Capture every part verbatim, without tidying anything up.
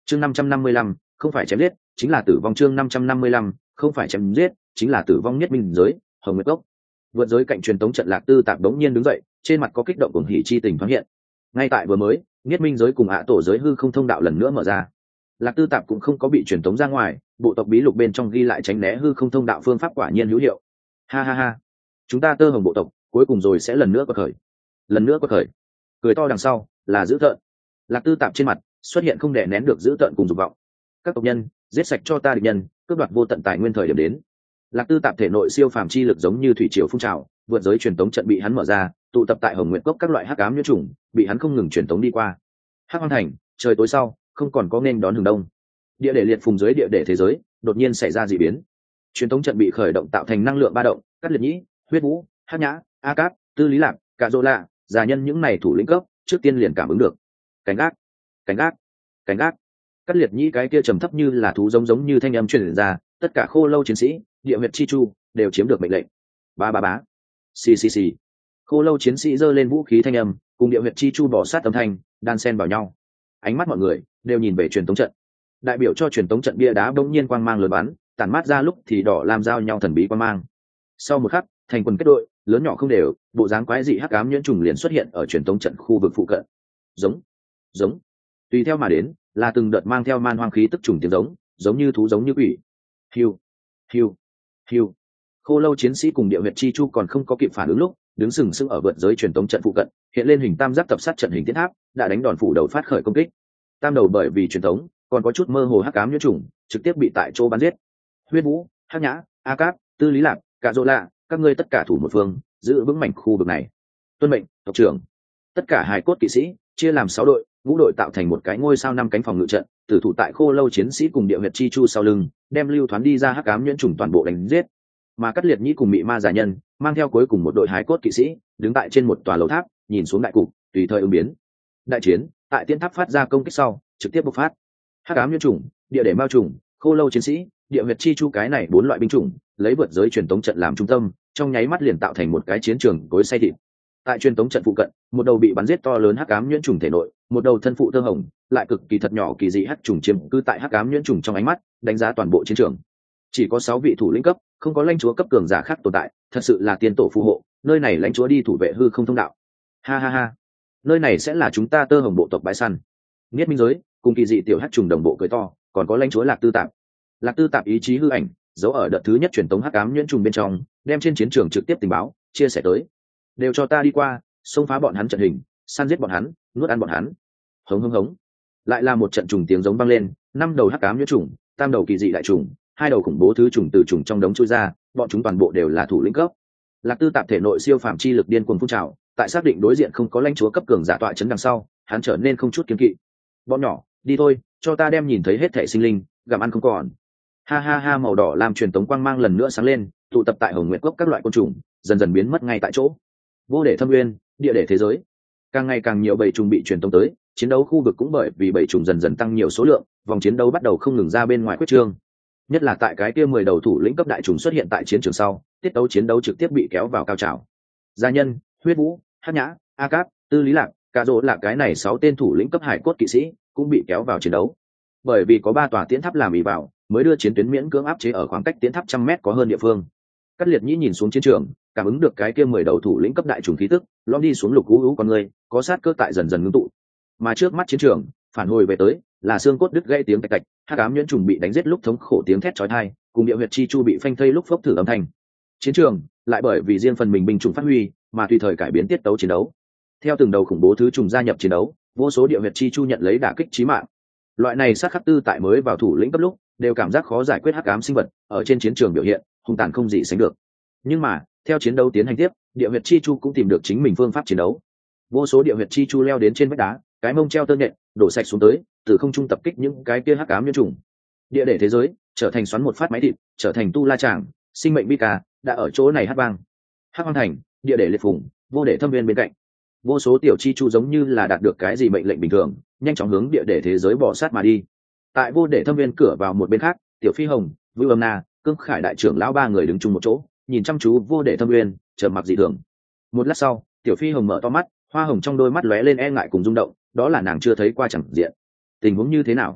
chương năm trăm năm mươi lăm không phải chém giết chính là tử vong. chương năm trăm năm mươi lăm không phải chém giết chính là tử vong. Nhất minh giới, Hồng Nguyệt Cốc. Vượt giới cạnh truyền tống trận Lạc Tư Tạp đống nhiên đứng dậy, trên mặt có kích động cuồng hỉ chi tình thoáng hiện. Ngay tại vừa mới, Nhất minh giới cùng ạ tổ giới hư không thông đạo lần nữa mở ra. Lạc Tư Tạp cũng không có bị truyền tống ra ngoài, bộ tộc bí lục bên trong ghi lại tránh né hư không thông đạo phương pháp quả nhiên hữu hiệu. Ha ha ha, chúng ta Tơ Hồng bộ tộc cuối cùng rồi sẽ lần nữa quật khởi. Lần nữa quật khởi. Cười to đằng sau là dữ tợn. Lạc Tư Tạp trên mặt xuất hiện không đè nén được dữ tợn cùng dục vọng. Các tộc nhân, giết sạch cho ta địch nhân, cướp đoạt vô tận tài nguyên thời điểm đến. Lạc Tư Tạp thể nội siêu phàm chi lực giống như thủy triều phun trào, vượt giới truyền tống trận bị hắn mở ra, tụ tập tại Hồng Nguyệt Cốc các loại hắc ám nhiễm trùng, bị hắn không ngừng truyền tống đi qua. Hắc Hoang Thành, trời tối sau, không còn có nên đón hừng đông. Địa để liệt phùng dưới địa để thế giới, đột nhiên xảy ra dị biến. Truyền tống trận bị khởi động tạo thành năng lượng ba động, Cắt Liệt Nhĩ, Huyết Vũ, Hắc Nhã, A Cáp, Tư Lý Lạc, Cạ Dỗ Lạ, già nhân những này thủ lĩnh cấp, trước tiên liền cảm ứng được. Cảnh gác, cảnh gác, cảnh gác. Cắt Liệt Nhĩ cái kia trầm thấp như là thú giống giống như thanh âm truyền ra, tất cả khô lâu chiến sĩ, địa huyệt chi chu đều chiếm được mệnh lệnh. Ba ba bá. Xì xì xì. Khô lâu chiến sĩ giơ lên vũ khí thanh âm, cùng địa huyệt chi chu bỏ sát âm thanh, đan xen vào nhau. Ánh mắt mọi người đều nhìn về truyền tống trận. Đại biểu cho truyền tống trận bia đá bỗng nhiên quang mang lớn bắn, tản mát ra lúc thì đỏ làm giao nhau thần bí quang mang. Sau một khắc, thành quần kết đội, lớn nhỏ không đều, bộ dáng quái dị hắc ám nhuyễn trùng liền xuất hiện ở truyền tống trận khu vực phụ cận. Giống, giống. Tùy theo mà đến, là từng đợt mang theo man hoang khí tức trùng tiếng giống, giống như thú giống như quỷ. Hiu, hiu, hiu. Khô lâu chiến sĩ cùng địa huyệt chi chu còn không có kịp phản ứng lúc, đứng sừng sững ở vượt giới truyền tống trận phụ cận, hiện lên hình tam giác tập sát trận hình tiến tháp, đã đánh đòn phủ đầu phát khởi công kích. Tam đầu bởi vì truyền tống, còn có chút mơ hồ hắc ám nhuyễn trùng, trực tiếp bị tại chỗ bắn giết. Huyết Vũ, Hắc Nhã, A Cáp, Tư Lý Lạc, Cạ Dỗ Lạ, các ngươi tất cả thủ một phương, giữ vững mảnh khu vực này. Tuân mệnh, tộc trưởng. Tất cả hài cốt kỵ sĩ chia làm sáu đội, ngũ đội tạo thành một cái ngôi sao năm cánh phòng ngự trận, tử thủ tại khô lâu chiến sĩ cùng địa huyệt chi chu sau lưng, đem lưu thoán đi ra hắc ám nhuyễn trùng toàn bộ đánh giết. Mà Cắt Liệt Nhĩ cùng Mị Ma giả nhân mang theo cuối cùng một đội hái cốt kỵ sĩ, đứng tại trên một tòa lầu tháp, nhìn xuống đại cục, tùy thời ứng biến. Đại chiến tại tiên tháp phát ra công kích sau, trực tiếp bộc phát. Hắc ám nhuyễn trùng, địa để mao trùng, khô lâu chiến sĩ, địa huyệt chi chu cái này bốn loại binh chủng, lấy vượt giới truyền tống trận làm trung tâm, trong nháy mắt liền tạo thành một cái chiến trường cối xay thịt. Tại truyền tống trận phụ cận, một đầu bị bắn giết to lớn hắc ám nhuyễn trùng thể nội, một đầu thân phụ tơ hồng, lại cực kỳ thật nhỏ kỳ dị hắc trùng chiếm cư tại hắc ám nhuyễn trùng trong ánh mắt, đánh giá toàn bộ chiến trường. Chỉ có sáu vị thủ lĩnh cấp, không có lãnh chúa cấp cường giả khác tồn tại, thật sự là tiên tổ phù hộ, nơi này lãnh chúa đi thủ vệ hư không thông đạo. Ha ha ha, nơi này sẽ là chúng ta Tơ Hồng bộ tộc bãi săn. Nghiệt minh giới, cùng kỳ dị tiểu hắc trùng đồng bộ cười to, còn có lãnh chúa Lạc Tư Tạp. Lạc Tư Tạp ý chí hư ảnh, giấu ở đợt thứ nhất truyền tống hắc ám nhuyễn trùng bên trong, đem trên chiến trường trực tiếp tình báo chia sẻ tới. Đều cho ta đi qua, xông phá bọn hắn trận hình, săn giết bọn hắn, nuốt ăn bọn hắn. Hống hống hống. Lại là một trận trùng tiếng giống vang lên, năm đầu hắc ám nhuyễn trùng, tam đầu kỳ dị đại trùng, hai đầu khủng bố thứ trùng từ trùng trong đống chui ra, bọn chúng toàn bộ đều là thủ lĩnh cấp. Lạc Tư Tạp thể nội siêu phàm chi lực điên cuồng phun trào, tại xác định đối diện không có lãnh chúa cấp cường giả tọa chấn đằng sau, hắn trở nên không chút kiêng kỵ. Bọn nhỏ, đi thôi, cho ta đem nhìn thấy hết thảy sinh linh, gặm ăn không còn. Ha ha ha, màu đỏ làm truyền tống quang mang lần nữa sáng lên, tụ tập tại Hồng Nguyệt Cốc các loại côn trùng, dần dần biến mất ngay tại chỗ. Vô để thâm nguyên, địa để thế giới. Càng ngày càng nhiều bầy trùng bị truyền tống tới, chiến đấu khu vực cũng bởi vì bầy trùng dần dần tăng nhiều số lượng, vòng chiến đấu bắt đầu không ngừng ra bên ngoài quyết trương. Nhất là tại cái kia mười đầu thủ lĩnh cấp đại trùng xuất hiện tại chiến trường sau, tiết tấu chiến đấu trực tiếp bị kéo vào cao trào. Gia nhân, Huyết Vũ, Hắc Nhã, A Cáp, Tư Lý Lạc, Cạ Dỗ là cái này sáu tên thủ lĩnh cấp hải cốt kỵ sĩ cũng bị kéo vào chiến đấu. Bởi vì có ba tòa tiễn tháp làm ỷ vào, mới đưa chiến tuyến miễn cưỡng áp chế ở khoảng cách tiễn tháp trăm mét có hơn địa phương. Cắt Liệt Nhĩ nhìn xuống chiến trường, cảm ứng được cái kia mười đầu thủ lĩnh cấp đại trùng khí tức, lõm đi xuống lục cú ú con người, có sát cơ tại dần dần ngưng tụ. Mà trước mắt chiến trường, phản hồi về tới, là xương cốt đứt gãy tiếng tạch tạch, hắc ám nhuyễn trùng bị đánh giết lúc thống khổ tiếng thét chói tai, cùng địa huyệt chi chu bị phanh thây lúc phốc thử âm thanh. Chiến trường lại bởi vì riêng phần mình binh chủng phát huy, mà tùy thời cải biến tiết tấu chiến đấu. Theo từng đầu khủng bố thứ trùng gia nhập chiến đấu, vô số địa huyệt chi chu nhận lấy đả kích chí mạng. Loại này sát khắc tư tại mới vào thủ lĩnh cấp lúc, đều cảm giác khó giải quyết hắc ám sinh vật, ở trên chiến trường biểu hiện hung tàn không gì sánh được. Nhưng mà, theo chiến đấu tiến hành tiếp, địa huyệt chi chu cũng tìm được chính mình phương pháp chiến đấu. Vô số địa huyệt chi chu leo đến trên vách đá, cái mông treo tơ nhện, đổ sạch xuống tới, từ không trung tập kích những cái kia hắc ám nhuyễn trùng. Địa để thế giới trở thành xoắn một phát máy thịt, trở thành tu la tràng, sinh mệnh bi ca đã ở chỗ này hát vang. Hắc Hoang Thành, địa để liệt phùng, vô để thâm viên bên cạnh, vô số tiểu chi chu giống như là đạt được cái gì mệnh lệnh bình thường, nhanh chóng hướng địa để thế giới bỏ sát mà đi. Tại vô để thâm viên cửa vào một bên khác, tiểu phi hồng, Vưu Âm Na, Cương Khải đại trưởng lão ba người đứng chung một chỗ, nhìn chăm chú vô để thâm viên, trầm mặc dị thường. Một lát sau, tiểu phi hồng mở to mắt, hoa hồng trong đôi mắt lóe lên e ngại cùng rung động, đó là nàng chưa thấy qua chẳng diện. Tình huống như thế nào?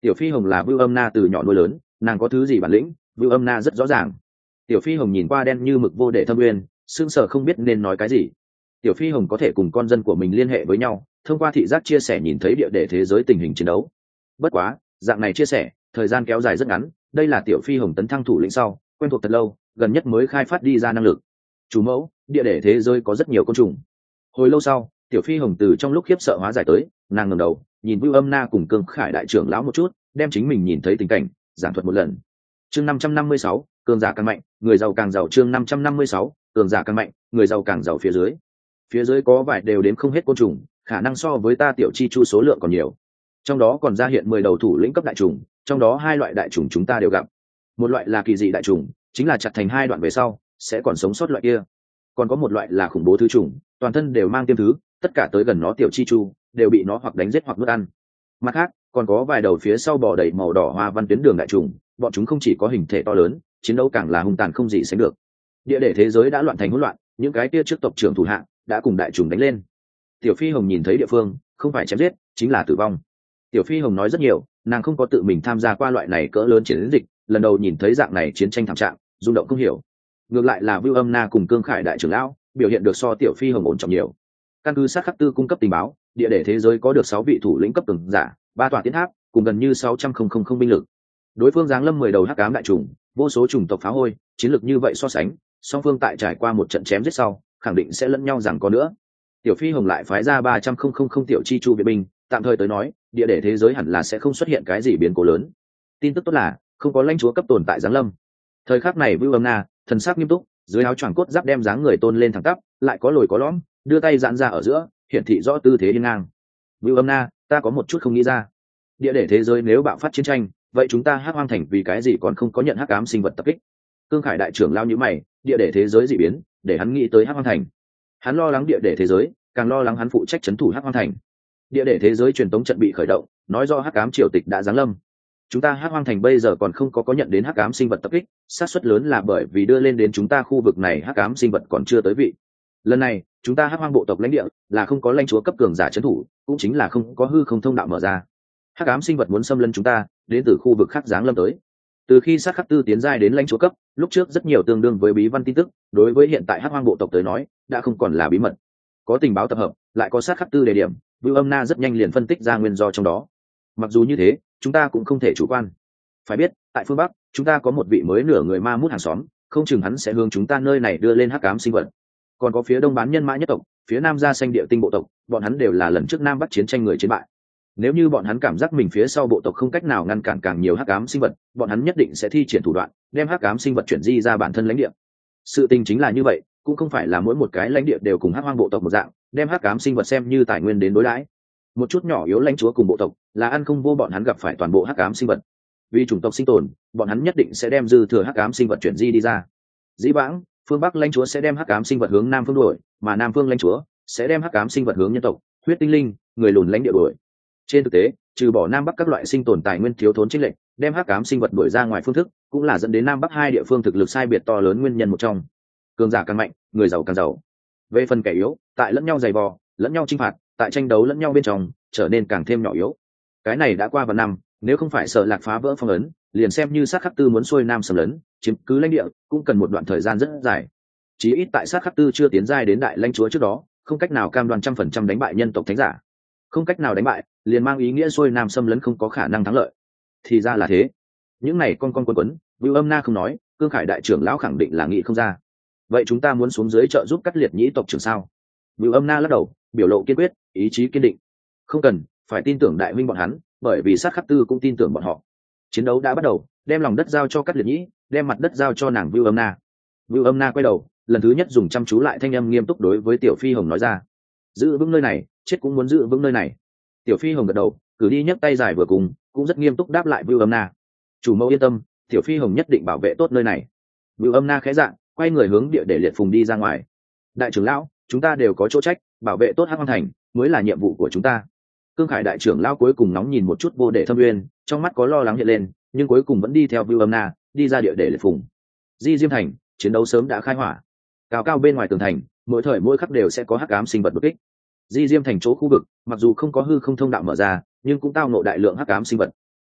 Tiểu Phi Hồng là Vưu Âm Na từ nhỏ nuôi lớn, nàng có thứ gì bản lĩnh, Vưu Âm Na rất rõ ràng. Tiểu Phi Hồng nhìn qua đen như mực vô để thâm uyên, sững sờ không biết nên nói cái gì. Tiểu Phi Hồng có thể cùng con dân của mình liên hệ với nhau, thông qua thị giác chia sẻ nhìn thấy địa để thế giới tình hình chiến đấu. Bất quá, dạng này chia sẻ, thời gian kéo dài rất ngắn, đây là Tiểu Phi Hồng tấn thăng thủ lĩnh sau, quen thuộc thật lâu, gần nhất mới khai phát đi ra năng lực. Chủ mẫu, địa để thế giới có rất nhiều côn trùng. Hồi lâu sau, Tiểu Phi Hồng từ trong lúc khiếp sợ hóa giải tới, nàng ngẩng đầu, nhìn Vưu Âm Na cùng Cương Khải đại trưởng lão một chút, đem chính mình nhìn thấy tình cảnh giảng thuật một lần. Chương năm trăm năm mươi sáu, cường giả càng mạnh, người giàu càng giàu. Chương năm trăm năm mươi sáu, cường giả càng mạnh, người giàu càng giàu. Phía dưới, phía dưới có vài đều đếm không hết côn trùng, khả năng so với ta Tiểu Chi Chu số lượng còn nhiều. Trong đó còn ra hiện mười đầu thủ lĩnh cấp đại trùng, trong đó hai loại đại trùng chúng ta đều gặp. Một loại là kỳ dị đại trùng, chính là chặt thành hai đoạn về sau sẽ còn sống sót loại kia. Còn có một loại là khủng bố thứ trùng, toàn thân đều mang tiêm thứ, tất cả tới gần nó Tiểu Chi Chu đều bị nó hoặc đánh giết hoặc nuốt ăn. Mặt khác, còn có vài đầu phía sau bò đầy màu đỏ hoa văn tuyến đường đại trùng, bọn chúng không chỉ có hình thể to lớn, chiến đấu càng là hung tàn không gì sánh được. Địa để thế giới đã loạn thành hỗn loạn, những cái kia trước tộc trưởng thủ hạ đã cùng đại trùng đánh lên. Tiểu Phi Hồng nhìn thấy địa phương, không phải chém giết, chính là tử vong. Tiểu Phi Hồng nói rất nhiều, nàng không có tự mình tham gia qua loại này cỡ lớn chiến dịch, lần đầu nhìn thấy dạng này chiến tranh thảm trạng, rung động không hiểu. Ngược lại là Vưu Âm Na cùng Cương Khải đại trưởng lão biểu hiện được so Tiểu Phi Hồng ổn trọng nhiều. Căn cứ sát khắc tư cung cấp tình báo, địa để thế giới có được sáu vị thủ lĩnh cấp cường giả, ba tòa tiến tháp, cùng gần như sáu trăm nghìn binh lực. Đối phương giáng lâm mười đầu hắc ám đại trùng, vô số chủng tộc phá hôi, chiến lược như vậy so sánh, song phương tại trải qua một trận chém giết sau, khẳng định sẽ lẫn nhau rằng có nữa. Tiểu Phi Hồng lại phái ra ba trăm nghìn tiểu chi chu viện binh, tạm thời tới nói, địa để thế giới hẳn là sẽ không xuất hiện cái gì biến cố lớn. Tin tức tốt là, không có lãnh chúa cấp tồn tại giáng lâm. Thời khắc này Vưu Âm Na, thần sắc nghiêm túc, dưới áo choàng cốt giáp đem dáng người tôn lên thẳng tắp, lại có lồi có lõm, đưa tay giãn ra ở giữa, hiển thị rõ tư thế hiên ngang. Vưu Âm Na, ta có một chút không nghĩ ra. Địa để thế giới nếu bạo phát chiến tranh, vậy chúng ta Hắc Hoang Thành vì cái gì còn không có nhận hắc ám sinh vật tập kích? Cương Khải đại trưởng lao nhíu mày, địa để thế giới dị biến, để hắn nghĩ tới Hắc Hoang Thành. Hắn lo lắng địa để thế giới, càng lo lắng hắn phụ trách trấn thủ Hắc Hoang Thành. Địa để thế giới truyền tống trận bị khởi động, nói do hắc ám triều tịch đã giáng lâm. Chúng ta Hắc Hoang Thành bây giờ còn không có có nhận đến hắc ám sinh vật tập kích, xác suất lớn là bởi vì đưa lên đến chúng ta khu vực này hắc ám sinh vật còn chưa tới vị. Lần này, chúng ta Hắc Hoang bộ tộc lãnh địa là không có lãnh chúa cấp cường giả trấn thủ, cũng chính là không có hư không thông đạo mở ra. Hắc ám sinh vật muốn xâm lấn chúng ta, đến từ khu vực khác giáng lâm tới. Từ khi sát khắc tư tiến giai đến lãnh chúa cấp, lúc trước rất nhiều tương đương với bí văn tin tức, đối với hiện tại Hắc Hoang bộ tộc tới nói, đã không còn là bí mật. Có tình báo tập hợp, lại có sát khắc tư đề điểm, Vưu Âm Na rất nhanh liền phân tích ra nguyên do trong đó. Mặc dù như thế, chúng ta cũng không thể chủ quan. Phải biết, tại phương Bắc, chúng ta có một vị mới nửa người ma mút hàng xóm, không chừng hắn sẽ hướng chúng ta nơi này đưa lên hắc ám sinh vật. Còn có phía đông bán nhân mã nhất tộc, phía nam gia xanh địa tinh bộ tộc, bọn hắn đều là lần trước nam bắc chiến tranh người chiến bại. Nếu như bọn hắn cảm giác mình phía sau bộ tộc không cách nào ngăn cản càng nhiều hắc ám sinh vật, bọn hắn nhất định sẽ thi triển thủ đoạn, đem hắc ám sinh vật chuyển di ra bản thân lãnh địa. Sự tình chính là như vậy, cũng không phải là mỗi một cái lãnh địa đều cùng hắc hoang bộ tộc một dạng, đem hắc ám sinh vật xem như tài nguyên đến đối đãi. Một chút nhỏ yếu lãnh chúa cùng bộ tộc, là ăn không vô bọn hắn gặp phải toàn bộ hắc ám sinh vật. Vì chủng tộc sinh tồn, bọn hắn nhất định sẽ đem dư thừa hắc ám sinh vật chuyển di đi ra. Dĩ vãng, phương Bắc lãnh chúa sẽ đem hắc ám sinh vật hướng nam phương đuổi, mà nam phương lãnh chúa sẽ đem hắc ám sinh vật hướng nhân tộc, huyết tinh linh, người lùn lãnh địa đuổi. Trên thực tế, trừ bỏ nam bắc các loại sinh tồn tài nguyên thiếu thốn chênh lệch, đem hắc ám sinh vật đuổi ra ngoài phương thức, cũng là dẫn đến nam bắc hai địa phương thực lực sai biệt to lớn nguyên nhân một trong. Cường giả càng mạnh, người giàu càng giàu. Về phần kẻ yếu, tại lẫn nhau giày vò, lẫn nhau chinh phạt, tại tranh đấu lẫn nhau bên trong, trở nên càng thêm nhỏ yếu. Cái này đã qua vài năm, nếu không phải sợ lạc phá vỡ phong ấn, liền xem như sát khắc tư muốn xuôi nam xâm lấn, chiếm cứ lãnh địa, cũng cần một đoạn thời gian rất dài. Chí ít tại sát khắc tư chưa tiến giai đến đại lãnh chúa trước đó, không cách nào cam đoan trăm phần trăm đánh bại nhân tộc thánh giả. Không cách nào đánh bại, liền mang ý nghĩa xuôi nam xâm lấn không có khả năng thắng lợi. Thì ra là thế. Những này con con quấn quấn, Vưu Âm Na không nói, Cương Khải đại trưởng lão khẳng định là nghĩ không ra. Vậy chúng ta muốn xuống dưới trợ giúp cắt liệt nhĩ tộc trưởng sao? Vưu Âm Na lắc đầu, biểu lộ kiên quyết, ý chí kiên định. Không cần, phải tin tưởng đại huynh bọn hắn, bởi vì sát khắc tư cũng tin tưởng bọn họ. Chiến đấu đã bắt đầu, đem lòng đất giao cho cắt liệt nhĩ, đem mặt đất giao cho nàng Vưu Âm Na. Vưu Âm Na quay đầu, lần thứ nhất dùng chăm chú lại thanh âm nghiêm túc đối với Tiểu Phi Hồng nói ra: giữ vững nơi này, chết cũng muốn giữ vững nơi này. Tiểu Phi Hồng gật đầu, cử đi nhấc tay dài vừa cùng, cũng rất nghiêm túc đáp lại Vưu Âm Na: chủ mẫu yên tâm, Tiểu Phi Hồng nhất định bảo vệ tốt nơi này. Vưu Âm Na khẽ dạ, quay người hướng địa để liệt phùng đi ra ngoài. Đại trưởng lão, chúng ta đều có chỗ trách, bảo vệ tốt Hắc Hoang Thành mới là nhiệm vụ của chúng ta. Cương Khải đại trưởng lão cuối cùng nóng nhìn một chút vô để thâm uyên, trong mắt có lo lắng hiện lên, nhưng cuối cùng vẫn đi theo Vưu Âm Na đi ra địa để liệt phùng. Di Diêm Thành, chiến đấu sớm đã khai hỏa. Cao cao bên ngoài tường thành, mỗi thời mỗi khắc đều sẽ có hắc ám sinh vật đột kích. Di Diêm Thành chỗ khu vực, mặc dù không có hư không thông đạo mở ra, nhưng cũng tao ngộ đại lượng hắc ám sinh vật.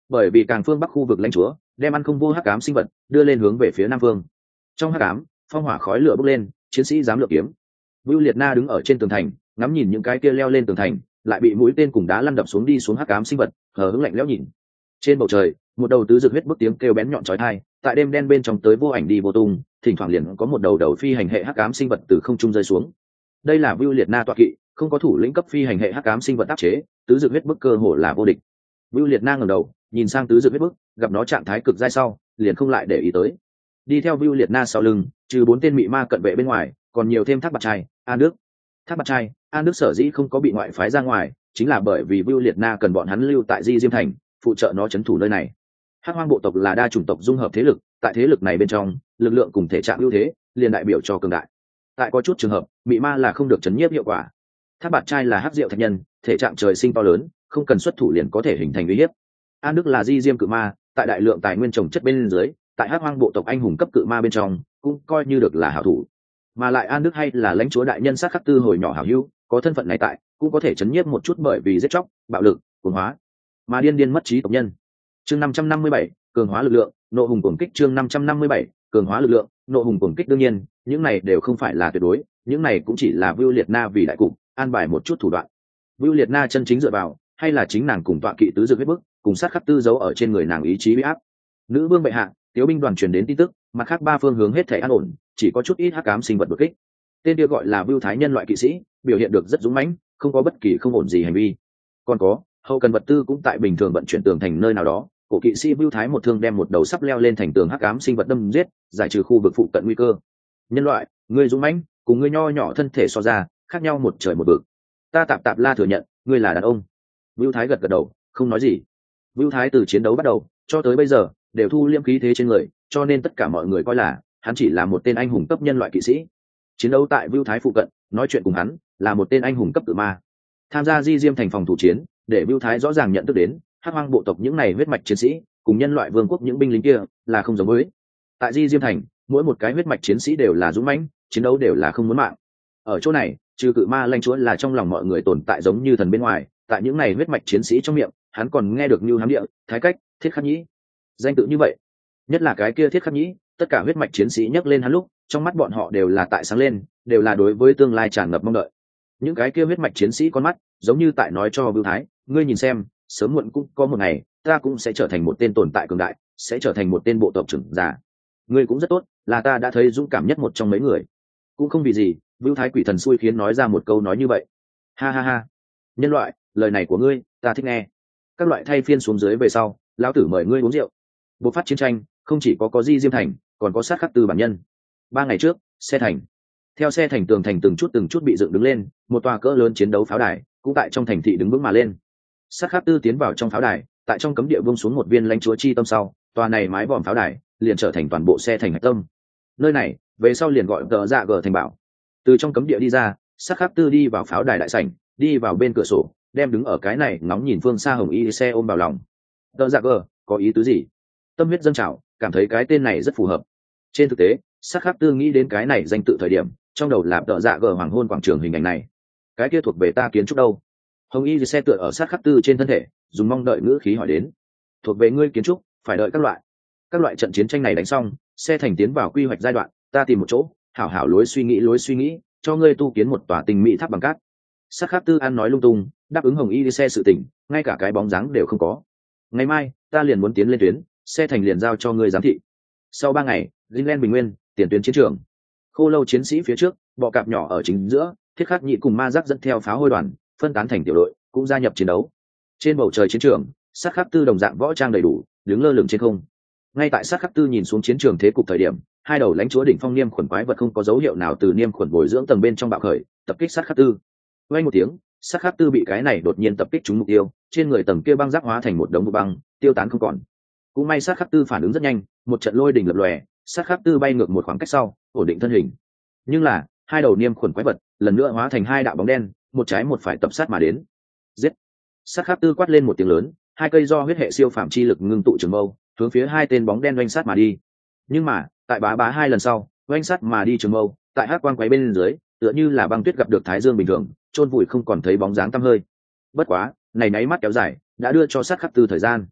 bởi vì càng phương bắc khu vực lãnh chúa đem ăn không vô hắc ám sinh vật đưa lên hướng về phía nam phương. Trong hắc ám phong hỏa khói lửa bốc lên, chiến sĩ dám lượm kiếm. Vưu Liệt Na đứng ở trên tường thành, ngắm nhìn những cái kia leo lên tường thành lại bị mũi tên cùng đá lăn đập xuống đi xuống hắc ám sinh vật, hờ hững lạnh lẽo nhìn. Trên bầu trời một đầu tứ rực huyết bức tiếng kêu bén nhọn chói tai, tại đêm đen bên trong tới vô ảnh đi vô tung, thỉnh thoảng liền có một đầu đầu phi hành hệ hắc ám sinh vật từ không trung rơi xuống. Đây là Vưu Liệt Na tọa kỵ, không có thủ lĩnh cấp phi hành hệ hắc ám sinh vật áp chế, tứ dược huyết bức cơ hồ là vô địch. Vưu Liệt Na ngẩng đầu nhìn sang tứ dược huyết bức, gặp nó trạng thái cực dai sau liền không lại để ý tới. Đi theo Vưu Liệt Na sau lưng trừ bốn tên mị ma cận vệ bên ngoài còn nhiều thêm Thác Bạt Trai, An Đức. Thác Bạt Trai, An Đức sở dĩ không có bị ngoại phái ra ngoài chính là bởi vì Vưu Liệt Na cần bọn hắn lưu tại Di Diêm thành phụ trợ nó trấn thủ nơi này. Hắc Hoang bộ tộc là đa chủng tộc dung hợp thế lực, tại thế lực này bên trong lực lượng cùng thể trạng ưu thế liền đại biểu cho cường đại. Tại có chút trường hợp mị ma là không được chấn nhiếp hiệu quả. Thác Bạt Trai là hắc diệu thạch nhân, thể trạng trời sinh to lớn, không cần xuất thủ liền có thể hình thành uy hiếp. An Đức là Di Diêm cự ma, tại đại lượng tài nguyên trồng chất bên dưới, tại Hắc Hoang bộ tộc anh hùng cấp cự ma bên trong cũng coi như được là hảo thủ. Mà lại An Đức hay là lãnh chúa đại nhân sát khắc tư hồi nhỏ hảo hữu, có thân phận này tại cũng có thể chấn nhiếp một chút bởi vì giết chóc, bạo lực, cuồng hóa mà điên điên mất trí tộc nhân. Chương năm trăm năm mươi bảy, cường hóa lực lượng, nộ hùng cuồng kích. Chương năm trăm năm mươi bảy, cường hóa lực lượng, nộ hùng cuồng kích. Đương nhiên những này đều không phải là tuyệt đối, những này cũng chỉ là Vưu Liệt Na vì đại cục an bài một chút thủ đoạn. Vưu Liệt Na chân chính dựa vào hay là chính nàng cùng tọa kỵ tứ dược huyết bức cùng sát khắc tư giấu ở trên người nàng ý chí uy áp. Nữ vương bệ hạ, tiếu binh đoàn truyền đến tin tức, mặt khác ba phương hướng hết thể an ổn, chỉ có chút ít hắc ám sinh vật đột kích. Tên kia gọi là Vưu Thái nhân loại kỵ sĩ, biểu hiện được rất dũng mãnh, không có bất kỳ không ổn gì hành vi. Còn có hậu cần vật tư cũng tại bình thường vận chuyển tường thành nơi nào đó, cổ kỵ sĩ Vưu Thái một thương đem một đầu sắp leo lên thành tường hắc ám sinh vật đâm giết, giải trừ khu vực phụ cận nguy cơ. Nhân loại, ngươi dũng mãnh, cùng ngươi nho nhỏ thân thể so ra, khác nhau một trời một vực. Ta Tạp Tạp La thừa nhận, ngươi là đàn ông. Vưu Thái gật gật đầu, không nói gì. Vưu Thái từ chiến đấu bắt đầu cho tới bây giờ đều thu liêm khí thế trên người, cho nên tất cả mọi người coi là hắn chỉ là một tên anh hùng cấp nhân loại kỵ sĩ. Chiến đấu tại Vưu Thái phụ cận, nói chuyện cùng hắn là một tên anh hùng cấp tự ma. Tham gia Di Diêm thành phòng thủ chiến, để Vưu Thái rõ ràng nhận thức đến Hắc Hoang bộ tộc những này huyết mạch chiến sĩ cùng nhân loại vương quốc những binh lính kia là không giống với. Tại Di Diêm thành, mỗi một cái huyết mạch chiến sĩ đều là dũng mãnh, chiến đấu đều là không muốn mạng. Ở chỗ này, trừ cự ma lãnh chúa là trong lòng mọi người tồn tại giống như thần bên ngoài, tại những này huyết mạch chiến sĩ trong miệng, hắn còn nghe được như hám địa, thái cách, thiết khắc nhĩ. Danh tự như vậy, nhất là cái kia thiết khắc nhĩ, tất cả huyết mạch chiến sĩ nhắc lên hắn lúc, trong mắt bọn họ đều là tại sáng lên, đều là đối với tương lai tràn ngập mong đợi. Những cái kia huyết mạch chiến sĩ con mắt, giống như tại nói cho Vưu Thái, ngươi nhìn xem, sớm muộn cũng có một ngày, ta cũng sẽ trở thành một tên tồn tại cường đại, sẽ trở thành một tên bộ tộc trưởng già. Ngươi cũng rất tốt, là ta đã thấy dũng cảm nhất một trong mấy người. Cũng không vì gì, Vưu Thái quỷ thần xui khiến nói ra một câu nói như vậy. Ha ha ha, nhân loại, lời này của ngươi, ta thích nghe. Các loại thay phiên xuống dưới về sau, lão tử mời ngươi uống rượu. Bộc phát chiến tranh, không chỉ có có Di Diêm thành, còn có sát khắc tư bản nhân. Ba ngày trước, xe thành. Theo xe thành tường thành từng chút từng chút bị dựng đứng lên, một tòa cỡ lớn chiến đấu pháo đài cũng tại trong thành thị đứng vững mà lên. Sát khắc tư tiến vào trong pháo đài, tại trong cấm địa vung xuống một viên lãnh chúa chi tâm sau, tòa này mái vòm pháo đài liền trở thành toàn bộ xe thành hạch tâm. Nơi này, về sau liền gọi tờ dạ gờ thành bảo. Từ trong cấm địa đi ra, sát khắc tư đi vào pháo đài đại sảnh, đi vào bên cửa sổ, đem đứng ở cái này ngóng nhìn phương xa hồng y xe ôm vào lòng. Tờ dạ gờ, có ý tứ gì? Tâm huyết dâng trào, cảm thấy cái tên này rất phù hợp. Trên thực tế, sát khắc tư nghĩ đến cái này danh tự thời điểm, trong đầu là tờ dạ gờ hoàng hôn quảng trường hình ảnh này. Cái kia thuộc về ta kiến trúc đâu? Hồng y xe tựa ở sát khắc tư trên thân thể, dùng mong đợi ngữ khí hỏi đến. Thuộc về ngươi kiến trúc, phải đợi các loại các loại trận chiến tranh này đánh xong, xe thành tiến vào quy hoạch giai đoạn, ta tìm một chỗ hảo hảo lối suy nghĩ lối suy nghĩ cho ngươi tu kiến một tòa tình mỹ tháp bằng cát. Sát khắc tư an nói lung tung, đáp ứng hồng y xe sự tỉnh, ngay cả cái bóng dáng đều không có. Ngày mai ta liền muốn tiến lên tuyến, xe thành liền giao cho ngươi giám thị. Sau ba ngày, Greenland bình nguyên, tiền tuyến chiến trường. Khô lâu chiến sĩ phía trước, bọ cạp nhỏ ở chính giữa, thiết khắc nhị cùng ma giác dẫn theo pháo hôi đoàn, phân tán thành tiểu đội, cũng gia nhập chiến đấu. Trên bầu trời chiến trường, sát khắc tư đồng dạng võ trang đầy đủ, đứng lơ lửng trên không. Ngay tại sát khắc tư nhìn xuống chiến trường thế cục thời điểm, hai đầu lãnh chúa đỉnh phong niêm khuẩn quái vật không có dấu hiệu nào từ niêm khuẩn bồi dưỡng tầng bên trong bạo khởi, tập kích sát khắc tư. Vang một tiếng, sát khắc tư bị cái này đột nhiên tập kích trúng mục tiêu, trên người tầng kia băng giáp hóa thành một đống băng, tiêu tán không còn. Cũng may sát khắc tư phản ứng rất nhanh, một trận lôi đình lập lòe, sát khắc tư bay ngược một khoảng cách sau, ổn định thân hình. Nhưng là, hai đầu niêm khuẩn quái vật lần nữa hóa thành hai đạo bóng đen, một trái một phải tập sát mà đến. Giết! Sát khắc tư quát lên một tiếng lớn, hai cây do huyết hệ siêu phạm chi lực ngưng tụ trường mâu, hướng phía hai tên bóng đen oanh sát mà đi. Nhưng mà, tại bá bá hai lần sau, oanh sát mà đi trường mâu, tại hắc quang quấy bên dưới, tựa như là băng tuyết gặp được thái dương bình thường, chôn vùi không còn thấy bóng dáng tăm hơi. Bất quá, này nháy mắt kéo dài, đã đưa cho sát khắc tư thời gian.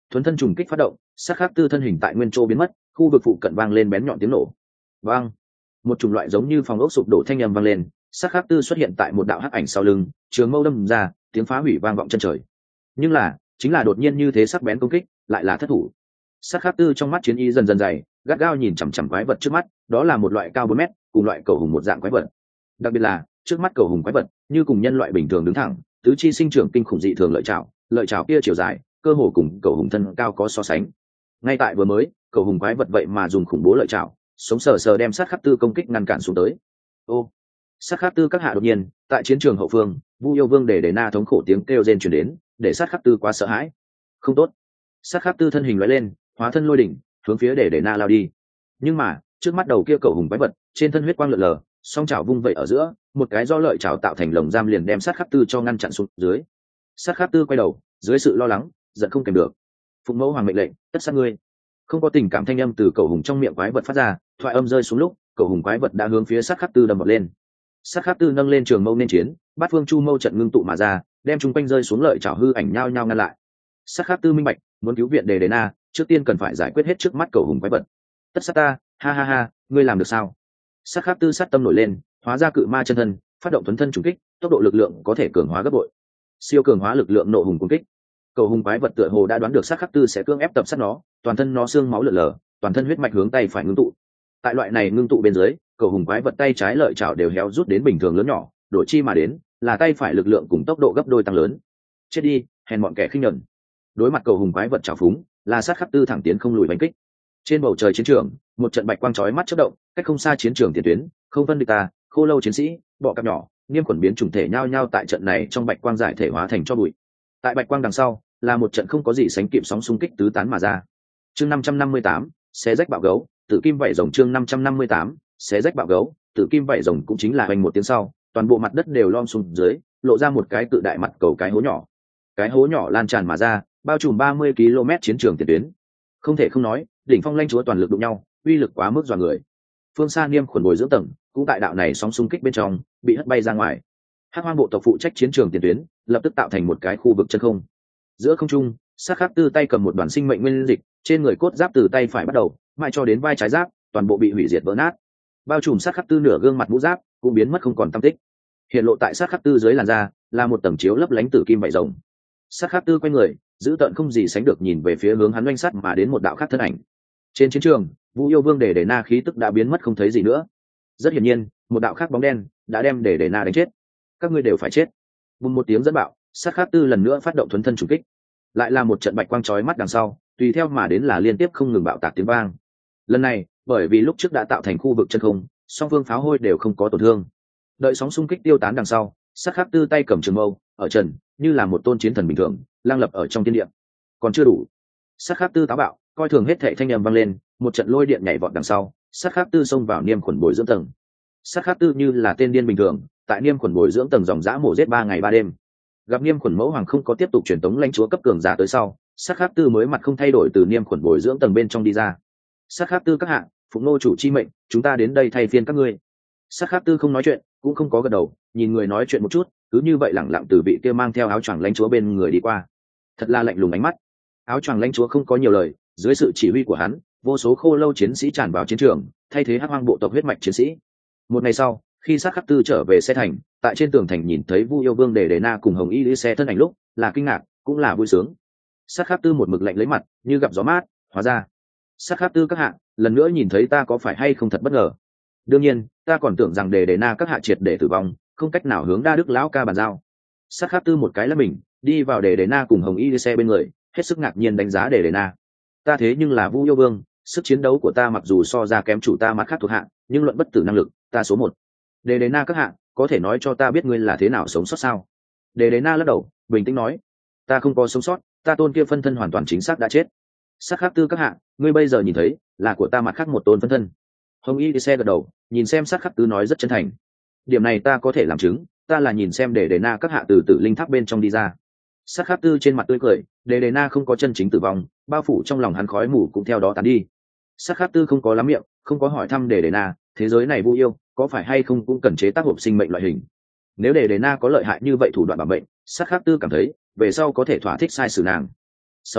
thuấn thân trùng kích phát động, sát khắc tư thân hình tại nguyên chỗ biến mất, khu vực phụ cận vang lên bén nhọn tiếng nổ. Vang, một chủng loại giống như phòng ốc sụp đổ thanh âm vang lên, sát khắc tư xuất hiện tại một đạo hắc ảnh sau lưng, trường mâu đâm ra, tiếng phá hủy vang vọng chân trời. Nhưng là chính là đột nhiên như thế sắc bén công kích lại là thất thủ. Sát khắc tư trong mắt chiến ý dần dần dày, gắt gao nhìn chằm chằm quái vật trước mắt, đó là một loại cao bốn mét, cùng loại cầu hùng một dạng quái vật. Đặc biệt là trước mắt cầu hùng quái vật như cùng nhân loại bình thường đứng thẳng, tứ chi sinh trưởng kinh khủng dị thường lợi chảo, lợi chảo kia chiều dài cơ hồ cùng cầu hùng thân cao có so sánh. Ngay tại vừa mới, cầu hùng quái vật vậy mà dùng khủng bố lợi chảo sống sờ sờ đem sát khắc tư công kích ngăn cản xuống tới. Ô, sát khắc tư các hạ đột nhiên tại chiến trường hậu phương, Vu Yêu Vương để để na thống khổ tiếng kêu rên truyền đến, để sát khắc tư quá sợ hãi. Không tốt. Sát khắc tư thân hình lóe lên, hóa thân lôi đỉnh hướng phía để để na lao đi. Nhưng mà trước mắt đầu kia cầu hùng quái vật trên thân huyết quang lượn lờ, song chảo vung vậy ở giữa, một cái do lợi chảo tạo thành lồng giam liền đem sát khắc tư cho ngăn chặn xuống dưới. Sát khắc tư quay đầu, dưới sự lo lắng giận không kèm được. Phụng mẫu hoàng mệnh lệnh, tất sát ngươi. Không có tình cảm thanh âm từ cầu hùng trong miệng quái vật phát ra, thoại âm rơi xuống lúc cầu hùng quái vật đã hướng phía sát khắc tư đâm bật lên. Sát khắc tư nâng lên trường mâu nên chiến, bát phương chu mâu trận ngưng tụ mà ra, đem chung quanh rơi xuống lợi chảo hư ảnh nhao nhao ngăn lại. Sát khắc tư minh bạch, muốn cứu viện đề đề na, trước tiên cần phải giải quyết hết trước mắt cầu hùng quái vật. Tất sát ta, ha ha ha, ngươi làm được sao? Sát khắc tư sát tâm nổi lên, hóa ra cự ma chân thân, phát động thuấn thân trùng kích, tốc độ lực lượng có thể cường hóa gấp bội. Siêu cường hóa lực lượng nộ hùng cuốn kích. Cầu hùng quái vật tựa hồ đã đoán được sát khắc tư sẽ cưỡng ép tập sát nó, toàn thân nó xương máu lở lở, toàn thân huyết mạch hướng tay phải ngưng tụ. Tại loại này ngưng tụ bên dưới, cầu hùng quái vật tay trái lợi chảo đều héo rút đến bình thường lớn nhỏ, đổi chi mà đến là tay phải lực lượng cùng tốc độ gấp đôi tăng lớn. Chết đi, hèn bọn kẻ khinh nhẫn. Đối mặt cầu hùng quái vật trào phúng, là sát khắc tư thẳng tiến không lùi đánh kích. Trên bầu trời chiến trường, một trận bạch quang chói mắt chớp động, cách không xa chiến trường tiền tuyến, không phân địch ta, khô lâu chiến sĩ, bọ cạp nhỏ, niêm khuẩn biến chủng thể nhao nhao tại trận này trong bạch quang giải thể hóa thành cho bụi. Tại bạch quang đằng sau, là một trận không có gì sánh kịp sóng xung kích tứ tán mà ra. Chương năm trăm năm mươi tám, xé rách bạo gấu, tự kim vảy rồng chương năm trăm năm mươi tám, xé rách bạo gấu, tự kim vảy rồng cũng chính là hoành một tiếng sau, toàn bộ mặt đất đều lom xuống dưới, lộ ra một cái cự đại mặt cầu cái hố nhỏ. Cái hố nhỏ lan tràn mà ra, bao trùm ba mươi ki lô mét chiến trường tiền tuyến. Không thể không nói, đỉnh phong lãnh chúa toàn lực đụng nhau, uy lực quá mức dọa người. Phương xa niêm khuẩn bồi dưỡng tầng, cũng tại đạo này sóng xung kích bên trong, bị hất bay ra ngoài. Hắc Hoang bộ tộc phụ trách chiến trường tiền tuyến, lập tức tạo thành một cái khu vực chân không. Giữa không trung, sát khắc tư tay cầm một đoàn sinh mệnh nguyên dịch, trên người cốt giáp từ tay phải bắt đầu, mãi cho đến vai trái giáp, toàn bộ bị hủy diệt vỡ nát. Bao trùm sát khắc tư nửa gương mặt mũ giáp, cũng biến mất không còn tăm tích. Hiện lộ tại sát khắc tư dưới làn da, là một tầng chiếu lấp lánh tử kim vảy rồng. Sát khắc tư quay người, giữ tợn không gì sánh được nhìn về phía hướng hắn oanh sắt mà đến một đạo khác thân ảnh. Trên chiến trường, Vũ Yêu Vương để để na khí tức đã biến mất không thấy gì nữa. Rất hiển nhiên, một đạo khác bóng đen đã đem để để na đánh chết. Các ngươi đều phải chết. Bùng một tiếng dẫn bạo, sát khắc tư lần nữa phát động thuấn thân trùng kích. Lại là một trận bạch quang chói mắt đằng sau, tùy theo mà đến là liên tiếp không ngừng bạo tạc tiếng vang. Lần này, bởi vì lúc trước đã tạo thành khu vực chân không, song phương pháo hôi đều không có tổn thương. Đợi sóng xung kích tiêu tán đằng sau, sát khắc tư tay cầm trường mâu, ở trần, như là một tôn chiến thần bình thường, lang lập ở trong thiên địa. Còn chưa đủ. Sát khắc tư táo bạo, coi thường hết thảy thanh âm vang lên, một trận lôi điện nhảy vọt đằng sau, sát khắc tư xông vào niêm khuẩn bồi dưỡng tầng. Sát khắc tư như là tên điên bình thường, tại niêm khuẩn bồi dưỡng tầng dòng dã mổ giết ba ngày ba đêm. Gặp niêm khuẩn mẫu hoàng không có tiếp tục truyền tống lãnh chúa cấp cường giả tới sau, sát khắc tư mới mặt không thay đổi từ niêm khuẩn bồi dưỡng tầng bên trong đi ra. Sát khắc tư các hạ, phụng nô chủ chi mệnh, chúng ta đến đây thay phiên các ngươi. Sát khắc tư không nói chuyện, cũng không có gật đầu, nhìn người nói chuyện một chút, cứ như vậy lẳng lặng từ vị kia mang theo áo choàng lãnh chúa bên người đi qua. Thật là lạnh lùng ánh mắt. Áo choàng lãnh chúa không có nhiều lời, dưới sự chỉ huy của hắn, vô số khô lâu chiến sĩ tràn vào chiến trường, thay thế Hắc Hoang bộ tộc huyết mạch chiến sĩ. Một ngày sau, khi sát khắc tư trở về xe thành, tại trên tường thành nhìn thấy Vu Yêu Vương để đề na cùng Hồng Y Lý xe thân ảnh lúc, là kinh ngạc, cũng là vui sướng. Sát khắc tư một mực lạnh lấy mặt, như gặp gió mát, hóa ra. Sát khắc tư các hạ, lần nữa nhìn thấy ta có phải hay không thật bất ngờ. Đương nhiên, ta còn tưởng rằng để đề na các hạ triệt để tử vong, không cách nào hướng đa đức lão ca bàn giao. Sát khắc tư một cái là mình, đi vào để đề na cùng Hồng Y Lý xe bên người, hết sức ngạc nhiên đánh giá để đề na. Ta thế nhưng là Vu Yêu Vương, sức chiến đấu của ta mặc dù so ra kém chủ ta mặt khác thuộc hạ, nhưng luận bất tử năng lực, ta số một. Đề đề na các hạ, có thể nói cho ta biết ngươi là thế nào sống sót sao? Đề đề na lắc đầu, bình tĩnh nói, ta không có sống sót, ta tôn kia phân thân hoàn toàn chính xác đã chết. Sát khắc tư các hạ, ngươi bây giờ nhìn thấy là của ta mặt khác một tôn phân thân. Hồng Y đi xe gật đầu, nhìn xem sát khắc tư nói rất chân thành. Điểm này ta có thể làm chứng, ta là nhìn xem đề đề na các hạ từ tử linh tháp bên trong đi ra. Sát khắc tư trên mặt tươi cười, đề đề na không có chân chính tử vong, bao phủ trong lòng hắn khói mù cũng theo đó tán đi. Sát khắc tư không có lắm miệng, không có hỏi thăm đề đề na, thế giới này Vu yêu có phải hay không cũng cần chế tác hộp sinh mệnh loại hình. Nếu đề đề na có lợi hại như vậy thủ đoạn bảo mệnh, sát khắc tư cảm thấy về sau có thể thỏa thích sai xử nàng. Sau đó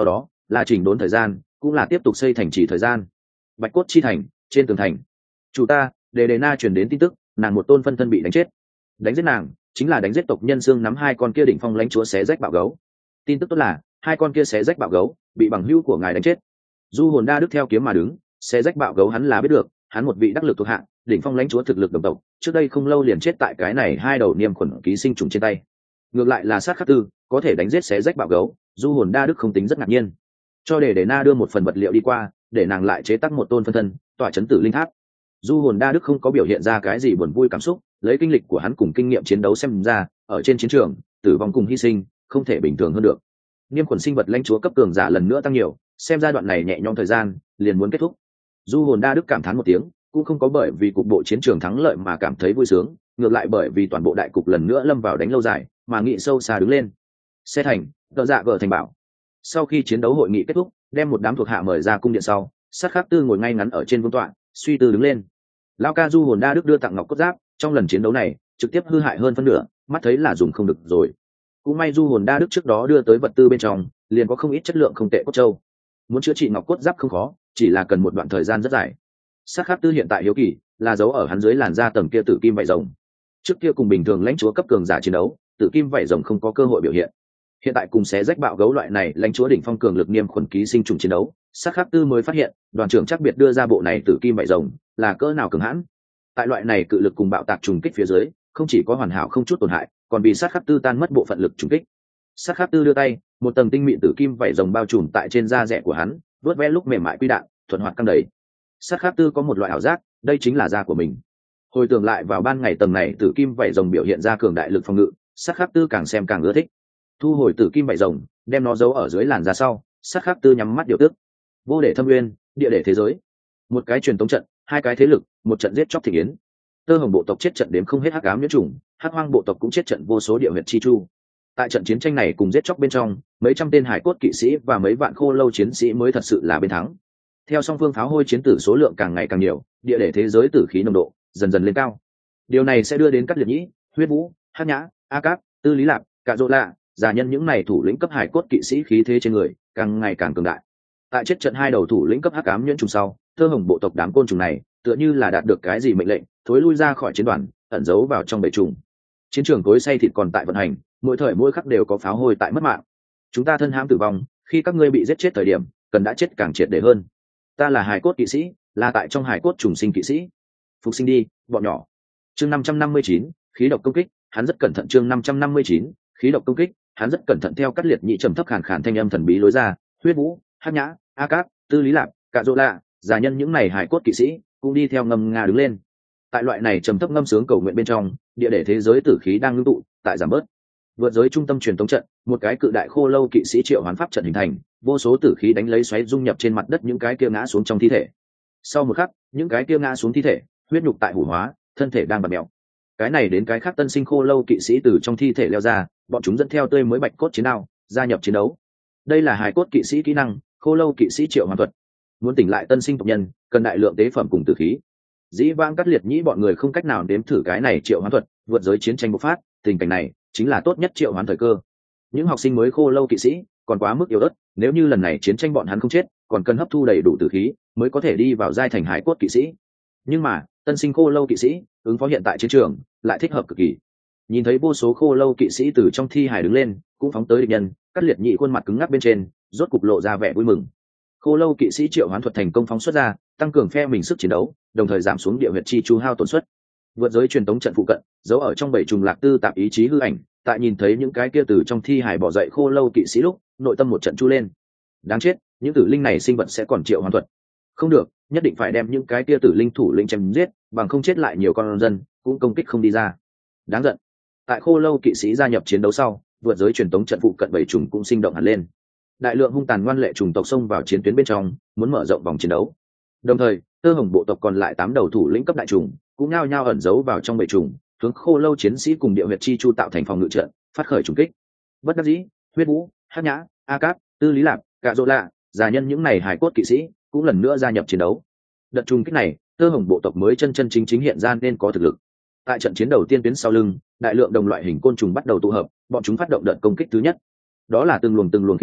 là chỉnh đốn thời gian, cũng là tiếp tục xây thành trì thời gian. Bạch cốt chi thành, trên tường thành, chủ ta đề đề na truyền đến tin tức, nàng một tôn phân thân bị đánh chết. Đánh giết nàng chính là đánh giết tộc nhân xương nắm hai con kia đỉnh phong lãnh chúa xé rách bạo gấu. Tin tức tốt là hai con kia xé rách bạo gấu bị bằng hữu của ngài đánh chết. Du hồn đa đức theo kiếm mà đứng, xé rách bạo gấu hắn là biết được, hắn một vị đắc lực thuộc hạ, đỉnh phong lãnh chúa thực lực đồng tộc, trước đây không lâu liền chết tại cái này hai đầu niêm khuẩn ký sinh trùng trên tay. Ngược lại là sát khắc tư có thể đánh giết xé rách bạo gấu, du hồn đa đức không tính rất ngạc nhiên. Cho để để na đưa một phần vật liệu đi qua, để nàng lại chế tác một tôn phân thân tỏa chấn tử linh tháp. Du hồn đa đức không có biểu hiện ra cái gì buồn vui cảm xúc, lấy kinh lịch của hắn cùng kinh nghiệm chiến đấu xem ra, ở trên chiến trường tử vong cùng hy sinh không thể bình thường hơn được. Niêm khuẩn sinh vật lãnh chúa cấp cường giả lần nữa tăng nhiều, xem giai đoạn này nhẹ nhõm thời gian liền muốn kết thúc. Du hồn đa đức cảm thán một tiếng, cũng không có bởi vì cục bộ chiến trường thắng lợi mà cảm thấy vui sướng, ngược lại bởi vì toàn bộ đại cục lần nữa lâm vào đánh lâu dài mà nghị sâu xa đứng lên. Xe thành tợ dạ vợ thành bảo. Sau khi chiến đấu hội nghị kết thúc, đem một đám thuộc hạ mời ra cung điện sau, sát khắc tư ngồi ngay ngắn ở trên vương tọa, suy tư đứng lên. Lao ca du hồn đa đức đưa tặng ngọc cốt giáp, trong lần chiến đấu này trực tiếp hư hại hơn phân nửa, mắt thấy là dùng không được rồi. Cũng may du hồn đa đức trước đó đưa tới vật tư bên trong liền có không ít chất lượng không tệ cốt châu, muốn chữa trị ngọc cốt giáp không khó, chỉ là cần một đoạn thời gian rất dài. Sát khắc tư hiện tại hiếu kỳ là giấu ở hắn dưới làn da tầng kia tử kim vảy rồng. Trước kia cùng bình thường lãnh chúa cấp cường giả chiến đấu, tử kim vảy rồng không có cơ hội biểu hiện. Hiện tại cùng xé rách bạo gấu loại này lãnh chúa đỉnh phong cường lực niêm khuẩn ký sinh trùng chiến đấu, sát khắc tư mới phát hiện đoàn trưởng chắc biệt đưa ra bộ này tử kim vảy rồng là cỡ nào cường hãn. Tại loại này cự lực cùng bạo tạc trùng kích phía dưới, không chỉ có hoàn hảo không chút tổn hại, còn vì sát khắc tư tan mất bộ phận lực trùng kích. Sát khắc tư đưa tay, một tầng tinh mịn tử kim vảy rồng bao trùm tại trên da rẻ của hắn, vớt ve lúc mềm mại quy đạn, thuận hoạt căng đầy. Sát khắc tư có một loại ảo giác, đây chính là da của mình. Hồi tưởng lại vào ban ngày tầng này tử kim vảy rồng biểu hiện ra cường đại lực phòng ngự, sát khắc tư càng xem càng ưa thích. Thu hồi tử kim vảy rồng, đem nó giấu ở dưới làn da sau, sát khắc tư nhắm mắt điều tức. Vô để thâm nguyên, địa để thế giới. Một cái truyền tống trận, hai cái thế lực, một trận giết chóc thị yến. Tơ hồng bộ tộc chết trận đếm không hết hắc ám nhiễm trùng, hắc hoang bộ tộc cũng chết trận vô số địa huyệt chi chu. Tại trận chiến tranh này cùng giết chóc bên trong, mấy trăm tên hải cốt kỵ sĩ và mấy vạn khô lâu chiến sĩ mới thật sự là bên thắng. Theo song phương pháo hôi chiến tử số lượng càng ngày càng nhiều, địa để thế giới tử khí nồng độ dần dần lên cao. Điều này sẽ đưa đến các liệt nhĩ, huyết vũ, hắc nhã, a cáp, tư lý lạp, cạ rỗ lạ, giả nhân những này thủ lĩnh cấp hải cốt kỵ sĩ khí thế trên người càng ngày càng cường đại. Tại chết trận hai đầu thủ lĩnh cấp hắc ám nhuyễn trùng sau, thơ hồng bộ tộc đám côn trùng này tựa như là đạt được cái gì mệnh lệnh, thối lui ra khỏi chiến đoàn, ẩn giấu vào trong bầy trùng. Chiến trường tối say thịt còn tại vận hành, mỗi thời mỗi khắc đều có pháo hôi tại mất mạng. Chúng ta thân hãm tử vong, khi các ngươi bị giết chết thời điểm, cần đã chết càng triệt để hơn. Ta là hải cốt kỵ sĩ, là tại trong hải cốt trùng sinh kỵ sĩ. Phục sinh đi, bọn nhỏ. Chương năm trăm năm mươi chín, khí độc công kích, hắn rất cẩn thận. Chương năm trăm năm mươi chín, khí độc công kích, hắn rất cẩn thận. Theo cắt liệt nhị trầm thấp khàn khàn thanh âm thần bí lối ra, huyết vũ, hắc nhã, a cát, tư lý lạp, cạ rỗ lạ, giả nhân những này hải cốt kỵ sĩ cũng đi theo ngâm nga đứng lên. Tại loại này trầm thấp ngâm sướng cầu nguyện bên trong, địa để thế giới tử khí đang ngưng tụ, tại giảm bớt. Vượt giới trung tâm truyền tống trận, một cái cự đại khô lâu kỵ sĩ triệu hoán pháp trận hình thành, vô số tử khí đánh lấy xoáy dung nhập trên mặt đất những cái kia ngã xuống trong thi thể. Sau một khắc, những cái kia ngã xuống thi thể, huyết nhục tại hủ hóa, thân thể đang bật mèo. Cái này đến cái khác tân sinh khô lâu kỵ sĩ từ trong thi thể leo ra, bọn chúng dẫn theo tươi mới bạch cốt chiến đao, gia nhập chiến đấu. Đây là hài cốt kỵ sĩ kỹ năng, khô lâu kỵ sĩ triệu hoán thuật. Muốn tỉnh lại tân sinh tộc nhân, cần đại lượng tế phẩm cùng tử khí. Dĩ vãng cắt liệt nhĩ bọn người không cách nào đếm thử cái này triệu hoán thuật, vượt giới chiến tranh bộc phát, tình cảnh này chính là tốt nhất triệu hoán thời cơ. Những học sinh mới khô lâu kỵ sĩ còn quá mức yếu ớt, nếu như lần này chiến tranh bọn hắn không chết, còn cần hấp thu đầy đủ tử khí mới có thể đi vào giai thành hải cốt kỵ sĩ. Nhưng mà tân sinh khô lâu kỵ sĩ ứng phó hiện tại chiến trường lại thích hợp cực kỳ. Nhìn thấy vô số khô lâu kỵ sĩ từ trong thi hài đứng lên, cũng phóng tới địch nhân, cắt liệt nhị khuôn mặt cứng ngắc bên trên rốt cục lộ ra vẻ vui mừng. Khô lâu kỵ sĩ triệu hoán thuật thành công phóng xuất ra, tăng cường phe mình sức chiến đấu, đồng thời giảm xuống địa huyệt chi chu hao tổn suất. Vượt giới truyền tống trận phụ cận, giấu ở trong bảy trùng lạc tư tạp ý chí hư ảnh, tại nhìn thấy những cái kia từ trong thi hài bỏ dậy khô lâu kỵ sĩ lúc, nội tâm một trận chu lên. Đáng chết, những tử linh này sinh vật sẽ còn triệu hoán thuật. Không được, nhất định phải đem những cái kia tử linh thủ lĩnh chém giết, bằng không chết lại nhiều con dân, cũng công kích không đi ra. Đáng giận. Tại khô lâu kỵ sĩ gia nhập chiến đấu sau, vượt giới truyền tống trận phụ cận bảy trùng cũng sinh động hẳn lên. Đại lượng hung tàn ngoan lệ trùng tộc xông vào chiến tuyến bên trong, muốn mở rộng vòng chiến đấu. Đồng thời, tơ hồng bộ tộc còn lại tám đầu thủ lĩnh cấp đại trùng cũng nhao nhao ẩn giấu vào trong bầy trùng, hướng khô lâu chiến sĩ cùng địa huyệt chi chu tạo thành phòng ngự trận, phát khởi trùng kích. Bất đắc dĩ, huyết vũ, hắc nhã, a cáp, tư lý lạp, cạ rỗ lạ, giả nhân những này hải cốt kỵ sĩ cũng lần nữa gia nhập chiến đấu. Đợt trùng kích này, tơ hồng bộ tộc mới chân chân chính chính hiện ra nên có thực lực. Tại trận chiến đầu tiên tuyến sau lưng, đại lượng đồng loại hình côn trùng bắt đầu tụ hợp, bọn chúng phát động đợt công kích thứ nhất. Đó là từng luồng từng luồng khí độc,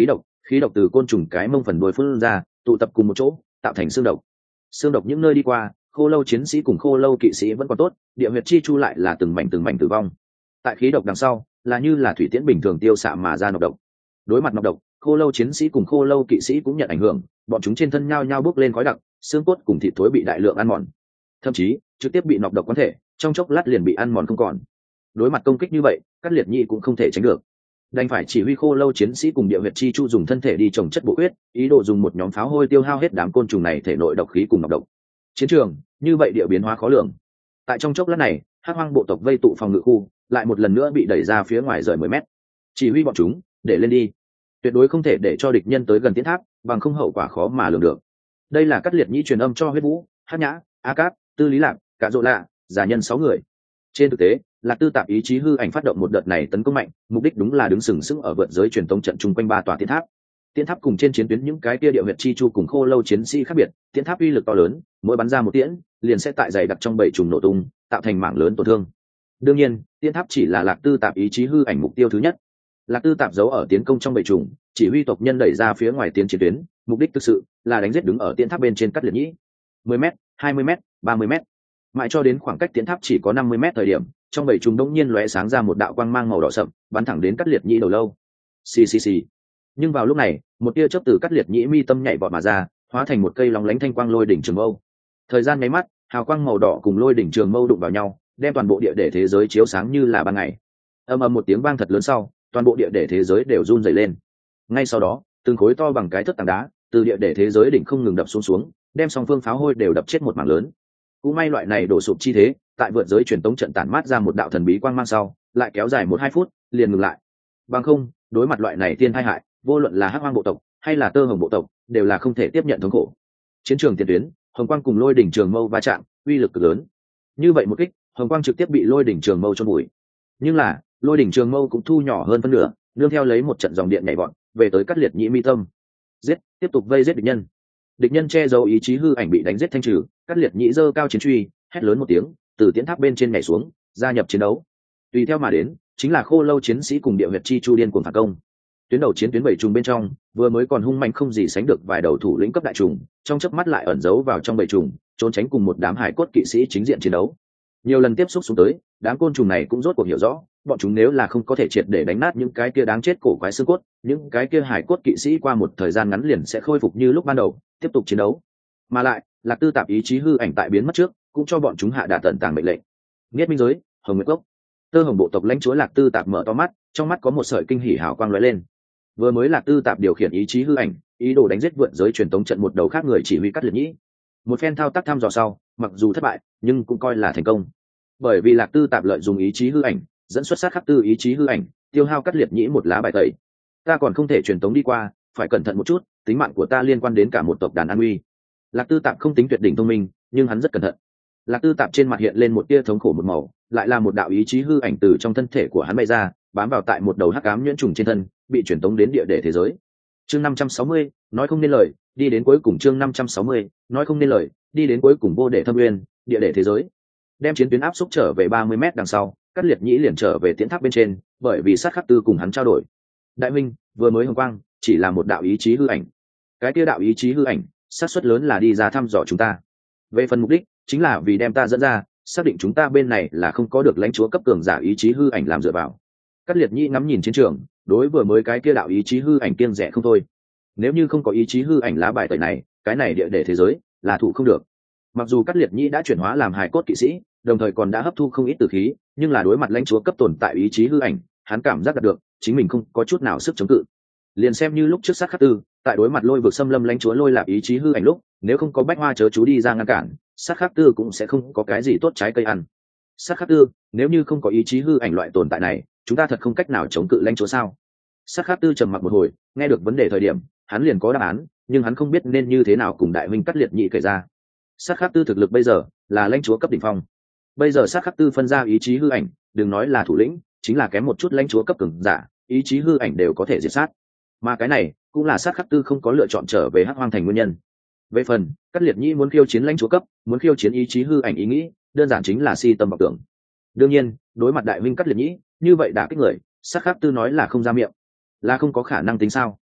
khí độc từ côn trùng cái mông phần đuôi phun ra, tụ tập cùng một chỗ tạo thành xương độc. Xương độc những nơi đi qua, khô lâu chiến sĩ cùng khô lâu kỵ sĩ vẫn còn tốt, địa huyệt chi chu lại là từng mảnh từng mảnh tử vong. Tại khí độc đằng sau là như là thủy tiễn bình thường tiêu xạ mà ra nọc độc. Đối mặt nọc độc, khô lâu chiến sĩ cùng khô lâu kỵ sĩ cũng nhận ảnh hưởng, bọn chúng trên thân nhao nhao bốc lên khói đặc, xương cốt cùng thịt thối bị đại lượng ăn mòn, thậm chí trực tiếp bị nọc độc quán thể, trong chốc lát liền bị ăn mòn không còn. Đối mặt công kích như vậy, Cát Liệt Nhĩ cũng không thể tránh được, đành phải chỉ huy khô lâu chiến sĩ cùng địa huyệt chi chu dùng thân thể đi trồng chất bộ huyết, ý đồ dùng một nhóm pháo hôi tiêu hao hết đám côn trùng này thể nội độc khí cùng nọc độc. Chiến trường như vậy địa biến hóa khó lường. Tại trong chốc lát này, Hắc Hoang bộ tộc vây tụ phòng ngự khu lại một lần nữa bị đẩy ra phía ngoài rời mười mét. Chỉ huy bọn chúng để lên đi, tuyệt đối không thể để cho địch nhân tới gần tiến tháp, bằng không hậu quả khó mà lường được. Đây là Cát Liệt Nhĩ truyền âm cho Huyết Vũ, Hắc Nhã, A Cáp, Tư Lý Lạc, Cả Dỗ Lạ, giả nhân sáu người. Trên thực tế, Lạc Tư Tạp ý chí hư ảnh phát động một đợt này tấn công mạnh, mục đích đúng là đứng sừng sững ở vượt giới truyền tống trận chung quanh ba tòa tiến tháp. Tiến tháp cùng trên chiến tuyến những cái kia địa huyệt chi chu cùng khô lâu chiến sĩ khác biệt, tiến tháp uy lực to lớn, mỗi bắn ra một tiễn, liền sẽ tại dày đặc trong bảy trùng nổ tung, tạo thành mảng lớn tổn thương. Đương nhiên, tiến tháp chỉ là Lạc Tư Tạp ý chí hư ảnh mục tiêu thứ nhất. Lạc Tư Tạp giấu ở tiến công trong bảy trùng, chỉ huy tộc nhân đẩy ra phía ngoài tiến chiến tuyến, mục đích thực sự là đánh giết đứng ở tiến tháp bên trên Cát Liệt Nhĩ. mười mét, hai mươi mét, ba mươi mét, mãi cho đến khoảng cách tiến tháp chỉ có năm mươi mét thời điểm, trong bảy trùng đông nhiên lóe sáng ra một đạo quang mang màu đỏ sậm, bắn thẳng đến Cát Liệt Nhĩ đầu lâu. Xì xì xì. Nhưng vào lúc này, một tia chớp từ Cát Liệt Nhĩ mi tâm nhảy vọt mà ra, hóa thành một cây lóng lánh thanh quang lôi đỉnh trường mâu. Thời gian nháy mắt, hào quang màu đỏ cùng lôi đỉnh trường mâu đụng vào nhau, đem toàn bộ địa để thế giới chiếu sáng như là ban ngày. Ầm ầm một tiếng vang thật lớn sau, toàn bộ địa để thế giới đều run rẩy lên. Ngay sau đó, từng khối to bằng cái thất tảng đá từ địa để thế giới đỉnh không ngừng đập xuống xuống, đem song phương pháo hôi đều đập chết một mảng lớn. Cũng may loại này đổ sụp chi thế, tại vượt giới truyền tống trận tản mát ra một đạo thần bí quang mang sau, lại kéo dài một hai phút, liền ngừng lại. Bằng không, đối mặt loại này tiên tai hại, vô luận là Hắc Hoang bộ tộc hay là Tơ Hồng bộ tộc, đều là không thể tiếp nhận thống khổ. Chiến trường tiền tuyến, hồng quang cùng lôi đỉnh trường mâu va chạm, uy lực cực lớn. Như vậy một kích, hồng quang trực tiếp bị lôi đỉnh trường mâu chôn bụi. Nhưng là, lôi đỉnh trường mâu cũng thu nhỏ hơn phân nửa, nương theo lấy một trận dòng điện nhảy vọt, về tới Cát Liệt Nhĩ mi tâm. Giết, tiếp tục vây giết địch nhân. Địch nhân che giấu ý chí hư ảnh bị đánh giết thanh trừ, Cát Liệt Nhĩ giơ cao chiến truy, hét lớn một tiếng, từ tiến tháp bên trên nhảy xuống, gia nhập chiến đấu. Tùy theo mà đến, chính là khô lâu chiến sĩ cùng địa huyệt chi chu điên cuồng phản công. Tuyến đầu chiến tuyến bảy trùng bên trong, vừa mới còn hung mạnh không gì sánh được vài đầu thủ lĩnh cấp đại trùng, trong chớp mắt lại ẩn giấu vào trong bảy trùng, trốn tránh cùng một đám hải cốt kỵ sĩ chính diện chiến đấu. Nhiều lần tiếp xúc xuống tới, đám côn trùng này cũng rốt cuộc hiểu rõ, bọn chúng nếu là không có thể triệt để đánh nát những cái kia đáng chết cổ quái xương cốt, những cái kia hải cốt kỵ sĩ qua một thời gian ngắn liền sẽ khôi phục như lúc ban đầu, tiếp tục chiến đấu. Mà lại, Lạc Tư Tạp ý chí hư ảnh tại biến mất trước, cũng cho bọn chúng hạ đạt tận tàng mệnh lệnh. Nghiệt minh giới, Hồng Nguyệt Cốc. Tơ Hồng bộ tộc lãnh chúa Lạc Tư Tạp mở to mắt, trong mắt có một sợi kinh hỉ hào quang lóe lên. Vừa mới Lạc Tư Tạp điều khiển ý chí hư ảnh, ý đồ đánh giết vượt giới truyền tống trận một đầu khác người chỉ huy Cát Liệt Nhĩ. Một phen thao tác thăm dò sau, mặc dù thất bại, nhưng cũng coi là thành công. Bởi vì Lạc Tư Tạp lợi dụng ý chí hư ảnh, dẫn xuất sát khắc tư ý chí hư ảnh, tiêu hao Cát Liệt Nhĩ một lá bài tẩy. Ta còn không thể truyền tống đi qua, phải cẩn thận một chút, tính mạng của ta liên quan đến cả một tộc đàn an uy. Lạc Tư Tạp không tính tuyệt đỉnh thông minh, nhưng hắn rất cẩn thận. Lạc Tư Tạp trên mặt hiện lên một tia thống khổ một màu, lại là một đạo ý chí hư ảnh từ trong thân thể của hắn bay ra, bám vào tại một đầu hắc ám nhuyễn trùng trên thân, bị truyền tống đến địa để thế giới. Chương năm trăm sáu mươi, nói không nên lời, đi đến cuối cùng. Chương năm trăm sáu mươi, nói không nên lời, đi đến cuối cùng. Vô để thâm nguyên, địa để thế giới. Đem chiến tuyến áp xúc trở về ba mươi mét đằng sau, Cát Liệt Nhĩ liền trở về tiến tháp bên trên, bởi vì sát khắc tư cùng hắn trao đổi. Đại minh, vừa mới hồng quang, chỉ là một đạo ý chí hư ảnh. Cái kia đạo ý chí hư ảnh, xác suất lớn là đi ra thăm dò chúng ta. Về phần mục đích, chính là vì đem ta dẫn ra, xác định chúng ta bên này là không có được lãnh chúa cấp cường giả ý chí hư ảnh làm dựa vào. Cát Liệt Nhĩ ngắm nhìn chiến trường, đối vừa mới cái kia đạo ý chí hư ảnh kiêng rẻ không thôi. Nếu như không có ý chí hư ảnh lá bài tẩy này, cái này địa để thế giới là thủ không được. Mặc dù Cát Liệt Nhĩ đã chuyển hóa làm hài cốt kỵ sĩ, đồng thời còn đã hấp thu không ít tử khí, nhưng là đối mặt lãnh chúa cấp tồn tại ý chí hư ảnh, hắn cảm giác được chính mình không có chút nào sức chống cự. Liền xem như lúc trước sát khắc tư, tại đối mặt lôi vực xâm lâm lãnh chúa lôi lạp ý chí hư ảnh lúc, nếu không có bách hoa chớ chú đi ra ngăn cản, sát khắc tư cũng sẽ không có cái gì tốt trái cây ăn. Sát khắc tư, nếu như không có ý chí hư ảnh loại tồn tại này, chúng ta thật không cách nào chống cự lãnh chúa sao? Sát khắc tư trầm mặc một hồi, nghe được vấn đề thời điểm, hắn liền có đáp án, nhưng hắn không biết nên như thế nào cùng đại huynh Cát Liệt Nhĩ kể ra. Sát khắc tư thực lực bây giờ là lãnh chúa cấp đỉnh phong. Bây giờ sát khắc tư phân ra ý chí hư ảnh, đừng nói là thủ lĩnh, chính là kém một chút lãnh chúa cấp cường giả, ý chí hư ảnh đều có thể diệt sát. Mà cái này cũng là sát khắc tư không có lựa chọn trở về Hắc Hoang thành nguyên nhân. Về phần Cát Liệt Nhĩ muốn khiêu chiến lãnh chúa cấp, muốn khiêu chiến ý chí hư ảnh ý nghĩ, đơn giản chính là si tâm vọng tưởng. Đương nhiên, đối mặt đại huynh Cát Liệt Nhĩ, như vậy đã kích người, sát khắc tư nói là không ra miệng, là không có khả năng tính sao?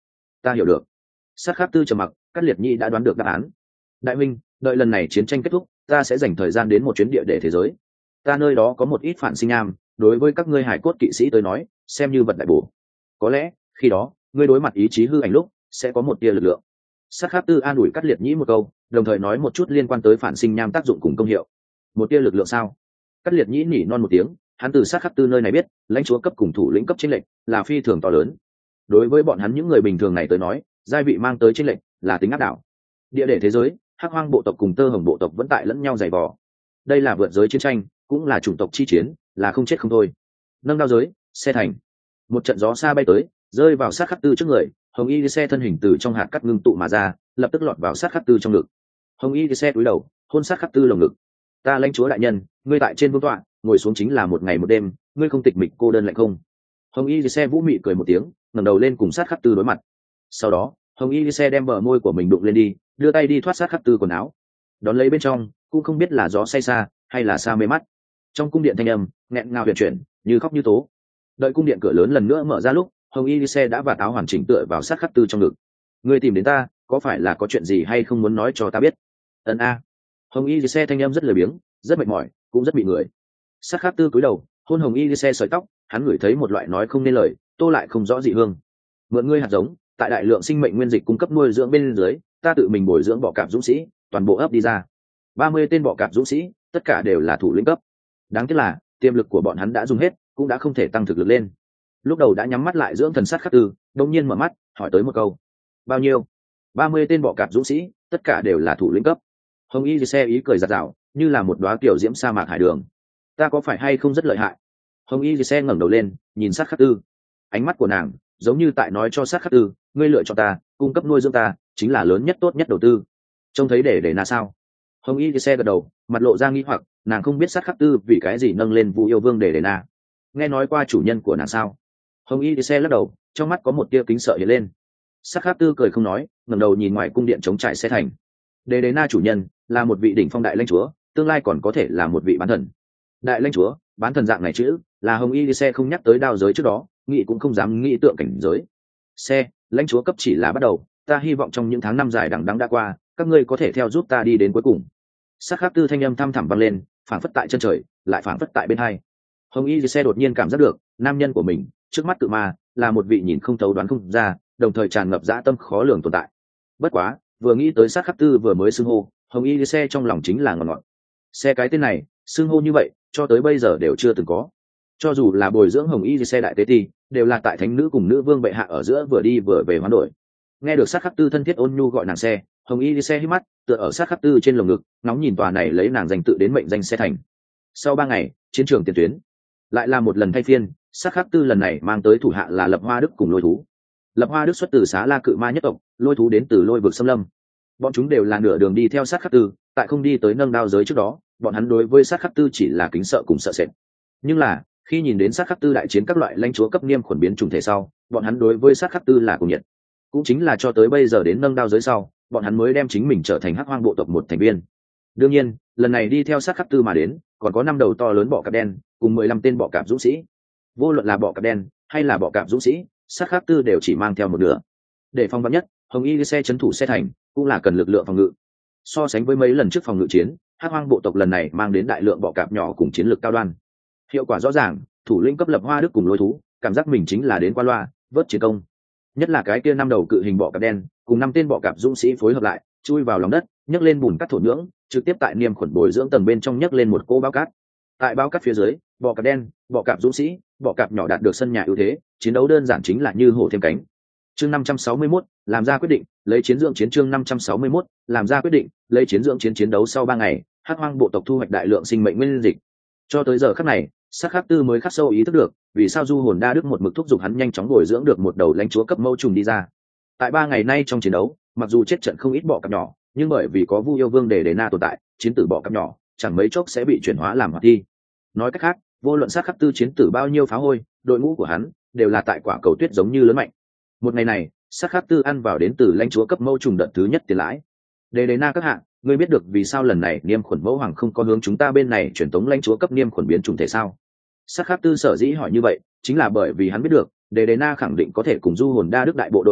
Ta hiểu được. Sát khắc tư trầm mặc, Cát Liệt Nhi đã đoán được đáp án. Đại minh, đợi lần này chiến tranh kết thúc, ta sẽ dành thời gian đến một chuyến địa để thế giới. Ta nơi đó có một ít phản sinh am, đối với các ngươi hải cốt kỵ sĩ tới nói, xem như vật đại bổ. Có lẽ khi đó ngươi đối mặt ý chí hư ảnh lúc sẽ có một tia lực lượng. Sát khắc tư an ủi Cát Liệt Nhĩ một câu, đồng thời nói một chút liên quan tới phản sinh nham tác dụng cùng công hiệu. Một tia lực lượng sao? Cát Liệt Nhĩ nỉ non một tiếng, hắn từ sát khắc tư nơi này biết lãnh chúa cấp cùng thủ lĩnh cấp chênh lệch là phi thường to lớn. Đối với bọn hắn những người bình thường này tới nói, giai vị mang tới chênh lệch là tính áp đảo. Địa để thế giới, hắc hoang bộ tộc cùng tơ hồng bộ tộc vẫn tại lẫn nhau giày vò. Đây là vượt giới chiến tranh, cũng là chủng tộc chi chiến, là không chết không thôi. Nâng đao giới, xe thành. Một trận gió xa bay tới, rơi vào sát khắc tư trước người, hồng y xe thân hình từ trong hạt cắt ngưng tụ mà ra, lập tức lọt vào sát khắc tư trong ngực. Hồng y xe cúi đầu, hôn sát khắc tư lồng ngực. Ta lãnh chúa đại nhân, ngươi tại trên vương tọa, ngồi xuống chính là một ngày một đêm, ngươi không tịch mịch cô đơn lạnh không? Hồng y xe vũ mị cười một tiếng, ngẩng đầu lên cùng sát khắc tư đối mặt. Sau đó hồng y xe đem bờ môi của mình đụng lên đi, đưa tay đi thoát sát khắc tư quần áo, đón lấy bên trong cũng không biết là gió say xa hay là xa mê mắt. Trong cung điện thanh âm nghẹn ngào huyền chuyển như khóc như tố. Đợi cung điện cửa lớn lần nữa mở ra lúc hồng y xe đã vạt áo hoàn chỉnh tựa vào sát khắc tư trong ngực. Ngươi tìm đến ta có phải là có chuyện gì hay không muốn nói cho ta biết? Ân a. Hồng y xe thanh âm rất lười biếng, rất mệt mỏi, cũng rất bị người. Sát khắc tư cúi đầu hôn hồng y xe sợi tóc, hắn ngửi thấy một loại nói không nên lời, tô lại không rõ dị hương. Mượn ngươi hạt giống, tại đại lượng sinh mệnh nguyên dịch cung cấp nuôi dưỡng bên dưới, ta tự mình bồi dưỡng bọ cạp dũng sĩ, toàn bộ ấp đi ra ba mươi tên bọ cạp dũng sĩ, tất cả đều là thủ lĩnh cấp. Đáng tiếc là tiềm lực của bọn hắn đã dùng hết, cũng đã không thể tăng thực lực lên. Lúc đầu đã nhắm mắt lại dưỡng thần sát khắc tư, đột nhiên mở mắt hỏi tới một câu: bao nhiêu? ba mươi tên bọ cạp dũng sĩ, tất cả đều là thủ lĩnh cấp. Hồng y xe ý cười giạt rào, như là một đóa tiểu diễm sa mạc hải đường. Ta có phải hay không rất lợi hại? Hồng y xe ngẩng đầu lên nhìn sát khắc tư, ánh mắt của nàng giống như tại nói cho sát khắc tư, ngươi lựa chọn ta, cung cấp nuôi dưỡng ta, chính là lớn nhất tốt nhất đầu tư. Trông thấy để để na sao? Hồng y xe gật đầu, mặt lộ ra nghi hoặc, nàng không biết sát khắc tư vì cái gì nâng lên Vu yêu vương để để na. Nghe nói qua chủ nhân của nàng sao? Hồng y xe lắc đầu, trong mắt có một tia kính sợ hiện lên. Sát khắc tư cười không nói, ngẩng đầu nhìn ngoài cung điện chống trải xe thành. Để để na chủ nhân là một vị đỉnh phong đại lãnh chúa, tương lai còn có thể là một vị bán thần. Đại lãnh chúa, bán thần dạng này chữ, là Hồng y xe không nhắc tới đao giới trước đó, nghĩ cũng không dám nghĩ tượng cảnh giới. Xe, lãnh chúa cấp chỉ là bắt đầu, ta hy vọng trong những tháng năm dài đằng đẵng đã qua, các ngươi có thể theo giúp ta đi đến cuối cùng. Sát khắc tư thanh âm thăm thẳm vang lên, phảng phất tại chân trời, lại phảng phất tại bên hai. Hồng y xe đột nhiên cảm giác được, nam nhân của mình trước mắt tự ma là một vị nhìn không thấu đoán không ra, đồng thời tràn ngập dã tâm khó lường tồn tại. Bất quá, vừa nghĩ tới sát khắc tư vừa mới xưng hô, Hồng y xe trong lòng chính là ngọt ngọt. Xe cái tên này, xưng hô như vậy, cho tới bây giờ đều chưa từng có. Cho dù là bồi dưỡng Hồng y xe đại tế ti, đều là tại thánh nữ cùng nữ vương bệ hạ ở giữa vừa đi vừa về hoán đổi. Nghe được sát khắc tư thân thiết ôn nhu gọi nàng xe, Hồng y xe hít mắt tựa ở sát khắc tư trên lồng ngực, nóng nhìn tòa này lấy nàng danh tự đến mệnh danh xe thành. Sau ba ngày chiến trường tiền tuyến lại là một lần thay phiên, sát khắc tư lần này mang tới thủ hạ là Lập Hoa Đức cùng Lôi Thú. Lập Hoa Đức xuất từ Xá La Cự Ma nhất tộc, Lôi Thú đến từ Lôi vực xâm lâm. Bọn chúng đều là nửa đường đi theo sát khắc tư, tại không đi tới nâng đao giới trước đó, bọn hắn đối với sát khắc tư chỉ là kính sợ cùng sợ sệt. Nhưng là khi nhìn đến sát khắc tư đại chiến các loại lãnh chúa cấp niêm khuẩn biến trùng thể sau, bọn hắn đối với sát khắc tư là cùng nhiệt. Cũng chính là cho tới bây giờ đến nâng đao giới sau, bọn hắn mới đem chính mình trở thành hắc hoang bộ tộc một thành viên. Đương nhiên lần này đi theo sát khắc tư mà đến còn có năm đầu to lớn bọ cạp đen cùng mười lăm tên bọ cạp dũng sĩ. Vô luận là bọ cạp đen hay là bọ cạp dũng sĩ, sát khắc tư đều chỉ mang theo một nửa. Để phòng vắn nhất, Hồng y xe chấn thủ xe thành cũng là cần lực lượng phòng ngự. So sánh với mấy lần trước phòng ngự chiến, hắc hoang bộ tộc lần này mang đến đại lượng bọ cạp nhỏ cùng chiến lược cao đoan. Hiệu quả rõ ràng, thủ lĩnh cấp Lập Hoa Đức cùng Lôi Thú cảm giác mình chính là đến qua loa vớt chiến công. Nhất là cái kia năm đầu cự hình bọ cạp đen cùng năm tên bọ cạp dũng sĩ phối hợp lại, chui vào lòng đất, nhấc lên bùn cắt thổ nhưỡng, trực tiếp tại niêm khuẩn bồi dưỡng tầng bên trong nhấc lên một cỗ bao cát. Tại bao cát phía dưới, bọ cạp đen, bọ cạp dũng sĩ, bọ cạp nhỏ đạt được sân nhà ưu thế, chiến đấu đơn giản chính là như hổ thêm cánh. Chương năm trăm sáu mươi mốt, làm ra quyết định, lấy chiến dưỡng chiến. Chương năm trăm sáu mươi mốt, làm ra quyết định, lấy chiến dưỡng chiến. Chiến đấu sau ba ngày, hắc hoang bộ tộc thu hoạch đại lượng sinh mệnh nguyên dịch. Cho tới giờ khắc này, sát khắc tư mới khắc sâu ý thức được vì sao du hồn đa đức một mực thúc giục hắn nhanh chóng bồi dưỡng được một đầu lãnh chúa cấp mẫu trùng đi ra. Tại ba ngày nay trong chiến đấu, mặc dù chết trận không ít bọ cạp nhỏ, nhưng bởi vì có Vu yêu vương để đề na tồn tại, chiến tử bọ cạp nhỏ chẳng mấy chốc sẽ bị chuyển hóa làm hoạt thi. Nói cách khác, vô luận sát khắc tư chiến tử bao nhiêu phá hôi, đội ngũ của hắn đều là tại quả cầu tuyết giống như lớn mạnh. Một ngày này, sát khắc tư ăn vào đến từ lãnh chúa cấp mẫu trùng đợt thứ nhất tiền lãi. Đề đề na các hạng, ngươi biết được vì sao lần này niêm khuẩn mẫu hoàng không có hướng chúng ta bên này truyền tống lãnh chúa cấp niêm khuẩn biến trùng thể sao? Sát khắc tư sở dĩ hỏi như vậy chính là bởi vì hắn biết được đề đề na khẳng định có thể cùng du hồn đa đức đại bộ đội liên hệ,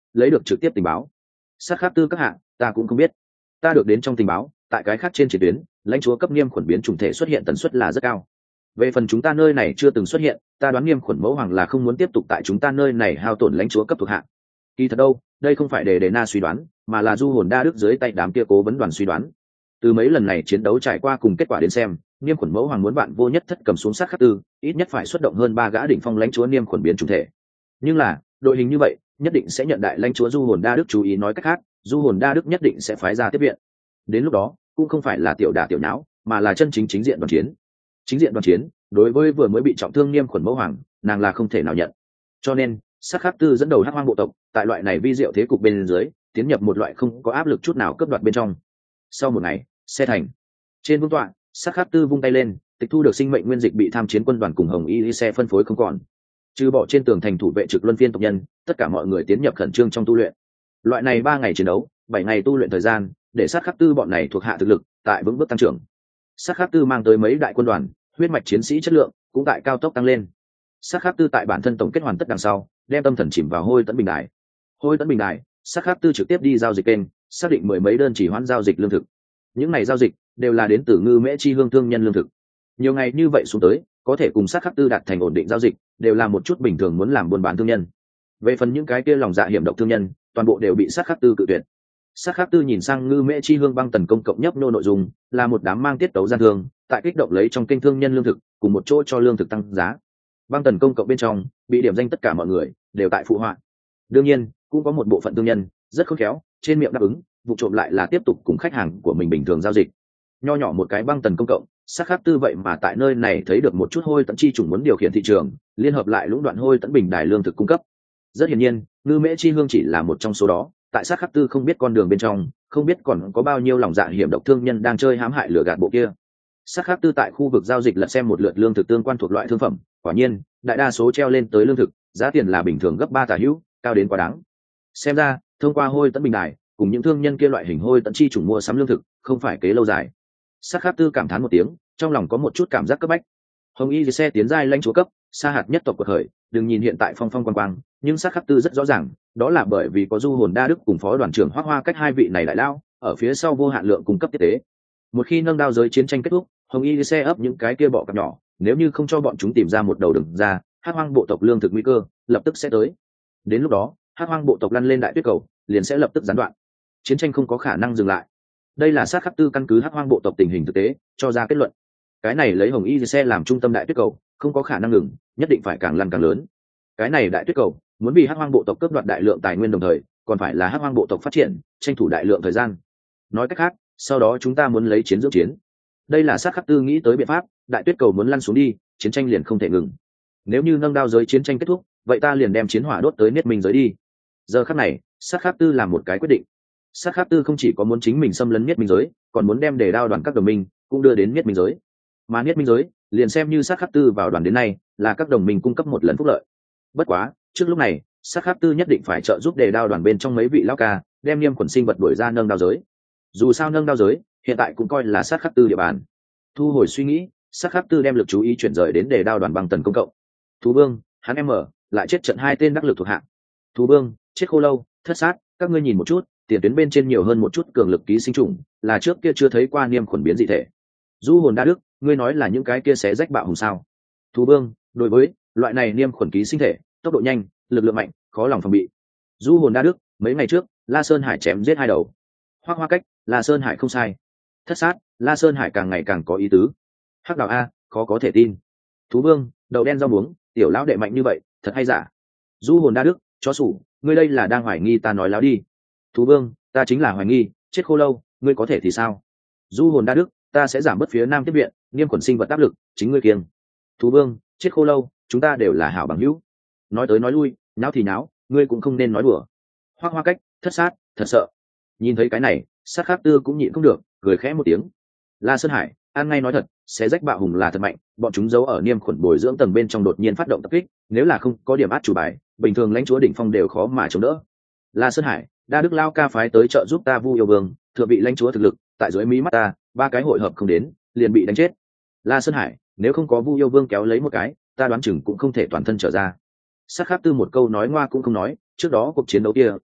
lấy được trực tiếp tình báo. Sát khắc tư các hạng ta cũng không biết, ta được đến trong tình báo tại cái khác trên chiến tuyến lãnh chúa cấp niêm khuẩn biến chủng thể xuất hiện tần suất là rất cao. Về phần chúng ta nơi này chưa từng xuất hiện, ta đoán niêm khuẩn mẫu hoàng là không muốn tiếp tục tại chúng ta nơi này hao tổn lãnh chúa cấp thuộc hạng. Kỳ thật đâu, đây không phải để đề na suy đoán, mà là du hồn đa đức dưới tay đám kia cố vấn đoàn suy đoán. Từ mấy lần này chiến đấu trải qua cùng kết quả đến xem, niêm khuẩn mẫu hoàng muốn bạn vô nhất thất cầm xuống sát khắc tư, ít nhất phải xuất động hơn ba gã đỉnh phong lãnh chúa niêm khuẩn biến chủng thể. Nhưng là đội hình như vậy nhất định sẽ nhận đại lãnh chúa du hồn đa đức chú ý, nói cách khác du hồn đa đức nhất định sẽ phái ra tiếp viện. Đến lúc đó cũng không phải là tiểu đả tiểu não, mà là chân chính chính diện đoàn chiến. Chính diện đoàn chiến đối với vừa mới bị trọng thương niêm khuẩn mẫu hoàng, nàng là không thể nào nhận. Cho nên sát khắc tư dẫn đầu hắc hoang bộ tộc tại loại này vi diệu thế cục bên dưới tiến nhập một loại không có áp lực chút nào cướp đoạt bên trong. Sau một ngày xe thành trên vương tọa, sát khắc tư vung tay lên, tịch thu được sinh mệnh nguyên dịch bị tham chiến quân đoàn cùng hồng y xe phân phối không còn. Trừ bỏ trên tường thành thủ vệ trực luân phiên tộc nhân, tất cả mọi người tiến nhập khẩn trương trong tu luyện. Loại này ba ngày chiến đấu, bảy ngày tu luyện thời gian, để sát khắc tư bọn này thuộc hạ thực lực tại vững bước tăng trưởng. Sát khắc tư mang tới mấy đại quân đoàn, huyết mạch chiến sĩ chất lượng cũng tại cao tốc tăng lên. Sát khắc tư tại bản thân tổng kết hoàn tất đằng sau, đem tâm thần chìm vào hôi tấn bình đài. Hôi tấn bình đài, sát khắc tư trực tiếp đi giao dịch kênh, xác định mười mấy đơn chỉ hoãn giao dịch lương thực. Những ngày giao dịch đều là đến từ ngư mễ chi hương thương nhân lương thực. Nhiều ngày như vậy xuống tới, có thể cùng sát khắc tư đạt thành ổn định giao dịch, đều là một chút bình thường muốn làm buôn bán thương nhân. Về phần những cái kia lòng dạ hiểm độc thương nhân, toàn bộ đều bị sát khắc tư cự tuyệt. Sát khắc tư nhìn sang ngư mễ chi hương băng tần công cộng nhấp nô nội dung, là một đám mang tiết tấu gian thương, tại kích động lấy trong kênh thương nhân lương thực, cùng một chỗ cho lương thực tăng giá. Băng tần công cộng bên trong bị điểm danh tất cả mọi người đều tại phụ họa. Đương nhiên cũng có một bộ phận thương nhân rất khôn khéo, trên miệng đáp ứng, vụ trộm lại là tiếp tục cùng khách hàng của mình bình thường giao dịch. Nho nhỏ một cái băng tần công cộng, sát khắc tư vậy mà tại nơi này thấy được một chút hôi tận chi chủng muốn điều khiển thị trường, liên hợp lại lũng đoạn hôi tận bình đài lương thực cung cấp. Rất hiển nhiên ngư mễ chi hương chỉ là một trong số đó. Tại sát khắc tư không biết con đường bên trong, không biết còn có bao nhiêu lòng dạ hiểm độc thương nhân đang chơi hãm hại lừa gạt bộ kia. Sát khắc tư tại khu vực giao dịch lật xem một lượt lương thực tương quan thuộc loại thương phẩm, quả nhiên đại đa số treo lên tới lương thực giá tiền là bình thường gấp ba tả hữu, cao đến quá đáng. Xem ra thông qua hôi tận bình đài cùng những thương nhân kia loại hình hôi tận chi chủng mua sắm lương thực không phải kế lâu dài. Sát khắc tư cảm thán một tiếng, trong lòng có một chút cảm giác cấp bách. Hồng y xe tiến giai lãnh chúa cấp, sa hạt nhất tộc của thời, đừng nhìn hiện tại phong phong quang quang, nhưng sát khắc tư rất rõ ràng, đó là bởi vì có du hồn đa đức cùng phó đoàn trưởng hoác hoa cách hai vị này đại lao ở phía sau vô hạn lượng cung cấp tiếp tế. Một khi nâng đao giới chiến tranh kết thúc, hồng y xe ấp những cái kia bọ cặp nhỏ, nếu như không cho bọn chúng tìm ra một đầu đường ra, hắc hoang bộ tộc lương thực nguy cơ lập tức sẽ tới. Đến lúc đó hắc hoang bộ tộc lăn lên đại tuyết cầu, liền sẽ lập tức gián đoạn, chiến tranh không có khả năng dừng lại. Đây là sát khắc tư căn cứ hắc hoang bộ tộc tình hình thực tế cho ra kết luận. Cái này lấy hồng y xe làm trung tâm đại tuyết cầu không có khả năng ngừng, nhất định phải càng lăn càng lớn. Cái này đại tuyết cầu muốn vì hắc hoang bộ tộc cướp đoạt đại lượng tài nguyên, đồng thời còn phải là hắc hoang bộ tộc phát triển, tranh thủ đại lượng thời gian. Nói cách khác, sau đó chúng ta muốn lấy chiến dưỡng chiến. Đây là sát khắc tư nghĩ tới biện pháp. Đại tuyết cầu muốn lăn xuống đi, chiến tranh liền không thể ngừng. Nếu như nâng đao giới chiến tranh kết thúc, vậy ta liền đem chiến hỏa đốt tới niết minh giới đi. Giờ khắc này sát khắc tư làm một cái quyết định. Sát khắc tư không chỉ có muốn chính mình xâm lấn niết minh giới, còn muốn đem đề đao đoàn các đồng minh cũng đưa đến niết minh giới. Mà niết minh giới liền xem như sát khắc tư vào đoàn đến nay, là các đồng minh cung cấp một lần phúc lợi. Bất quá trước lúc này sát khắc tư nhất định phải trợ giúp đề đao đoàn bên trong mấy vị lão ca đem niêm quần sinh vật đuổi ra nâng đao giới. Dù sao nâng đao giới hiện tại cũng coi là sát khắc tư địa bàn. Thu hồi suy nghĩ, sát khắc tư đem lực chú ý chuyển rời đến đề đao đoàn băng tần công cộng. Thú vương hắn em mở lại chết trận hai tên đắc lực thuộc hạng. Thú vương chết khô lâu, thất sát, các ngươi nhìn một chút, tiền tuyến bên trên nhiều hơn một chút cường lực ký sinh trùng, là trước kia chưa thấy qua niêm khuẩn biến dị thể. Du hồn đa đức, ngươi nói là những cái kia xé rách bạo hùng sao? Thú vương đối với loại này niêm khuẩn ký sinh thể, tốc độ nhanh, lực lượng mạnh, khó lòng phòng bị. Du hồn đa đức, mấy ngày trước La Sơn Hải chém giết hai đầu. Hoác hoa cách, La Sơn Hải không sai. Thất sát, La Sơn Hải càng ngày càng có ý tứ. Hắc đào a, khó có thể tin. Thú vương đậu đen rau muống, tiểu lão đệ mạnh như vậy, thật hay giả? Du hồn đa đức, chó sủ, ngươi đây là đang hoài nghi ta nói láo đi. Thú vương ta chính là hoài nghi, chết khô lâu, ngươi có thể thì sao? Du hồn đa đức, ta sẽ giảm bớt phía nam tiếp viện, niêm khuẩn sinh vật áp lực, chính ngươi kiêng. Thú vương chết khô lâu, chúng ta đều là hảo bằng hữu. Nói tới nói lui, náo thì náo, ngươi cũng không nên nói đùa. Hoác hoa cách, thất sát, thật sợ. Nhìn thấy cái này, sát khắc tư cũng nhịn không được, cười khẽ một tiếng. La Sơn Hải, an ngay nói thật, xé rách bạo hùng là thật mạnh, bọn chúng giấu ở niêm khuẩn bồi dưỡng tầng bên trong đột nhiên phát động tập kích, nếu là không có điểm át chủ bài, bình thường lãnh chúa đỉnh phong đều khó mà chống đỡ. La Sơn Hải, đa đức lao ca phái tới trợ giúp ta Vu Yêu Vương, thừa bị lãnh chúa thực lực, tại dưới mí mắt ta, ba cái hội hợp không đến, liền bị đánh chết. La Sơn Hải, nếu không có Vu Yêu Vương kéo lấy một cái, ta đoán chừng cũng không thể toàn thân trở ra. Sát khắc tư một câu nói ngoa cũng không nói, trước đó cuộc chiến đấu kia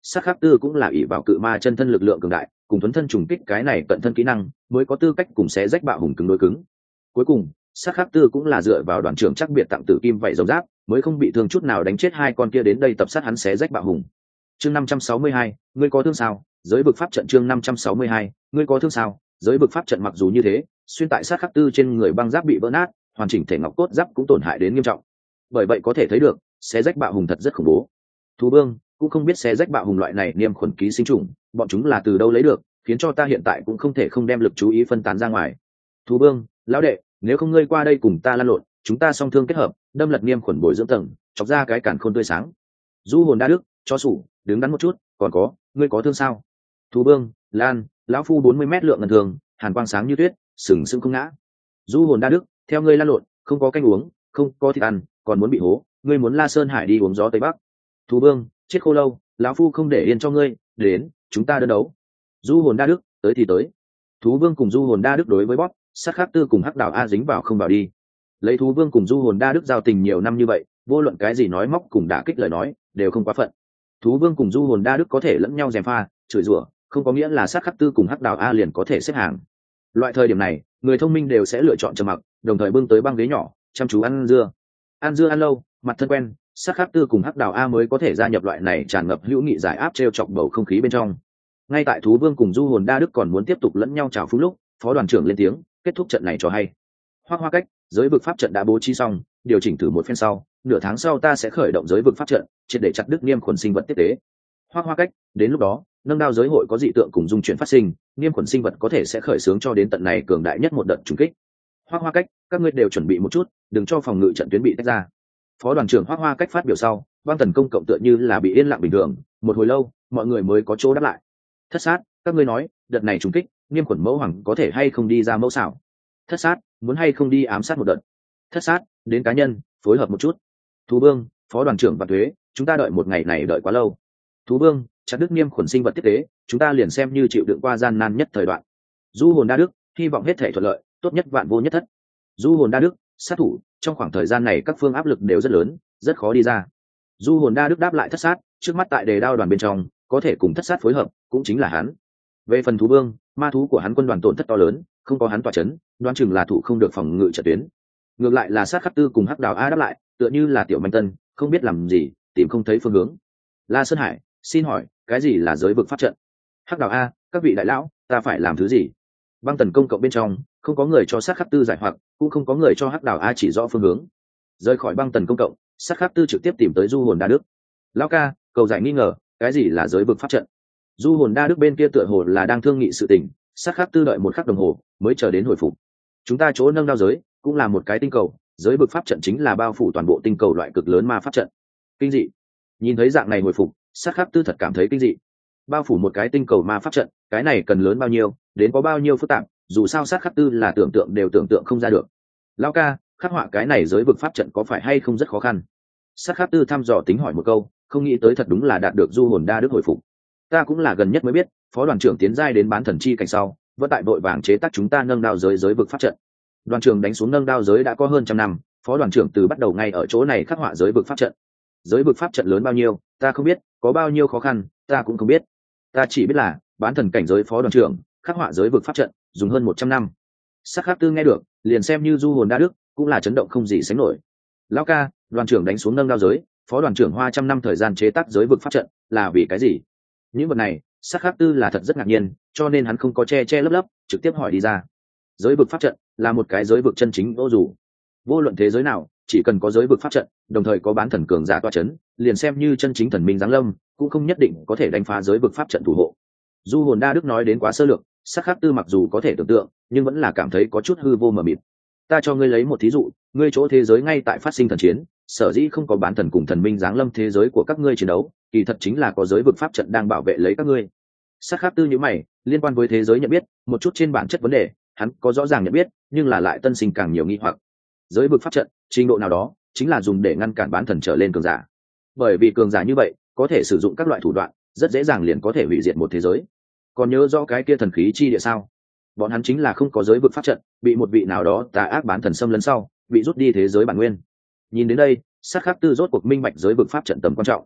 sát khắc tư cũng là ỷ vào cự ma chân thân lực lượng cường đại cùng thuấn thân trùng kích cái này cận thân kỹ năng mới có tư cách cùng xé rách bạo hùng cứng đối cứng. Cuối cùng sát khắc tư cũng là dựa vào đoàn trưởng chắc biệt tặng tử kim vậy dòng giáp mới không bị thương chút nào đánh chết hai con kia đến đây tập sát hắn xé rách bạo hùng. Chương năm trăm sáu mươi hai, ngươi có thương sao? Giới vực pháp trận. Chương năm trăm sáu mươi hai, ngươi có thương sao? Giới vực pháp trận. Mặc dù như thế, xuyên tại sát khắc tư trên người băng giáp bị vỡ nát, hoàn chỉnh thể ngọc cốt giáp cũng tổn hại đến nghiêm trọng. Bởi vậy có thể thấy được, xé rách bạo hùng thật rất khủng bố. Thú vương cũng không biết xé rách bạo hùng loại này niêm khuẩn ký sinh trùng, bọn chúng là từ đâu lấy được, khiến cho ta hiện tại cũng không thể không đem lực chú ý phân tán ra ngoài. Thú vương, lão đệ, nếu không ngươi qua đây cùng ta lăn lộn, chúng ta song thương kết hợp, đâm lật niêm khuẩn bồi dưỡng tầng, chọc ra cái cản khôn tươi sáng. Du hồn đa đức, cho sủ, đứng đắn một chút, còn có, ngươi có thương sao? Thú vương, lan, lão phu bốn mươi mét lượng ngân thường, hàn quang sáng như tuyết, sừng sững không ngã. Du hồn đa đức, theo ngươi lăn lộn, không có canh uống, không có thịt ăn, còn muốn bị hố, ngươi muốn La Sơn Hải đi uống gió tây bắc. Thú vương, chết khô lâu, lão phu không để yên cho ngươi, đến, chúng ta đơn đấu. Du hồn đa đức, tới thì tới. Thú vương cùng du hồn đa đức đối với bóp, sát khắc tư cùng hắc đảo a dính vào không vào đi. Lấy thú vương cùng du hồn đa đức giao tình nhiều năm như vậy, vô luận cái gì nói móc cùng đả kích lời nói, đều không quá phận. Thú vương cùng du hồn đa đức có thể lẫn nhau gièm pha, chửi rủa, không có nghĩa là sát khắc tư cùng hắc đảo a liền có thể xếp hàng. Loại thời điểm này, người thông minh đều sẽ lựa chọn trầm mặc, đồng thời bưng tới băng ghế nhỏ, chăm chú ăn dưa. Ăn dưa ăn lâu, mặt thân quen, sát khắc tư cùng hắc đảo a mới có thể gia nhập loại này tràn ngập hữu nghị giải áp treo chọc bầu không khí bên trong. Ngay tại thú vương cùng du hồn đa đức còn muốn tiếp tục lẫn nhau chào phúng lúc, phó đoàn trưởng lên tiếng kết thúc trận này cho hay. Hoác Hoa Cách, giới vực pháp trận đã bố trí xong, điều chỉnh thử một phen sau, nửa tháng sau ta sẽ khởi động giới vực pháp trận, triệt để chặt đứt niêm khuẩn sinh vật tiếp tế. Hoác Hoa Cách, đến lúc đó, nâng đao giới hội có dị tượng cùng dung chuyển phát sinh, niêm khuẩn sinh vật có thể sẽ khởi xướng cho đến tận này cường đại nhất một đợt trùng kích. Hoác Hoa Cách, các ngươi đều chuẩn bị một chút, đừng cho phòng ngự trận tuyến bị tách ra. Phó đoàn trưởng Hoác Hoa Cách phát biểu sau, băng tần công cộng tựa như là bị yên lặng bình thường, một hồi lâu, mọi người mới có chỗ đáp lại. Thất sát, các ngươi nói, đợt này trùng kích, niêm khuẩn mẫu hoàng có thể hay không đi ra mẫu xảo? Thất sát, muốn hay không đi ám sát một đợt? Thất sát, đến cá nhân, phối hợp một chút. Thú vương, phó đoàn trưởng và thuế, chúng ta đợi một ngày này đợi quá lâu. Thú vương, chặt đứt niêm khuẩn sinh vật tiếp tế, chúng ta liền xem như chịu đựng qua gian nan nhất thời đoạn. Du hồn đa đức, hy vọng hết thể thuận lợi, tốt nhất vạn vô nhất thất. Du hồn đa đức, sát thủ, trong khoảng thời gian này các phương áp lực đều rất lớn, rất khó đi ra. Du hồn đa đức đáp lại thất sát, trước mắt tại đề đao đoàn bên trong, có thể cùng thất sát phối hợp, cũng chính là hắn. Về phần thú vương, ma thú của hắn quân đoàn tổn thất to lớn, không có hắn tỏa chấn, đoán chừng là thủ không được phòng ngự trận tuyến. Ngược lại là sát khắc tư cùng hắc đào a đáp lại, tựa như là tiểu manh tân, không biết làm gì, tìm không thấy phương hướng. La Sơn Hải, xin hỏi, cái gì là giới vực pháp trận? Hắc đào a, các vị đại lão, ta phải làm thứ gì? Băng tần công cộng bên trong, không có người cho sát khắc tư giải hoặc, cũng không có người cho hắc đào a chỉ rõ phương hướng. Rời khỏi băng tần công cộng, sát khắc tư trực tiếp tìm tới du hồn đa đức. Lão ca, cầu giải nghi ngờ, cái gì là giới vực pháp trận? Du hồn đa đức bên kia tựa hồ là đang thương nghị sự tình, sát khắc tư đợi một khắc đồng hồ mới chờ đến hồi phục. Chúng ta chỗ nâng đao giới cũng là một cái tinh cầu, giới vực pháp trận chính là bao phủ toàn bộ tinh cầu loại cực lớn ma pháp trận. Kinh dị. Nhìn thấy dạng này hồi phục, sát khắc tư thật cảm thấy kinh dị. Bao phủ một cái tinh cầu ma pháp trận, cái này cần lớn bao nhiêu, đến có bao nhiêu phức tạp, dù sao sát khắc tư là tưởng tượng đều tưởng tượng không ra được. Lão ca, khắc họa cái này giới vực pháp trận có phải hay không rất khó khăn? Sát khắc tư thăm dò tính hỏi một câu, không nghĩ tới thật đúng là đạt được du hồn đa đức hồi phục. Ta cũng là gần nhất mới biết, phó đoàn trưởng tiến giai đến bán thần chi cảnh sau, vẫn tại vội vàng chế tác chúng ta nâng đao giới giới vực pháp trận. Đoàn trưởng đánh xuống nâng đao giới đã có hơn trăm năm, phó đoàn trưởng từ bắt đầu ngay ở chỗ này khắc họa giới vực pháp trận. Giới vực pháp trận lớn bao nhiêu, ta không biết, có bao nhiêu khó khăn, ta cũng không biết. Ta chỉ biết là bán thần cảnh giới phó đoàn trưởng khắc họa giới vực pháp trận dùng hơn một trăm năm. Sắc khắc tư nghe được, liền xem như du hồn đa đức cũng là chấn động không gì sánh nổi. Lão ca, đoàn trưởng đánh xuống nâng đao giới, phó đoàn trưởng hoa trăm năm thời gian chế tác giới vực pháp trận là vì cái gì? Những vật này sắc khắc tư là thật rất ngạc nhiên, cho nên hắn không có che che lấp lấp, trực tiếp hỏi đi ra. Giới vực pháp trận là một cái giới vực chân chính ô dù, vô luận thế giới nào chỉ cần có giới vực pháp trận, đồng thời có bán thần cường giả toa chấn, liền xem như chân chính thần minh giáng lâm cũng không nhất định có thể đánh phá giới vực pháp trận thủ hộ. Du hồn đa đức nói đến quá sơ lược, sắc khắc tư mặc dù có thể tưởng tượng nhưng vẫn là cảm thấy có chút hư vô mờ mịt. Ta cho ngươi lấy một thí dụ, ngươi chỗ thế giới ngay tại phát sinh thần chiến, sở dĩ không có bán thần cùng thần minh giáng lâm thế giới của các ngươi chiến đấu, kỳ thật chính là có giới vực pháp trận đang bảo vệ lấy các ngươi. Sắc khắc tư như mày, liên quan với thế giới nhận biết một chút trên bản chất vấn đề hắn có rõ ràng nhận biết, nhưng là lại tân sinh càng nhiều nghi hoặc. Giới vực pháp trận trình độ nào đó chính là dùng để ngăn cản bán thần trở lên cường giả, bởi vì cường giả như vậy có thể sử dụng các loại thủ đoạn, rất dễ dàng liền có thể hủy diệt một thế giới. Còn nhớ rõ cái kia thần khí chi địa sao? Bọn hắn chính là không có giới vực pháp trận, bị một vị nào đó tà ác bán thần xâm lấn sau bị rút đi thế giới bản nguyên. Nhìn đến đây, sát khắc tư rốt cuộc minh bạch giới vực pháp trận tầm quan trọng.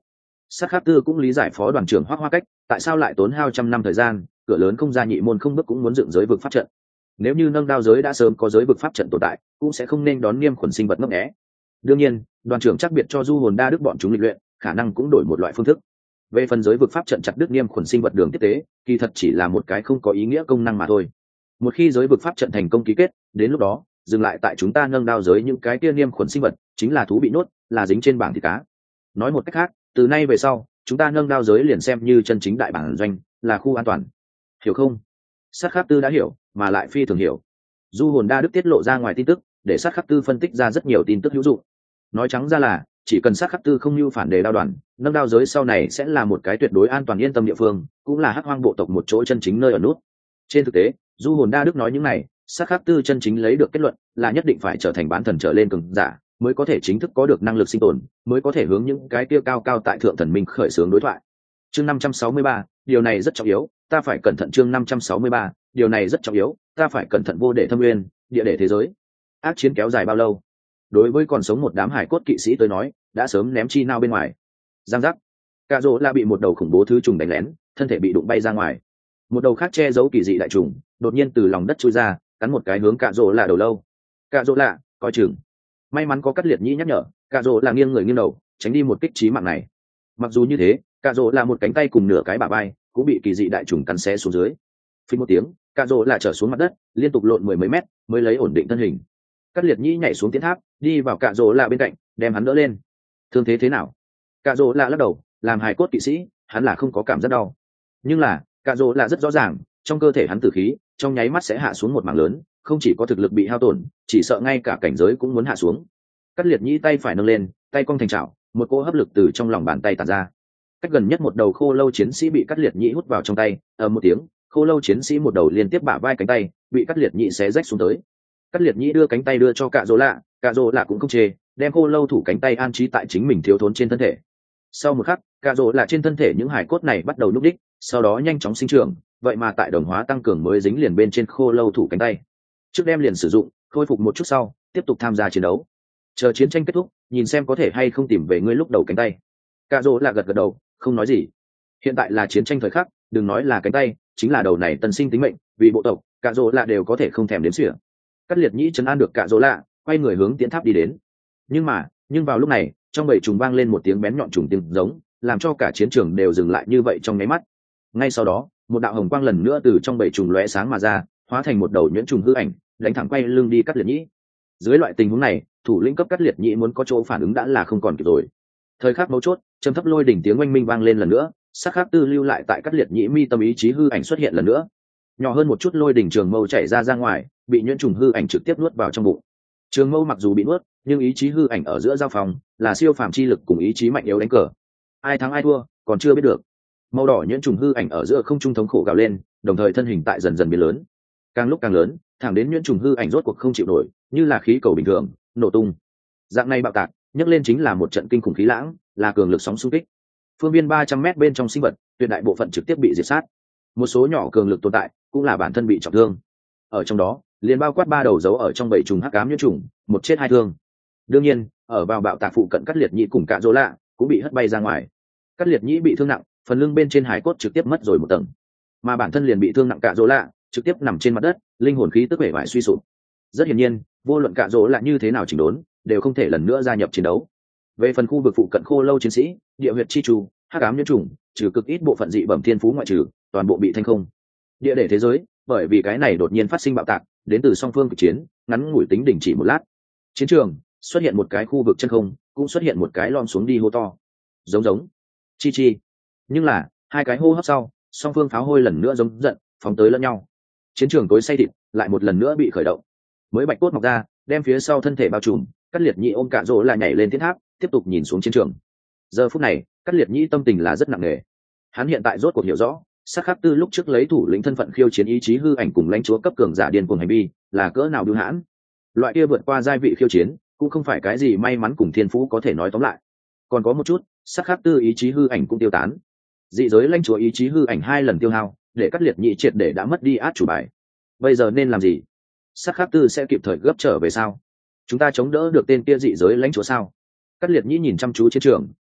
Sát khắc tư cũng lý giải phó đoàn trưởng Hoắc Hoa cách, tại sao lại tốn hao trăm năm thời gian, cửa lớn không ra nhị môn không bước cũng muốn dựng giới vực pháp trận. Nếu như nâng đao giới đã sớm có giới vực pháp trận tồn tại, cũng sẽ không nên đón Niêm Khuẩn sinh vật ngấp nghé. Đương nhiên, đoàn trưởng chắc biệt cho du hồn đa đức bọn chúng lịch luyện, khả năng cũng đổi một loại phương thức. Về phần giới vực pháp trận chặt đứt Niêm Khuẩn sinh vật đường tiếp tế, kỳ thật chỉ là một cái không có ý nghĩa công năng mà thôi. Một khi giới vực pháp trận thành công ký kết, đến lúc đó, dừng lại tại chúng ta nâng đao giới những cái kia Niêm Khuẩn sinh vật, chính là thú bị nhốt, là dính trên bảng thịt cá. Nói một cách khác, từ nay về sau, chúng ta nâng đao giới liền xem như chân chính đại bản doanh, là khu an toàn. Hiểu không? Sát khắc tư đã hiểu, mà lại phi thường hiểu. Du hồn đa đức tiết lộ ra ngoài tin tức, để sát khắc tư phân tích ra rất nhiều tin tức hữu dụng. Nói trắng ra là, chỉ cần sát khắc tư không lưu phản đề đao đoàn, nâng đao giới sau này sẽ là một cái tuyệt đối an toàn yên tâm địa phương, cũng là hắc hoang bộ tộc một chỗ chân chính nơi ở nút. Trên thực tế, du hồn đa đức nói những này, sát khắc tư chân chính lấy được kết luận là nhất định phải trở thành bán thần trở lên cường giả, mới có thể chính thức có được năng lực sinh tồn, mới có thể hướng những cái kia cao cao tại thượng thần minh khởi xướng đối thoại. Chương năm trăm sáu mươi ba, điều này rất trọng yếu, ta phải cẩn thận. Chương năm trăm sáu mươi ba, điều này rất trọng yếu, ta phải cẩn thận. Vô để thâm nguyên, địa để thế giới. Ác chiến kéo dài bao lâu? Đối với còn sống một đám hải cốt kỵ sĩ tới nói, đã sớm ném chi nao bên ngoài. Giang giác. Cạ Rỗ là bị một đầu khủng bố thứ trùng đánh lén, thân thể bị đụng bay ra ngoài. Một đầu khác che giấu kỳ dị đại trùng, đột nhiên từ lòng đất chui ra, cắn một cái hướng Cạ Rỗ là đầu lâu. Cạ Rỗ là, coi chừng. May mắn có Cắt Liệt Nhĩ nhắc nhở, Cạ Rỗ là nghiêng người nghiêng đầu, tránh đi một kích chí mạng này. Mặc dù như thế, Cạ Rỗ là một cánh tay cùng nửa cái bả vai cũng bị kỳ dị đại trùng cắn xé xuống dưới. Phình một tiếng, Cạ Rỗ là trở xuống mặt đất, liên tục lộn mười mấy mét mới lấy ổn định thân hình. Cắt Liệt Nhĩ nhảy xuống tiến tháp, đi vào Cạ Rỗ là bên cạnh, đem hắn đỡ lên. Thương thế thế nào? Cạ Rỗ là lắc đầu, làm hài cốt kỵ sĩ, hắn là không có cảm giác đau. Nhưng là, Cạ Rỗ là rất rõ ràng, trong cơ thể hắn tử khí, trong nháy mắt sẽ hạ xuống một mảng lớn, không chỉ có thực lực bị hao tổn, chỉ sợ ngay cả cảnh giới cũng muốn hạ xuống. Cắt Liệt Nhĩ tay phải nâng lên, tay cong thành chảo, một cỗ hấp lực từ trong lòng bàn tay tản ra. Cách gần nhất một đầu khô lâu chiến sĩ bị Cắt Liệt Nhĩ hút vào trong tay, ầm một tiếng, khô lâu chiến sĩ một đầu liên tiếp bả vai cánh tay, bị Cắt Liệt Nhĩ xé rách xuống tới. Cắt Liệt Nhĩ đưa cánh tay đưa cho Cạ Rỗ lạ, Cạ Rỗ lạ cũng không chê, đem khô lâu thủ cánh tay an trí tại chính mình thiếu thốn trên thân thể. Sau một khắc, Cạ Rỗ lạ trên thân thể những hải cốt này bắt đầu núp đích, sau đó nhanh chóng sinh trưởng, vậy mà tại đồng hóa tăng cường mới dính liền bên trên khô lâu thủ cánh tay. Trước đem liền sử dụng, khôi phục một chút sau, tiếp tục tham gia chiến đấu. Chờ chiến tranh kết thúc, nhìn xem có thể hay không tìm về ngươi lúc đầu cánh tay. Cạ Rỗ lạ gật gật đầu, không nói gì. Hiện tại là chiến tranh thời khắc, đừng nói là cánh tay, chính là đầu này tân sinh tính mệnh, vì bộ tộc, Cạ Rỗ lạ đều có thể không thèm đếm xỉa. Cắt Liệt Nhĩ trấn an được Cạ Rỗ lạ, quay người hướng tiến tháp đi đến. Nhưng mà, nhưng vào lúc này, trong bầy trùng vang lên một tiếng bén nhọn trùng tiếng giống, làm cho cả chiến trường đều dừng lại như vậy trong nháy mắt. Ngay sau đó, một đạo hồng quang lần nữa từ trong bầy trùng lóe sáng mà ra, hóa thành một đầu nhuyễn trùng hư ảnh, đánh thẳng quay lưng đi Cắt Liệt Nhĩ. Dưới loại tình huống này, thủ lĩnh cấp Cắt Liệt Nhĩ muốn có chỗ phản ứng đã là không còn kịp rồi. Thời khắc mấu chốt, trầm thấp lôi đỉnh tiếng oanh minh vang lên lần nữa, sắc khắc tư lưu lại tại Cắt Liệt Nhĩ mi tâm ý chí hư ảnh xuất hiện lần nữa. Nhỏ hơn một chút lôi đỉnh trường mâu chảy ra ra ngoài, bị nhuyễn trùng hư ảnh trực tiếp nuốt vào trong bụng. Trường mâu mặc dù bị nuốt, nhưng ý chí hư ảnh ở giữa giao phòng là siêu phàm chi lực cùng ý chí mạnh yếu đánh cờ. Ai thắng ai thua, còn chưa biết được. Màu đỏ nhuyễn trùng hư ảnh ở giữa không trung thống khổ gào lên, đồng thời thân hình tại dần dần biến lớn, càng lúc càng lớn, thẳng đến nhuyễn trùng hư ảnh rốt cuộc không chịu nổi, như là khí cầu bình thường nổ tung. Dạng này bạo tạc nhấc lên chính là một trận kinh khủng khí lãng, là cường lực sóng xung kích. Phương viên ba trăm mét bên trong sinh vật, tuyệt đại bộ phận trực tiếp bị diệt sát. Một số nhỏ cường lực tồn tại, cũng là bản thân bị trọng thương. Ở trong đó, liền bao quát ba đầu dấu ở trong bầy trùng hắc ám nhuyễn trùng, một chết hai thương. Đương nhiên, ở vào bạo tạc phụ cận Cắt Liệt Nhĩ cùng Cạ Rỗ lạ cũng bị hất bay ra ngoài. Cắt Liệt Nhĩ bị thương nặng, phần lưng bên trên hải cốt trực tiếp mất rồi một tầng, mà bản thân liền bị thương nặng Cạ Rỗ lạ trực tiếp nằm trên mặt đất, linh hồn khí tức vẻ vải suy sụp. Rất hiển nhiên, vô luận Cạ Rỗ lạ như thế nào chỉnh đốn, đều không thể lần nữa gia nhập chiến đấu. Về phần khu vực phụ cận khô lâu chiến sĩ, địa huyệt chi trù, hắc ám nhuyễn trùng, trừ cực ít bộ phận dị bẩm thiên phú ngoại trừ, toàn bộ bị thanh không. Địa để thế giới, bởi vì cái này đột nhiên phát sinh bạo tạc, đến từ song phương kịch chiến, ngắn ngủi tính đình chỉ một lát. Chiến trường xuất hiện một cái khu vực chân không, cũng xuất hiện một cái lom xuống đi hô to, giống giống, chi chi. Nhưng là hai cái hô hấp sau, song phương pháo hôi lần nữa giống giận, phóng tới lẫn nhau. Chiến trường tối say thịt lại một lần nữa bị khởi động, mới bạch cốt mọc ra, đem phía sau thân thể bao trùm. Cắt Liệt Nhĩ ôm Cạ Rỗ lại nhảy lên tiến tháp, tiếp tục nhìn xuống chiến trường. Giờ phút này, Cắt Liệt Nhĩ tâm tình là rất nặng nề. Hắn hiện tại rốt cuộc hiểu rõ, Sát Khắc Tư lúc trước lấy thủ lĩnh thân phận khiêu chiến ý chí hư ảnh cùng lãnh chúa cấp cường giả điên cuồng hành vi, là cỡ nào bưu hãn. Loại kia vượt qua giai vị khiêu chiến, cũng không phải cái gì may mắn cùng thiên phú có thể nói tóm lại. Còn có một chút, Sát Khắc Tư ý chí hư ảnh cũng tiêu tán. Dị giới lãnh chúa ý chí hư ảnh hai lần tiêu hao, để Cắt Liệt Nhĩ triệt để đã mất đi át chủ bài. Bây giờ nên làm gì? Sát Khắc Tư sẽ kịp thời gấp trở về sao? Chúng ta chống đỡ được tên kia dị giới lãnh chúa sao? Cắt Liệt Nhĩ nhìn chăm chú chiến trường,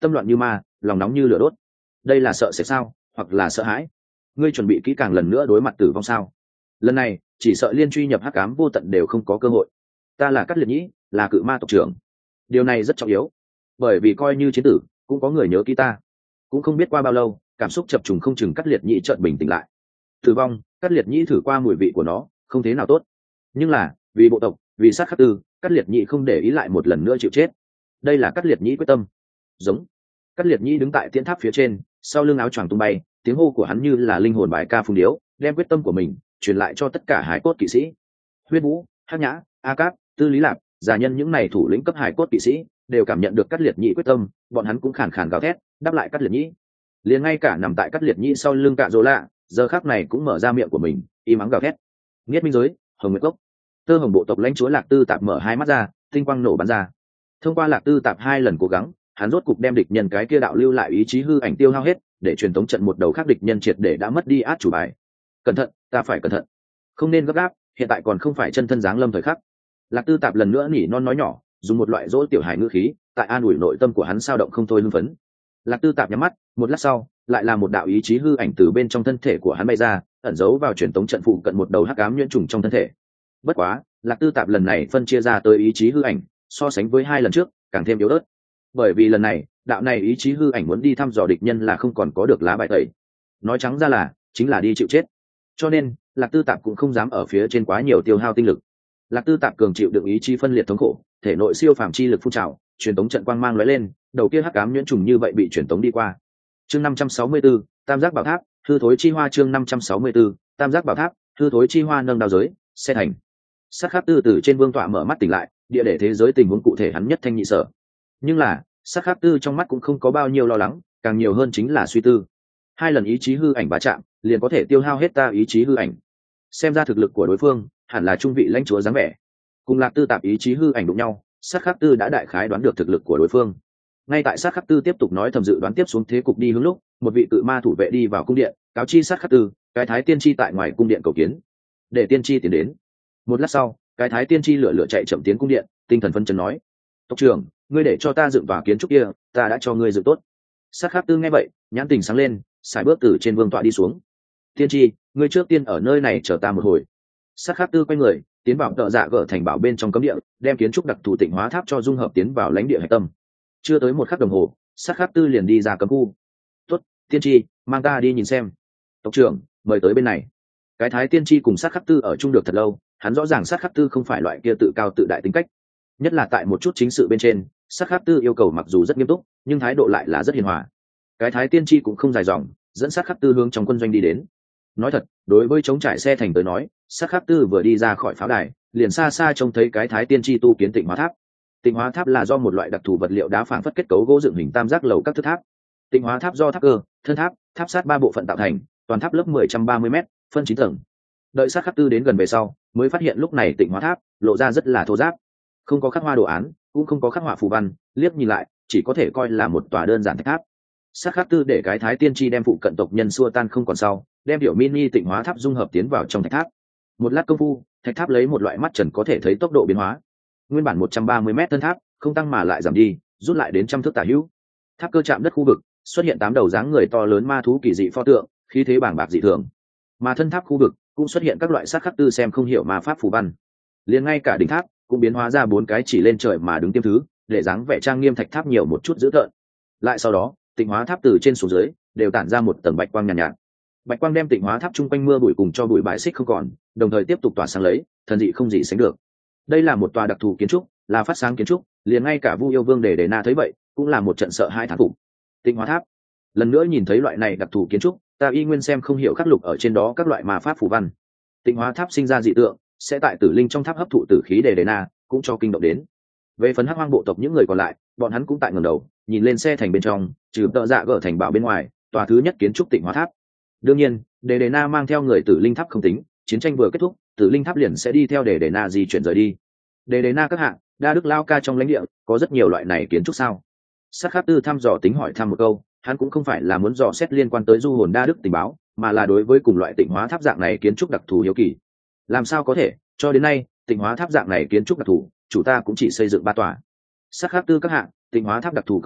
tâm loạn như ma, lòng nóng như lửa đốt. Đây là sợ sẽ sao, hoặc là sợ hãi? Ngươi chuẩn bị kỹ càng lần nữa đối mặt tử vong sao? Lần này chỉ sợ liên truy nhập hắc ám vô tận đều không có cơ hội. Ta là Cát Liệt Nhĩ, là cự ma tộc trưởng. Điều này rất trọng yếu, bởi vì coi như chiến tử cũng có người nhớ kỹ ta. Cũng không biết qua bao lâu, cảm xúc chập trùng không chừng, Cát Liệt Nhĩ chợt bình tĩnh lại. Tử vong, Cát Liệt Nhĩ thử qua mùi vị của nó, không thế nào tốt. Nhưng là vì bộ tộc, vì sát khắc tư, Cát Liệt Nhĩ không để ý lại một lần nữa chịu chết. Đây là Cát Liệt Nhĩ quyết tâm. Giống. Cát Liệt Nhĩ đứng tại tiễn tháp phía trên, sau lưng áo choàng tung bay, tiếng hô của hắn như là linh hồn bài ca phung điếu, đem quyết tâm của mình truyền lại cho tất cả hải cốt kỵ sĩ. Huyết Vũ, Hắc Nhã, A Cáp, Tư Lý Lạp, giả nhân những này thủ lĩnh cấp hải cốt kỵ sĩ đều cảm nhận được Cát Liệt Nhĩ quyết tâm, bọn hắn cũng khàn khàn gào thét đáp lại Cát Liệt Nhĩ. Liền ngay cả nằm tại Cát Liệt Nhĩ sau lưng Cạ Dỗ Lạ giờ khắc này cũng mở ra miệng của mình im ắng gào thét. Nghiệt minh giới, Hồng Nguyệt Cốc. Tơ Hồng bộ tộc lãnh chúa Lạc Tư Tạp mở hai mắt ra, tinh quang nổ bắn ra. Thông qua Lạc Tư Tạp hai lần cố gắng, hắn rốt cục đem địch nhân cái kia đạo lưu lại ý chí hư ảnh tiêu hao hết, để truyền tống trận một đầu khác địch nhân triệt để đã mất đi át chủ bài. Cẩn thận, ta phải cẩn thận, không nên gấp gáp, hiện tại còn không phải chân thân giáng lâm thời khắc. Lạc Tư Tạp lần nữa nhỉ non nói nhỏ, dùng một loại dỗ tiểu hài ngữ khí, tại an ủi nội tâm của hắn sao động không thôi hưng phấn. Lạc Tư Tạp nhắm mắt, một lát sau, lại là một đạo ý chí hư ảnh từ bên trong thân thể của hắn bay ra, ẩn giấu vào truyền tống trận phụ cận một đầu hắc ám nhuyễn trùng trong thân thể. Bất quá, Lạc Tư Tạp lần này phân chia ra tới ý chí hư ảnh, so sánh với hai lần trước, càng thêm yếu ớt. Bởi vì lần này, đạo này ý chí hư ảnh muốn đi thăm dò địch nhân là không còn có được lá bài tẩy. Nói trắng ra là, chính là đi chịu chết. Cho nên, Lạc Tư Tạp cũng không dám ở phía trên quá nhiều tiêu hao tinh lực. Lạc Tư Tạp cường chịu đựng ý chí phân liệt thống khổ, thể nội siêu phàm chi lực phun trào, truyền tống trận quang mang lóe lên, đầu kia hắc ám nhuyễn trùng như vậy bị truyền tống đi qua. Chương năm trăm sáu mươi tư, Tam giác bảo tháp, hư thối chi hoa. Chương năm trăm sáu mươi tư, Tam giác bảo tháp, hư thối chi hoa. Nâng đao giới, xe thành. Sát khắc tư từ trên vương tọa mở mắt tỉnh lại, địa để thế giới tình huống cụ thể hắn nhất thanh nhị sở. Nhưng là, sát khắc tư trong mắt cũng không có bao nhiêu lo lắng, càng nhiều hơn chính là suy tư. Hai lần ý chí hư ảnh va chạm, liền có thể tiêu hao hết ta ý chí hư ảnh. Xem ra thực lực của đối phương hẳn là trung vị lãnh chúa dáng vẻ. Cùng Lạc Tư Tạp ý chí hư ảnh đụng nhau, sát khắc tư đã đại khái đoán được thực lực của đối phương. Ngay tại sát khắc tư tiếp tục nói thầm dự đoán tiếp xuống thế cục đi hướng lúc, một vị cự ma thủ vệ đi vào cung điện, cáo chi sát khắc tư, cái thái tiên tri tại ngoài cung điện cầu kiến. Để tiên tri tiến đến. Một lát sau, cái thái tiên tri lựa lựa chạy chậm tiến cung điện, tinh thần phân chấn nói: tộc trưởng, ngươi để cho ta dựng vào kiến trúc kia, ta đã cho ngươi dựng tốt. Sát khắc tư nghe vậy, nhãn tình sáng lên, sải bước từ trên vương tọa đi xuống. Tiên tri, ngươi trước tiên ở nơi này chờ ta một hồi. Sát khắc tư quay người tiến vào tợ dạ gở thành bảo bên trong cấm địa, đem kiến trúc đặc thù tịnh hóa tháp cho dung hợp tiến vào lãnh địa hạch tâm. Chưa tới một khắc đồng hồ, sát khắc tư liền đi ra cấm khu. Tốt, tiên tri, mang ta đi nhìn xem. Tộc trưởng, mời tới bên này. Cái thái tiên tri cùng sát khắc tư ở chung được thật lâu, hắn rõ ràng sát khắc tư không phải loại kia tự cao tự đại tính cách, nhất là tại một chút chính sự bên trên, sát khắc tư yêu cầu mặc dù rất nghiêm túc, nhưng thái độ lại là rất hiền hòa. Cái thái tiên tri cũng không dài dòng, dẫn sát khắc tư hướng trong quân doanh đi đến. Nói thật, đối với chống trải xe thành tới nói, sát khắc tư vừa đi ra khỏi pháo đài, liền xa xa trông thấy cái thái tiên tri tu kiến tịnh hóa tháp. Tịnh hóa tháp là do một loại đặc thù vật liệu đá phảng phất kết cấu gỗ dựng hình tam giác lầu các thức tháp. Tịnh hóa tháp do tháp cơ, thân tháp, tháp sát ba bộ phận tạo thành, toàn tháp lớp mười trăm ba mươi m, phân chín tầng. Đợi sát khắc tư đến gần về sau, mới phát hiện lúc này tịnh hóa tháp lộ ra rất là thô ráp, không có khắc hoa đồ án, cũng không có khắc họa phù văn, liếc nhìn lại chỉ có thể coi là một tòa đơn giản thạch tháp. Sát khắc tư để cái thái tiên tri đem phụ cận tộc nhân xua tan không còn sau, đem biểu mini tịnh hóa tháp dung hợp tiến vào trong thạch tháp. Một lát công phu, thạch tháp lấy một loại mắt trần có thể thấy tốc độ biến hóa. Nguyên bản một trăm ba mươi m thân tháp không tăng mà lại giảm đi, rút lại đến trăm thước tả hữu. Tháp cơ chạm đất khu vực xuất hiện tám đầu dáng người to lớn ma thú kỳ dị pho tượng, khí thế bàng bạc dị thường. Mà thân tháp khu vực cũng xuất hiện các loại sát khắc tư xem không hiểu ma pháp phù văn. Liền ngay cả đỉnh tháp cũng biến hóa ra bốn cái chỉ lên trời mà đứng tiêm thứ, để dáng vẻ trang nghiêm thạch tháp nhiều một chút dữ tợn. Lại sau đó, tịnh hóa tháp từ trên xuống dưới đều tản ra một tầng bạch quang nhàn nhạt, nhạt. Bạch quang đem tịnh hóa tháp chung quanh mưa bụi cùng cho bụi bại xích không còn, đồng thời tiếp tục tỏa sáng lấy, thần dị không gì sánh được. Đây là một tòa đặc thù kiến trúc, là phát sáng kiến trúc, liền ngay cả Vu Yêu Vương Đề Đề Na thấy vậy, cũng là một trận sợ hai thán phục. Tịnh hóa tháp. Lần nữa nhìn thấy loại này đặc thù kiến trúc, ta y nguyên xem không hiểu khắc lục ở trên đó các loại ma pháp phù văn. Tịnh hóa tháp sinh ra dị tượng, sẽ tại tử linh trong tháp hấp thụ tử khí Đề Đề Na, cũng cho kinh động đến. Về phần hắc hoang bộ tộc những người còn lại, bọn hắn cũng tại ngẩng đầu, nhìn lên xe thành bên trong, trừ tợ dạ gở thành bảo bên ngoài, tòa thứ nhất kiến trúc tịnh hóa tháp. Đương nhiên, Đề Đề Na mang theo người tử linh tháp không tính, chiến tranh vừa kết thúc, tử linh tháp liền sẽ đi theo Đề Đề Na di chuyển rời đi. Đề Đề Na các hạng, đa đức lao ca trong lãnh địa có rất nhiều loại này kiến trúc sao? Sát khắc tư thăm dò tính hỏi thăm một câu, hắn cũng không phải là muốn dò xét liên quan tới du hồn đa đức tình báo, mà là đối với cùng loại tịnh hóa tháp dạng này kiến trúc đặc thù hiếu kỳ. Làm sao có thể, cho đến nay tịnh hóa tháp dạng này kiến trúc đặc thù, chủ ta cũng chỉ xây dựng ba tòa. Sát khắc tư các hạng, tịnh hóa tháp đặc thù công dụng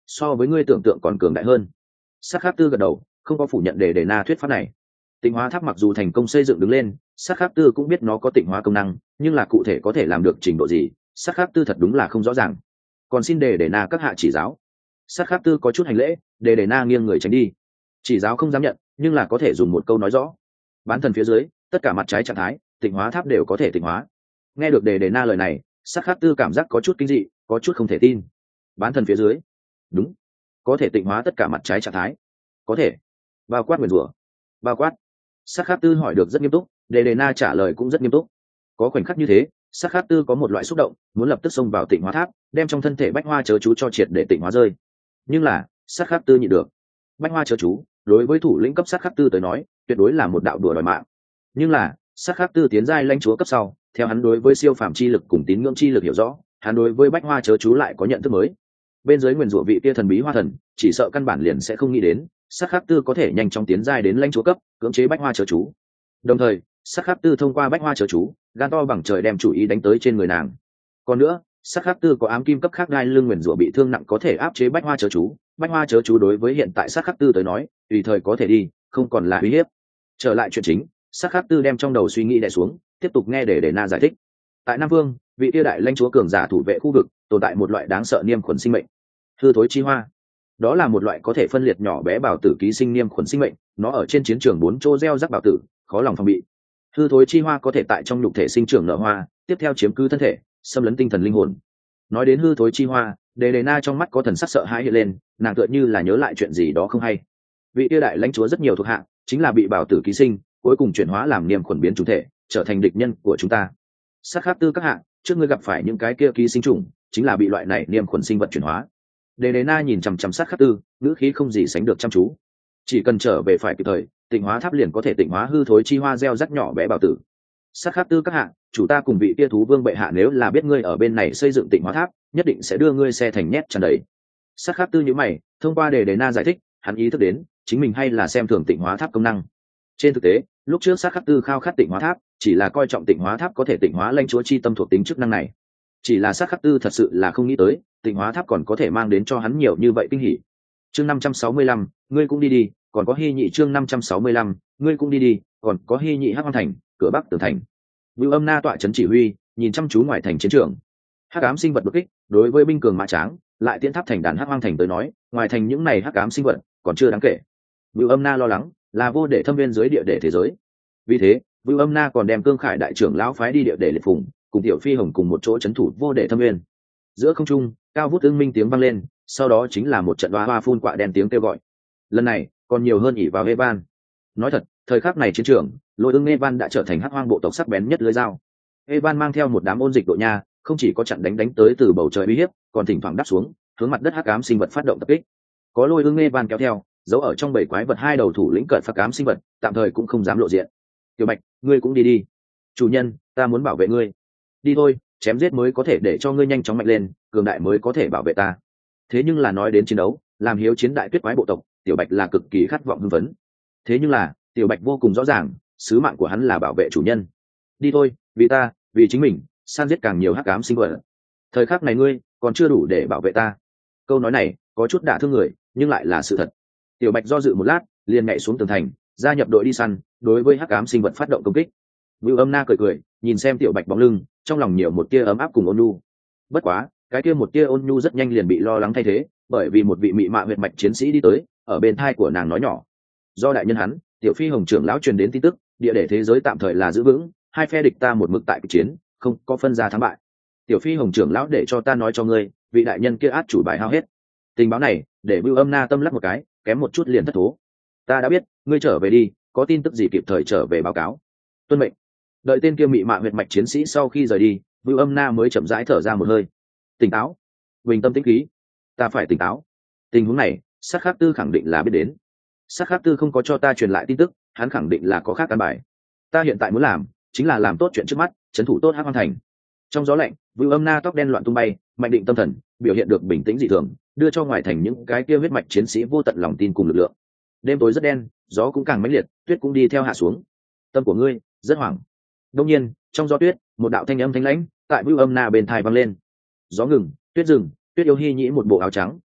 so với ngươi tưởng tượng còn cường đại hơn. Sát khắc tư gật đầu, không có phủ nhận đề đề na thuyết pháp này. Tịnh hóa tháp mặc dù thành công xây dựng đứng lên, sát khắc tư cũng biết nó có tịnh hóa công năng, nhưng là cụ thể có thể làm được trình độ gì, sát khắc tư thật đúng là không rõ ràng. Còn xin đề đề na các hạ chỉ giáo. Sát khắc tư có chút hành lễ, đề đề na nghiêng người tránh đi. Chỉ giáo không dám nhận, nhưng là có thể dùng một câu nói rõ. Bán thần phía dưới, tất cả mặt trái trạng thái, tịnh hóa tháp đều có thể tịnh hóa. Nghe được đề đề na lời này, sát khắc tư cảm giác có chút kinh dị, có chút không thể tin. Bán thần phía dưới, đúng, có thể tịnh hóa tất cả mặt trái trạng thái, có thể bao quát nguyền rủa, bao quát. Sát khắc tư hỏi được rất nghiêm túc, đề đề na trả lời cũng rất nghiêm túc. Có khoảnh khắc như thế, sát khắc tư có một loại xúc động, muốn lập tức xông vào tịnh hóa tháp, đem trong thân thể bách hoa chớ chú cho triệt để tịnh hóa rơi. Nhưng là sát khắc tư nhịn được. Bách hoa chớ chú đối với thủ lĩnh cấp sát khắc tư tới nói tuyệt đối là một đạo đùa đòi mạng, nhưng là sát khắc tư tiến giai lãnh chúa cấp sau, theo hắn đối với siêu phàm chi lực cùng tín ngưỡng chi lực hiểu rõ, hắn đối với bách hoa chớ chú lại có nhận thức mới. Bên dưới nguyền rủa vị kia thần bí hoa thần, chỉ sợ căn bản liền sẽ không nghĩ đến sát khắc tư có thể nhanh chóng tiến giai đến lãnh chúa cấp, cưỡng chế bách hoa chớ chú. Đồng thời sát khắc tư thông qua bách hoa chớ chú, gan to bằng trời đem chủ ý đánh tới trên người nàng. Còn nữa sát khắc tư có ám kim cấp khác đai lưng nguyền rủa bị thương nặng có thể áp chế bách hoa chớ chú. Bách hoa chớ chú đối với hiện tại sát khắc tư tới nói tùy thời có thể đi, không còn là uy hiếp. Trở lại chuyện chính, sát khắc tư đem trong đầu suy nghĩ đè xuống, tiếp tục nghe để để na giải thích. Tại Nam Vương, vị tiêu đại lãnh chúa cường giả thủ vệ khu vực tồn tại một loại đáng sợ niêm khuẩn sinh mệnh, hư thối chi hoa. Đó là một loại có thể phân liệt nhỏ bé bào tử ký sinh niêm khuẩn sinh mệnh, nó ở trên chiến trường bốn chỗ gieo rắc bào tử, khó lòng phòng bị. Hư thối chi hoa có thể tại trong nhục thể sinh trưởng nở hoa, tiếp theo chiếm cứ thân thể, xâm lấn tinh thần linh hồn. Nói đến hư thối chi hoa, đề đề na trong mắt có thần sắc sợ hãi hiện lên, nàng tựa như là nhớ lại chuyện gì đó không hay. Vị tiêu đại lãnh chúa rất nhiều thuộc hạ chính là bị bào tử ký sinh, cuối cùng chuyển hóa làm niêm khuẩn biến chủ thể, trở thành địch nhân của chúng ta. Sát khắc tư các hạ, trước ngươi gặp phải những cái kia ký sinh trùng chính là bị loại này niêm khuẩn sinh vật chuyển hóa. Đề đề na nhìn chằm chằm sát khắc tư, ngữ khí không gì sánh được chăm chú. Chỉ cần trở về phải kịp thời, tịnh hóa tháp liền có thể tịnh hóa hư thối chi hoa gieo rắc nhỏ bé bào tử. Sát khắc tư các hạ, chủ ta cùng vị kia thú vương bệ hạ nếu là biết ngươi ở bên này xây dựng tịnh hóa tháp, nhất định sẽ đưa ngươi xe thành nhét tràn đầy. Sát khắc tư nhíu mày, thông qua đề đề na giải thích, hắn ý thức đến chính mình hay là xem thường tịnh hóa tháp công năng. Trên thực tế, lúc trước sát khắc tư khao khát tịnh hóa tháp chỉ là coi trọng tịnh hóa tháp có thể tịnh hóa lãnh chúa chi tâm thuộc tính chức năng này. Chỉ là sát khắc tư thật sự là không nghĩ tới tịnh hóa tháp còn có thể mang đến cho hắn nhiều như vậy kinh hỉ. Chương năm trăm sáu mươi lăm, ngươi cũng đi đi, còn có hy nhị. Chương năm trăm sáu mươi lăm, ngươi cũng đi đi, còn có hy nhị. Hắc Hoang thành, cửa bắc tường thành. Bưu Âm Na tọa trấn chỉ huy, nhìn chăm chú ngoài thành chiến trường. Hắc ám sinh vật đột kích, đối với binh cường mã tráng, lại tiến tháp thành đàn Hắc Hoang thành tới nói, ngoài thành những này hắc ám sinh vật còn chưa đáng kể. Bưu Âm Na lo lắng là vô để thâm viên dưới địa để thế giới. Vì thế, Bưu Âm Na còn đem Cương Khải đại trưởng lão phái đi địa để liệt phùng, cùng Tiểu Phi Hồng cùng một chỗ trấn thủ vô để thâm viên. Giữa không trung, cao vút ưng minh tiếng vang lên, sau đó chính là một trận hoa hoa phun quạ đen tiếng kêu gọi. Lần này còn nhiều hơn ỉ vào Evan. Nói thật, thời khắc này chiến trường, lôi ưng Evan đã trở thành hắc hoang bộ tộc sắc bén nhất lưới dao. Evan mang theo một đám ôn dịch độ nha, không chỉ có chặn đánh đánh tới từ bầu trời uy hiếp, còn thỉnh thoảng đáp xuống, hướng mặt đất hắc ám sinh vật phát động tập kích. Có lôi ưng Evan kéo theo, giấu ở trong bầy quái vật hai đầu thủ lĩnh cận phạt ám sinh vật, tạm thời cũng không dám lộ diện. Tiểu Bạch, ngươi cũng đi đi. Chủ nhân, ta muốn bảo vệ ngươi. Đi thôi, chém giết mới có thể để cho ngươi nhanh chóng mạnh lên, cường đại mới có thể bảo vệ ta. Thế nhưng là nói đến chiến đấu, làm hiếu chiến đại tuyết quái bộ tộc, Tiểu Bạch là cực kỳ khát vọng hưng phấn. Thế nhưng là Tiểu Bạch vô cùng rõ ràng, sứ mạng của hắn là bảo vệ chủ nhân. Đi thôi, vì ta, vì chính mình, san giết càng nhiều hắc ám sinh vật. Thời khắc này ngươi còn chưa đủ để bảo vệ ta. Câu nói này có chút đả thương người, nhưng lại là sự thật. Tiểu Bạch do dự một lát, liền nhảy xuống tường thành, gia nhập đội đi săn, đối với hắc ám sinh vật phát động công kích. Bưu Âm Na cười cười, nhìn xem Tiểu Bạch bóng lưng, trong lòng nhiều một tia ấm áp cùng ôn nhu. Bất quá, cái kia một tia ôn nhu rất nhanh liền bị lo lắng thay thế, bởi vì một vị mị mạ huyệt mạch chiến sĩ đi tới, ở bên thai của nàng nói nhỏ. Do đại nhân hắn, Tiểu Phi Hồng trưởng lão truyền đến tin tức, địa để thế giới tạm thời là giữ vững, hai phe địch ta một mực tại cuộc chiến, không có phân ra thắng bại. Tiểu Phi Hồng trưởng lão để cho ta nói cho ngươi, vị đại nhân kia át chủ bài hao hết. Tình báo này, để Bưu Âm Na tâm lắc một cái, kém một chút liền thất thố. Ta đã biết, ngươi trở về đi, có tin tức gì kịp thời trở về báo cáo. Tuân mệnh. Đợi tên kia mị mạ huyệt mạch chiến sĩ sau khi rời đi, Bưu Âm Na mới chậm rãi thở ra một hơi. Tỉnh táo, bình tâm tĩnh khí, ta phải tỉnh táo. Tình huống này, Sát Khắc Tư khẳng định là biết đến. Sát Khắc Tư không có cho ta truyền lại tin tức, hắn khẳng định là có khác căn bài. Ta hiện tại muốn làm, chính là làm tốt chuyện trước mắt, trấn thủ tốt Hắc Hoang thành. Trong gió lạnh, Bưu Âm Na tóc đen loạn tung bay, mạnh định tâm thần, biểu hiện được bình tĩnh dị thường, đưa cho ngoài thành những cái kia huyết mạch chiến sĩ vô tận lòng tin cùng lực lượng. Đêm tối rất đen, gió cũng càng mãnh liệt, tuyết cũng đi theo hạ xuống. Tâm của ngươi rất hoảng. Đông nhiên, trong gió tuyết, một đạo thanh âm thanh lãnh tại Bưu Âm Na bên tai vang lên. Gió ngừng, tuyết dừng, Tuyết Yêu Hi nhĩ một bộ áo trắng,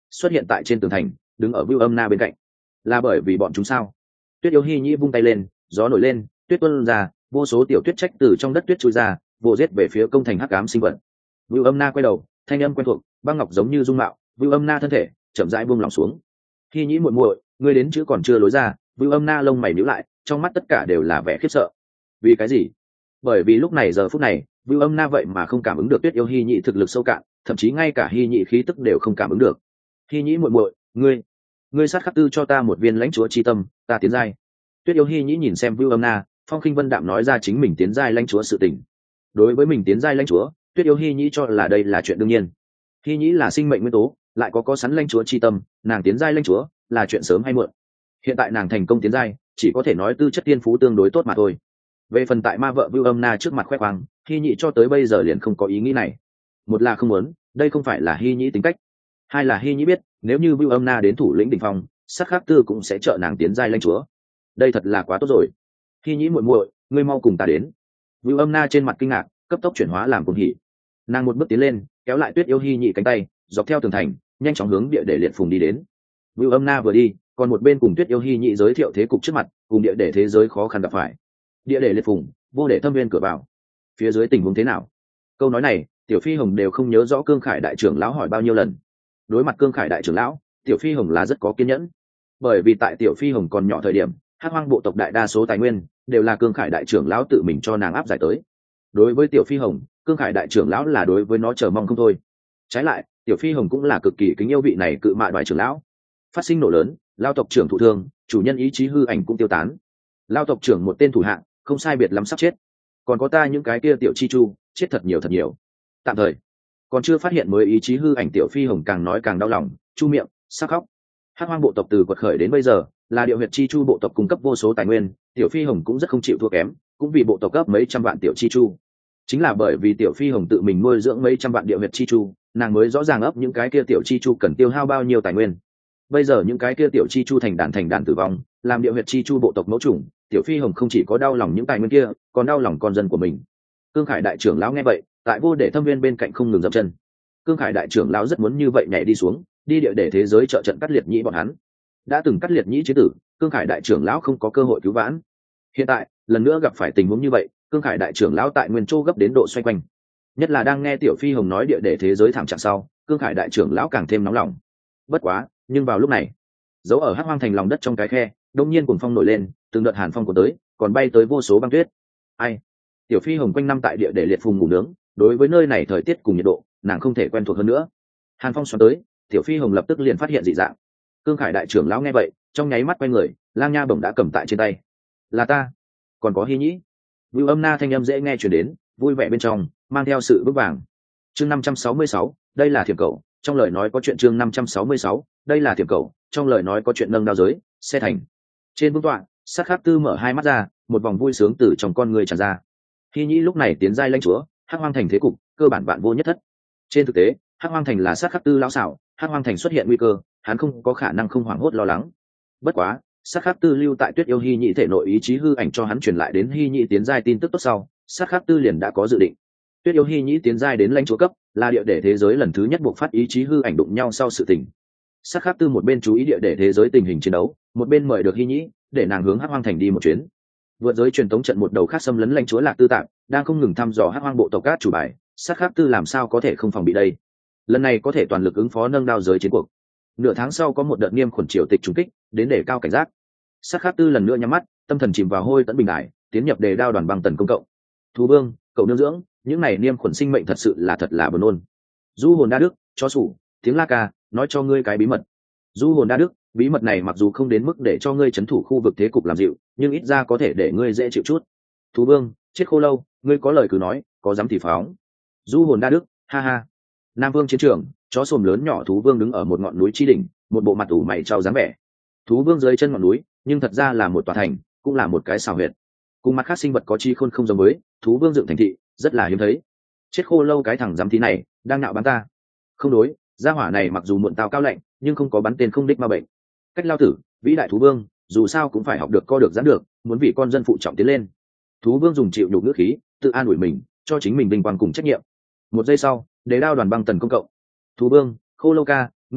xuất hiện tại trên tường thành, đứng ở Vưu Âm Na bên cạnh. Là bởi vì bọn chúng sao? Tuyết Yêu Hy Nhĩ vung tay lên, gió nổi lên, tuyết tuôn ra, vô số tiểu tuyết trách từ trong đất tuyết chui ra, vồ giết về phía công thành hắc ám sinh vật. Vưu Âm Na quay đầu, thanh âm quen thuộc, băng ngọc giống như dung mạo. Vưu Âm Na thân thể chậm rãi buông lỏng xuống. Hy Nhĩ muội muội, ngươi đến chữ còn chưa lối ra. Vưu Âm Na lông mày nhíu lại, trong mắt tất cả đều là vẻ khiếp sợ. Vì cái gì? Bởi vì lúc này giờ phút này, Vưu Âm Na vậy mà không cảm ứng được Tuyết Yêu Hy Nhĩ thực lực sâu cạn, thậm chí ngay cả Hy Nhĩ khí tức đều không cảm ứng được. Hy Nhĩ muội muội, ngươi, ngươi sát khắc tư cho ta một viên lãnh chúa chi tâm, ta tiến giai. Tuyết Yêu Hy Nhĩ nhìn xem Vưu Âm Na, Phong Khinh Vân đạm nói ra chính mình tiến giai lãnh chúa sự tình. Đối với mình tiến giai lãnh chúa, Tuyết Yêu Hy Nhĩ cho là đây là chuyện đương nhiên. Hy Nhĩ là sinh mệnh nguyên tố, lại có có sẵn lãnh chúa chi tâm, nàng tiến giai lãnh chúa là chuyện sớm hay muộn. Hiện tại nàng thành công tiến giai, chỉ có thể nói tư chất tiên phú tương đối tốt mà thôi. Về phần tại ma vợ Vưu Âm Na trước mặt khoe khoang, Hy Nhĩ cho tới bây giờ liền không có ý nghĩ này. Một là không muốn, đây không phải là Hy Nhĩ tính cách. Hai là Hy Nhĩ biết, nếu như Vưu Âm Na đến thủ lĩnh đỉnh phong, Sát Khắc Tư cũng sẽ trợ nàng tiến giai lãnh chúa. Đây thật là quá tốt rồi. Hy Nhĩ muội muội, ngươi mau cùng ta đến. Vưu Âm Na trên mặt kinh ngạc, cấp tốc chuyển hóa làm cuồng hỉ. Nàng một bước tiến lên, kéo lại Tuyết Yêu Hy Nhĩ cánh tay, dọc theo tường thành, nhanh chóng hướng địa để liệt phùng đi đến. Vưu Âm Na vừa đi, còn một bên cùng Tuyết Yêu Hy Nhĩ giới thiệu thế cục trước mặt, cùng địa để thế giới khó khăn gặp phải. Địa để liệt phùng, vô để thâm viên cửa vào. Phía dưới tình huống thế nào? Câu nói này, Tiểu Phi Hồng đều không nhớ rõ Cương Khải đại trưởng lão hỏi bao nhiêu lần. Đối mặt Cương Khải đại trưởng lão, Tiểu Phi Hồng là rất có kiên nhẫn. Bởi vì tại Tiểu Phi Hồng còn nhỏ thời điểm, Hắc Hoang bộ tộc đại đa số tài nguyên đều là Cương Khải đại trưởng lão tự mình cho nàng áp giải tới. Đối với Tiểu Phi Hồng, Cương Khải đại trưởng lão là đối với nó chờ mong không thôi. Trái lại, Tiểu Phi Hồng cũng là cực kỳ kính yêu vị này cự mạ đoài trưởng lão. Phát sinh nổ lớn, lao tộc trưởng thụ thương, chủ nhân ý chí hư ảnh cũng tiêu tán. Lao tộc trưởng một tên thủ hạng, không sai biệt lắm sắp chết. Còn có ta những cái kia tiểu chi chu, chết thật nhiều thật nhiều. Tạm thời còn chưa phát hiện mới ý chí hư ảnh. Tiểu Phi Hồng càng nói càng đau lòng, chu miệng sắc khóc. Hắc Hoang bộ tộc từ quật khởi đến bây giờ là điệu huyệt chi chu bộ tộc cung cấp vô số tài nguyên, Tiểu Phi Hồng cũng rất không chịu thua kém, cũng vì bộ tộc cấp mấy trăm vạn tiểu chi chu. Chính là bởi vì Tiểu Phi Hồng tự mình nuôi dưỡng mấy trăm vạn điệu huyệt chi chu, nàng mới rõ ràng ấp những cái kia tiểu chi chu cần tiêu hao bao nhiêu tài nguyên. Bây giờ những cái kia tiểu chi chu thành đàn thành đàn tử vong, làm điệu huyệt chi chu bộ tộc mẫu chủng, Tiểu Phi Hồng không chỉ có đau lòng những tài nguyên kia, còn đau lòng con dân của mình. Cương Khải đại trưởng lão nghe vậy, tại vô để thâm viên bên cạnh không ngừng dậm chân. Cương Khải đại trưởng lão rất muốn như vậy nhảy đi xuống, đi địa để thế giới trợ trận cắt liệt nhĩ bọn hắn. Đã từng cắt liệt nhĩ chế tử, Cương Khải đại trưởng lão không có cơ hội cứu vãn. Hiện tại lần nữa gặp phải tình huống như vậy, Cương Khải đại trưởng lão tại nguyên châu gấp đến độ xoay quanh. Nhất là đang nghe Tiểu Phi Hồng nói địa để thế giới thảm trạng sau, Cương Khải đại trưởng lão càng thêm nóng lòng. Bất quá, nhưng vào lúc này, giấu ở Hắc Hoang thành lòng đất trong cái khe, đông nhiên cuồng phong nổi lên, từng đợt hàn phong của tới, còn bay tới vô số băng tuyết. Ai? Tiểu Phi Hồng quanh năm tại địa để liệt phùng ngủ nướng, đối với nơi này thời tiết cùng nhiệt độ, nàng không thể quen thuộc hơn nữa. Hàn phong xoắn tới, Tiểu Phi Hồng lập tức liền phát hiện dị dạng. Cương Khải đại trưởng lão nghe vậy, trong nháy mắt quay người, lang nha bổng đã cầm tại trên tay. Là ta, còn có Hy Nhĩ. Vưu Âm Na thanh âm dễ nghe truyền đến, vui vẻ bên trong mang theo sự vững vàng. Chương năm trăm sáu mươi sáu, đây là thiểm cầu, trong lời nói có chuyện. Chương năm trăm sáu mươi sáu, đây là thiểm cầu, trong lời nói có chuyện. Nâng đao giới, xe thành. Trên vương tọa, Sát Khắc Tư mở hai mắt ra, một vòng vui sướng từ trong con người tràn ra. Hy Nhĩ lúc này tiến giai lãnh chúa, Hắc Hoang thành thế cục cơ bản bạn vô nhất thất. Trên thực tế, Hắc Hoang thành là Sát Khắc Tư lão xảo, Hắc Hoang thành xuất hiện nguy cơ, hắn không có khả năng không hoảng hốt lo lắng. Bất quá, Sát Khắc Tư lưu tại Tuyết Yêu Hy Nhĩ thể nội ý chí hư ảnh cho hắn truyền lại đến Hy Nhĩ tiến giai tin tức tốt sau, Sát Khắc Tư liền đã có dự định. Tuyết Yêu Hy Nhĩ tiến giai đến lãnh chúa cấp, là địa để thế giới lần thứ nhất buộc phát ý chí hư ảnh đụng nhau sau sự tình. Sát Khắc Tư một bên chú ý địa để thế giới tình hình chiến đấu, một bên mời được Hy Nhĩ để nàng hướng Hắc Hoang thành đi một chuyến. Vượt giới truyền tống trận một đầu khác xâm lấn lãnh chúa Lạc Tư Tạm, đang không ngừng thăm dò Hắc Hoang bộ tộc các chủ bài, Sát Khắc Tư làm sao có thể không phòng bị đây. Lần này có thể toàn lực ứng phó nâng đao giới chiến cuộc. Nửa tháng sau có một đợt nghiêm khuẩn triều tịch trùng kích, đến để cao cảnh giác. Sát Khắc Tư lần nữa nhắm mắt, tâm thần chìm vào hôi tẫn bình đại, tiến nhập đề đao đoàn băng tần công cộng. Thú vương, cậu nương dưỡng, những này niêm khuẩn sinh mệnh thật sự là thật là buồn nôn. Du hồn đa đức, cho sủ, tiếng la ca, nói cho ngươi cái bí mật. Du hồn đa đức, bí mật này mặc dù không đến mức để cho ngươi chấn thủ khu vực thế cục làm dịu, nhưng ít ra có thể để ngươi dễ chịu chút. Thú vương, chết khô lâu, ngươi có lời cứ nói, có dám thì phóng. Du hồn đa đức, ha ha. Nam vương chiến trường, chó sồm lớn nhỏ thú vương đứng ở một ngọn núi chi đỉnh, một bộ mặt ủ mày trao dáng vẻ. Thú vương dưới chân ngọn núi, nhưng thật ra là một tòa thành, cũng là một cái xào huyệt. Cùng mặt khác sinh vật có chi khôn không giống với, thú vương dựng thành thị, rất là hiếm thấy. Chết khô lâu cái thằng dám tí này, đang nạo bắn ta. Không đối, gia hỏa này mặc dù muộn tao cao lạnh, nhưng không có bắn tên không đích ma bệnh. Cách lao tử, vĩ đại thú vương, dù sao cũng phải học được co được giãn được, muốn vì con dân phụ trọng tiến lên. Thú vương dùng chịu nhục ngữ khí, tự an ủi mình, cho chính mình vinh quang cùng trách nhiệm. Một giây sau, đế đao đoàn băng tần công cộng. Thú vương, khô lâu ca, ngươi tốt nhất,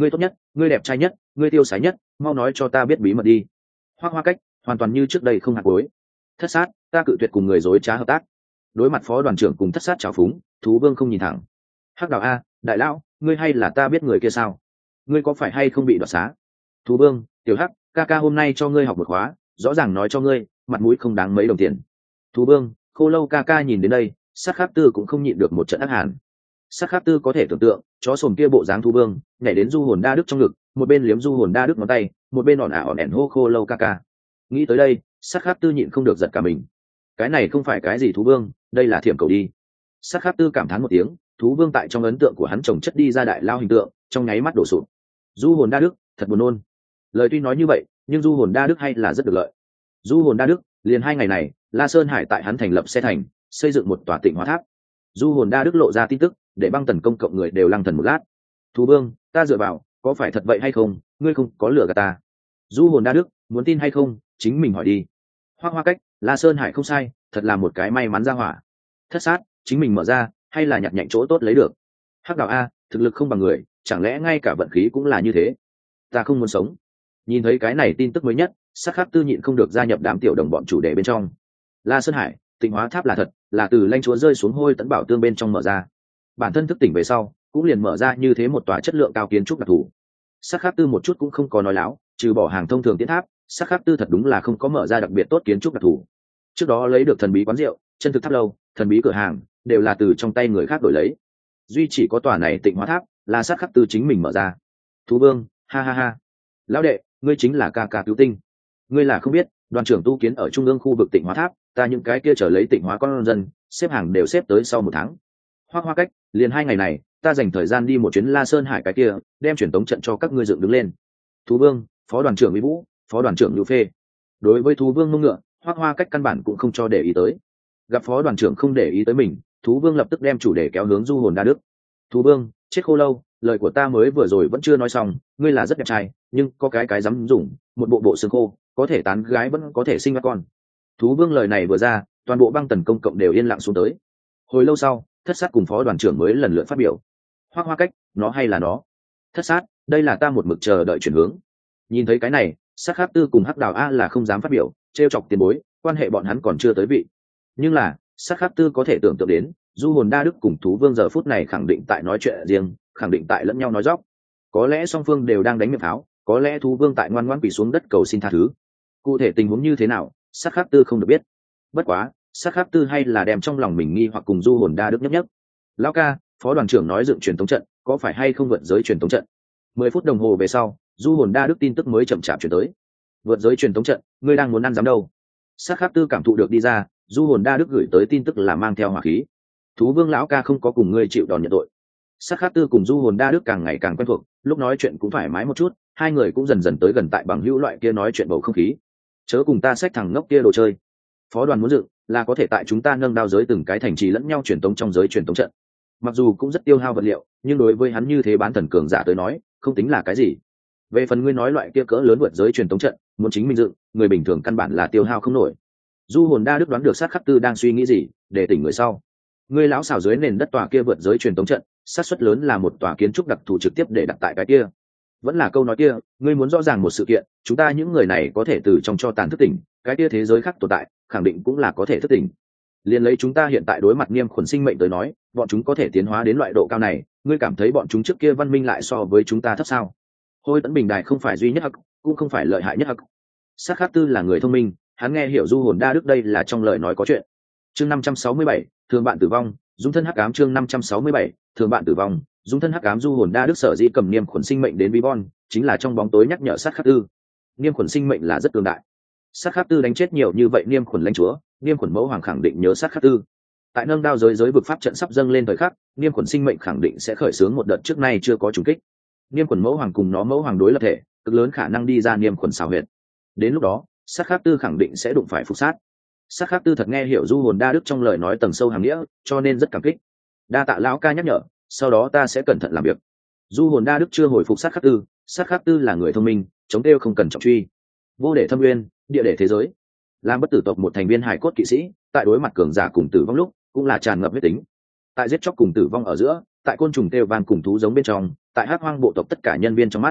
ngươi đẹp trai nhất, ngươi tiêu sái nhất, mau nói cho ta biết bí mật đi. Hoắc Hoa Cách hoàn toàn như trước đây không hạt cối. Thất sát, ta cự tuyệt cùng người dối trá hợp tác. Đối mặt phó đoàn trưởng cùng thất sát trào phúng, thú vương không nhìn thẳng. Hắc Đào a, đại lão, ngươi hay là ta biết người kia sao? Ngươi có phải hay không bị đoạt xá? Thú vương, tiểu hắc, ca ca hôm nay cho ngươi học một khóa, rõ ràng nói cho ngươi, mặt mũi không đáng mấy đồng tiền. Thú vương, Khô Lâu ca ca nhìn đến đây, Sát Khắc Tư cũng không nhịn được một trận ác hàn. Sát Khắc Tư có thể tưởng tượng, chó sồn kia bộ dáng thú vương, nhảy đến du hồn đa đức trong ngực, một bên liếm du hồn đa đức ngón tay, một bên ỏn ả ỏn ẻn hô Khô Lâu ca ca. Nghĩ tới đây, Sát Khắc Tư nhịn không được giật cả mình. Cái này không phải cái gì thú vương, đây là thiểm cầu đi. Sát Khắc Tư cảm thán một tiếng, thú vương tại trong ấn tượng của hắn trồng chất đi ra đại lao hình tượng, trong nháy mắt đổ sụp. Du hồn đa đức, thật buồn nôn. Lời tuy nói như vậy, nhưng du hồn đa đức hay là rất được lợi. Du hồn đa đức, liền hai ngày này, La Sơn Hải tại hắn thành lập xe thành, xây dựng một tòa tịnh hóa tháp. Du hồn đa đức lộ ra tin tức, để băng tần công cộng người đều lăng thần một lát. Thú vương, ta dựa vào, có phải thật vậy hay không? Ngươi không có lừa gạt ta. Du hồn đa đức, muốn tin hay không, chính mình hỏi đi. Hoắc Hoa Cách, La Sơn Hải không sai, thật là một cái may mắn ra hỏa. Thất sát, chính mình mở ra, hay là nhặt nhạnh chỗ tốt lấy được. Hắc Đào a, thực lực không bằng người, chẳng lẽ ngay cả vận khí cũng là như thế? Ta không muốn sống. Nhìn thấy cái này tin tức mới nhất, Sát Khắc Tư nhịn không được gia nhập đám tiểu đồng bọn chủ đề bên trong. La Sơn Hải, tịnh hóa tháp là thật, là từ lãnh chúa rơi xuống hôi tấn bảo tương bên trong mở ra. Bản thân thức tỉnh về sau, cũng liền mở ra như thế một tòa chất lượng cao kiến trúc đặc thù. Sát Khắc Tư một chút cũng không có nói láo, trừ bỏ hàng thông thường tiến tháp, Sát Khắc Tư thật đúng là không có mở ra đặc biệt tốt kiến trúc đặc thù. Trước đó lấy được thần bí quán rượu, chân thực tháp lâu, thần bí cửa hàng, đều là từ trong tay người khác đổi lấy. Duy chỉ có tòa này tịnh hóa tháp, là Sát Khắc Tư chính mình mở ra. Thú vương, ha ha ha. Lão đệ, ngươi chính là ca ca cứu tinh. Ngươi là không biết, đoàn trưởng tu kiến ở trung ương khu vực tịnh hóa tháp, ta những cái kia trở lấy tịnh hóa con dân, xếp hàng đều xếp tới sau một tháng. Hoắc Hoa Cách, liền hai ngày này, ta dành thời gian đi một chuyến La Sơn Hải cái kia, đem truyền tống trận cho các ngươi dựng đứng lên. Thú vương, phó đoàn trưởng Mỹ Vũ, phó đoàn trưởng Lưu Phê. Đối với thú vương mông ngựa, Hoắc Hoa Cách căn bản cũng không cho để ý tới. Gặp phó đoàn trưởng không để ý tới mình, thú vương lập tức đem chủ đề kéo hướng du hồn đa đức. Thú vương, chết khô lâu, lời của ta mới vừa rồi vẫn chưa nói xong, ngươi là rất đẹp trai, nhưng có cái cái dám dùng, một bộ bộ xương khô, có thể tán gái vẫn có thể sinh ra con. Thú vương lời này vừa ra, toàn bộ băng tần công cộng đều yên lặng xuống tới. Hồi lâu sau, thất sát cùng phó đoàn trưởng mới lần lượt phát biểu. Hoắc Hoa Cách, nó hay là nó? Thất sát, đây là ta một mực chờ đợi chuyển hướng. Nhìn thấy cái này, Sát Khắc Tư cùng Hắc Đào a là không dám phát biểu, trêu chọc tiền bối, quan hệ bọn hắn còn chưa tới vị. Nhưng là, Sát Khắc Tư có thể tưởng tượng đến, du hồn đa đức cùng thú vương giờ phút này khẳng định tại nói chuyện riêng, khẳng định tại lẫn nhau nói dóc. Có lẽ song phương đều đang đánh miệng pháo, có lẽ thú vương tại ngoan ngoãn quỳ xuống đất cầu xin tha thứ. Cụ thể tình huống như thế nào, Sát Khắc Tư không được biết. Bất quá, Sát Khắc Tư hay là đem trong lòng mình nghi hoặc cùng du hồn đa đức nhấp nhấp. Lão ca, phó đoàn trưởng nói dựng truyền tống trận, có phải hay không vượt giới truyền tống trận? Mười phút đồng hồ về sau, du hồn đa đức tin tức mới chậm chạp chuyển tới. Vượt giới truyền tống trận, ngươi đang muốn ăn dám đâu? Sát Khắc Tư cảm thụ được đi ra, du hồn đa đức gửi tới tin tức là mang theo hỏa khí. Thú vương lão ca không có cùng ngươi chịu đòn nhận tội. Sát Khắc Tư cùng du hồn đa đức càng ngày càng quen thuộc, lúc nói chuyện cũng thoải mái một chút, hai người cũng dần dần tới gần tại bằng hữu loại kia nói chuyện bầu không khí. Chớ cùng ta xách thằng ngốc kia đồ chơi. Phó đoàn muốn dựng là có thể tại chúng ta nâng đao giới từng cái thành trì lẫn nhau truyền tống trong giới truyền tống trận. Mặc dù cũng rất tiêu hao vật liệu, nhưng đối với hắn như thế bán thần cường giả tới nói, không tính là cái gì. Về phần ngươi nói loại kia cỡ lớn vượt giới truyền tống trận, muốn chính mình dựng, người bình thường căn bản là tiêu hao không nổi. Du hồn đa đức đoán được Sát Khắc Tư đang suy nghĩ gì, để tỉnh người sau. Ngươi lão xảo dưới nền đất tòa kia vượt giới truyền tống trận, xác suất lớn là một tòa kiến trúc đặc thù trực tiếp để đặt tại cái kia. Vẫn là câu nói kia, ngươi muốn rõ ràng một sự kiện, chúng ta những người này có thể từ trong cho tàn thức tỉnh, cái kia thế giới khác tồn tại, khẳng định cũng là có thể thức tỉnh. Liên lấy chúng ta hiện tại đối mặt niêm khuẩn sinh mệnh tới nói, bọn chúng có thể tiến hóa đến loại độ cao này, ngươi cảm thấy bọn chúng trước kia văn minh lại so với chúng ta thấp sao? Hôi Tấn Bình Đài không phải duy nhất hắc, cũng không phải lợi hại nhất hắc. Sát Khắc Tư là người thông minh, hắn nghe hiểu du hồn đa đức đây là trong lời nói có chuyện. Chương năm trăm sáu mươi bảy, thường bạn tử vong, dung thân hắc ám. Chương năm trăm sáu mươi bảy, thường bạn tử vong, dung thân hắc ám. Du hồn đa đức sở dĩ cầm niêm khuẩn sinh mệnh đến Vivon, chính là trong bóng tối nhắc nhở Sát Khắc Tư. Niêm khuẩn sinh mệnh là rất cường đại. Sát Khắc Tư đánh chết nhiều như vậy niêm khuẩn lãnh chúa, niêm khuẩn mẫu hoàng khẳng định nhớ Sát Khắc Tư. Tại nâng đao giới giới vực pháp trận sắp dâng lên thời khắc, niêm khuẩn sinh mệnh khẳng định sẽ khởi xướng một đợt trước nay chưa có trùng kích. Niêm khuẩn mẫu hoàng cùng nó mẫu hoàng đối lập thể, cực lớn khả năng đi ra niêm khuẩn xảo huyệt. Đến lúc đó, Sát Khắc Tư khẳng định sẽ đụng phải phục sát. Sát Khắc Tư thật nghe hiểu du hồn đa đức trong lời nói tầng sâu hàm nghĩa, cho nên rất cảm kích. Đa tạ lão ca nhắc nhở, sau đó ta sẽ cẩn thận làm việc. Du hồn đa đức chưa hồi phục Sát Khắc Tư, Sát Khắc Tư là người thông minh, chống đêu không cần trọng truy. Vô để thâm nguyên, địa để thế giới. Làm bất tử tộc một thành viên hải cốt kỵ sĩ, tại đối mặt cường giả cùng tử vong lúc, cũng là tràn ngập huyết tính. Tại giết chóc cùng tử vong ở giữa, tại côn trùng kêu van cùng thú giống bên trong, tại hắc hoang bộ tộc tất cả nhân viên trong mắt,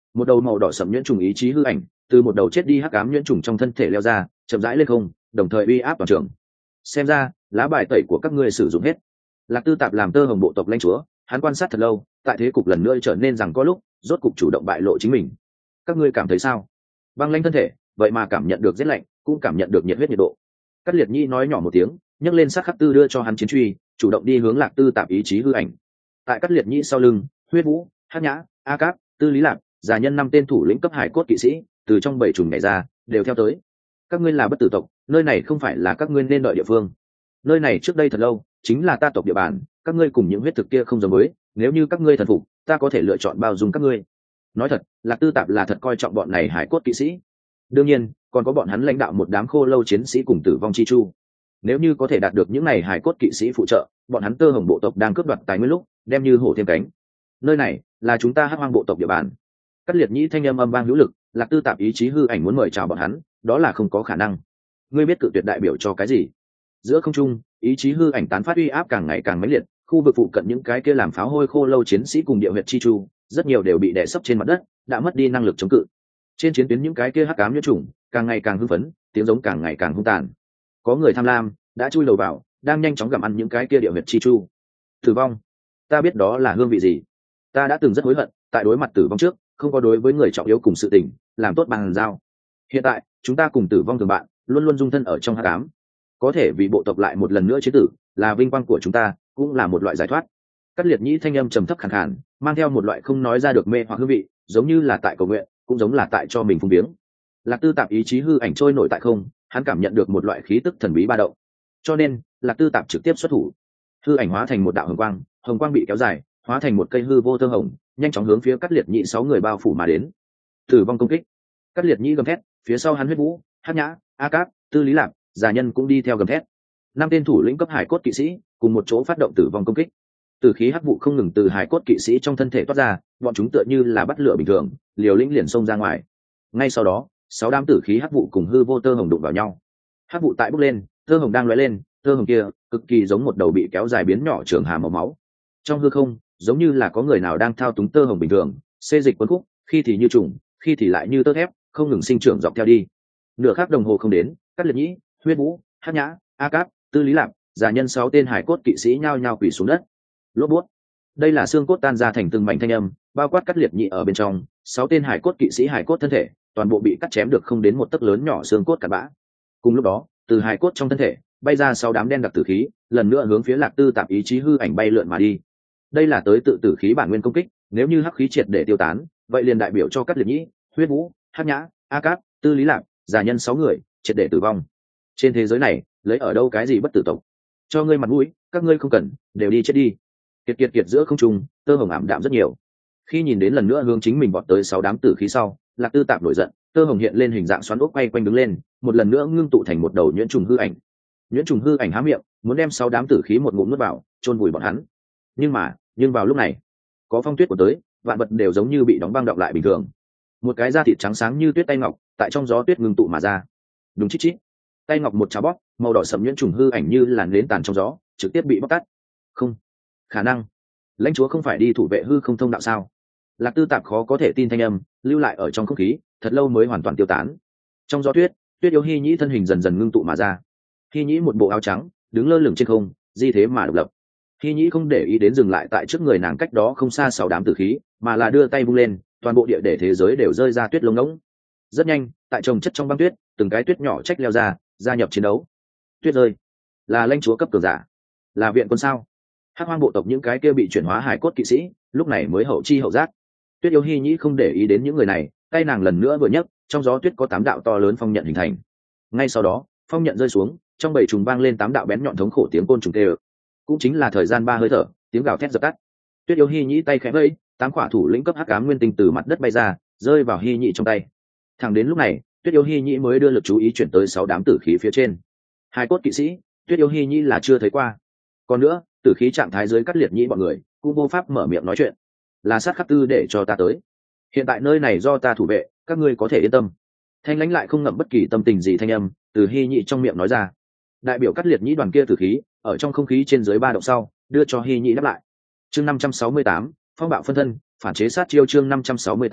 một đầu màu đỏ sẫm nhuyễn trùng ý chí hư ảnh từ một đầu chết đi hắc ám nhuyễn trùng trong thân thể leo ra, chậm rãi lên không, đồng thời uy áp toàn trường. Xem ra lá bài tẩy của các ngươi sử dụng hết. Lạc Tư Tạp làm tơ hồng bộ tộc lãnh chúa, hắn quan sát thật lâu, tại thế cục lần nữa trở nên rằng có lúc rốt cục chủ động bại lộ chính mình. Các ngươi cảm thấy sao? Băng lãnh thân thể vậy mà cảm nhận được rét lạnh, cũng cảm nhận được nhiệt huyết nhiệt độ. Cát Liệt Nhi nói nhỏ một tiếng, nhấc lên sát khắc tư đưa cho hắn chiến truy, chủ động đi hướng Lạc Tư Tạp ý chí hư ảnh. Tại Cát Liệt Nhi sau lưng, Huyết Vũ, Hắc Nhã, A Cáp, Tư Lý Lạc, già nhân năm tên thủ lĩnh cấp hải cốt kỵ sĩ từ trong bảy trùng nhảy ra, đều theo tới. Các ngươi là bất tử tộc, nơi này không phải là các ngươi nên đợi địa phương. Nơi này trước đây thật lâu chính là ta tộc địa bàn, các ngươi cùng những huyết thực kia không giống với, nếu như các ngươi thần phục, ta có thể lựa chọn bao dung các ngươi. Nói thật, Lạc Tư Tạp là thật coi trọng bọn này hải cốt kỵ sĩ. Đương nhiên, còn có bọn hắn lãnh đạo một đám khô lâu chiến sĩ cùng tử vong chi chu. Nếu như có thể đạt được những này hải cốt kỵ sĩ phụ trợ, bọn hắn tơ hồng bộ tộc đang cướp đoạt tài nguyên lúc, đem như hổ thêm cánh. Nơi này là chúng ta hắc hoang bộ tộc địa bàn. Cát Liệt Nhĩ thanh âm âm vang hữu lực, Lạc Tư Tạp ý chí hư ảnh muốn mời chào bọn hắn, đó là không có khả năng. Ngươi biết cự tuyệt đại biểu cho cái gì? Giữa không trung, ý chí hư ảnh tán phát uy áp càng ngày càng mãnh liệt, khu vực phụ cận những cái kia làm pháo hôi khô lâu chiến sĩ cùng địa huyệt chi chu, rất nhiều đều bị đè sấp trên mặt đất, đã mất đi năng lực chống cự. Trên chiến tuyến những cái kia hắc ám nhiễm trùng, càng ngày càng hưng phấn, tiếng giống càng ngày càng hung tàn. Có người tham lam, đã chui đầu vào, đang nhanh chóng gặm ăn những cái kia địa huyệt chi chu. Tử vong, ta biết đó là hương vị gì. Ta đã từng rất hối hận, tại đối mặt tử vong trước, không có đối với người trọng yếu cùng sự tình, làm tốt bằng giao. Hiện tại, chúng ta cùng tử vong thường bạn, luôn luôn dung thân ở trong hắc ám. Có thể vì bộ tộc lại một lần nữa chế tử, là vinh quang của chúng ta, cũng là một loại giải thoát. Cát Liệt Nhĩ thanh âm trầm thấp khàn khàn, mang theo một loại không nói ra được mê hoặc hương vị, giống như là tại cầu nguyện, cũng giống là tại cho mình phung viếng. Lạc Tư Tạp ý chí hư ảnh trôi nổi tại không, hắn cảm nhận được một loại khí tức thần bí ba động, cho nên Lạc Tư Tạp trực tiếp xuất thủ. Hư ảnh hóa thành một đạo hồng quang, hồng quang bị kéo dài, hóa thành một cây hư vô thơ hồng, nhanh chóng hướng phía Cát Liệt Nhĩ sáu người bao phủ mà đến. Tử vong công kích. Cát Liệt Nhĩ gầm thét, phía sau hắn Huyết Vũ, Hắc Nhã, A Cáp, Tư Lý Lạc, già nhân cũng đi theo gầm thét. Năm tên thủ lĩnh cấp hải cốt kỵ sĩ cùng một chỗ phát động tử vong công kích. Tử khí hắc vụ không ngừng từ hải cốt kỵ sĩ trong thân thể toát ra, bọn chúng tựa như là bắt lửa bình thường, liều lĩnh liền xông ra ngoài. Ngay sau đó, sáu đám tử khí hắc vụ cùng hư vô tơ hồng đụng vào nhau. Hắc vụ tại bốc lên, tơ hồng đang lóe lên, tơ hồng kia cực kỳ giống một đầu bị kéo dài biến nhỏ trường hà màu máu. Trong hư không, giống như là có người nào đang thao túng tơ hồng bình thường, xê dịch cuốn khúc, khi thì như trùng, khi thì lại như tơ thép, không ngừng sinh trưởng dọc theo đi. Nửa khắc đồng hồ không đến, Cát Liệt Nhĩ, Huyết Vũ, Hắc Nhã, A Cáp, Tư Lý Lạc, già nhân sáu tên hải cốt kỵ sĩ nhao nhao quỳ xuống đất. Lốp bút. Đây là xương cốt tan ra thành từng mảnh thanh âm, bao quát Cát Liệt Nhĩ ở bên trong, sáu tên hải cốt kỵ sĩ hải cốt thân thể, toàn bộ bị cắt chém được không đến một tấc lớn nhỏ xương cốt cặn bã. Cùng lúc đó, từ hải cốt trong thân thể, bay ra sáu đám đen đặc tử khí, lần nữa hướng phía Lạc Tư Tạp ý chí hư ảnh bay lượn mà đi. Đây là tới tự tử khí bản nguyên công kích, nếu như hắc khí triệt để tiêu tán, vậy liền đại biểu cho Cát Liệt Nhĩ, Huyết Vũ, Hắc Nhã, A Cáp, Tư Lý Lạc, già nhân sáu người triệt để tử vong. Trên thế giới này, lấy ở đâu cái gì bất tử tộc? Cho ngươi mặt mũi, các ngươi không cần, đều đi chết đi. Kiệt kiệt kiệt giữa không trung, tơ hồng ảm đạm rất nhiều. Khi nhìn đến lần nữa hướng chính mình vọt tới sáu đám tử khí sau, Lạc Tư Tạp nổi giận, tơ hồng hiện lên hình dạng xoắn ốc quay quanh đứng lên, một lần nữa ngưng tụ thành một đầu nhuyễn trùng hư ảnh. Nhuyễn trùng hư ảnh há miệng, muốn đem sáu đám tử khí một ngụm nuốt vào, chôn vùi bọn hắn. Nhưng mà, nhưng vào lúc này, có phong tuyết của tới, vạn vật đều giống như bị đóng băng đọng lại bình thường. Một cái da thịt trắng sáng như tuyết tay ngọc, tại trong gió tuyết ngưng tụ mà ra. Đúng chít chít. Tay ngọc một cháo bóp, màu đỏ sẫm nhuyễn trùng hư ảnh như làn nến tàn trong gió, trực tiếp bị bóc tắt. Không, khả năng. Lãnh chúa không phải đi thủ vệ hư không thông đạo sao? Lạc Tư Tạp khó có thể tin thanh âm, lưu lại ở trong không khí, thật lâu mới hoàn toàn tiêu tán. Trong gió tuyết, Tuyết Yêu Hi Nhĩ thân hình dần dần ngưng tụ mà ra. Hi Nhĩ một bộ áo trắng, đứng lơ lửng trên không, di thế mà độc lập. Hi Nhĩ không để ý đến dừng lại tại trước người nàng cách đó không xa sáu đám tử khí, mà là đưa tay vung lên, toàn bộ địa để thế giới đều rơi ra tuyết lông ngỗng. Rất nhanh, tại trồng chất trong băng tuyết, từng cái tuyết nhỏ trách leo ra, gia nhập chiến đấu. Tuyết rơi, là lãnh chúa cấp cường giả, là viện quân sao? Hắc hoang bộ tộc những cái kia bị chuyển hóa hải cốt kỵ sĩ, lúc này mới hậu chi hậu giác. Tuyết Yêu Hi Nhĩ không để ý đến những người này, tay nàng lần nữa vừa nhấc, trong gió tuyết có tám đạo to lớn phong nhận hình thành. Ngay sau đó, phong nhận rơi xuống, trong bầy trùng vang lên tám đạo bén nhọn thống khổ tiếng côn trùng tê ơ. Cũng chính là thời gian ba hơi thở, tiếng gào thét dập tắt. Tuyết Yêu Hi Nhĩ tay khẽ vẫy, tám quả thủ lĩnh cấp hắc ám nguyên tinh từ mặt đất bay ra, rơi vào Hi Nhĩ trong tay. Thẳng đến lúc này, Tuyết Yêu Hi Nhĩ mới đưa lực chú ý chuyển tới sáu đám tử khí phía trên. Hai cốt kỵ sĩ, Tuyết Yêu Hi Nhĩ là chưa thấy qua. Còn nữa, tử khí trạng thái dưới Cát Liệt Nhĩ bọn người, cũng vô pháp mở miệng nói chuyện. Là sát khắc tư để cho ta tới. Hiện tại nơi này do ta thủ vệ, các ngươi có thể yên tâm. Thanh lãnh lại không ngậm bất kỳ tâm tình gì thanh âm, từ Hi Nhĩ trong miệng nói ra. Đại biểu Cát Liệt Nhĩ đoàn kia tử khí, ở trong không khí trên dưới ba động sau, đưa cho Hi Nhĩ đáp lại. Chương năm trăm sáu mươi tám, phong bạo phân thân, phản chế sát chiêu chương năm trăm sáu mươi tám,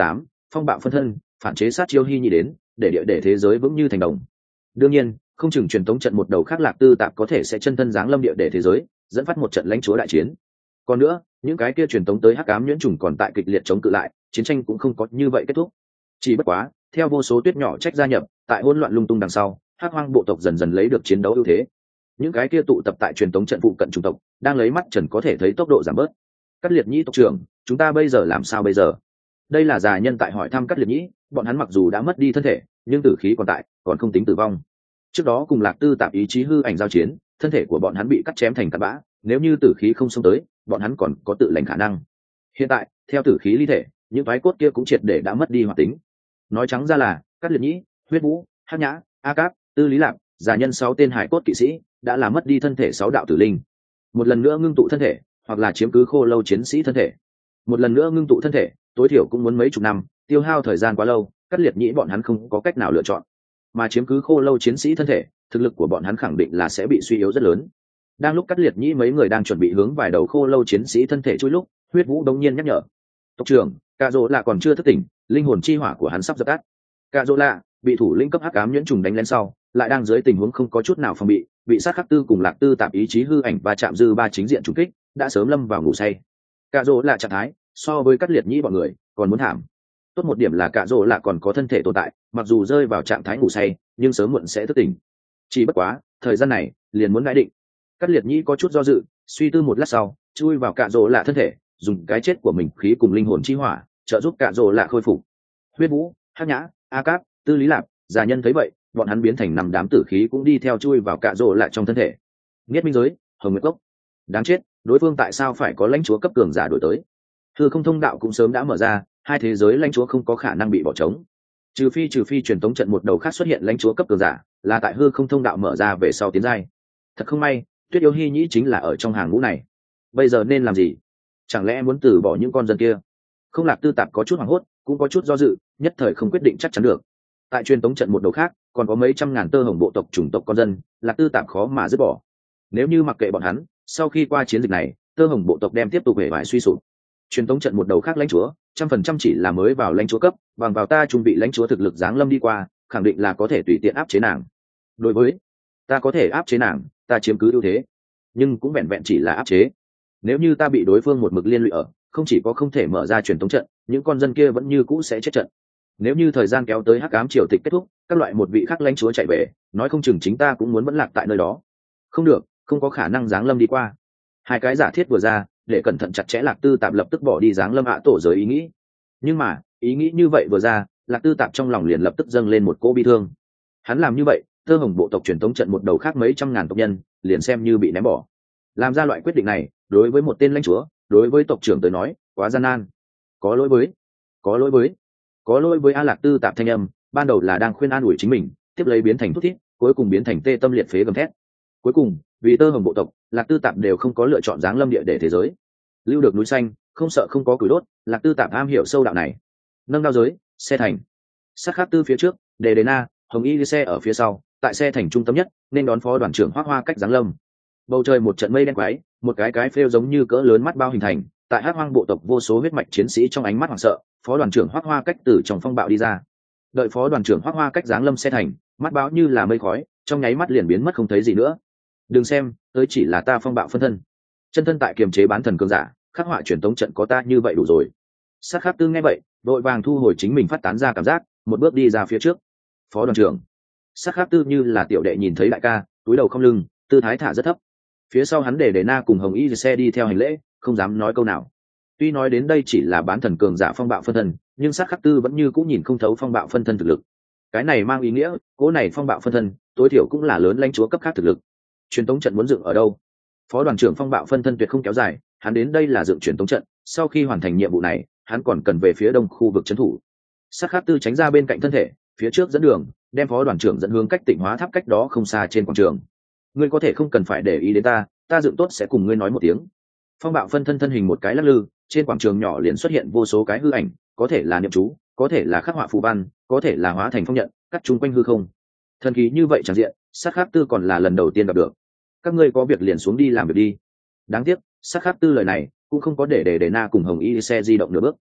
phong bạo phân thân phản chế sát chiêu hy nhị đến để địa để thế giới vững như thành đồng. Đương nhiên không chừng truyền tống trận một đầu khác lạc tư tạp có thể sẽ chân thân giáng lâm địa để thế giới, dẫn phát một trận lãnh chúa đại chiến. Còn nữa những cái kia truyền tống tới hắc ám nhuyễn trùng còn tại kịch liệt chống cự lại, chiến tranh cũng không có như vậy kết thúc. Chỉ bất quá theo vô số tuyết nhỏ trách gia nhập, tại hỗn loạn lung tung đằng sau, hắc hoang bộ tộc dần dần lấy được chiến đấu ưu thế. Những cái kia tụ tập tại truyền tống trận phụ cận chủng tộc đang lấy mắt trần có thể thấy tốc độ giảm bớt. Cát Liệt Nhĩ tộc trưởng, chúng ta bây giờ làm sao bây giờ? Đây là già nhân tại hỏi thăm Cát Liệt Nhĩ, bọn hắn mặc dù đã mất đi thân thể nhưng tử khí còn tại, còn không tính tử vong. Trước đó cùng lạc tư tạp ý chí hư ảnh giao chiến, thân thể của bọn hắn bị cắt chém thành cát bã, nếu như tử khí không xông tới, bọn hắn còn có tự lành khả năng. Hiện tại theo tử khí ly thể, những phái cốt kia cũng triệt để đã mất đi hoạt tính. Nói trắng ra là Cát Liệt Nhĩ, Huyết Vũ, Hắc Nhã, A Cáp, Tư Lý Lạp, già nhân sáu tên hải cốt kỵ sĩ đã làm mất đi thân thể sáu đạo tử linh. Một lần nữa ngưng tụ thân thể, hoặc là chiếm cứ khô lâu chiến sĩ thân thể. Một lần nữa ngưng tụ thân thể, tối thiểu cũng muốn mấy chục năm, tiêu hao thời gian quá lâu, Cát Liệt Nhĩ bọn hắn không có cách nào lựa chọn. Mà chiếm cứ khô lâu chiến sĩ thân thể, thực lực của bọn hắn khẳng định là sẽ bị suy yếu rất lớn. Đang lúc Cát Liệt Nhĩ mấy người đang chuẩn bị hướng vài đầu khô lâu chiến sĩ thân thể chui lúc, Huyết Vũ đống nhiên nhắc nhở: "Tộc trưởng, Cạ Dỗ Lạ còn chưa thức tỉnh, linh hồn chi hỏa của hắn sắp dập tắt." Cạ Dỗ Lạ bị thủ lĩnh cấp hắc ám nhuyễn trùng đánh lên sau, lại đang dưới tình huống không có chút nào phòng bị, bị sát khắc tư cùng lạc tư tạp ý chí hư ảnh và chạm dư ba chính diện trùng kích, đã sớm lâm vào ngủ say. Cạ Dỗ Lạ trạng thái so với Cát Liệt Nhĩ bọn người còn muốn thảm. Tốt một điểm là Cạ Dỗ Lạ còn có thân thể tồn tại, mặc dù rơi vào trạng thái ngủ say nhưng sớm muộn sẽ thức tỉnh. Chỉ bất quá thời gian này liền muốn ngã định. Cát Liệt Nhĩ có chút do dự, suy tư một lát sau, chui vào Cạ Dỗ Lạ thân thể, dùng cái chết của mình khí cùng linh hồn chi hỏa trợ giúp Cạ Dỗ Lạ khôi phục. Huyết Vũ, Hắc Nhã, A Cáp, Tư Lý Lạp, già nhân thấy vậy, bọn hắn biến thành năm đám tử khí cũng đi theo chui vào Cạ Dỗ Lạ trong thân thể. Nghiệt minh giới, Hồng Nguyệt Cốc. Đáng chết, đối phương tại sao phải có lãnh chúa cấp cường giả đổi tới? Hư không thông đạo cũng sớm đã mở ra, hai thế giới lãnh chúa không có khả năng bị bỏ trống. Trừ phi trừ phi truyền tống trận một đầu khác xuất hiện lãnh chúa cấp cường giả, là tại hư không thông đạo mở ra về sau tiến giai. Thật không may, Tuyết Yêu Hy Nhĩ chính là ở trong hàng ngũ này. Bây giờ nên làm gì? Chẳng lẽ muốn từ bỏ những con dân kia? Không Lạc Tư Tạp có chút hoảng hốt, cũng có chút do dự, nhất thời không quyết định chắc chắn được. Tại truyền tống trận một đầu khác, còn có mấy trăm ngàn tơ hồng bộ tộc chủng tộc con dân, Lạc Tư Tạp khó mà dứt bỏ. Nếu như mặc kệ bọn hắn, sau khi qua chiến dịch này, tơ hồng bộ tộc đem tiếp tục hề vải suy sụp. Truyền tống trận một đầu khác lãnh chúa, trăm phần trăm chỉ là mới vào lãnh chúa cấp, bằng vào ta trung bị lãnh chúa thực lực giáng lâm đi qua, khẳng định là có thể tùy tiện áp chế nàng. Đối với ta có thể áp chế nàng, ta chiếm cứ ưu thế, nhưng cũng vẹn vẹn chỉ là áp chế. Nếu như ta bị đối phương một mực liên lụy ở, không chỉ có không thể mở ra truyền tống trận, những con dân kia vẫn như cũ sẽ chết trận. Nếu như thời gian kéo tới hắc ám triều tịch kết thúc, các loại một vị khác lãnh chúa chạy về, nói không chừng chính ta cũng muốn vẫn lạc tại nơi đó. Không được, không có khả năng giáng lâm đi qua. Hai cái giả thiết vừa ra, để cẩn thận chặt chẽ Lạc Tư Tạp lập tức bỏ đi giáng lâm hạ tổ giới ý nghĩ. Nhưng mà ý nghĩ như vậy vừa ra, Lạc Tư Tạp trong lòng liền lập tức dâng lên một cỗ bi thương. Hắn làm như vậy, tơ hồng bộ tộc truyền tống trận một đầu khác mấy trăm ngàn tộc nhân liền xem như bị ném bỏ. Làm ra loại quyết định này, đối với một tên lãnh chúa, đối với tộc trưởng tới nói quá gian nan. Có lỗi với có lỗi với có lỗi với A Lạc Tư Tạp thanh âm ban đầu là đang khuyên an ủi chính mình, tiếp lấy biến thành thút thít, cuối cùng biến thành tê tâm liệt phế gầm thét. Cuối cùng vì tơ hồng bộ tộc, Lạc Tư Tạp đều không có lựa chọn giáng lâm địa để thế giới, lưu được núi xanh không sợ không có củi đốt. Lạc Tư Tạp am hiểu sâu đạo này. Nâng đao giới, xe thành, sát khát tư phía trước, đề đề na, hồng y đi xe ở phía sau, tại xe thành trung tâm nhất nên đón phó đoàn trưởng Hoác Hoa cách giáng lâm. Bầu trời một trận mây đen quái, một cái cái phêu giống như cỡ lớn mắt bao hình thành, tại Hắc Hoang bộ tộc vô số huyết mạch chiến sĩ trong ánh mắt hoảng sợ, phó đoàn trưởng Hoác Hoa cách từ trong phong bạo đi ra. Đợi phó đoàn trưởng Hoác Hoa cách giáng lâm xe thành, mắt báo như là mây khói, trong nháy mắt liền biến mất không thấy gì nữa. Đừng xem, tới chỉ là ta phong bạo phân thân, chân thân tại kiềm chế bán thần cường giả, khắc họa truyền tống trận có ta như vậy đủ rồi. Sát khát tư nghe vậy, đội vàng thu hồi chính mình phát tán ra cảm giác, một bước đi ra phía trước. Phó đoàn trưởng, sát khát tư như là tiểu đệ nhìn thấy đại ca, túi đầu không lưng, tư thái thả rất thấp. Phía sau hắn để để na cùng hồng y xe đi theo hành lễ, không dám nói câu nào. Tuy nói đến đây chỉ là bán thần cường giả phong bạo phân thân, nhưng sát khắc tư vẫn như cũng nhìn không thấu phong bạo phân thân thực lực. Cái này mang ý nghĩa, cố này phong bạo phân thân, tối thiểu cũng là lớn lãnh chúa cấp khác thực lực. Truyền tống trận muốn dựng ở đâu? Phó đoàn trưởng phong bạo phân thân tuyệt không kéo dài, hắn đến đây là dựng truyền tống trận, sau khi hoàn thành nhiệm vụ này, hắn còn cần về phía đông khu vực trấn thủ. Sát khát tư tránh ra bên cạnh thân thể, phía trước dẫn đường, đem phó đoàn trưởng dẫn hướng cách Tịnh Hóa Tháp cách đó không xa trên quảng trường. Ngươi có thể không cần phải để ý đến ta, ta dựng tốt sẽ cùng ngươi nói một tiếng. Phong bạo phân thân thân hình một cái lắc lư, trên quảng trường nhỏ liền xuất hiện vô số cái hư ảnh, có thể là niệm chú, có thể là khắc họa phù văn, có thể là hóa thành phong nhận, cắt chung quanh hư không. Thần kỳ như vậy chẳng diện, sát khát tư còn là lần đầu tiên gặp được. Các ngươi có việc liền xuống đi làm việc đi. Đáng tiếc, sát khát tư lời này cũng không có để để để na cùng hồng y xe di động nửa bước.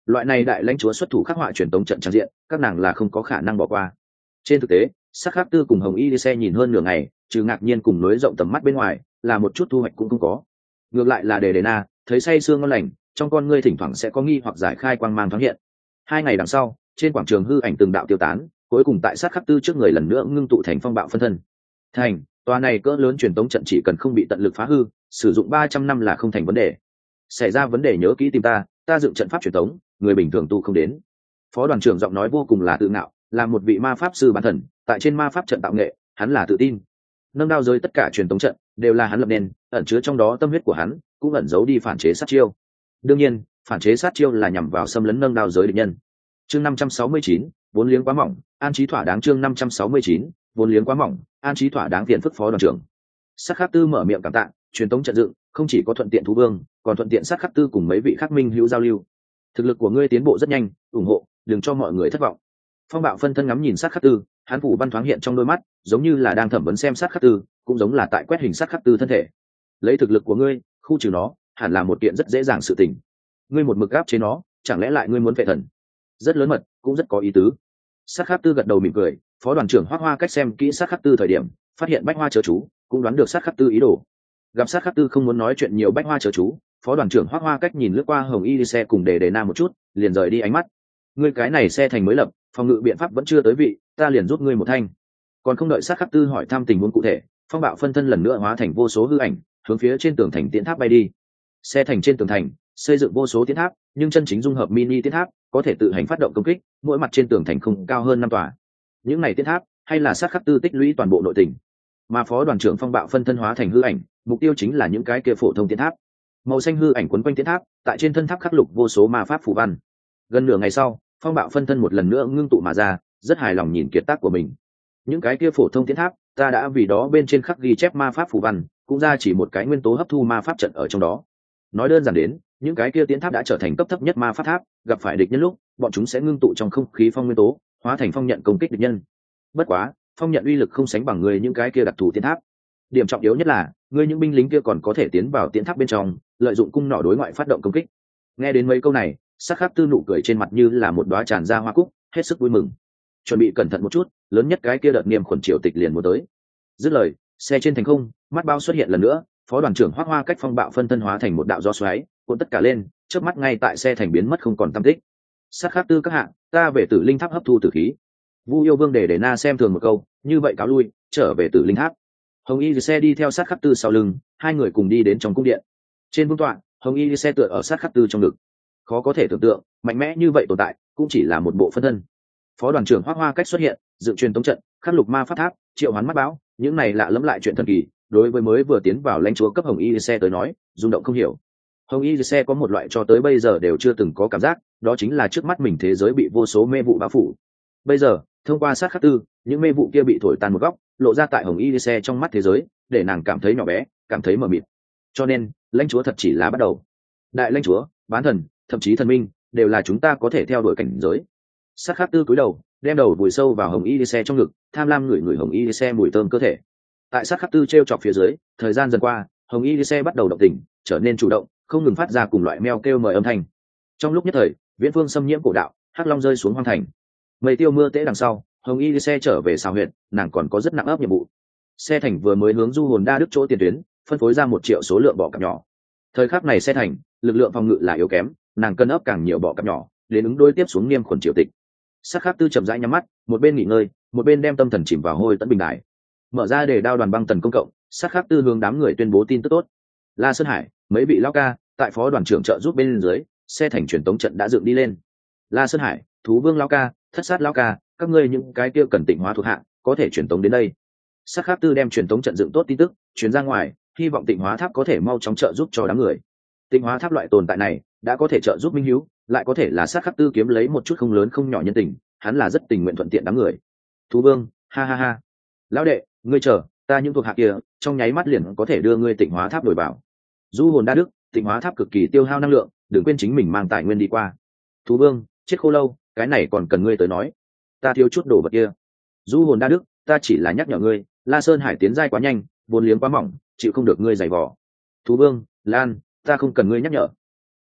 Loại này đại lãnh chúa xuất thủ khắc họa truyền tống trận trang diện, các nàng là không có khả năng bỏ qua. Trên thực tế, Sắc Khắc Tư cùng Hồng Y xe nhìn hơn nửa ngày, trừ ngạc nhiên cùng nối rộng tầm mắt bên ngoài, là một chút thu hoạch cũng không có. Ngược lại là Đề Đề Na, thấy say sương ngon lành, trong con ngươi thỉnh thoảng sẽ có nghi hoặc giải khai quang mang thoáng hiện. Hai ngày đằng sau, trên quảng trường hư ảnh từng đạo tiêu tán, cuối cùng tại Sắc Khắc Tư trước người lần nữa ngưng tụ thành phong bạo phân thân. Thành, tòa này cỡ lớn truyền tống trận chỉ cần không bị tận lực phá hư, sử dụng ba trăm năm là không thành vấn đề. Xảy ra vấn đề nhớ kỹ tìm ta, ta dựng trận pháp truyền tống, người bình thường tu không đến. Phó đoàn trưởng giọng nói vô cùng là tự ngạo, là một vị ma pháp sư bán thần, tại trên ma pháp trận tạo nghệ, hắn là tự tin. Nâng đao giới tất cả truyền tống trận đều là hắn lập nên, ẩn chứa trong đó tâm huyết của hắn, cũng ẩn giấu đi phản chế sát chiêu. Đương nhiên, phản chế sát chiêu là nhằm vào xâm lấn nâng đao giới địch nhân. Chương năm trăm sáu mươi chín, vốn liếng quá mỏng, an trí thỏa đáng. Chương năm trăm sáu mươi chín, vốn liếng quá mỏng, an trí thỏa đáng. Tiền phức phó đoàn trưởng. Sắc Khắc Tư mở miệng cảm tạ, truyền tống trận dựng, không chỉ có thuận tiện thú vương, còn thuận tiện Sắc Khắc Tư cùng mấy vị khắc minh hữu giao lưu. Thực lực của ngươi tiến bộ rất nhanh, ủng hộ, đừng cho mọi người thất vọng. Phong bạo phân thân ngắm nhìn Sắc Khắc Tư, hắn phủ văn thoáng hiện trong đôi mắt, giống như là đang thẩm vấn xem Sắc Khắc Tư, cũng giống là tại quét hình Sắc Khắc Tư thân thể. Lấy thực lực của ngươi, khu trừ nó, hẳn là một kiện rất dễ dàng sự tình. Ngươi một mực gáp chế nó, chẳng lẽ lại ngươi muốn vệ thần? Rất lớn mật, cũng rất có ý tứ. Sắc Khắc Tư gật đầu mỉm cười, phó đoàn trưởng Hoắc Hoa cách xem kỹ Sắc Khắc Tư thời điểm, phát hiện bách hoa chớ chú, cũng đoán được Sắc Khắc Tư ý đồ. Gặp Sắc Khắc Tư không muốn nói chuyện nhiều bách hoa chớ chú, phó đoàn trưởng Hoắc Hoa cách nhìn lướt qua Hồng Y xe cùng Đề Đề Na một chút, liền rời đi ánh mắt. Ngươi cái này xe thành mới lập, phòng ngự biện pháp vẫn chưa tới vị, ta liền giúp ngươi một thanh. Còn không đợi Sắc Khắc Tư hỏi thăm tình huống cụ thể, phong bạo phân thân lần nữa hóa thành vô số hư ảnh, hướng phía trên tường thành tiến tháp bay đi. Xe thành trên tường thành xây dựng vô số tiến tháp, nhưng chân chính dung hợp mini tiến tháp có thể tự hành phát động công kích, mỗi mặt trên tường thành không cao hơn năm tòa. Những này tiến tháp hay là Sắc Khắc Tư tích lũy toàn bộ nội tình, mà phó đoàn trưởng phong bạo phân thân hóa thành hư ảnh, mục tiêu chính là những cái kia phổ thông tiến tháp. Màu xanh hư ảnh quấn quanh tiến tháp, tại trên thân tháp khắc lục vô số ma pháp phù văn. Gần nửa ngày sau, phong bạo phân thân một lần nữa ngưng tụ mà ra, rất hài lòng nhìn kiệt tác của mình. Những cái kia phổ thông tiến tháp, ta đã vì đó bên trên khắc ghi chép ma pháp phù văn, cũng ra chỉ một cái nguyên tố hấp thu ma pháp trận ở trong đó. Nói đơn giản đến, những cái kia tiến tháp đã trở thành cấp thấp nhất ma pháp tháp, gặp phải địch nhân lúc, bọn chúng sẽ ngưng tụ trong không khí phong nguyên tố, hóa thành phong nhận công kích địch nhân. Bất quá, phong nhận uy lực không sánh bằng người những cái kia đặc thù tiến tháp. Điểm trọng yếu nhất là, ngươi những binh lính kia còn có thể tiến vào tiến tháp bên trong, lợi dụng cung nỏ đối ngoại phát động công kích. Nghe đến mấy câu này, Sắc Khắc Tư nụ cười trên mặt như là một đóa tràn ra hoa cúc, hết sức vui mừng. Chuẩn bị cẩn thận một chút, lớn nhất cái kia đợt niềm khuẩn triều tịch liền muốn tới. Dứt lời, xe trên thành không, mắt bao xuất hiện lần nữa, phó đoàn trưởng Hoắc Hoa cách phong bạo phân thân hóa thành một đạo gió xoáy, cuốn tất cả lên, chớp mắt ngay tại xe thành biến mất không còn tăm tích. Sắc Khắc Tư các hạ, ta về Tử Linh Tháp hấp thu tử khí. Vu Yêu Vương để để na xem thường một câu, như vậy cáo lui, trở về Tử Linh Tháp. Hồng Y xe đi theo Sát Khắc Tư sau lưng, hai người cùng đi đến trong cung điện. Trên vương tọa, Hồng Y xe tựa ở Sát Khắc Tư trong ngực. Khó có thể tưởng tượng, mạnh mẽ như vậy tồn tại, cũng chỉ là một bộ phân thân. Phó đoàn trưởng Hoắc Hoa cách xuất hiện, dựng truyền tống trận, khắc lục ma pháp tháp, triệu hoán mắt báo, những này lạ lẫm lại chuyện thần kỳ, đối với mới vừa tiến vào lãnh chúa cấp Hồng Y xe tới nói, rung động không hiểu. Hồng Y xe có một loại cho tới bây giờ đều chưa từng có cảm giác, đó chính là trước mắt mình thế giới bị vô số mê vụ bao phủ. Bây giờ, thông qua Sát Khắc Tư, những mê vụ kia bị thổi tan một góc, lộ ra tại Hồng Y xe trong mắt thế giới, để nàng cảm thấy nhỏ bé, cảm thấy mờ mịt. Cho nên, lãnh chúa thật chỉ là bắt đầu. Đại lãnh chúa, bán thần, thậm chí thần minh, đều là chúng ta có thể theo đuổi cảnh giới. Sát Khắc Tư cúi đầu, đem đầu vùi sâu vào Hồng Y xe trong ngực, tham lam ngửi ngửi Hồng Y xe mùi thơm cơ thể. Tại Sát Khắc Tư treo chọc phía dưới, thời gian dần qua, Hồng Y xe bắt đầu động tình, trở nên chủ động, không ngừng phát ra cùng loại meo kêu mời âm thanh. Trong lúc nhất thời, viễn phương xâm nhiễm cổ đạo, hắc long rơi xuống hoang thành. Mây tiêu mưa tễ đằng sau, Hồng Y xe trở về xào huyện, nàng còn có rất nặng ấp nhiệm vụ. Xe thành vừa mới hướng du hồn đa đức chỗ tiền tuyến, phân phối ra một triệu số lượng bọ cạp nhỏ. Thời khắc này xe thành, lực lượng phòng ngự là yếu kém, nàng cân ấp càng nhiều bọ cạp nhỏ, đến ứng đối tiếp xuống niêm khuẩn triều tịch. Sát Khắc Tư chậm rãi nhắm mắt, một bên nghỉ ngơi, một bên đem tâm thần chìm vào hôi tận bình đại. Mở ra để đao đoàn băng tần công cộng, Sát Khắc Tư hướng đám người tuyên bố tin tức tốt. La Sơn Hải, mấy vị lão ca, tại phó đoàn trưởng trợ giúp bên dưới, xe thành truyền tống trận đã dựng đi lên. La Sơn Hải, Thú Vương lão ca, Thất Sát lão ca, các ngươi những cái kia cần tịnh hóa thuộc hạ, có thể truyền tống đến đây. Sát Khắc Tư đem truyền tống trận dựng tốt tin tức truyền ra ngoài, hy vọng tịnh hóa tháp có thể mau chóng trợ giúp cho đám người. Tịnh hóa tháp loại tồn tại này đã có thể trợ giúp minh hiếu, lại có thể là Sát Khắc Tư kiếm lấy một chút không lớn không nhỏ nhân tình, hắn là rất tình nguyện thuận tiện đám người. Thú Vương, ha ha ha, lão đệ, ngươi chờ, ta những thuộc hạ kia trong nháy mắt liền có thể đưa ngươi tịnh hóa tháp đổi vào. Du hồn đa đức, tịnh hóa tháp cực kỳ tiêu hao năng lượng, đừng quên chính mình mang tài nguyên đi qua. Thú Vương, chết khô lâu, cái này còn cần ngươi tới nói, ta thiếu chút đồ vật kia. Du hồn đa đức, ta chỉ là nhắc nhở ngươi, La Sơn Hải tiến giai quá nhanh, vốn liếng quá mỏng, chịu không được ngươi giày vò. Thú Vương, Lan, ta không cần ngươi nhắc nhở.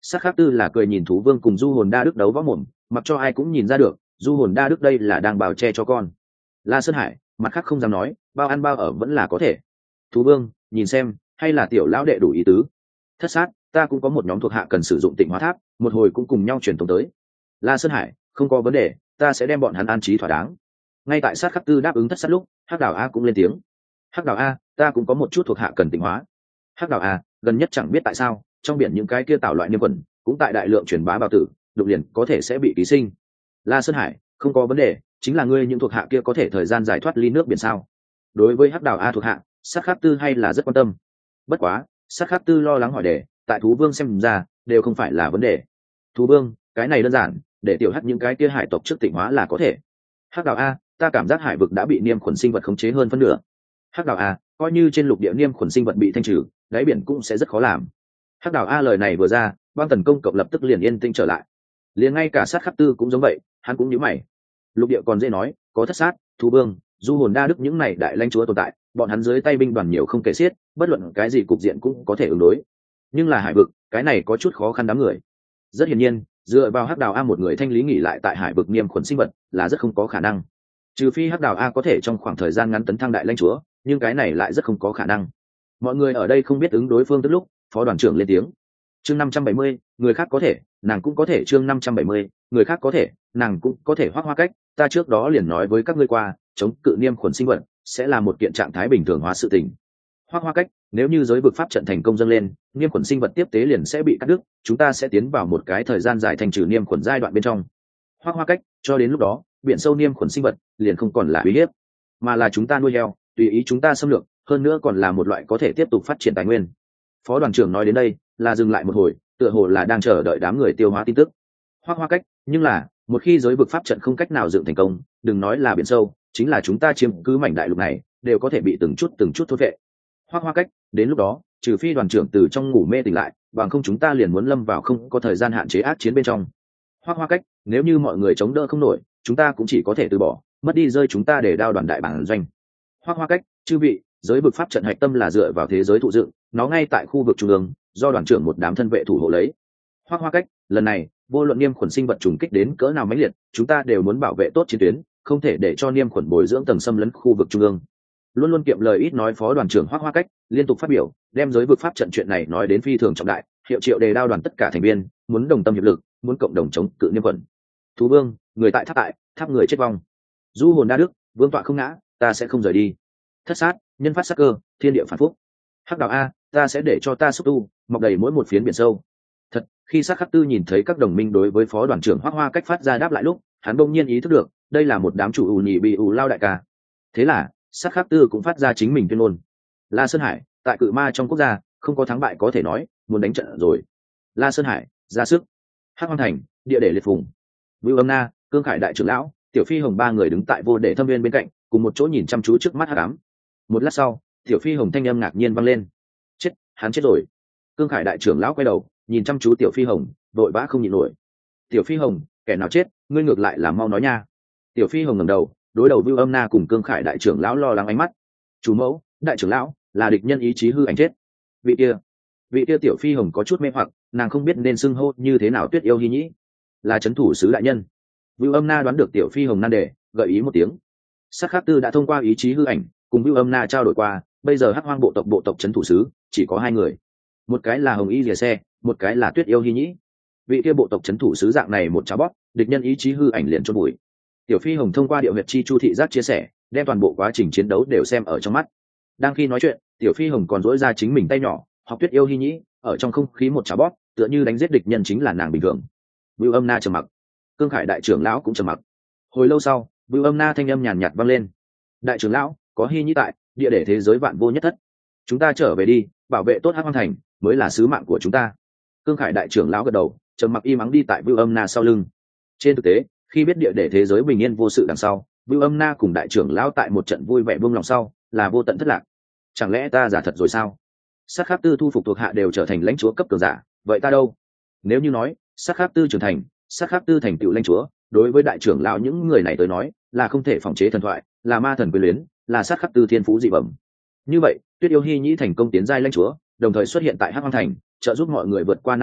Sát khắc tư là cười nhìn thú vương cùng du hồn đa đức đấu võ mồm, mặc cho ai cũng nhìn ra được du hồn đa đức đây là đang bào che cho con. La Sơn Hải mặt khác không dám nói, bao ăn bao ở vẫn là có thể. Thú vương, nhìn xem hay là tiểu lão đệ đủ ý tứ. Thất sát, ta cũng có một nhóm thuộc hạ cần sử dụng tịnh hóa tháp, một hồi cũng cùng nhau truyền thống tới. La Sơn Hải, không có vấn đề, ta sẽ đem bọn hắn an trí thỏa đáng. Ngay tại sát khắc tư đáp ứng thất sát lúc, hắc đảo a cũng lên tiếng. Hắc đảo a, ta cũng có một chút thuộc hạ cần tịnh hóa. Hắc đảo a, gần nhất chẳng biết tại sao trong biển những cái kia tạo loại niêm quần cũng tại đại lượng truyền bá bào tử, đục liền có thể sẽ bị ký sinh. La Sơn Hải, không có vấn đề, chính là ngươi những thuộc hạ kia có thể thời gian giải thoát ly nước biển sao? Đối với hắc đảo a thuộc hạ, sát khắc tư hay là rất quan tâm. Bất quá sát khắc tư lo lắng hỏi đề, tại thú vương xem ra đều không phải là vấn đề. Thú vương, cái này đơn giản, để tiểu hắc những cái kia hải tộc trước tịnh hóa là có thể. Hắc đảo a, ta cảm giác hải vực đã bị niêm khuẩn sinh vật khống chế hơn phân nửa. Hắc đảo a, coi như trên lục địa niêm khuẩn sinh vật bị thanh trừ, đáy biển cũng sẽ rất khó làm. Hắc đảo a lời này vừa ra, băng tần công cộng lập tức liền yên tĩnh trở lại. Liền ngay cả sát khắc tư cũng giống vậy, hắn cũng nhíu mày. Lục địa còn dễ nói, có thất sát, thú vương, du hồn đa đức những này đại lãnh chúa tồn tại, bọn hắn dưới tay binh đoàn nhiều không kể xiết, bất luận cái gì cục diện cũng có thể ứng đối. Nhưng là hải vực, cái này có chút khó khăn đám người. Rất hiển nhiên, dựa vào hắc đảo a một người thanh lý nghỉ lại tại hải vực niêm khuẩn sinh vật là rất không có khả năng. Trừ phi hắc đảo a có thể trong khoảng thời gian ngắn tấn thăng đại lãnh chúa, nhưng cái này lại rất không có khả năng. Mọi người ở đây không biết ứng đối phương tức lúc, phó đoàn trưởng lên tiếng. Chương năm trăm bảy mươi, người khác có thể, nàng cũng có thể. Chương năm trăm bảy mươi, người khác có thể, nàng cũng có thể. Hoắc Hoa Cách, ta trước đó liền nói với các ngươi qua, chống cự niêm khuẩn sinh vật sẽ là một kiện trạng thái bình thường hóa sự tình. Hoắc Hoa Cách, nếu như giới vực pháp trận thành công dâng lên, niêm khuẩn sinh vật tiếp tế liền sẽ bị cắt đứt, chúng ta sẽ tiến vào một cái thời gian dài thành trừ niêm khuẩn giai đoạn bên trong. Hoắc Hoa Cách, cho đến lúc đó, biển sâu niêm khuẩn sinh vật liền không còn là uy hiếp, mà là chúng ta nuôi heo, tùy ý chúng ta xâm lược, hơn nữa còn là một loại có thể tiếp tục phát triển tài nguyên. Phó đoàn trưởng nói đến đây là dừng lại một hồi, tựa hồ là đang chờ đợi đám người tiêu hóa tin tức. Hoắc Hoa Cách, nhưng là một khi giới vực pháp trận không cách nào dựng thành công, đừng nói là biển sâu, chính là chúng ta chiếm cứ mảnh đại lục này đều có thể bị từng chút từng chút thốt vệ. Hoắc Hoa Cách, đến lúc đó trừ phi đoàn trưởng từ trong ngủ mê tỉnh lại, bằng không chúng ta liền muốn lâm vào không có thời gian hạn chế ác chiến bên trong. Hoắc Hoa Cách, nếu như mọi người chống đỡ không nổi, chúng ta cũng chỉ có thể từ bỏ, mất đi rơi chúng ta để đao đoàn đại bản doanh. Hoắc Hoa Cách, chư vị, giới vực pháp trận hạch tâm là dựa vào thế giới thụ dựng, nó ngay tại khu vực trung ương, do đoàn trưởng một đám thân vệ thủ hộ lấy. Hoắc Hoa Cách, lần này vô luận niêm khuẩn sinh vật trùng kích đến cỡ nào mãnh liệt, chúng ta đều muốn bảo vệ tốt chiến tuyến, không thể để cho niêm khuẩn bồi dưỡng tầng xâm lấn khu vực trung ương. Luôn luôn kiệm lời ít nói phó đoàn trưởng Hoắc Hoa Cách liên tục phát biểu, đem giới vực pháp trận chuyện này nói đến phi thường trọng đại, hiệu triệu đề đao đoàn tất cả thành viên muốn đồng tâm hiệp lực, muốn cộng đồng chống cự niêm khuẩn. Thú vương, người tại tháp tại, tháp người chết vong. Du hồn đa đức, vương tọa không ngã, ta sẽ không rời đi. Thất sát, nhân phát sắc cơ, thiên địa phản phúc. Hắc đảo a, ta sẽ để cho ta xúc tu mọc đầy mỗi một phiến biển sâu. Thật, khi sát khắc tư nhìn thấy các đồng minh đối với phó đoàn trưởng Hoắc Hoa Cách phát ra đáp lại lúc, hắn bỗng nhiên ý thức được đây là một đám chủ ù nhị bị ù lao đại ca. Thế là sát khắc tư cũng phát ra chính mình tuyên ngôn. La Sơn Hải, tại cự ma trong quốc gia không có thắng bại có thể nói, muốn đánh trận rồi. La Sơn Hải, ra sức. Hắc Hoang Thành, địa để liệt phùng. Vưu Âm Na, Cương Khải đại trưởng lão, Tiểu Phi Hồng ba người đứng tại vô để thâm viên bên cạnh, cùng một chỗ nhìn chăm chú trước mắt hắc ám. Một lát sau, Tiểu Phi Hồng thanh âm ngạc nhiên vang lên. Chết, hắn chết rồi. Cương Khải đại trưởng lão quay đầu, nhìn chăm chú Tiểu Phi Hồng, vội vã không nhịn nổi. Tiểu Phi Hồng, kẻ nào chết, ngươi ngược lại là mau nói nha. Tiểu Phi Hồng ngẩng đầu, đối đầu Vưu Âm Na cùng Cương Khải đại trưởng lão lo lắng ánh mắt. Chủ mẫu, đại trưởng lão, là địch nhân ý chí hư ảnh chết. Vị kia, vị kia Tiểu Phi Hồng có chút mê hoặc, nàng không biết nên xưng hô như thế nào. Tuyết yêu Hi Nhĩ, là trấn thủ sứ đại nhân. Vưu Âm Na đoán được Tiểu Phi Hồng nan đề, gợi ý một tiếng. Sát Khắc Tư đã thông qua ý chí hư ảnh cùng Vưu Âm Na trao đổi qua, bây giờ Hắc Hoang bộ tộc bộ tộc trấn thủ sứ chỉ có hai người, một cái là Hồng Y Lìa Xe, một cái là Tuyết yêu Hi Nhĩ. Vị kia bộ tộc trấn thủ sứ dạng này một cháo bóp, địch nhân ý chí hư ảnh liền chôn bụi. Tiểu Phi Hồng thông qua điệu huyệt chi chu thị giác chia sẻ, đem toàn bộ quá trình chiến đấu đều xem ở trong mắt. Đang khi nói chuyện, Tiểu Phi Hồng còn dỗi ra chính mình tay nhỏ, học Tuyết yêu Hi Nhĩ, ở trong không khí một cháo bóp, tựa như đánh giết địch nhân chính là nàng bình thường. Vưu Âm Na trầm mặc, Cương Khải đại trưởng lão cũng trầm mặc. Hồi lâu sau, Vưu Âm Na thanh âm nhàn nhạt vang lên. Đại trưởng lão, có Hi Nhĩ tại, địa để thế giới vạn vô nhất thất. Chúng ta trở về đi, bảo vệ tốt Hắc Hoang Thành mới là sứ mạng của chúng ta. Cương Khải đại trưởng lão gật đầu, trầm mặc im ắng đi tại Vưu Âm Na sau lưng. Trên thực tế, khi biết địa để thế giới bình yên vô sự đằng sau, Vưu Âm Na cùng đại trưởng lão tại một trận vui vẻ buông lòng sau, là vô tận thất lạc. Chẳng lẽ ta giả thật rồi sao? Sát Khắc Tư thu phục thuộc hạ đều trở thành lãnh chúa cấp cường giả, vậy ta đâu? Nếu như nói Sát Khắc Tư trưởng thành, Sát Khắc Tư thành tựu lãnh chúa, đối với đại trưởng lão những người này tới nói là không thể phòng chế thần thoại, là ma thần quyền luyến, là Sát Khắc Tư thiên phú dị bẩm. Như vậy Tuyết yêu Hi Nhĩ thành công tiến giai lãnh chúa, đồng thời xuất hiện tại Hắc Hoang Thành, trợ giúp mọi người vượt qua nan quan,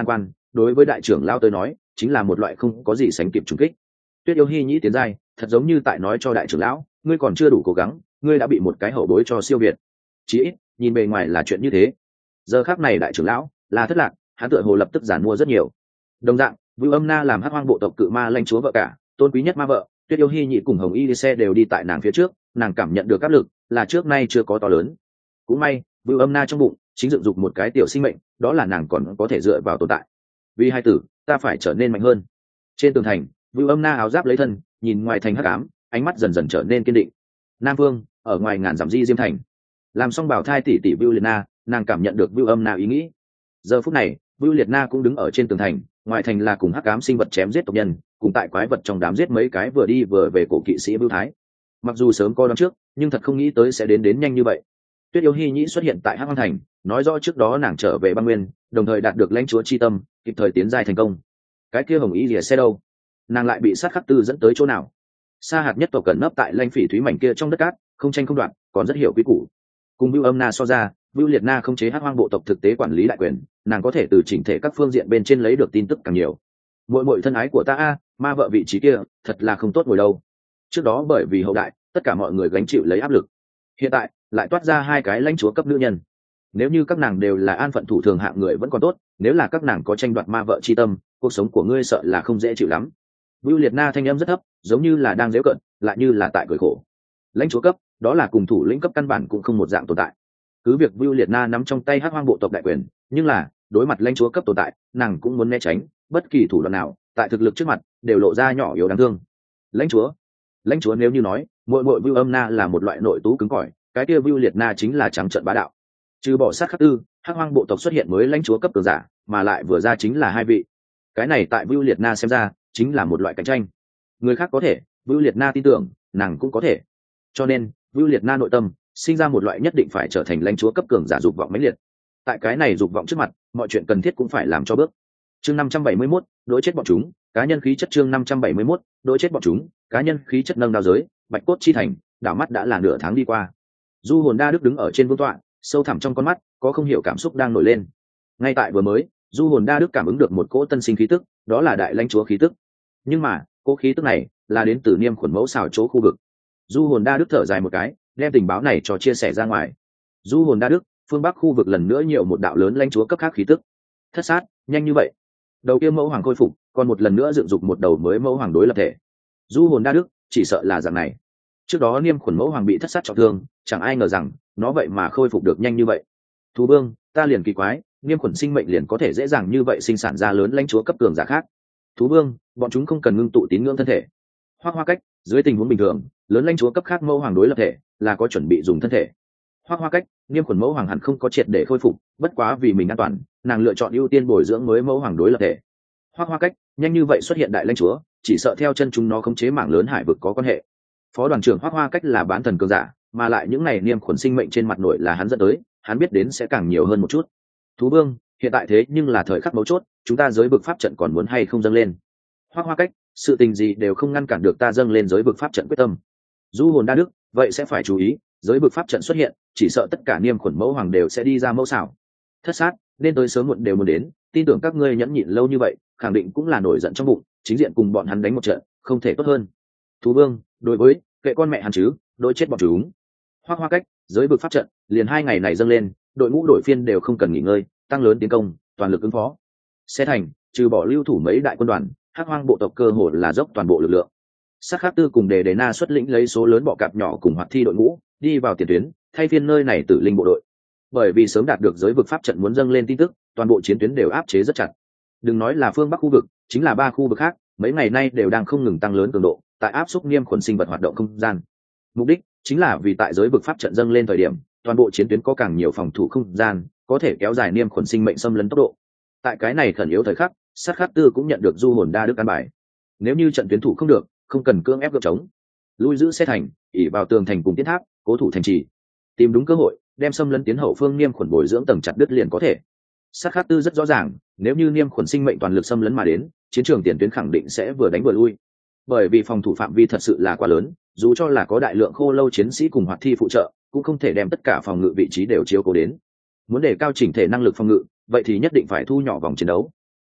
đối với đại trưởng lao tới nói chính là một loại không có gì sánh kịp trùng kích. Tuyết Yêu Hi nhĩ tiến giai thật giống như tại nói cho đại trưởng lão, ngươi còn chưa đủ cố gắng, ngươi đã bị một cái hậu bối cho siêu việt. Chỉ ít nhìn bề ngoài là chuyện như thế. Giờ khắc này đại trưởng lão là thất lạc, hắn tựa hồ lập tức giản mua rất nhiều. Đồng dạng, Vưu Âm Na làm Hắc Hoang bộ tộc cự ma lãnh chúa vợ cả, tôn quý nhất ma vợ, Tuyết Yêu Hi nhị cùng Hồng Y Xe đều đi tại nàng phía trước, nàng cảm nhận được áp lực là trước nay chưa có to lớn. Cũng may, Vưu Âm Na trong bụng chính dựng dục một cái tiểu sinh mệnh, đó là nàng còn có thể dựa vào tồn tại. Vì hai tử, ta phải trở nên mạnh hơn. Trên tường thành, Vưu Âm Na áo giáp lấy thân, nhìn ngoài thành hắc ám, ánh mắt dần dần trở nên kiên định. Nam Vương, ở ngoài ngàn dặm di diêm thành, làm xong bảo thai tỷ tỷ Vưu Liệt Na, nàng cảm nhận được Vưu Âm Na ý nghĩ. Giờ phút này, Vưu Liệt Na cũng đứng ở trên tường thành, ngoài thành là cùng hắc ám sinh vật chém giết tộc nhân, cùng tại quái vật trong đám giết mấy cái vừa đi vừa về cổ kỵ sĩ Vưu Thái. Mặc dù sớm có đoán trước, nhưng thật không nghĩ tới sẽ đến đến nhanh như vậy. Tuyết Yêu Hi nhĩ xuất hiện tại Hắc Hoang thành, nói rõ trước đó nàng trở về băng nguyên, đồng thời đạt được lãnh chúa chi tâm, kịp thời tiến giai thành công. Cái kia Hồng Y Lìa Xe đâu? Nàng lại bị sát khắc tư dẫn tới chỗ nào? Sa hạt nhất tộc cẩn nấp tại lãnh phỉ thúy mảnh kia trong đất cát, không tranh không đoạt, còn rất hiểu quy củ. Cùng Vưu Âm Na so ra, Vưu Liệt Na không chế Hắc Hoang bộ tộc thực tế quản lý đại quyền, nàng có thể từ chỉnh thể các phương diện bên trên lấy được tin tức càng nhiều. Muội muội thân ái của ta a, ma vợ vị trí kia, thật là không tốt ngồi đâu. Trước đó bởi vì hậu đại, tất cả mọi người gánh chịu lấy áp lực. Hiện tại, lại toát ra hai cái lãnh chúa cấp nữ nhân. Nếu như các nàng đều là an phận thủ thường hạng người vẫn còn tốt, nếu là các nàng có tranh đoạt ma vợ chi tâm, cuộc sống của ngươi sợ là không dễ chịu lắm. Vưu Liệt Na thanh âm rất thấp, giống như là đang giễu cợt, lại như là tại cười khổ. Lãnh chúa cấp, đó là cùng thủ lĩnh cấp căn bản cũng không một dạng tồn tại. Cứ việc Vưu Liệt Na nắm trong tay Hắc Hoang bộ tộc đại quyền, nhưng là đối mặt lãnh chúa cấp tồn tại, nàng cũng muốn né tránh, bất kỳ thủ đoạn nào, tại thực lực trước mặt, đều lộ ra nhỏ yếu đáng thương. Lãnh chúa, lãnh chúa nếu như nói, muội muội Vưu Âm Na là một loại nội tú cứng cỏi, cái kia Vưu Liệt Na chính là trắng trợn bá đạo. Trừ bỏ sát khắc tư, Hắc Hoang bộ tộc xuất hiện mới lãnh chúa cấp cường giả, mà lại vừa ra chính là hai vị. Cái này tại Vưu Liệt Na xem ra, chính là một loại cạnh tranh. Người khác có thể, Vưu Liệt Na tin tưởng, nàng cũng có thể. Cho nên, Vưu Liệt Na nội tâm sinh ra một loại nhất định phải trở thành lãnh chúa cấp cường giả dục vọng mãnh liệt. Tại cái này dục vọng trước mặt, mọi chuyện cần thiết cũng phải làm cho bước. Chương năm trăm bảy mươi mốt, đối chết bọn chúng, cá nhân khí chất chương năm trăm bảy mươi mốt, đối chết bọn chúng, cá nhân khí chất nâng đao giới, Bạch Cốt chi thành, đảo mắt đã là nửa tháng đi qua. Du Hồn Đa Đức đứng ở trên vương tọa, sâu thẳm trong con mắt có không hiểu cảm xúc đang nổi lên. Ngay tại vừa mới, Du Hồn Đa Đức cảm ứng được một cỗ tân sinh khí tức, đó là đại lãnh chúa khí tức. Nhưng mà, cỗ khí tức này là đến từ Niêm Khuẩn Mẫu xào chỗ khu vực. Du Hồn Đa Đức thở dài một cái, đem tình báo này cho chia sẻ ra ngoài. Du Hồn Đa Đức, phương Bắc khu vực lần nữa nhiều một đạo lớn lãnh chúa cấp khác khí tức. Thất sát, nhanh như vậy. Đầu kia mẫu hoàng khôi phục, còn một lần nữa dựng dục một đầu mới mẫu hoàng đối lập thể. Du Hồn Đa Đức chỉ sợ là dạng này. Trước đó Niêm Khuẩn Mẫu hoàng bị thất sát trọng thương, chẳng ai ngờ rằng nó vậy mà khôi phục được nhanh như vậy. Thú Vương, ta liền kỳ quái, Niêm Khuẩn sinh mệnh liền có thể dễ dàng như vậy sinh sản ra lớn lãnh chúa cấp cường giả khác. Thú Vương, bọn chúng không cần ngưng tụ tín ngưỡng thân thể. Hoắc Hoa Cách, dưới tình huống bình thường, lớn lãnh chúa cấp khác mẫu hoàng đối lập thể là có chuẩn bị dùng thân thể. Hoắc Hoa Cách, Niêm Khuẩn Mẫu hoàng hẳn không có triệt để khôi phục, bất quá vì mình an toàn, nàng lựa chọn ưu tiên bồi dưỡng mới mẫu hoàng đối lập thể. Hoắc Hoa Cách, nhanh như vậy xuất hiện đại lãnh chúa, chỉ sợ theo chân chúng nó khống chế mảng lớn hải vực có quan hệ. Phó đoàn trưởng Hoắc Hoa Cách là bán thần cường giả, mà lại những này Niêm Khuẩn sinh mệnh trên mặt nội là hắn dẫn tới, hắn biết đến sẽ càng nhiều hơn một chút. Thú Vương, hiện tại thế nhưng là thời khắc mấu chốt, chúng ta giới vực pháp trận còn muốn hay không dâng lên? Hoắc Hoa Cách, sự tình gì đều không ngăn cản được ta dâng lên giới vực pháp trận quyết tâm. Du Hồn Đa Đức, vậy sẽ phải chú ý, giới vực pháp trận xuất hiện, chỉ sợ tất cả Niêm Khuẩn mẫu hoàng đều sẽ đi ra mẫu xảo. Thất sát, nên tới sớm muộn đều muốn đến, tin tưởng các ngươi nhẫn nhịn lâu như vậy, khẳng định cũng là nổi giận trong bụng, chính diện cùng bọn hắn đánh một trận, không thể tốt hơn. Thú Vương, đối với kệ con mẹ hắn chứ, đối chết bọn chúng. Hoắc Hoa Cách, giới vực pháp trận, liền hai ngày này dâng lên, đội ngũ đổi phiên đều không cần nghỉ ngơi, tăng lớn tiến công, toàn lực ứng phó. Xe thành, trừ bỏ lưu thủ mấy đại quân đoàn, Hắc Hoang bộ tộc cơ hồ là dốc toàn bộ lực lượng. Sát Khắc Tư cùng Đề Đề Na xuất lĩnh lấy số lớn bọ cạp nhỏ cùng hoạt thi đội ngũ, đi vào tiền tuyến, thay phiên nơi này tử linh bộ đội. Bởi vì sớm đạt được giới vực pháp trận muốn dâng lên tin tức, toàn bộ chiến tuyến đều áp chế rất chặt. Đừng nói là phương Bắc khu vực, chính là ba khu vực khác, mấy ngày nay đều đang không ngừng tăng lớn cường độ, tại áp xúc Niêm Khuẩn sinh vật hoạt động không gian. Mục đích chính là vì tại giới vực pháp trận dâng lên thời điểm, toàn bộ chiến tuyến có càng nhiều phòng thủ không gian, có thể kéo dài Niêm Khuẩn sinh mệnh xâm lấn tốc độ. Tại cái này khẩn yếu thời khắc, Sát Khắc Tư cũng nhận được Du Hồn Đa Đức an bài. Nếu như trận tuyến thủ không được, không cần cưỡng ép gượng chống, lui giữ xe thành, ỉ vào tường thành cùng tiến tháp, cố thủ thành trì, tìm đúng cơ hội, đem xâm lấn tiến hậu phương Niêm Khuẩn bồi dưỡng tầng chặt đứt liền có thể. Sát Khắc Tư rất rõ ràng, nếu như Niêm Khuẩn sinh mệnh toàn lực xâm lấn mà đến, chiến trường tiền tuyến khẳng định sẽ vừa đánh vừa lui. Bởi vì phòng thủ phạm vi thật sự là quá lớn, dù cho là có đại lượng khô lâu chiến sĩ cùng hoạt thi phụ trợ, cũng không thể đem tất cả phòng ngự vị trí đều chiếu cố đến. Muốn đề cao chỉnh thể năng lực phòng ngự, vậy thì nhất định phải thu nhỏ vòng chiến đấu.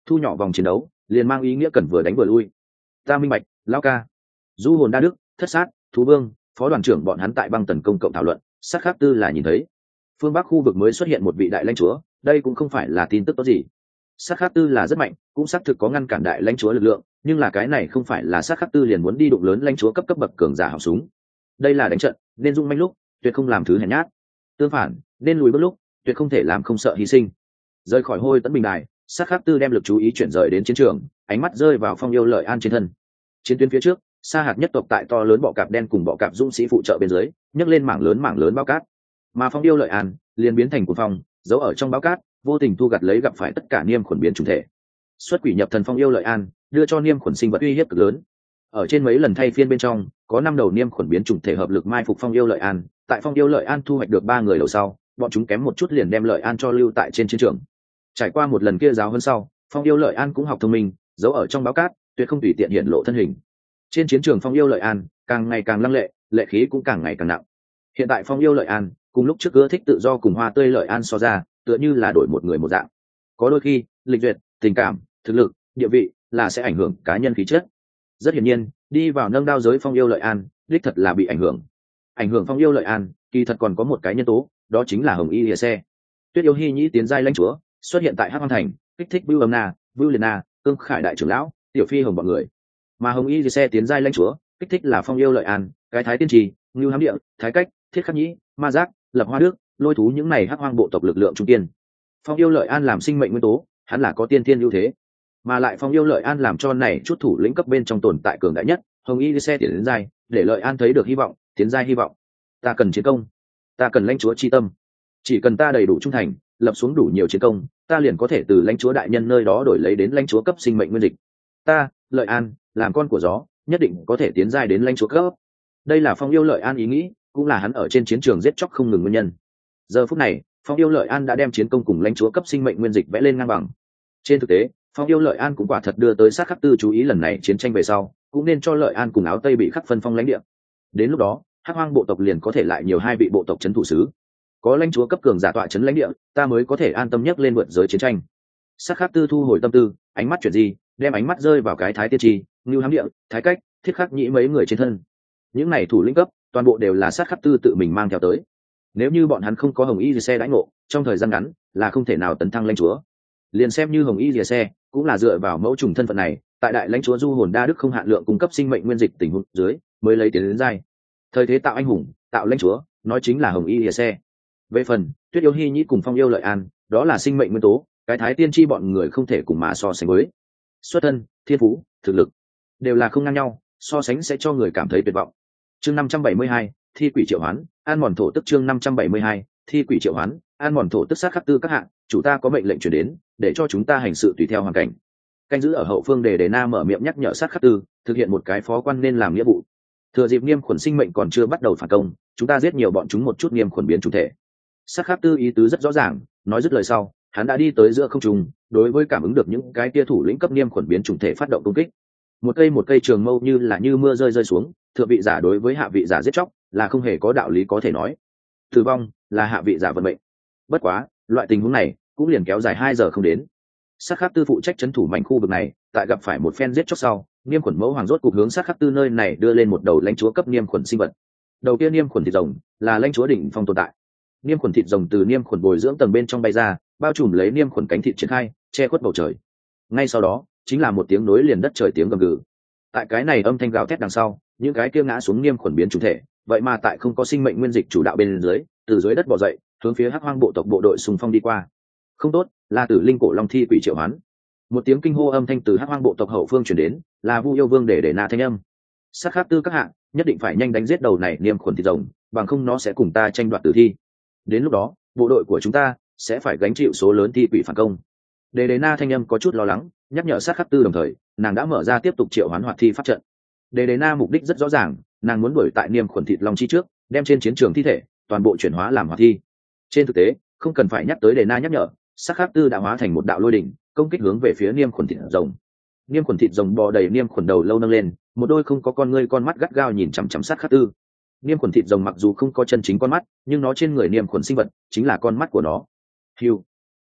thu nhỏ vòng chiến đấu liền mang ý nghĩa cần vừa đánh vừa lui. Ta minh bạch, lão ca. Du hồn đa đức, thất sát, thú vương, phó đoàn trưởng bọn hắn tại băng tần công cộng thảo luận, sát khắc tư là nhìn thấy phương bắc khu vực mới xuất hiện một vị đại lãnh chúa, đây cũng không phải là tin tức tốt gì. Sát khắc tư là rất mạnh, cũng xác thực có ngăn cản đại lãnh chúa lực lượng, nhưng là cái này không phải là sát khắc tư liền muốn đi đụng lớn lãnh chúa cấp cấp bậc cường giả họng súng. Đây là đánh trận, nên dung manh lúc tuyệt không làm thứ hèn nhát, tương phản nên lùi bước lúc tuyệt không thể làm không sợ hy sinh. Rời khỏi hôi tấn bình đài, sát khắc tư đem lực chú ý chuyển rời đến chiến trường, ánh mắt rơi vào Phong Yêu Lợi An trên thân. Chiến tuyến phía trước, sa hạt nhất tộc tại to lớn bọ cạp đen cùng bọ cạp dũng sĩ phụ trợ bên dưới nhấc lên mảng lớn mảng lớn bao cát, mà Phong Yêu Lợi An liền biến thành cuồng phong giấu ở trong bao cát, vô tình thu gặt lấy gặp phải tất cả niêm khuẩn biến chủng thể. Xuất quỷ nhập thần Phong Yêu Lợi An đưa cho niêm khuẩn sinh vật uy hiếp cực lớn. Ở trên mấy lần thay phiên bên trong, có năm đầu niêm khuẩn biến chủng thể hợp lực mai phục Phong Yêu Lợi An, tại Phong Yêu Lợi An thu hoạch được ba người đầu sau, bọn chúng kém một chút liền đem Lợi An cho lưu tại trên chiến trường. Trải qua một lần kia giáo hơn sau, Phong Yêu Lợi An cũng học thông minh, giấu ở trong báo cát, tuyệt không tùy tiện hiện lộ thân hình. Trên chiến trường Phong Yêu Lợi An càng ngày càng lăng lệ, lệ khí cũng càng ngày càng nặng. Hiện tại Phong Yêu Lợi An cùng lúc trước ưa thích tự do cùng Hoa Tươi Lợi An so ra, tựa như là đổi một người một dạng. Có đôi khi, lịch duyệt, tình cảm, thực lực, địa vị là sẽ ảnh hưởng cá nhân khí chất. Rất hiển nhiên, đi vào nâng đao giới Phong Yêu Lợi An, đích thật là bị ảnh hưởng. Ảnh hưởng Phong Yêu Lợi An, kỳ thật còn có một cái nhân tố, đó chính là Hồng Y Lìa Xe. Tuyết Yêu Hi Nhĩ tiến giai lãnh chúa, xuất hiện tại Hắc Hoang Thành, kích thích Bưu Âm Na, Bưu Liệt Na, Cương Khải đại trưởng lão, Tiểu Phi Hồng bọn người. Mà Hồng Y Lìa Xe tiến giai lãnh chúa, kích thích là Phong Yêu Lợi An, cái Thái Tiên Trì, Ngưu Hám Địa, Thái Cách, Thiết Khắc Nhĩ, Ma Giác, Lập Hoa Đức, Lôi Thú những này Hắc Hoang bộ tộc lực lượng trung tiên. Phong Yêu Lợi An làm sinh mệnh nguyên tố, hắn là có tiên thiên ưu thế, mà lại Phong Yêu Lợi An làm cho này chút thủ lĩnh cấp bên trong tồn tại cường đại nhất. Hồng Y Xe tiến đến giai, để Lợi An thấy được hy vọng, tiến giai hy vọng. Ta cần chiến công, ta cần lãnh chúa chi tâm, chỉ cần ta đầy đủ trung thành, lập xuống đủ nhiều chiến công, ta liền có thể từ lãnh chúa đại nhân nơi đó đổi lấy đến lãnh chúa cấp sinh mệnh nguyên dịch. Ta, Lợi An, làm con của gió, nhất định có thể tiến giai đến lãnh chúa cấp. Đây là Phong Yêu Lợi An ý nghĩ, cũng là hắn ở trên chiến trường giết chóc không ngừng nguyên nhân. Giờ phút này, Phong Yêu Lợi An đã đem chiến công cùng lãnh chúa cấp sinh mệnh nguyên dịch vẽ lên ngang bằng. Trên thực tế, Phong Yêu Lợi An cũng quả thật đưa tới sát khắc tư chú ý lần này chiến tranh về sau, cũng nên cho Lợi An cùng Áo Tây bị khắc phân phong lãnh địa. Đến lúc đó, Hắc Hoang bộ tộc liền có thể lại nhiều hai vị bộ tộc trấn thủ sứ. Có lãnh chúa cấp cường giả tọa trấn lãnh địa, ta mới có thể an tâm nhất lên vượt giới chiến tranh. Sát khắc tư thu hồi tâm tư, ánh mắt chuyển gì, đem ánh mắt rơi vào cái Thái Tiên Trì, Ngưu Hám Địa, Thái Cách, Thiết Khắc Nhĩ mấy người trên thân. Những này thủ lĩnh cấp, toàn bộ đều là sát khắc tư tự mình mang theo tới. Nếu như bọn hắn không có Hồng Y Xe đãi ngộ, trong thời gian ngắn là không thể nào tấn thăng lãnh chúa. Liền xem như Hồng Y Xe, cũng là dựa vào mẫu trùng thân phận này, tại đại lãnh chúa du hồn đa đức không hạn lượng cung cấp sinh mệnh nguyên dịch tình huống dưới, mới lấy tiền đến giai. Thời thế tạo anh hùng, tạo lãnh chúa, nói chính là Hồng Y Xe. Về phần Tuyết Yêu Hi Nhĩ cùng Phong Yêu Lợi An, đó là sinh mệnh nguyên tố, cái Thái Tiên Tri bọn người không thể cùng mà so sánh với. Xuất thân, thiên phú, thực lực đều là không ngang nhau, so sánh sẽ cho người cảm thấy tuyệt vọng. Chương năm trăm bảy mươi hai, thi quỷ triệu hoán, an mòn thổ tức. Chương năm trăm bảy mươi hai, thi quỷ triệu hoán, an mòn thổ tức. Sát khắc tư các hạng, chủ ta có mệnh lệnh truyền đến, để cho chúng ta hành sự tùy theo hoàn cảnh. Canh giữ ở hậu phương Đề Đề Na mở miệng nhắc nhở sát khắc tư, thực hiện một cái phó quan nên làm nghĩa vụ. Thừa dịp niêm khuẩn sinh mệnh còn chưa bắt đầu phản công, chúng ta giết nhiều bọn chúng một chút niêm khuẩn biến chủ thể. Sát khắc tư ý tứ rất rõ ràng, nói dứt lời sau, hắn đã đi tới giữa không trung, đối với cảm ứng được những cái tia thủ lĩnh cấp niêm khuẩn biến chủng thể phát động công kích. Một cây một cây trường mâu như là như mưa rơi rơi xuống, thượng vị giả đối với hạ vị giả giết chóc là không hề có đạo lý có thể nói. Tử vong là hạ vị giả vận mệnh. Bất quá, loại tình huống này cũng liền kéo dài hai giờ không đến. Sát khắc tư phụ trách trấn thủ mảnh khu vực này, tại gặp phải một phen giết chóc sau, niêm khuẩn mẫu hoàng rốt cục hướng sát khắc tư nơi này đưa lên một đầu lãnh chúa cấp niêm khuẩn sinh vật. Đầu kia niêm khuẩn thịt rồng là lãnh chúa đỉnh phong tồn tại. Niêm khuẩn thịt rồng từ niêm khuẩn bồi dưỡng tầng bên trong bay ra, bao trùm lấy niêm khuẩn cánh thịt triển khai, che khuất bầu trời. Ngay sau đó, chính là một tiếng nối liền đất trời tiếng gầm gừ. Tại cái này âm thanh gào thét đằng sau, những cái kia ngã xuống niêm khuẩn biến chủ thể, vậy mà tại không có sinh mệnh nguyên dịch chủ đạo bên dưới, từ dưới đất bò dậy, hướng phía Hắc Hoang bộ tộc bộ đội xung phong đi qua. Không tốt, là Tử Linh cổ long thi quỷ triệu hoán. Một tiếng kinh hô âm thanh từ Hắc Hoang bộ tộc hậu phương truyền đến, là Vu Yêu Vương để để Na thanh âm. Sát khắc tư các hạng, nhất định phải nhanh đánh giết đầu này niêm khuẩn thịt rồng, bằng không nó sẽ cùng ta tranh đoạt tử thi. Đến lúc đó, bộ đội của chúng ta sẽ phải gánh chịu số lớn thi quỷ phản công. Đề Đề Na thanh âm có chút lo lắng, nhắc nhở sát khắc tư, đồng thời nàng đã mở ra tiếp tục triệu hoán hoạt thi pháp trận. Đề Đề Na mục đích rất rõ ràng, nàng muốn đuổi tại niêm khuẩn thịt long chi trước, đem trên chiến trường thi thể toàn bộ chuyển hóa làm hoạt thi. Trên thực tế, không cần phải nhắc tới Đề Na nhắc nhở, sát khắc tư đã hóa thành một đạo lôi đỉnh, công kích hướng về phía niêm khuẩn thịt rồng. Niêm khuẩn thịt rồng bò đầy niêm khuẩn đầu lâu nâng lên, một đôi không có con ngươi con mắt gắt gao nhìn chằm chằm sát khắc tư. Niêm khuẩn thịt rồng mặc dù không có chân chính con mắt, nhưng nó trên người niêm khuẩn sinh vật chính là con mắt của nó. Hiu,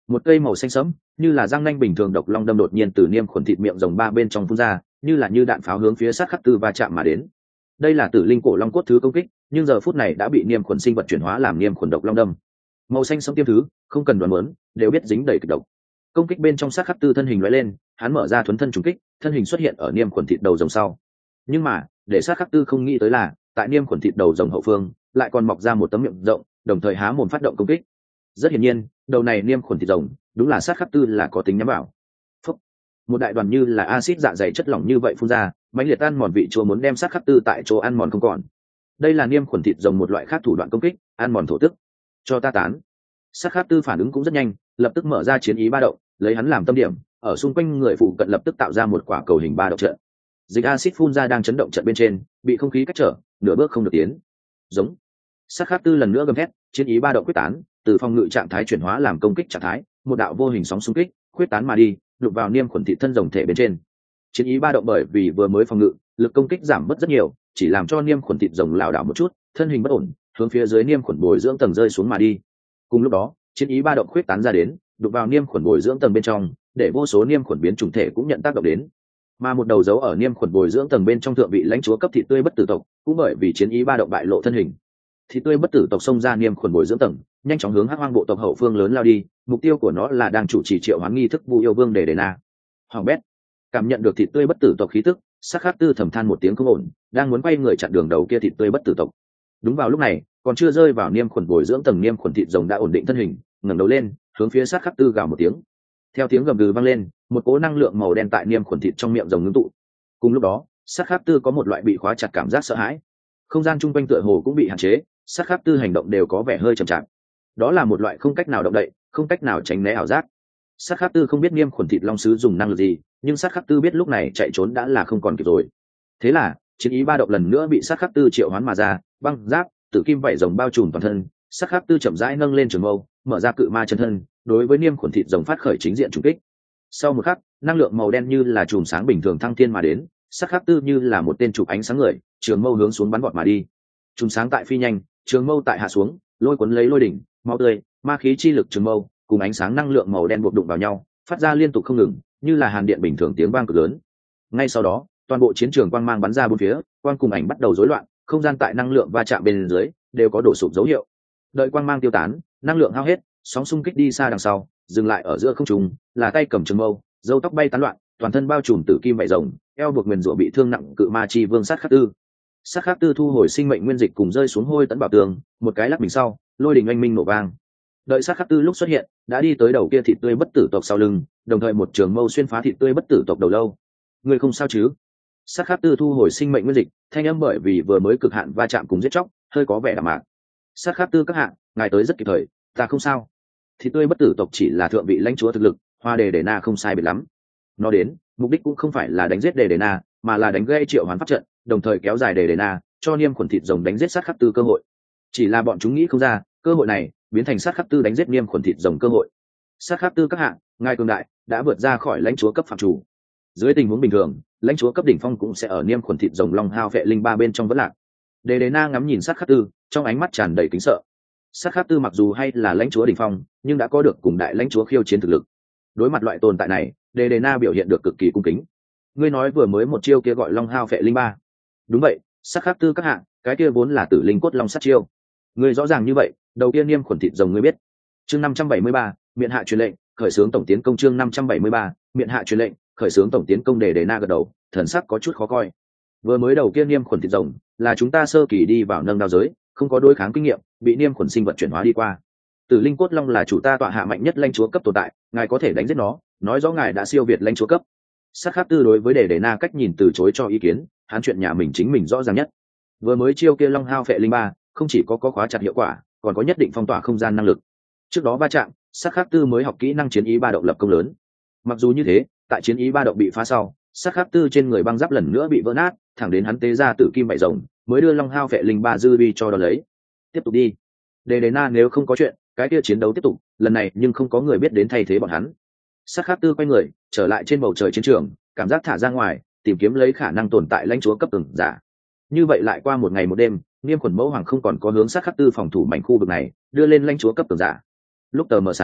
Một cây màu xanh sẫm như là răng nanh bình thường độc long đâm đột nhiên từ niêm khuẩn thịt miệng rồng ba bên trong phun ra, như là như đạn pháo hướng phía sát khắc tư va chạm mà đến. Đây là tử linh cổ long cốt thứ công kích, nhưng giờ phút này đã bị niêm khuẩn sinh vật chuyển hóa làm niêm khuẩn độc long đâm. Màu xanh sẫm tiêm thứ không cần đoán muốn đều biết dính đầy kịch độc. Công kích bên trong sát khắc tư thân hình lóe lên, hắn mở ra thuấn thân trùng kích, thân hình xuất hiện ở niêm khuẩn thịt đầu rồng sau. Nhưng mà để sát khắc tư không nghĩ tới là tại niêm khuẩn thịt đầu rồng hậu phương lại còn mọc ra một tấm miệng rộng, đồng thời há mồm phát động công kích. Rất hiển nhiên đầu này niêm khuẩn thịt rồng đúng là sát khắc tư là có tính nhắm vào. Phúc. Một đại đoàn như là axit dạ dày chất lỏng như vậy phun ra, mãnh liệt ăn mòn vị chua muốn đem sát khắc tư tại chỗ ăn mòn không còn. Đây là niêm khuẩn thịt rồng một loại khác thủ đoạn công kích, ăn mòn thổ tức. Cho ta tán. Sát khắc tư phản ứng cũng rất nhanh, lập tức mở ra chiến ý ba động, lấy hắn làm tâm điểm, ở xung quanh người phụ cận lập tức tạo ra một quả cầu hình ba động trận. Dịch axit phun ra đang chấn động trận bên trên, bị không khí cách trở, nửa bước không được tiến. Giống. Sát khắc tư lần nữa gầm thét, chiến ý ba động quyết tán, từ phòng ngự trạng thái chuyển hóa làm công kích trạng thái, một đạo vô hình sóng xung kích quyết tán mà đi, đụng vào niêm khuẩn thịt thân rồng thể bên trên. Chiến ý ba động bởi vì vừa mới phòng ngự, lực công kích giảm mất rất nhiều, chỉ làm cho niêm khuẩn thịt rồng lảo đảo một chút, thân hình bất ổn, hướng phía dưới niêm khuẩn bồi dưỡng tầng rơi xuống mà đi. Cùng lúc đó, chiến ý ba động quyết tán ra đến, đụng vào niêm khuẩn bồi dưỡng tầng bên trong, để vô số niêm khuẩn biến chủng thể cũng nhận tác động đến. Mà một đầu dấu ở niêm khuẩn bồi dưỡng tầng bên trong thượng vị lãnh chúa cấp thịt tươi bất tử tộc, cũng bởi vì chiến ý ba động bại lộ thân hình. Thịt tươi bất tử tộc xông ra niêm khuẩn bồi dưỡng tầng, nhanh chóng hướng hắc hoang bộ tộc hậu phương lớn lao đi, mục tiêu của nó là đang chủ trì triệu hoán nghi thức vu yêu vương để đề na. Hoàng bét cảm nhận được thịt tươi bất tử tộc khí tức, sắc khắc tư thầm than một tiếng không ổn, đang muốn quay người chặn đường đầu kia thịt tươi bất tử tộc. Đúng vào lúc này, còn chưa rơi vào niêm khuẩn bồi dưỡng tầng niêm khuẩn thịt rồng đã ổn định thân hình, ngẩng đầu lên, hướng phía sắc khắc tư gào một tiếng. Theo tiếng gầm gừ vang lên, một cỗ năng lượng màu đen tại niêm khuẩn thịt trong miệng rồng ngưng tụ. Cùng lúc đó, sắc khắc tư có một loại bị khóa chặt cảm giác sợ hãi. Không gian chung quanh tựa hồ cũng bị hạn chế, sắc khắc tư hành động đều có vẻ hơi chậm chạp. Đó là một loại không cách nào động đậy, không cách nào tránh né ảo giác. Sắc khắc tư không biết niêm khuẩn thịt long sứ dùng năng lực gì, nhưng sắc khắc tư biết lúc này chạy trốn đã là không còn kịp rồi. Thế là chiến ý ba động lần nữa bị sắc khắc tư triệu hoán mà ra, băng giáp tử kim vảy rồng bao trùm toàn thân. Sắc khắc tư chậm rãi nâng lên trường mâu, mở ra cự ma chân thân, đối với niêm khuẩn thịt rồng phát khởi chính diện trùng kích. Sau một khắc, năng lượng màu đen như là chùm sáng bình thường thăng thiên mà đến, sắc khắc tư như là một tên chụp ánh sáng người, trường mâu hướng xuống bắn vọt mà đi. Chùm sáng tại phi nhanh, trường mâu tại hạ xuống, lôi cuốn lấy lôi đỉnh, máu tươi, ma khí chi lực trường mâu cùng ánh sáng năng lượng màu đen buộc đụng vào nhau, phát ra liên tục không ngừng, như là hàn điện bình thường tiếng vang cực lớn. Ngay sau đó, toàn bộ chiến trường quang mang bắn ra bốn phía, quang cùng ảnh bắt đầu rối loạn, không gian tại năng lượng va chạm bên dưới đều có đổ sụp dấu hiệu. Đợi quang mang tiêu tán, năng lượng hao hết, sóng xung kích đi xa đằng sau, dừng lại ở giữa không trung, là tay cầm trường mâu, râu tóc bay tán loạn, toàn thân bao trùm tử kim vảy rồng, eo buộc nguyền rủa bị thương nặng cự ma chi vương sát khắc tư. Sát khắc tư thu hồi sinh mệnh nguyên dịch cùng rơi xuống hôi tấn bảo tường, một cái lắc mình sau, lôi đình oanh minh nổ vang. Đợi sát khắc tư lúc xuất hiện, đã đi tới đầu kia thịt tươi bất tử tộc sau lưng, đồng thời một trường mâu xuyên phá thịt tươi bất tử tộc đầu lâu. Người không sao chứ? Sát khắc tư thu hồi sinh mệnh nguyên dịch, thanh âm bởi vì vừa mới cực hạn va chạm cùng giết chóc, hơi có vẻ đạm mạc. Sát khắc tư các hạ, ngài tới rất kịp thời, ta không sao. Thịt tươi bất tử tộc chỉ là thượng vị lãnh chúa thực lực, hoa đề đề na không sai biệt lắm. Nó đến, mục đích cũng không phải là đánh giết đề đề na, mà là đánh gây triệu hoán pháp trận, đồng thời kéo dài đề đề na, cho niêm khuẩn thịt rồng đánh giết sát khắc tư cơ hội. Chỉ là bọn chúng nghĩ không ra, cơ hội này biến thành sát khắc tư đánh giết niêm khuẩn thịt rồng cơ hội. Sát khắc tư các hạng, ngài cường đại đã vượt ra khỏi lãnh chúa cấp phạm chủ. Dưới tình huống bình thường, lãnh chúa cấp đỉnh phong cũng sẽ ở niêm khuẩn thịt rồng long hao vệ linh ba bên trong vẫn lạc. Đề đề na ngắm nhìn sát khắc tư, trong ánh mắt tràn đầy kính sợ. Sát khắc tư mặc dù hay là lãnh chúa đỉnh phong, nhưng đã có được cùng đại lãnh chúa khiêu chiến thực lực. Đối mặt loại tồn tại này, đề đề na biểu hiện được cực kỳ cung kính. Ngươi nói vừa mới một chiêu kia gọi long hao vệ linh ba. Đúng vậy, sát khắc tư các hạng, cái kia vốn là tử linh cốt long sát chiêu. Ngươi rõ ràng như vậy, đầu tiên niêm khuẩn thịt rồng ngươi biết. Chương năm trăm bảy mươi ba, miện hạ truyền lệnh, khởi xướng tổng tiến công. Chương năm trăm bảy mươi ba, miện hạ truyền lệnh, khởi xướng tổng tiến công. Đề đề na gật đầu, thần sắc có chút khó coi. Vừa mới đầu kia niêm khuẩn thịt rồng là chúng ta sơ kỳ đi vào nâng đao giới, không có đối kháng kinh nghiệm, bị niêm khuẩn sinh vật chuyển hóa đi qua. Tử linh cốt long là chủ ta tọa hạ mạnh nhất lãnh chúa cấp tồn tại, ngài có thể đánh giết nó, nói rõ ngài đã siêu việt lãnh chúa cấp. Sát khắc tư đối với đề đề na cách nhìn từ chối cho ý kiến, hắn chuyện nhà mình chính mình rõ ràng nhất. Vừa mới chiêu kia long hao phệ linh ba không chỉ có có khóa chặt hiệu quả, còn có nhất định phong tỏa không gian năng lực. Trước đó va chạm, sát khắc tư mới học kỹ năng chiến ý ba động lập công lớn. Mặc dù như thế, tại chiến ý ba động bị phá sau, sát khắc tư trên người băng giáp lần nữa bị vỡ nát, thẳng đến hắn tế ra tử kim vảy rồng mới đưa long hao phệ linh ba dư vi cho đón lấy. Tiếp tục đi. Đề đề na nếu không có chuyện, cái kia chiến đấu tiếp tục, lần này nhưng không có người biết đến thay thế bọn hắn. Sát khắc tư quay người trở lại trên bầu trời chiến trường, cảm giác thả ra ngoài, tìm kiếm lấy khả năng tồn tại lãnh chúa cấp từng giả. Như vậy lại qua một ngày một đêm, niêm khuẩn mẫu hoàng không còn có hướng sát khắc tư phòng thủ mảnh khu vực này, đưa lên lãnh chúa cấp từng giả. Lúc tờ mờ sáng,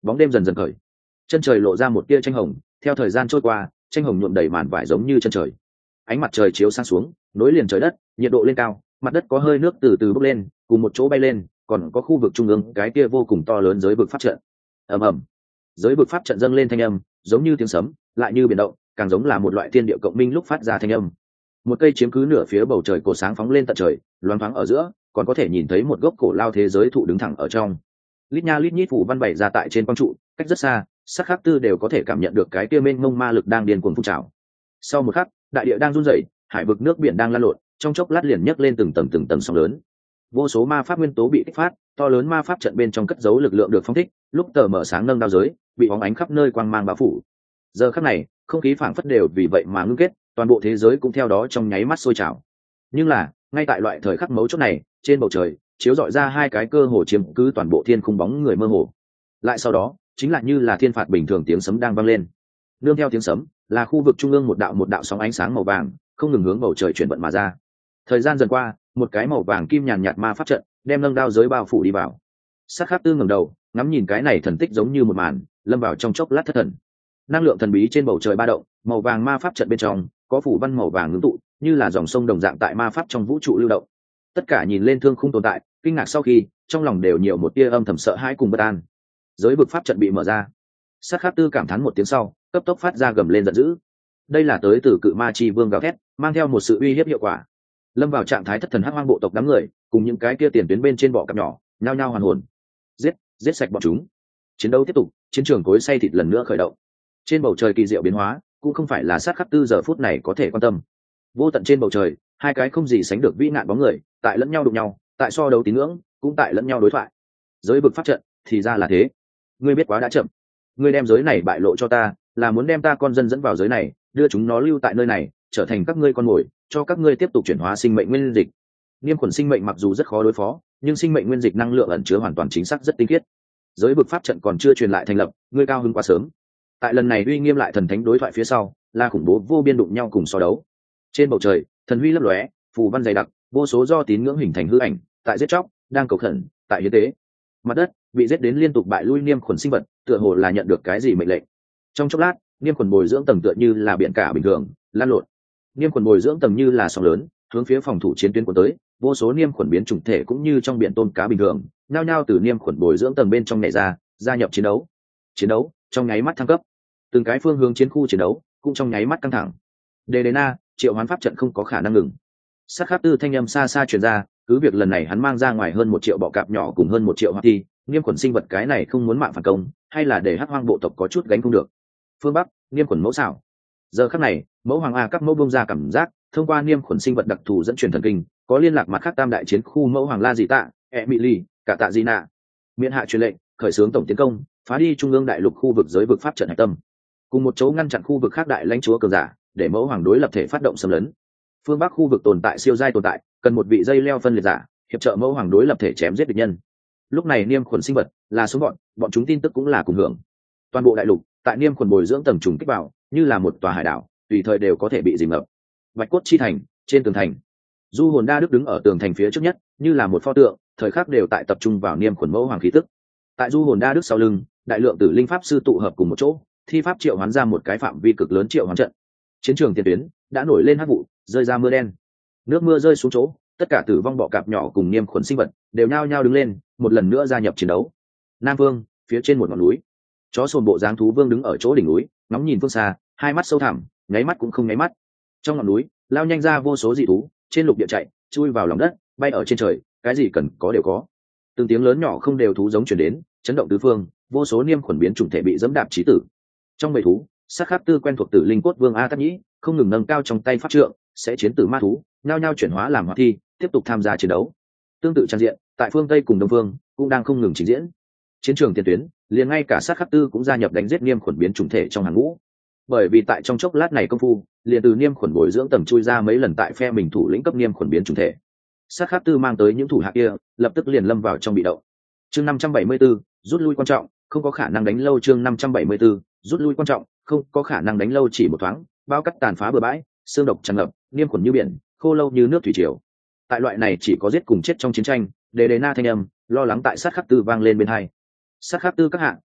bóng đêm dần dần khởi, chân trời lộ ra một tia tranh hồng. Theo thời gian trôi qua, tranh hồng nhuộm đầy màn vải giống như chân trời. Ánh mặt trời chiếu sang xuống, nối liền trời đất, nhiệt độ lên cao, mặt đất có hơi nước từ từ bốc lên, cùng một chỗ bay lên. Còn có khu vực trung ương cái kia vô cùng to lớn giới vực pháp trận. Ầm ầm, giới vực pháp trận dâng lên thanh âm, giống như tiếng sấm, lại như biển động, càng giống là một loại thiên địa cộng minh lúc phát ra thanh âm. Một cây chiếm cứ nửa phía bầu trời cổ sáng phóng lên tận trời, loáng thoáng ở giữa, còn có thể nhìn thấy một gốc cổ lao thế giới thụ đứng thẳng ở trong. Lít nha lít nhít phủ văn bày ra tại trên quang trụ, cách rất xa, sắc khắc tư đều có thể cảm nhận được cái kia mênh mông ma lực đang điên cuồng phun trào. Sau một khắc, đại địa đang run rẩy, hải vực nước biển đang lan lộn, trong chốc lát liền nhấc lên từng tầng từng tầng sóng lớn. Vô số ma pháp nguyên tố bị kích phát, to lớn ma pháp trận bên trong cất giấu lực lượng được phóng thích, lúc tờ mở sáng nâng đao giới, bị bóng ánh khắp nơi quang mang bao phủ. Giờ khắc này, không khí phảng phất đều vì vậy mà ngưng kết, toàn bộ thế giới cũng theo đó trong nháy mắt sôi trào. Nhưng là, ngay tại loại thời khắc mấu chốt này, trên bầu trời chiếu rọi ra hai cái cơ hồ chiếm cứ toàn bộ thiên khung bóng người mơ hồ. Lại sau đó, chính là như là thiên phạt bình thường tiếng sấm đang vang lên. Nương theo tiếng sấm, là khu vực trung ương một đạo một đạo sóng ánh sáng màu vàng, không ngừng hướng bầu trời chuyển vận mà ra. Thời gian dần qua, một cái màu vàng kim nhàn nhạt ma pháp trận, đem nâng đao giới bao phủ đi vào. Sát Khắc Tư ngẩng đầu, ngắm nhìn cái này thần tích giống như một màn, lâm vào trong chốc lát thất thần. Năng lượng thần bí trên bầu trời ba động, màu vàng ma pháp trận bên trong có phủ văn màu vàng ngưng tụ, như là dòng sông đồng dạng tại ma pháp trong vũ trụ lưu động. Tất cả nhìn lên thương khung tồn tại, kinh ngạc sau khi, trong lòng đều nhiều một tia âm thầm sợ hãi cùng bất an. Giới vực pháp trận bị mở ra. Sát Khắc Tư cảm thán một tiếng sau, cấp tốc phát ra gầm lên giận dữ. Đây là tới từ cự ma chi vương gào thét, mang theo một sự uy hiếp hiệu quả. Lâm vào trạng thái thất thần hắc hoang bộ tộc đám người, cùng những cái kia tiền tuyến bên trên bọ cạp nhỏ, nhao nhao hoàn hồn. Giết, giết sạch bọn chúng. Chiến đấu tiếp tục, chiến trường cối xay thịt lần nữa khởi động. Trên bầu trời kỳ diệu biến hóa, cũng không phải là Sát Khắc Tư giờ phút này có thể quan tâm. Vô tận trên bầu trời, hai cái không gì sánh được vĩ nạn bóng người, tại lẫn nhau đụng nhau, tại so đấu tín ngưỡng, cũng tại lẫn nhau đối thoại. Giới vực pháp trận, thì ra là thế. Ngươi biết quá đã chậm. Ngươi đem giới này bại lộ cho ta, là muốn đem ta con dân dẫn vào giới này, đưa chúng nó lưu tại nơi này, trở thành các ngươi con mồi, cho các ngươi tiếp tục chuyển hóa sinh mệnh nguyên dịch. Niêm khuẩn sinh mệnh mặc dù rất khó đối phó, nhưng sinh mệnh nguyên dịch năng lượng ẩn chứa hoàn toàn chính xác rất tinh khiết. Giới vực pháp trận còn chưa truyền lại thành lập, ngươi cao hứng quá sớm. Tại lần này uy nghiêm lại thần thánh đối thoại phía sau, là khủng bố vô biên đụng nhau cùng so đấu. Trên bầu trời, thần huy lấp lóe, phù văn dày đặc, vô số do tín ngưỡng hình thành hư ảnh, tại giết chóc, đang cầu khẩn, tại hiến tế. Mặt đất bị giết đến liên tục bại lui niêm khuẩn sinh vật, tựa hồ là nhận được cái gì mệnh lệnh. Trong chốc lát, niêm khuẩn bồi dưỡng tầng tựa như là biển cả bình thường, lan lộn. Niêm khuẩn bồi dưỡng tầng như là sóng lớn, hướng phía phòng thủ chiến tuyến của tới, vô số niêm khuẩn biến chủng thể cũng như trong biển tôm cá bình thường, nhao nhao từ niêm khuẩn bồi dưỡng tầng bên trong nhảy ra, gia nhập chiến đấu. Chiến đấu trong nháy mắt thăng cấp, từng cái phương hướng chiến khu chiến đấu cũng trong nháy mắt căng thẳng. Đề Đề Na, triệu hoán pháp trận không có khả năng ngừng. Sát Khắc Tư thanh âm xa xa truyền ra, cứ việc lần này hắn mang ra ngoài hơn một triệu bọ cạp nhỏ cùng hơn một triệu hoa thi, niêm khuẩn sinh vật cái này không muốn mạng phản công, hay là để hắc hoang bộ tộc có chút gánh không được. Phương Bắc, niêm khuẩn mẫu xảo. Giờ khắc này, mẫu hoàng a các mẫu bông ra cảm giác, thông qua niêm khuẩn sinh vật đặc thù dẫn truyền thần kinh, có liên lạc mặt khác tam đại chiến khu mẫu hoàng la dị tạ, Emily, cả tạ di nạ. Miễn hạ truyền lệnh, khởi xướng tổng tiến công, phá đi trung ương đại lục khu vực giới vực pháp trận hạch tâm, cùng một chỗ ngăn chặn khu vực khác đại lãnh chúa cường giả, để mẫu hoàng đối lập thể phát động xâm lấn. Phương Bắc khu vực tồn tại siêu giai tồn tại, cần một vị dây leo phân liệt giả hiệp trợ mẫu hoàng đối lập thể chém giết địch nhân. Lúc này niêm khuẩn sinh vật là số bọn, bọn chúng tin tức cũng là cùng hưởng. Toàn bộ đại lục tại niêm khuẩn bồi dưỡng tầng trùng kích vào, như là một tòa hải đảo, tùy thời đều có thể bị dìm ngập. Bạch cốt chi thành, trên tường thành, du hồn đa đức đứng ở tường thành phía trước nhất, như là một pho tượng, thời khắc đều tại tập trung vào niêm khuẩn mẫu hoàng khí tức. Tại du hồn đa đức sau lưng, đại lượng tử linh pháp sư tụ hợp cùng một chỗ, thi pháp triệu hoán ra một cái phạm vi cực lớn triệu hoán trận. Chiến trường tiền tuyến đã nổi lên hắc vụ, rơi ra mưa đen. Nước mưa rơi xuống chỗ, tất cả tử vong bọ cạp nhỏ cùng niêm khuẩn sinh vật đều nhao nhao đứng lên, một lần nữa gia nhập chiến đấu. Nam Vương, phía trên một ngọn núi, chó sồn bộ dáng thú vương đứng ở chỗ đỉnh núi, ngóng nhìn phương xa, hai mắt sâu thẳm, nháy mắt cũng không nháy mắt. Trong ngọn núi, lao nhanh ra vô số dị thú, trên lục địa chạy, chui vào lòng đất, bay ở trên trời, cái gì cần có đều có. Từng tiếng lớn nhỏ không đều thú giống truyền đến, chấn động tứ phương, vô số niêm khuẩn biến chủng thể bị dẫm đạp chí tử. Trong bầy thú, Sát Khắc Tư quen thuộc tử linh cốt vương a Tát Nhĩ, không ngừng nâng cao trong tay pháp trượng, sẽ chiến tử ma thú, nhao nhao chuyển hóa làm hoạt thi, tiếp tục tham gia chiến đấu. Tương tự trang diện, tại phương Tây cùng Đông Phương cũng đang không ngừng trình diễn. Chiến trường tiền tuyến, liền ngay cả Sát Khắc Tư cũng gia nhập đánh giết niêm khuẩn biến chủng thể trong hàng ngũ. Bởi vì tại trong chốc lát này công phu, liền từ niêm khuẩn bồi dưỡng tầm chui ra mấy lần tại phe mình thủ lĩnh cấp niêm khuẩn biến chủng thể. Sát Khắc Tư mang tới những thủ hạ kia, lập tức liền lâm vào trong bị động. Chương năm trăm bảy mươi 574, rút lui quan trọng, không có khả năng đánh lâu. Chương năm trăm bảy mươi 574, rút lui quan trọng, không có khả năng đánh lâu. Chỉ một thoáng, bao cắt tàn phá bừa bãi, xương độc tràn ngập, niêm khuẩn như biển, khô lâu như nước thủy triều. Tại loại này chỉ có giết cùng chết trong chiến tranh, Đề Đề Na thanh âm lo lắng tại Sát Khắc Tư vang lên bên hai. Sát Khắc Tư các hạ,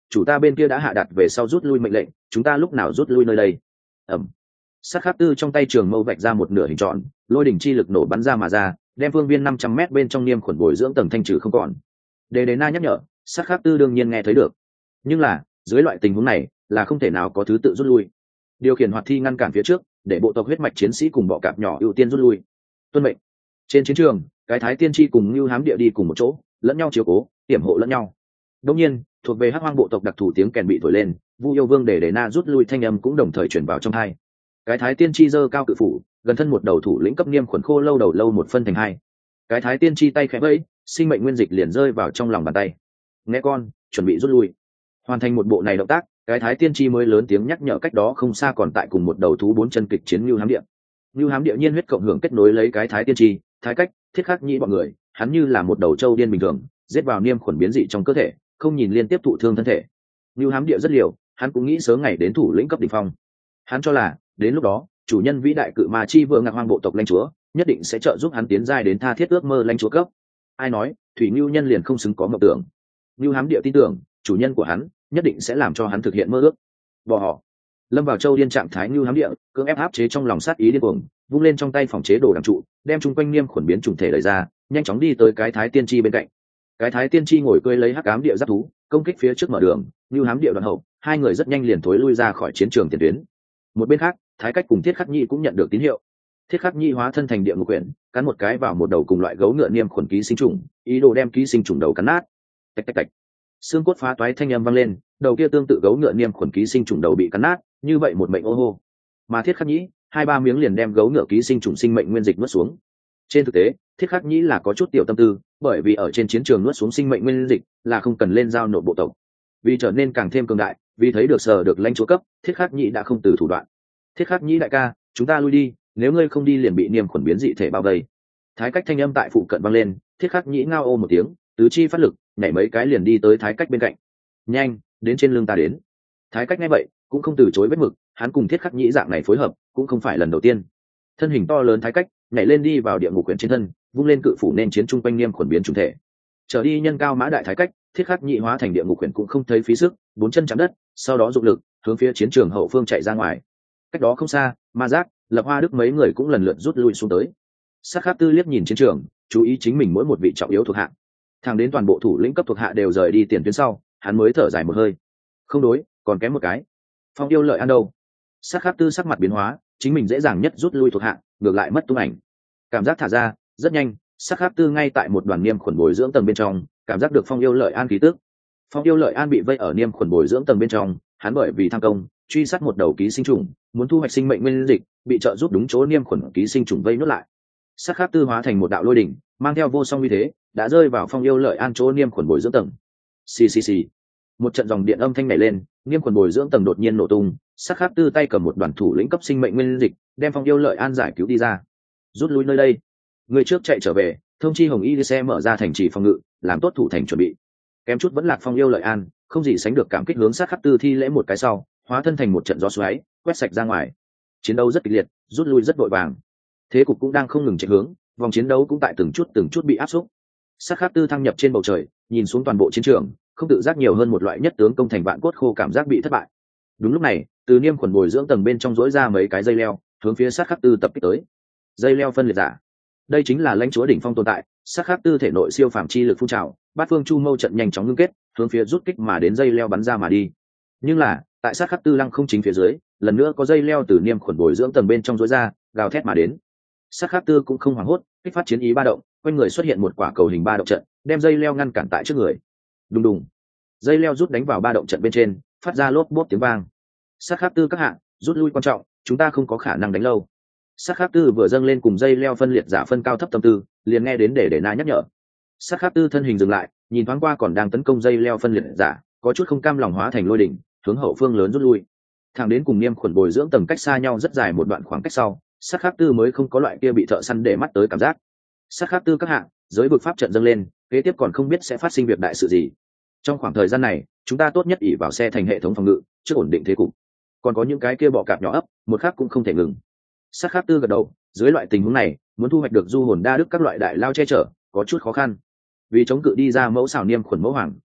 chủ ta bên kia đã hạ đặt về sau rút lui mệnh lệnh, chúng ta lúc nào rút lui nơi đây? Ẩm. Sát khắc tư trong tay trường mâu vạch ra một nửa hình tròn, lôi đỉnh chi lực nổ bắn ra mà ra, đem phương viên năm trăm mét bên trong niêm khuẩn bồi dưỡng tầng thanh trừ không còn. Đề Đề Na nhắc nhở, sát khắc tư đương nhiên nghe thấy được, nhưng là dưới loại tình huống này là không thể nào có thứ tự rút lui. Điều khiển hoạt thi ngăn cản phía trước, để bộ tộc huyết mạch chiến sĩ cùng bọ cạp nhỏ ưu tiên rút lui. Tuân mệnh. Trên chiến trường, cái thái tiên tri cùng Nưu Hám Địa đi cùng một chỗ, lẫn nhau chiếu cố, tiểm hộ lẫn nhau. Đương nhiên, thuộc về hắc hoang bộ tộc đặc thù tiếng kèn bị thổi lên, Vu Yêu Vương Đề Đề Na rút lui thanh âm cũng đồng thời chuyển vào trong hai. Cái thái tiên tri giơ cao cự phủ, gần thân một đầu thủ lĩnh cấp niêm khuẩn khô lâu đầu lâu một phân thành hai. Cái thái tiên tri tay khẽ vẫy, sinh mệnh nguyên dịch liền rơi vào trong lòng bàn tay. Nghe con, chuẩn bị rút lui. Hoàn thành một bộ này động tác, cái thái tiên tri mới lớn tiếng nhắc nhở cách đó không xa còn tại cùng một đầu thú bốn chân kịch chiến Nưu Hám Địa. Nưu Hám Địa nhiên huyết cộng hưởng kết nối lấy cái thái tiên tri, thái cách, thiết khắc nhĩ bọn người, hắn như là một đầu trâu điên bình thường, giết vào niêm khuẩn biến dị trong cơ thể, không nhìn liên tiếp thụ thương thân thể. Nưu Hám Địa rất liều, hắn cũng nghĩ sớm ngày đến thủ lĩnh cấp đỉnh phong. Hắn cho là đến lúc đó, chủ nhân vĩ đại cự ma chi vừa ngạc hoang bộ tộc lãnh chúa, nhất định sẽ trợ giúp hắn tiến giai đến tha thiết ước mơ lãnh chúa cấp. Ai nói, thủy Nưu nhân liền không xứng có mộng tưởng. Nưu Hám Địa tin tưởng, chủ nhân của hắn nhất định sẽ làm cho hắn thực hiện mơ ước. Bỏ họ. Lâm vào châu điên trạng thái Nưu Hám Địa, cưỡng ép áp chế trong lòng sát ý điên cuồng, vung lên trong tay phòng chế đồ đằng trụ, đem chung quanh niêm khuẩn biến trùng thể đẩy ra, nhanh chóng đi tới cái thái tiên tri bên cạnh. Cái thái tiên tri ngồi cưỡi lấy hắc ám địa giáp thú, công kích phía trước mở đường, Nưu Hám Địa đoạn hậu, hai người rất nhanh liền thối lui ra khỏi chiến trường tiền tuyến. Một bên khác, thái cách cùng thiết khắc nhị cũng nhận được tín hiệu. Thiết khắc nhị hóa thân thành địa ngục quyển, cắn một cái vào một đầu cùng loại gấu ngựa niêm khuẩn ký sinh trùng, ý đồ đem ký sinh trùng đầu cắn nát. Tạch tạch tạch. Xương cốt phá toái thanh âm vang lên, đầu kia tương tự gấu ngựa niêm khuẩn ký sinh trùng đầu bị cắn nát, như vậy một mệnh ô hô. Mà thiết khắc nhĩ, hai ba miếng liền đem gấu ngựa ký sinh trùng sinh mệnh nguyên dịch nuốt xuống. Trên thực tế, thiết khắc nhĩ là có chút tiểu tâm tư, bởi vì ở trên chiến trường nuốt xuống sinh mệnh nguyên dịch là không cần lên giao nộp bộ tộc. Vì trở nên càng thêm cường đại, vì thấy được sở được lãnh chúa cấp, thiết khắc nhĩ đã không từ thủ đoạn. Thiết khắc nhĩ đại ca, chúng ta lui đi, nếu ngươi không đi liền bị niêm khuẩn biến dị thể bao vây. Thái cách thanh âm tại phụ cận vang lên, thiết khắc nhĩ ngao ô một tiếng, tứ chi phát lực, nhảy mấy cái liền đi tới thái cách bên cạnh. Nhanh, đến trên lưng ta đến. Thái cách nghe vậy cũng không từ chối vết mực, hắn cùng thiết khắc nhĩ dạng này phối hợp cũng không phải lần đầu tiên. Thân hình to lớn thái cách nhảy lên đi vào địa ngục quyển trên thân, vung lên cự phủ nên chiến trung quanh niêm khuẩn biến trùng thể. Trở đi nhân cao mã đại thái cách, thiết khắc nhĩ hóa thành địa ngục quyển cũng không thấy phí sức, bốn chân chạm đất, sau đó dụng lực hướng phía chiến trường hậu phương chạy ra ngoài. Cách đó không xa, Ma Giác, Lập Hoa Đức mấy người cũng lần lượt rút lui xuống tới. Sát Khát Tư liếc nhìn chiến trường, chú ý chính mình mỗi một vị trọng yếu thuộc hạ. Thẳng đến toàn bộ thủ lĩnh cấp thuộc hạ đều rời đi tiền tuyến sau, hắn mới thở dài một hơi. Không đối, còn kém một cái. Phong Yêu Lợi An đâu? Sát Khát Tư sắc mặt biến hóa, chính mình dễ dàng nhất rút lui thuộc hạ, ngược lại mất tung ảnh. Cảm giác thả ra, rất nhanh, Sát Khát Tư ngay tại một đoàn niêm khuẩn bồi dưỡng tầng bên trong, cảm giác được Phong Yêu Lợi An khí tức. Phong Yêu Lợi An bị vây ở niêm khuẩn bồi dưỡng tầng bên trong, hắn bởi vì tham công, truy sát một đầu ký sinh trùng, muốn thu hoạch sinh mệnh nguyên dịch, bị trợ giúp đúng chỗ niêm khuẩn ký sinh trùng vây nuốt lại. Sát Khát Tư hóa thành một đạo lôi đỉnh, mang theo vô song uy thế, đã rơi vào Phong Yêu Lợi An chỗ niêm khuẩn bồi dưỡng tầng. Xì xì xì. Một trận dòng điện âm thanh nảy lên, niêm khuẩn bồi dưỡng tầng đột nhiên nổ tung, Sát Khát Tư tay cầm một đoàn thủ lĩnh cấp sinh mệnh nguyên dịch, đem Phong Yêu Lợi An giải cứu đi ra. Rút lui nơi đây. Người trước chạy trở về, thông chi Hồng Y xe mở ra thành trì phòng ngự, làm tốt thủ thành chuẩn bị. Kém chút vẫn lạc Phong Yêu Lợi An, không gì sánh được cảm kích hướng Sát Khát Tư thi lễ một cái sau, hóa thân thành một trận gió xoáy, quét sạch ra ngoài. Chiến đấu rất kịch liệt, rút lui rất vội vàng. Thế cục cũng đang không ngừng chạy hướng, vòng chiến đấu cũng tại từng chút từng chút bị áp xúc. Sát Khát Tư thăng nhập trên bầu trời, nhìn xuống toàn bộ chiến trường, không tự giác nhiều hơn một loại nhất tướng công thành vạn cốt khô cảm giác bị thất bại. Đúng lúc này, từ niêm khuẩn bồi dưỡng tầng bên trong rỗi ra mấy cái dây leo, hướng phía Sát Khát Tư tập kích tới. Dây leo phân liệt giả, đây chính là lãnh chúa đỉnh phong tồn tại. Sát Khát Tư thể nội siêu phàm chi lực phun trào, bát phương chu mâu trận nhanh chóng ngưng kết, hướng phía rút kích mà đến dây leo bắn ra mà đi. Nhưng là, tại Sát Khát Tư lăng không chính phía dưới, lần nữa có dây leo từ niêm khuẩn bồi dưỡng tầng bên trong rỗi ra, gào thét mà đến. Sát Khát Tư cũng không hoảng hốt, kích phát chiến ý ba động, quanh người xuất hiện một quả cầu hình ba động trận, đem dây leo ngăn cản tại trước người. Đùng đùng, dây leo rút đánh vào ba động trận bên trên, phát ra lốp bốp tiếng vang. Sát Khát Tư các hạng, rút lui quan trọng, chúng ta không có khả năng đánh lâu. Sát Khát Tư vừa dâng lên cùng dây leo phân liệt giả phân cao thấp tâm tư, liền nghe đến để để na nhắc nhở. Sát Khát Tư thân hình dừng lại, nhìn thoáng qua còn đang tấn công dây leo phân liệt giả, có chút không cam lòng hóa thành lôi đỉnh, hướng hậu phương lớn rút lui. Thẳng đến cùng niêm khuẩn bồi dưỡng tầng cách xa nhau rất dài một đoạn khoảng cách sau, Sát Khát Tư mới không có loại kia bị thợ săn để mắt tới cảm giác. Sát Khát Tư các hạng, giới vực pháp trận dâng lên, kế tiếp còn không biết sẽ phát sinh việc đại sự gì. Trong khoảng thời gian này, chúng ta tốt nhất ỉ vào xe thành hệ thống phòng ngự, trước ổn định thế cục. Còn có những cái kia bọ cạp nhỏ ấp, một khắc cũng không thể ngừng. Sát Khát Tư gật đầu, dưới loại tình huống này, muốn thu hoạch được du hồn đa đức các loại đại lao che chở, có chút khó khăn. Vì chống cự đi ra mẫu xảo niêm khuẩn mẫu hoàng,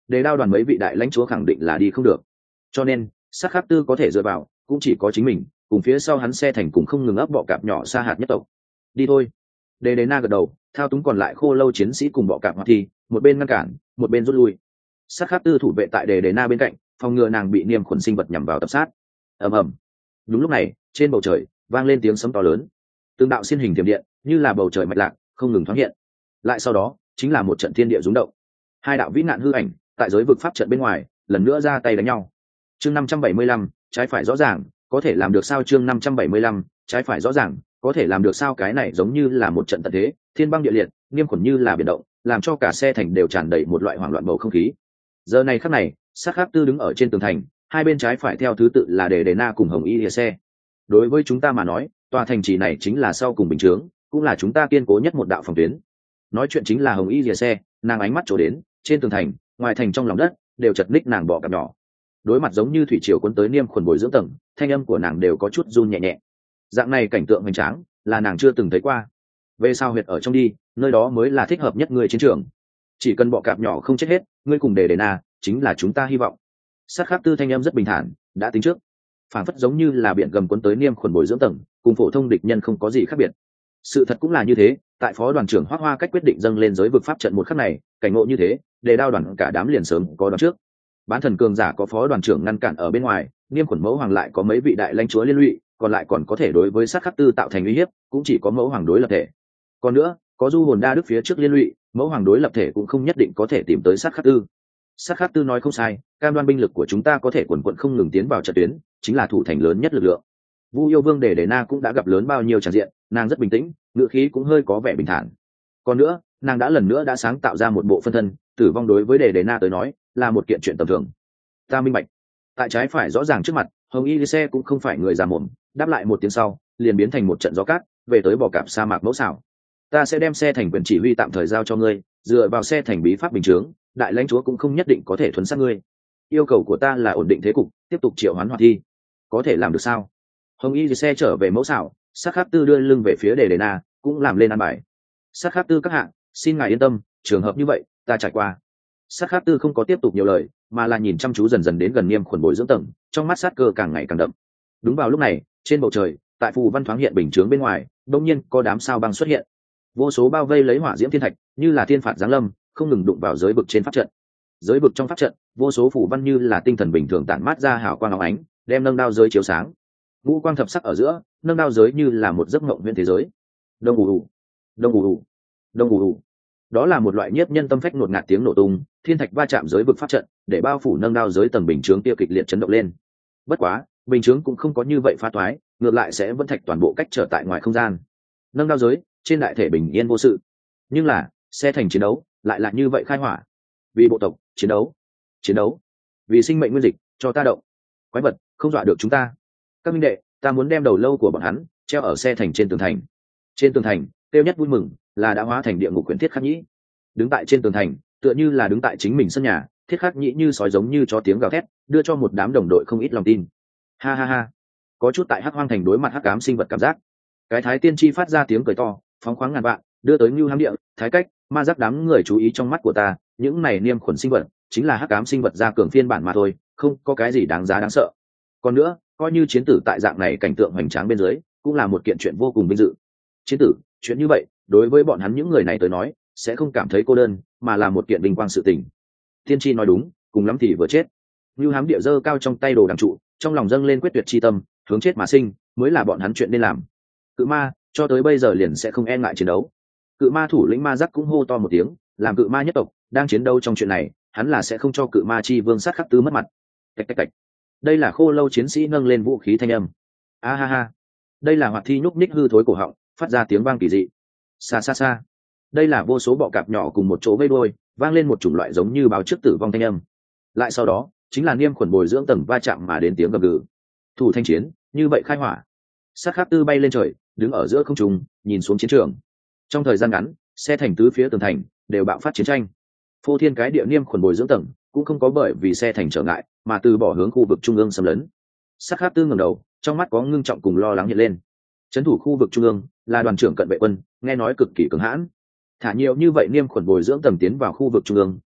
Đề đao đoàn mấy vị đại lãnh chúa khẳng định là đi không được, cho nên sát khắc tư có thể dựa vào cũng chỉ có chính mình cùng phía sau hắn xe thành cùng không ngừng ấp bọ cạp nhỏ xa hạt nhất tộc. Đi thôi. Đề Đề Na gật đầu, thao túng còn lại khô lâu chiến sĩ cùng bọ cạp hoạt thi, một bên ngăn cản một bên rút lui. Sát khắc tư thủ vệ tại Đề Đề Na bên cạnh, phòng ngừa nàng bị niêm khuẩn sinh vật nhằm vào tập sát. Ầm ầm. Đúng lúc này, trên bầu trời vang lên tiếng sấm to lớn, từng đạo xiên hình tiềm điện như là bầu trời mạch lạc không ngừng thoáng hiện. Lại sau đó chính là một trận thiên địa rung động, hai đạo vĩ nạn hư ảnh tại giới vực pháp trận bên ngoài lần nữa ra tay đánh nhau. Chương năm trăm bảy mươi lăm, trái phải rõ ràng, có thể làm được sao? Chương năm trăm bảy mươi lăm, trái phải rõ ràng, có thể làm được sao? Cái này giống như là một trận tận thế, thiên băng địa liệt, nghiêm khuẩn như là biển động, làm cho cả xe thành đều tràn đầy một loại hoảng loạn bầu không khí. Giờ này khắc này, sát khắc tư đứng ở trên tường thành, hai bên trái phải theo thứ tự là Đề Đề Na cùng Hồng Y Lìa Xe. Đối với chúng ta mà nói, tòa thành trì này chính là sau cùng bình chướng, cũng là chúng ta kiên cố nhất một đạo phòng tuyến. Nói chuyện chính là Hồng Y Lìa Xe, nàng ánh mắt trổ đến trên tường thành, ngoài thành trong lòng đất đều chật ních nàng bọ cạp nhỏ. Đối mặt giống như thủy triều cuốn tới niêm khuẩn bồi dưỡng tầng, thanh âm của nàng đều có chút run nhẹ nhẹ. Dạng này cảnh tượng hoành tráng là nàng chưa từng thấy qua. Về sao huyệt ở trong đi, nơi đó mới là thích hợp nhất người chiến trường. Chỉ cần bọ cạp nhỏ không chết hết, ngươi cùng Đề Đề Na chính là chúng ta hy vọng. Sát khắc tư thanh âm rất bình thản, đã tính trước, phản phất giống như là biển gầm cuốn tới niêm khuẩn bồi dưỡng tầng, cùng phổ thông địch nhân không có gì khác biệt. Sự thật cũng là như thế, tại phó đoàn trưởng Hoắc Hoa cách quyết định dâng lên giới vực pháp trận một khắc này, cảnh ngộ như thế, Đề đao đoàn cả đám liền sớm có đoán trước. Bán thần cường giả có phó đoàn trưởng ngăn cản ở bên ngoài, niêm khuẩn mẫu hoàng lại có mấy vị đại lãnh chúa liên lụy, còn lại còn có thể đối với sát khắc tư tạo thành uy hiếp, cũng chỉ có mẫu hoàng đối lập thể. Còn nữa, có du hồn đa đức phía trước liên lụy, mẫu hoàng đối lập thể cũng không nhất định có thể tìm tới sát khắc tư. Sát khắc tư nói không sai, cam đoan binh lực của chúng ta có thể quần quận không ngừng tiến vào trận tuyến, chính là thủ thành lớn nhất lực lượng. Vu Yêu Vương Đề Đề Na cũng đã gặp lớn bao nhiêu tràn diện, nàng rất bình tĩnh, ngữ khí cũng hơi có vẻ bình thản. Còn nữa, nàng đã lần nữa đã sáng tạo ra một bộ phân thân, tử vong đối với Đề Đề Na tới nói là một kiện chuyện tầm thường. Ta minh bạch. Tại trái phải rõ ràng trước mặt, Hồng Y Xe cũng không phải người già mồm, đáp lại một tiếng sau, liền biến thành một trận gió cát, về tới bò cạp sa mạc mẫu xảo. Ta sẽ đem xe thành quyền chỉ huy tạm thời giao cho ngươi, dựa vào xe thành bí pháp bình chướng, đại lãnh chúa cũng không nhất định có thể thuấn sát ngươi. Yêu cầu của ta là ổn định thế cục, tiếp tục triệu hoán hoạt thi. Có thể làm được sao? Hồng Y Xe trở về mẫu xảo, sát khắc tư đưa lưng về phía Đề Đề Na, cũng làm lên ăn bài. Sát khắc tư các hạng, xin ngài yên tâm, trường hợp như vậy ta trải qua. Sát khắc tư không có tiếp tục nhiều lời, mà là nhìn chăm chú dần dần đến gần niêm khuẩn bồi dưỡng tầng, trong mắt sát cơ càng ngày càng đậm. Đúng vào lúc này, trên bầu trời, tại phù văn thoáng hiện bình chướng bên ngoài, đột nhiên có đám sao băng xuất hiện, vô số bao vây lấy hỏa diễm thiên thạch, như là thiên phạt giáng lâm, không ngừng đụng vào giới vực trên pháp trận. Giới vực trong pháp trận, vô số phù văn như là tinh thần bình thường tản mát ra hào quang óng ánh, đem nâng đao giới chiếu sáng. Ngũ quang thập sắc ở giữa, nâng đao giới như là một giấc mộng huyễn thế giới. Đông ù ù, đông ù ù, đông ù ù. Đó là một loại nhiếp nhân tâm phách ngột ngạt tiếng nổ tung, thiên thạch va chạm giới vực pháp trận, để bao phủ nâng đao giới tầng bình chướng kia kịch liệt chấn động lên. Bất quá, bình chướng cũng không có như vậy phá toái, ngược lại sẽ vẫn thạch toàn bộ cách trở tại ngoài không gian. Nâng đao giới, trên đại thể bình yên vô sự. Nhưng là, xe thành chiến đấu, lại là như vậy khai hỏa. Vì bộ tộc, chiến đấu, chiến đấu. Vì sinh mệnh nguyên dịch, cho ta động. Quái vật, không dọa được chúng ta. Các minh đệ, ta muốn đem đầu lâu của bọn hắn treo ở xe thành trên tường thành. Trên tường thành, tiêu nhất vui mừng là đã hóa thành địa ngục quyển Thiết Khắc Nhĩ. Đứng tại trên tường thành, tựa như là đứng tại chính mình sân nhà, Thiết Khắc Nhĩ như sói giống như chó tiếng gào thét, đưa cho một đám đồng đội không ít lòng tin. Ha ha ha, có chút tại Hắc Hoang thành đối mặt hắc ám sinh vật cảm giác. Cái Thái Tiên Chi phát ra tiếng cười to, phóng khoáng ngàn vạn, đưa tới Nưu Hám Địa, Thái Cách, Ma Giác đám người chú ý trong mắt của ta, những này niêm khuẩn sinh vật, chính là hắc ám sinh vật ra cường phiên bản mà thôi, không có cái gì đáng giá đáng sợ. Còn nữa, coi như chiến tử tại dạng này cảnh tượng hoành tráng bên dưới, cũng là một kiện chuyện vô cùng vinh dự. Chiến tử, chuyện như vậy, đối với bọn hắn những người này tới nói, sẽ không cảm thấy cô đơn, mà là một kiện vinh quang sự tình. Tiên Tri nói đúng, cùng lắm thì vừa chết. Nưu Hám Địa giơ cao trong tay đồ đằng trụ, trong lòng dâng lên quyết tuyệt chi tâm, hướng chết mà sinh, mới là bọn hắn chuyện nên làm. Cự ma, cho tới bây giờ liền sẽ không e ngại chiến đấu. Cự ma thủ lĩnh Ma Giác cũng hô to một tiếng, làm cự ma nhất tộc, đang chiến đấu trong chuyện này, hắn là sẽ không cho cự ma chi vương sát khắc tứ mất mặt. Tạch tạch tạch. Đây là khô lâu chiến sĩ nâng lên vũ khí thanh âm. A ha ha. Đây là hoạt thi nhúc nhích hư thối cổ họng, phát ra tiếng vang kỳ dị. Xa xa xa. Đây là vô số bọ cạp nhỏ cùng một chỗ vây đuôi, vang lên một chủng loại giống như báo trước tử vong thanh âm. Lại sau đó, chính là niêm khuẩn bồi dưỡng tầng va chạm mà đến tiếng gầm gừ. Thủ thanh chiến, như vậy khai hỏa. Sát khắc tư bay lên trời, đứng ở giữa không trung, nhìn xuống chiến trường. Trong thời gian ngắn, xe thành tứ phía tường thành đều bạo phát chiến tranh. Phô thiên cái địa niêm khuẩn bồi dưỡng tầng cũng không có bởi vì xe thành trở ngại mà từ bỏ hướng khu vực trung ương xâm lấn. Sát khắc tư ngẩng đầu, trong mắt có ngưng trọng cùng lo lắng hiện lên. Trấn thủ khu vực trung ương là đoàn trưởng cận vệ quân, nghe nói cực kỳ cứng hãn. Thả nhiều như vậy niêm khuẩn bồi dưỡng tầng tiến vào khu vực trung ương,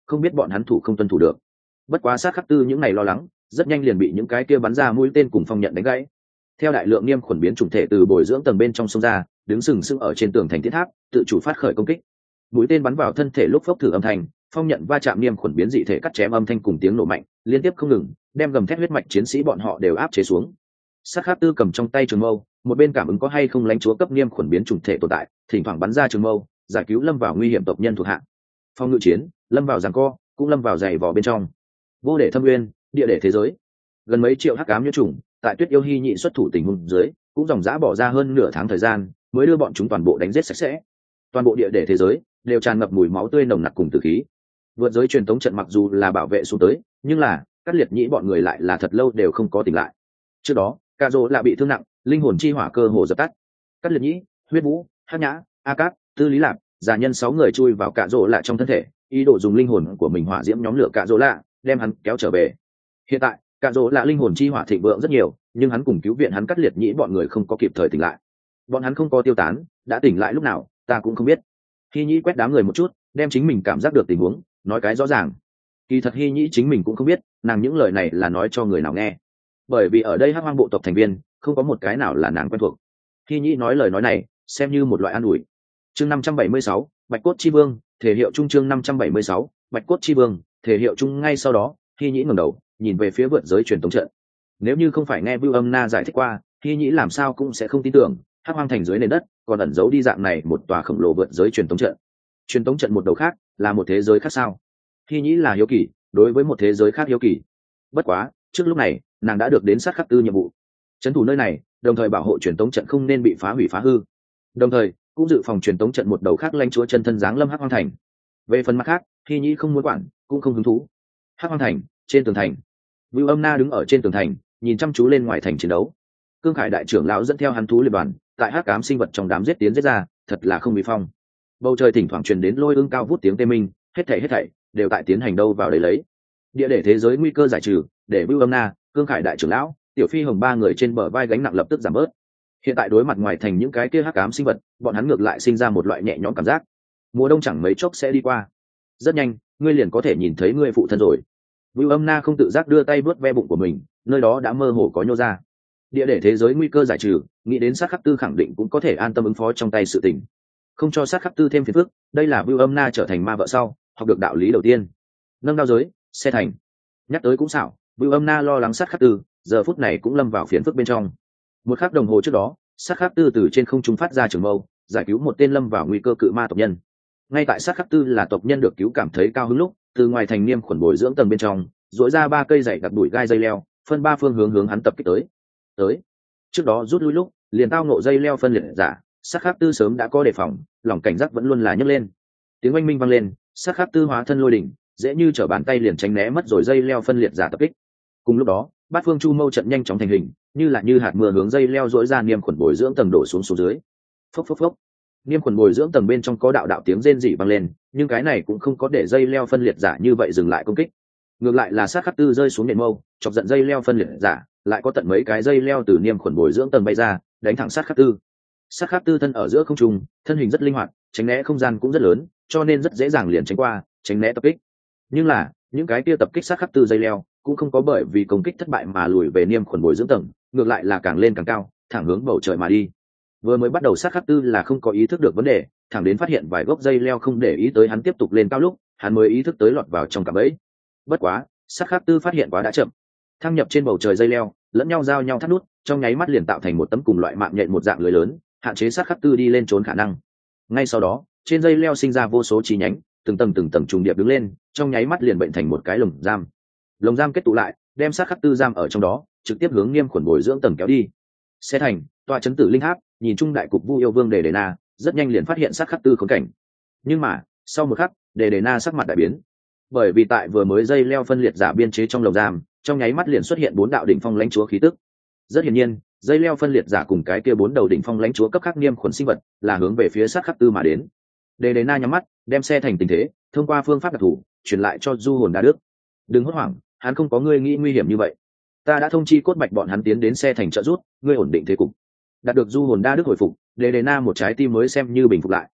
không biết bọn hắn thủ không tuân thủ được. Bất quá sát khắc tư những ngày lo lắng rất nhanh liền bị những cái kia bắn ra mũi tên cùng phong nhận đánh gãy. Theo đại lượng niêm khuẩn biến chủng thể từ bồi dưỡng tầng bên trong sông ra, đứng sừng sững ở trên tường thành thiết tháp, tự chủ phát khởi công kích. Mũi tên bắn vào thân thể lúc phốc thử âm thanh, phong nhận va chạm niêm khuẩn biến dị thể cắt chém âm thanh cùng tiếng nổ mạnh liên tiếp không ngừng, đem gầm thét huyết mạch chiến sĩ bọn họ đều áp chế xuống. Sát khắc tư cầm trong tay trường mâu, một bên cảm ứng có hay không lãnh chúa cấp niêm khuẩn biến chủng thể tồn tại, thỉnh thoảng bắn ra trường mâu, giải cứu lâm vào nguy hiểm tộc nhân thuộc hạ. Phong ngự chiến, lâm vào giằng co, cũng lâm vào dày vò bên trong. Vô để thâm nguyên, địa để thế giới. Gần mấy triệu hắc ám nhiễm trùng, tại Tuyết Yêu Hy nhị xuất thủ tình huống dưới, cũng dòng dã bỏ ra hơn nửa tháng thời gian, mới đưa bọn chúng toàn bộ đánh giết sạch sẽ. Toàn bộ địa để thế giới đều tràn ngập mùi máu tươi nồng nặc cùng tử khí. Vượt giới truyền tống trận mặc dù là bảo vệ xuống tới, nhưng là Cát Liệt Nhĩ bọn người lại là thật lâu đều không có tỉnh lại. Trước đó, Cà Dỗ là bị thương nặng, linh hồn chi hỏa cơ hồ dập tắt. Cát Liệt Nhĩ, Huyết Vũ, Hắc Nhã, A Cát, Tư Lý Lạp, già nhân sáu người chui vào Cà Dỗ lại trong thân thể, ý đồ dùng linh hồn của mình hỏa diễm nhóm lửa Cà Dỗ lạ, đem hắn kéo trở về. Hiện tại, Cà Dỗ là linh hồn chi hỏa thịnh vượng rất nhiều, nhưng hắn cùng cứu viện hắn Cát Liệt Nhĩ bọn người không có kịp thời tỉnh lại. Bọn hắn không có tiêu tán, đã tỉnh lại lúc nào, ta cũng không biết. Hy Nhĩ quét đám người một chút, đem chính mình cảm giác được tình huống nói cái rõ ràng. Kỳ thật Hy Nhĩ chính mình cũng không biết nàng những lời này là nói cho người nào nghe, bởi vì ở đây hắc hoang bộ tộc thành viên không có một cái nào là nàng quen thuộc. Hy Nhĩ nói lời nói này xem như một loại an ủi. Chương năm trăm bảy mươi sáu, Bạch cốt chi vương, thể hiệu trung. Chương năm trăm bảy mươi sáu, Bạch cốt chi vương, thể hiệu trung. Ngay sau đó, Hy Nhĩ ngẩng đầu nhìn về phía vượt giới truyền tống trận. Nếu như không phải nghe Bưu Âm Na giải thích qua, Hy Nhĩ làm sao cũng sẽ không tin tưởng hắc hoang thành dưới nền đất còn ẩn giấu đi dạng này một tòa khổng lồ vượt giới truyền tống trận. Truyền tống trận một đầu khác là một thế giới khác sao? Hy Nhĩ là hiếu kỳ, đối với một thế giới khác hiếu kỳ. Bất quá, trước lúc này, nàng đã được đến sát khắc tư nhiệm vụ, trấn thủ nơi này, đồng thời bảo hộ truyền tống trận không nên bị phá hủy phá hư. Đồng thời, cũng dự phòng truyền tống trận một đầu khác lãnh chúa chân thân giáng lâm hắc hoang thành. Về phần mặt khác, Hy Nhĩ không muốn quản, cũng không hứng thú. Hắc hoang thành, trên tường thành, Bưu Âm Na đứng ở trên tường thành, nhìn chăm chú lên ngoài thành chiến đấu. Cương Khải đại trưởng lão dẫn theo hắn thú liệt đoàn, tại hắc ám sinh vật trong đám giết tiến giết ra, thật là không bị phong. Bầu trời thỉnh thoảng truyền đến lôi ương cao vút tiếng tê minh, hết thảy hết thảy đều tại tiến hành đâu vào đấy lấy. Địa để thế giới nguy cơ giải trừ, để Bưu Âm Na, Cương Khải đại trưởng lão, Tiểu Phi Hồng ba người trên bờ vai gánh nặng lập tức giảm bớt. Hiện tại đối mặt ngoài thành những cái kia hắc ám sinh vật, bọn hắn ngược lại sinh ra một loại nhẹ nhõm cảm giác. Mùa đông chẳng mấy chốc sẽ đi qua. Rất nhanh, ngươi liền có thể nhìn thấy ngươi phụ thân rồi. Bưu Âm Na không tự giác đưa tay vuốt ve bụng của mình, nơi đó đã mơ hồ có nhô ra. Địa để thế giới nguy cơ giải trừ, nghĩ đến sát khắc tư khẳng định cũng có thể an tâm ứng phó trong tay sự tình, không cho sát khắc tư thêm phiền phức. Đây là Bưu Âm Na trở thành ma vợ sau học được đạo lý đầu tiên. Nâng đao giới, xe thành. Nhắc tới cũng xảo, Bưu Âm Na lo lắng sát khắc tư, giờ phút này cũng lâm vào phiền phức bên trong. Một khắc đồng hồ trước đó, sát khắc tư từ trên không trung phát ra trường mâu, giải cứu một tên lâm vào nguy cơ cự ma tộc nhân. Ngay tại sát khắc tư là tộc nhân được cứu cảm thấy cao hứng lúc, từ ngoài thành niêm khuẩn bồi dưỡng tầng bên trong dỗi ra ba cây dày đặc đuổi gai dây leo, phân ba phương hướng hướng hắn tập kích tới. Tới trước đó rút lui lúc liền tao nộ dây leo phân liệt giả, sát khắc tư sớm đã có đề phòng, lòng cảnh giác vẫn luôn là nhấc lên. Tiếng oanh minh vang lên, sát khắc tư hóa thân lôi đỉnh, dễ như trở bàn tay liền tránh né mất rồi dây leo phân liệt giả tập kích. Cùng lúc đó, bát phương chu mâu trận nhanh chóng thành hình, như là như hạt mưa hướng dây leo dỗi ra niêm khuẩn bồi dưỡng tầng đổ xuống xuống dưới. Phốc phốc phốc, niêm khuẩn bồi dưỡng tầng bên trong có đạo đạo tiếng rên rỉ vang lên, nhưng cái này cũng không có để dây leo phân liệt giả như vậy dừng lại công kích. Ngược lại là sát khắc tư rơi xuống nền mâu, chọc giận dây leo phân liệt giả, lại có tận mấy cái dây leo từ niêm khuẩn bồi dưỡng tầng bay ra, đánh thẳng sát khắc tư. Sát khắc tư thân ở giữa không trung, thân hình rất linh hoạt, tránh né không gian cũng rất lớn, cho nên rất dễ dàng liền tránh qua, tránh né tập kích. Nhưng là những cái kia tập kích sát khắc tư dây leo cũng không có bởi vì công kích thất bại mà lùi về niêm khuẩn bồi dưỡng tầng, ngược lại là càng lên càng cao, thẳng hướng bầu trời mà đi. Vừa mới bắt đầu sát khắc tư là không có ý thức được vấn đề, thẳng đến phát hiện vài gốc dây leo không để ý tới hắn tiếp tục lên cao lúc, hắn mới ý thức tới lọt vào trong cạm bẫy. Bất quá, sát khắc tư phát hiện quá đã chậm. Thăng nhập trên bầu trời dây leo, lẫn nhau giao nhau thắt nút, trong nháy mắt liền tạo thành một tấm cùng loại mạng nhện một dạng lưới lớn, hạn chế sát khắc tư đi lên trốn khả năng. Ngay sau đó, trên dây leo sinh ra vô số chi nhánh, từng tầng từng tầng trùng điệp đứng lên, trong nháy mắt liền bệnh thành một cái lồng giam. Lồng giam kết tụ lại, đem sát khắc tư giam ở trong đó, trực tiếp hướng niêm khuẩn bồi dưỡng tầng kéo đi. Xe thành, tọa chấn tử linh háp, nhìn chung đại cục Vu yêu vương Đề Đề Na, rất nhanh liền phát hiện sát khắc tư khốn cảnh. Nhưng mà, sau một khắc, Đề Đề Na sắc mặt đại biến, bởi vì tại vừa mới dây leo phân liệt giả biên chế trong lồng giam, trong nháy mắt liền xuất hiện bốn đạo đỉnh phong lãnh chúa khí tức. Rất hiển nhiên, dây leo phân liệt giả cùng cái kia bốn đầu đỉnh phong lãnh chúa cấp khắc niêm khuẩn sinh vật là hướng về phía sát khắc tư mà đến. Đề Đề Na nhắm mắt, đem xe thành tình thế, thông qua phương pháp đặc thù truyền lại cho du hồn đa đức. Đừng hốt hoảng, hắn không có ngươi nghĩ nguy hiểm như vậy. Ta đã thông chi cốt bạch bọn hắn tiến đến xe thành trợ rút, ngươi ổn định thế cục. Đạt được du hồn đa đức hồi phục, Đề Đề Na một trái tim mới xem như bình phục lại.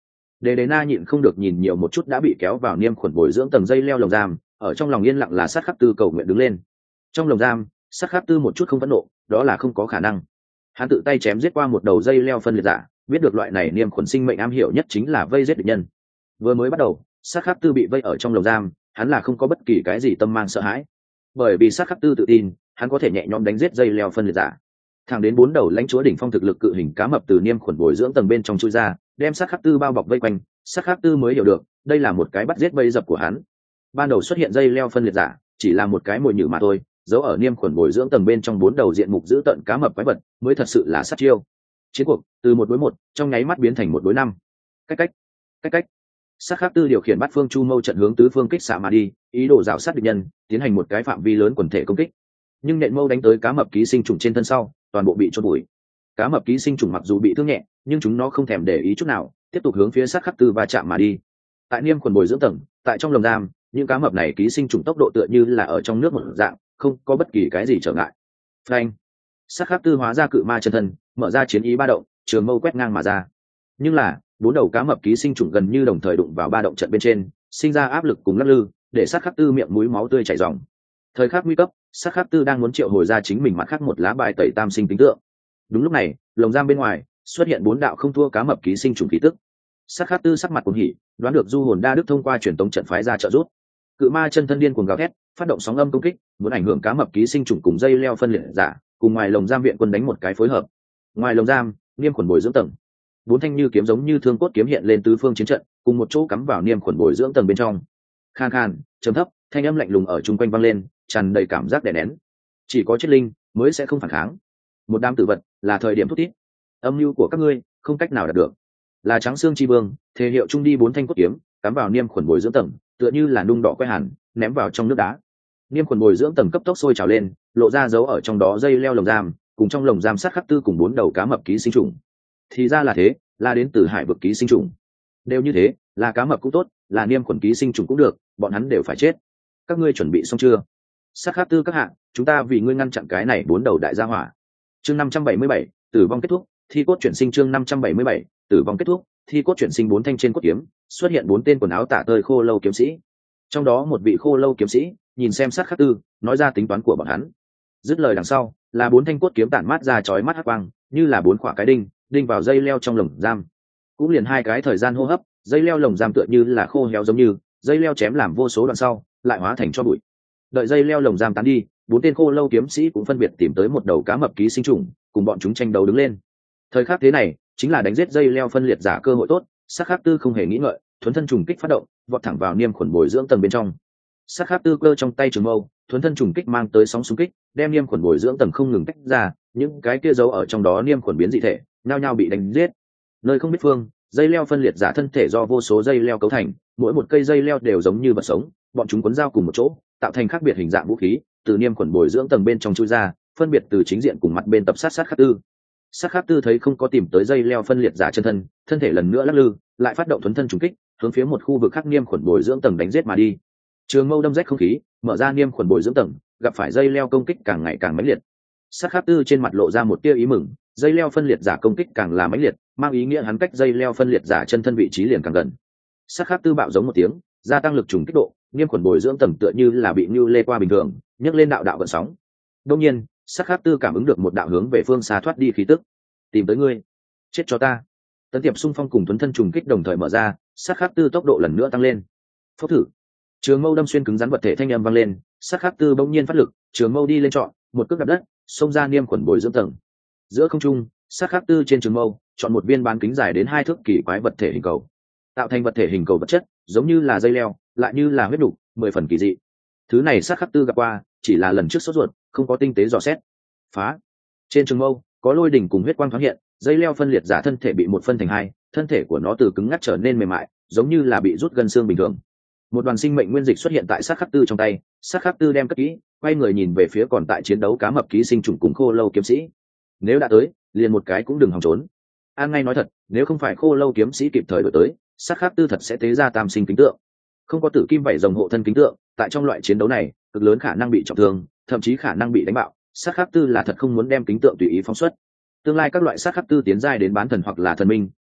Đề Đề Na nhịn không được nhìn nhiều một chút đã bị kéo vào niêm khuẩn bồi dưỡng tầng dây leo lồng giam, ở trong lòng yên lặng là sát khắc tư cầu nguyện đứng lên. Trong lồng giam, sát khắc tư một chút không phẫn nộ, đó là không có khả năng. Hắn tự tay chém giết qua một đầu dây leo phân liệt giả, biết được loại này niêm khuẩn sinh mệnh am hiểu nhất chính là vây giết địch nhân. Vừa mới bắt đầu, sát khắc tư bị vây ở trong lồng giam, hắn là không có bất kỳ cái gì tâm mang sợ hãi, bởi vì sát khắc tư tự tin hắn có thể nhẹ nhõm đánh giết dây leo phân liệt giả. Thẳng đến bốn đầu lãnh chúa đỉnh phong thực lực cự hình cá mập từ niêm khuẩn bồi dưỡng tầng bên trong chui ra, đem sát khắc tư bao bọc vây quanh, sát khắc tư mới hiểu được đây là một cái bắt giết bẫy dập của hắn. Ban đầu xuất hiện dây leo phân liệt giả chỉ là một cái mồi nhử mà thôi, giấu ở niêm khuẩn bồi dưỡng tầng bên trong bốn đầu diện mục giữ tận cá mập quái vật mới thật sự là sát chiêu. Chiến cuộc từ một đối một trong nháy mắt biến thành một đối năm. Cách cách cách cách sát khắc tư điều khiển bát phương chu mâu trận hướng tứ phương kích xạ mà đi, ý đồ rào sát địch nhân, tiến hành một cái phạm vi lớn quần thể công kích. Nhưng nện mâu đánh tới cá mập ký sinh trùng trên thân sau, toàn bộ bị chôn bụi. Cá mập ký sinh trùng mặc dù bị thương nhẹ, nhưng chúng nó không thèm để ý chút nào, tiếp tục hướng phía sát khắc tư va chạm mà đi. Tại niêm khuẩn bồi dưỡng tầng, tại trong lồng giam, những cá mập này ký sinh trùng tốc độ tựa như là ở trong nước một dạng, không có bất kỳ cái gì trở ngại. Phanh! Sát khắc tư hóa ra cự ma chân thân, mở ra chiến ý ba động, trường mâu quét ngang mà ra. Nhưng là bốn đầu cá mập ký sinh trùng gần như đồng thời đụng vào ba động trận bên trên, sinh ra áp lực cùng lắc lư, để sát khắc tư miệng mũi máu tươi chảy ròng. Thời khắc nguy cấp, sát khắc tư đang muốn triệu hồi ra chính mình mặt khác một lá bài tẩy tam sinh tính tượng. Đúng lúc này, lồng giam bên ngoài xuất hiện bốn đạo không thua cá mập ký sinh trùng khí tức. Sát khắc tư sắc mặt cuồng hỉ, đoán được du hồn đa đức thông qua truyền tống trận phái ra trợ giúp. Cự ma chân thân điên cuồng gào thét, phát động sóng âm công kích, muốn ảnh hưởng cá mập ký sinh trùng cùng dây leo phân liệt giả, cùng ngoài lồng giam viện quân đánh một cái phối hợp. Ngoài lồng giam, niêm khuẩn bồi dưỡng tầng, bốn thanh như kiếm giống như thương cốt kiếm hiện lên tứ phương chiến trận, cùng một chỗ cắm vào niêm khuẩn bồi dưỡng tầng bên trong. Khan khan, trầm thấp, thanh âm lạnh lùng ở chung quanh vang lên, tràn đầy cảm giác đè nén. Chỉ có chết linh mới sẽ không phản kháng. Một đám tử vật là thời điểm thúc thiết. Âm mưu của các ngươi không cách nào đạt được. Là trắng xương chi vương, thể hiệu trung đi bốn thanh cốt kiếm, cắm vào niêm khuẩn bồi dưỡng tầng, tựa như là nung đỏ quay hàn, ném vào trong nước đá. Niêm khuẩn bồi dưỡng tầng cấp tốc sôi trào lên, lộ ra dấu ở trong đó dây leo lồng giam, cùng trong lồng giam sát khắc tư cùng bốn đầu cá mập ký sinh trùng. Thì ra là thế, là đến từ hải vực ký sinh trùng. Đều như thế, là cá mập cũng tốt, là niêm khuẩn ký sinh trùng cũng được, bọn hắn đều phải chết. Các ngươi chuẩn bị xong chưa? Sát khắc tư các hạ, chúng ta vì ngươi ngăn chặn cái này bốn đầu đại gia hỏa. Chương năm trăm bảy mươi bảy, tử vong kết thúc, thi cốt chuyển sinh. Chương năm trăm bảy mươi bảy, tử vong kết thúc, thi cốt chuyển sinh. Bốn thanh trên cốt kiếm xuất hiện bốn tên quần áo tả tơi khô lâu kiếm sĩ. Trong đó một vị khô lâu kiếm sĩ nhìn xem sát khắc tư, nói ra tính toán của bọn hắn. Dứt lời đằng sau, là bốn thanh cốt kiếm tản mát ra chói mắt hắc quang, như là bốn quả cái đinh, đinh vào dây leo trong lồng giam. Cũng liền hai cái thời gian hô hấp, dây leo lồng giam tựa như là khô héo giống như, dây leo chém làm vô số đoạn sau, lại hóa thành cho bụi. Đợi dây leo lồng giam tán đi, bốn tên khô lâu kiếm sĩ cũng phân biệt tìm tới một đầu cá mập ký sinh trùng, cùng bọn chúng tranh đấu đứng lên. Thời khắc thế này, chính là đánh giết dây leo phân liệt giả cơ hội tốt. Sát khắc tư không hề nghĩ ngợi, thuấn thân trùng kích phát động, vọt thẳng vào niêm khuẩn bồi dưỡng tầng bên trong. Sát khắc tư cơ trong tay trường mâu, thuấn thân trùng kích mang tới sóng xung kích, đem niêm khuẩn bồi dưỡng tầng không ngừng tách ra, những cái kia giấu ở trong đó niêm khuẩn biến dị thể, nhao nhao bị đánh giết. Nơi không biết phương, dây leo phân liệt giả thân thể do vô số dây leo cấu thành, mỗi một cây dây leo đều giống như vật sống, bọn chúng quấn dao cùng một chỗ, tạo thành khác biệt hình dạng vũ khí, từ niêm khuẩn bồi dưỡng tầng bên trong chui ra, phân biệt từ chính diện cùng mặt bên tập sát sát khắc tư. Sát khắc tư thấy không có tìm tới dây leo phân liệt giả chân thân, thân thể lần nữa lắc lư, lại phát động thuấn thân trùng kích, hướng phía một khu vực khác niêm khuẩn bồi dưỡng tầng đánh giết mà đi. Trường mâu đâm rách không khí, mở ra niêm khuẩn bồi dưỡng tầng, gặp phải dây leo công kích càng ngày càng mãnh liệt. Sát khắc tư trên mặt lộ ra một tia ý mừng, dây leo phân liệt giả công kích càng là mãnh liệt, mang ý nghĩa hắn cách dây leo phân liệt giả chân thân vị trí liền càng gần. Sát khắc tư bạo giống một tiếng, gia tăng lực trùng kích độ, niêm khuẩn bồi dưỡng tầng tựa như là bị như lê qua bình thường, nhấc lên đạo đạo gợn sóng. Đương nhiên, sát khắc tư cảm ứng được một đạo hướng về phương xa thoát đi khí tức. Tìm tới ngươi, chết cho ta. Tấn tiệp xung phong cùng tuấn thân trùng kích đồng thời mở ra, sát khắc tư tốc độ lần nữa tăng lên. Phốc thử, trường mâu đâm xuyên cứng rắn vật thể, thanh âm vang lên, sát khắc tư bỗng nhiên phát lực, trường mâu đi lên trọn, một cước đạp đất, xông ra niêm khuẩn bồi dưỡng tầng. Giữa không trung, sát khắc tư trên trường mâu chọn một viên bán kính dài đến hai thước kỳ quái vật thể hình cầu, tạo thành vật thể hình cầu vật chất, giống như là dây leo, lại như là huyết đục, mười phần kỳ dị. Thứ này sát khắc tư gặp qua, chỉ là lần trước sốt ruột, không có tinh tế dò xét. Phá! Trên trường mâu có lôi đỉnh cùng huyết quang thoáng hiện, dây leo phân liệt giả thân thể bị một phân thành hai, thân thể của nó từ cứng ngắc trở nên mềm mại, giống như là bị rút gân xương bình thường. Một đoàn sinh mệnh nguyên dịch xuất hiện tại sát khắc tư trong tay, sát khắc tư đem cất kỹ, quay người nhìn về phía còn tại chiến đấu cá mập ký sinh trùng cùng khô lâu kiếm sĩ. Nếu đã tới, liền một cái cũng đừng hòng trốn. An ngay nói thật, nếu không phải khô lâu kiếm sĩ kịp thời đổi tới, sát khắc tư thật sẽ tế ra tam sinh kính tượng. Không có tử kim vảy rồng hộ thân kính tượng, tại trong loại chiến đấu này, cực lớn khả năng bị trọng thương, thậm chí khả năng bị đánh bạo. Sát khắc tư là thật không muốn đem kính tượng tùy ý phóng xuất. Tương lai các loại sát khắc tư tiến giai đến bán thần hoặc là thần minh,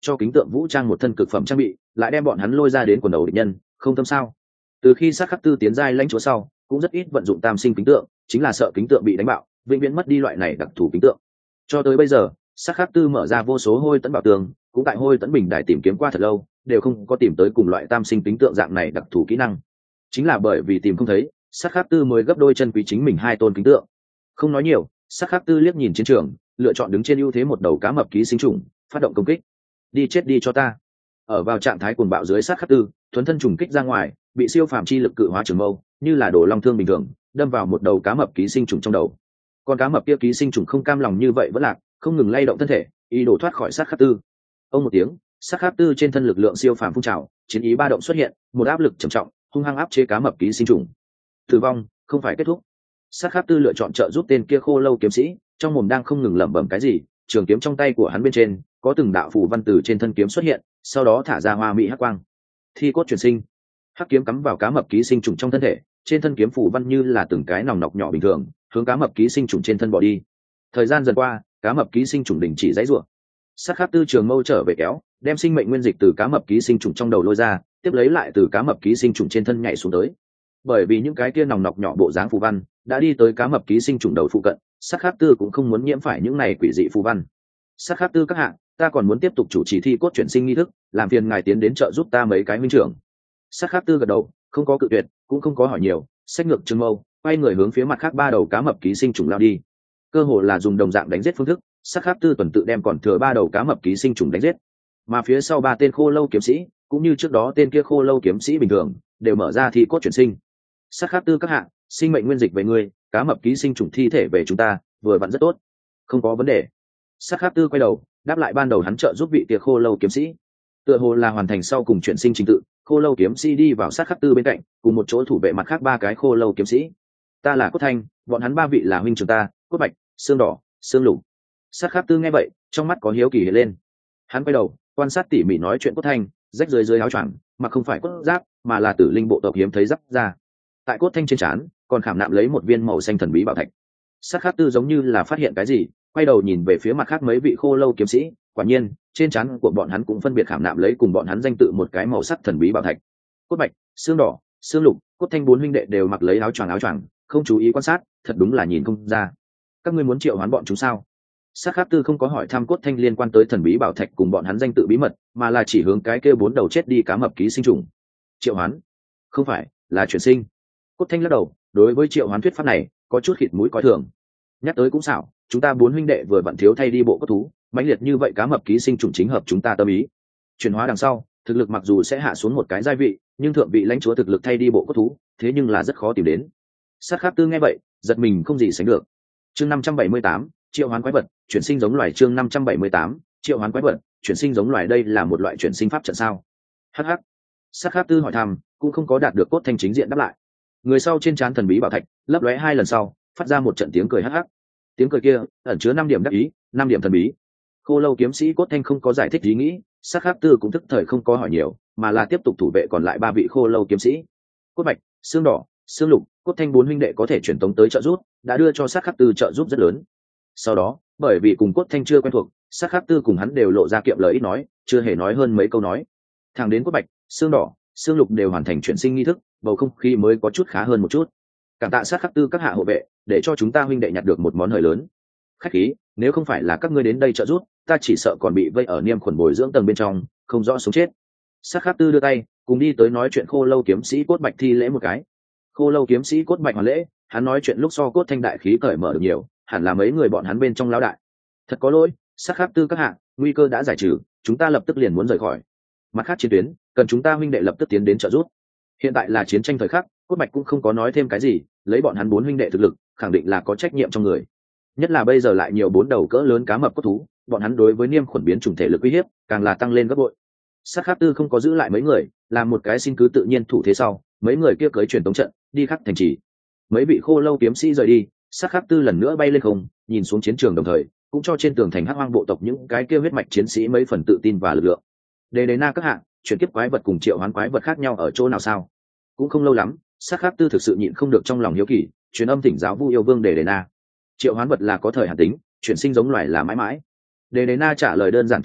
cho kính tượng vũ trang một thân cực phẩm trang bị, lại đem bọn hắn lôi ra đến quần đầu địch nhân, không tâm sao? Từ khi sát khắc tư tiến giai lãnh chúa sau, cũng rất ít vận dụng tam sinh kính tượng, chính là sợ kính tượng bị đánh bạo, vĩnh viễn mất đi loại này đặc thù kính tượng. Cho tới bây giờ, sát khắc tư mở ra vô số hôi tấn bảo tường, cũng tại hôi tấn bình đài tìm kiếm qua thật lâu, đều không có tìm tới cùng loại tam sinh kính tượng dạng này đặc thù kỹ năng. Chính là bởi vì tìm không thấy, sát khắc tư mới gấp đôi chân quý chính mình hai tôn kính tượng. Không nói nhiều, sát khắc tư liếc nhìn chiến trường, lựa chọn đứng trên ưu thế một đầu cá mập ký sinh trùng, phát động công kích. Đi chết đi cho ta! Ở vào trạng thái cuồng bạo dưới sát khắc tư, thuấn thân trùng kích ra ngoài, bị siêu phàm chi lực cự hóa trường mâu, như là đổ long thương bình thường, đâm vào một đầu cá mập ký sinh trùng trong đầu. Con cá mập kia ký sinh trùng không cam lòng như vậy vẫn lạc, không ngừng lay động thân thể, ý đồ thoát khỏi sát khắc tư. Ông một tiếng, sát khắc tư trên thân lực lượng siêu phàm phun trào, chiến ý ba động xuất hiện, một áp lực trầm trọng, hung hăng áp chế cá mập ký sinh trùng. Tử vong không phải kết thúc. Sát khắc tư lựa chọn trợ giúp tên kia khô lâu kiếm sĩ, trong mồm đang không ngừng lẩm bẩm cái gì, trường kiếm trong tay của hắn bên trên có từng đạo phù văn từ trên thân kiếm xuất hiện, sau đó thả ra hoa mỹ hắc quang. Thi cốt chuyển sinh. Hắc kiếm cắm vào cá mập ký sinh trùng trong thân thể, trên thân kiếm phù văn như là từng cái nòng nọc nhỏ bình thường, hướng cá mập ký sinh trùng trên thân bỏ đi. Thời gian dần qua, cá mập ký sinh trùng đình chỉ dãy rủa. Sát khắc tư trường mâu trở về kéo, đem sinh mệnh nguyên dịch từ cá mập ký sinh trùng trong đầu lôi ra, tiếp lấy lại từ cá mập ký sinh trùng trên thân nhảy xuống tới. Bởi vì những cái kia nòng nọc nhỏ bộ dáng phù văn đã đi tới cá mập ký sinh trùng đầu phụ cận, sát khắc tư cũng không muốn nhiễm phải những này quỷ dị phù văn. Sát khắc tư các hạng, ta còn muốn tiếp tục chủ trì thi cốt chuyển sinh nghi thức, làm phiền ngài tiến đến trợ giúp ta mấy cái minh trưởng. Sát khắc tư gật đầu, không có cự tuyệt, cũng không có hỏi nhiều, xách ngược trường mâu, quay người hướng phía mặt khác ba đầu cá mập ký sinh trùng lao đi. Cơ hồ là dùng đồng dạng đánh giết phương thức, sát khắc tư tuần tự đem còn thừa ba đầu cá mập ký sinh trùng đánh giết. Mà phía sau ba tên khô lâu kiếm sĩ, cũng như trước đó tên kia khô lâu kiếm sĩ bình thường, đều mở ra thi cốt chuyển sinh. Sát khắc tư các hạng, sinh mệnh nguyên dịch về ngươi, cá mập ký sinh trùng thi thể về chúng ta, vừa vặn rất tốt, không có vấn đề. Sát khắc tư quay đầu, đáp lại ban đầu hắn trợ giúp vị kia khô lâu kiếm sĩ. Tựa hồ là hoàn thành sau cùng chuyển sinh trình tự, khô lâu kiếm sĩ đi vào sát khắc tư bên cạnh, cùng một chỗ thủ vệ mặt khác ba cái khô lâu kiếm sĩ. Ta là Cốt Thanh, bọn hắn ba vị là huynh trưởng ta, Cốt Bạch, Xương Đỏ, Xương Lục. Sát khắc tư nghe vậy, trong mắt có hiếu kỳ hiện lên. Hắn quay đầu, quan sát tỉ mỉ nói chuyện Cốt Thanh, rách dưới dưới áo choàng, mà không phải cốt giáp, mà là tử linh bộ tộc hiếm thấy giáp ra. Tại Cốt Thanh trên trán, còn khảm nạm lấy một viên màu xanh thần bí bảo thạch. Sát khắc tư giống như là phát hiện cái gì, quay đầu nhìn về phía mặt khác mấy vị khô lâu kiếm sĩ, quả nhiên trên trán của bọn hắn cũng phân biệt khảm nạm lấy cùng bọn hắn danh tự một cái màu sắc thần bí bảo thạch. Cốt Bạch, Xương Đỏ, Xương Lục, Cốt Thanh bốn huynh đệ đều mặc lấy áo choàng áo choàng, không chú ý quan sát, thật đúng là nhìn không ra. Các ngươi muốn triệu hoán bọn chúng sao? Sát khắc tư không có hỏi thăm Cốt Thanh liên quan tới thần bí bảo thạch cùng bọn hắn danh tự bí mật, mà là chỉ hướng cái kia bốn đầu chết đi cá mập ký sinh trùng. Triệu hoán? Không phải, là chuyển sinh. Cốt Thanh lắc đầu, đối với triệu hoán thuyết pháp này có chút khịt mũi coi thường. Nhắc tới cũng xảo, chúng ta bốn huynh đệ vừa vặn thiếu thay đi bộ cốt thú, mãnh liệt như vậy cá mập ký sinh trùng chính hợp chúng ta tâm ý. Chuyển hóa đằng sau, thực lực mặc dù sẽ hạ xuống một cái giai vị, nhưng thượng vị lãnh chúa thực lực thay đi bộ cốt thú, thế nhưng là rất khó tìm đến. Sát khắc tư nghe vậy, giật mình không gì sánh được. Chương năm trăm bảy mươi tám, triệu hoán quái vật, chuyển sinh giống loài. Chương năm trăm bảy mươi tám, triệu hoán quái vật, chuyển sinh giống loài. Đây là một loại chuyển sinh pháp trận sao? Hắc hắc. Sát khắc tư hỏi thăm, cũng không có đạt được Cốt Thanh chính diện đáp lại. Người sau trên trán thần bí bảo thạch lấp lóe hai lần sau, phát ra một trận tiếng cười hắc hắc. Tiếng cười kia ẩn chứa năm điểm đắc ý, năm điểm thần bí. Khô lâu kiếm sĩ Cốt Thanh không có giải thích ý nghĩ, Sát khắc tư cũng thức thời không có hỏi nhiều, mà là tiếp tục thủ vệ còn lại ba vị khô lâu kiếm sĩ. Cốt Bạch, Xương Đỏ, Xương Lục, Cốt Thanh bốn huynh đệ có thể truyền tống tới trợ giúp, đã đưa cho Sát khắc tư trợ giúp rất lớn. Sau đó, bởi vì cùng Cốt Thanh chưa quen thuộc, Sát khắc tư cùng hắn đều lộ ra kiệm lời ít nói, chưa hề nói hơn mấy câu nói. Thẳng đến Cốt Bạch, Xương Đỏ, Xương Lục đều hoàn thành chuyển sinh nghi thức, bầu không khí mới có chút khá hơn một chút. Cảm tạ Sát khắc tư các hạ hộ vệ, để cho chúng ta huynh đệ nhặt được một món hời lớn. Khách khí, nếu không phải là các ngươi đến đây trợ giúp, ta chỉ sợ còn bị vây ở niêm khuẩn bồi dưỡng tầng bên trong, không rõ sống chết. Sát khắc tư đưa tay, cùng đi tới nói chuyện khô lâu kiếm sĩ Cốt Bạch thi lễ một cái. Khô lâu kiếm sĩ Cốt Bạch hoàn lễ, hắn nói chuyện lúc so Cốt Thanh đại khí cởi mở được nhiều, hẳn là mấy người bọn hắn bên trong lão đại. Thật có lỗi, Sát khắc tư các hạ, nguy cơ đã giải trừ, chúng ta lập tức liền muốn rời khỏi. Mặt khác chiến tuyến, cần chúng ta huynh đệ lập tức tiến đến trợ giúp. Hiện tại là chiến tranh thời khắc, Cốt Bạch cũng không có nói thêm cái gì, lấy bọn hắn bốn huynh đệ thực lực, khẳng định là có trách nhiệm trong người. Nhất là bây giờ lại nhiều bốn đầu cỡ lớn cá mập cốt thú, bọn hắn đối với niêm khuẩn biến chủng thể lực uy hiếp càng là tăng lên gấp bội. Sát khắc tư không có giữ lại mấy người, làm một cái xin cứ tự nhiên thủ thế sau, mấy người kia cưới truyền tống trận đi khắc thành trì. Mấy vị khô lâu kiếm sĩ rời đi, Sát khắc tư lần nữa bay lên không, nhìn xuống chiến trường đồng thời cũng cho trên tường thành hắc hoang bộ tộc những cái kia huyết mạch chiến sĩ mấy phần tự tin và lực lượng. Đề đề na các hạng, chuyển kiếp quái vật cùng triệu hoán quái vật khác nhau ở chỗ nào sao? Cũng không lâu lắm, Sát khắc tư thực sự nhịn không được trong lòng hiếu kỳ, truyền âm thỉnh giáo Vu yêu vương Đề đề na. Triệu hoán vật là có thời hạn tính, chuyển sinh giống loài là mãi mãi. Đề đề na trả lời đơn giản trực tiếp,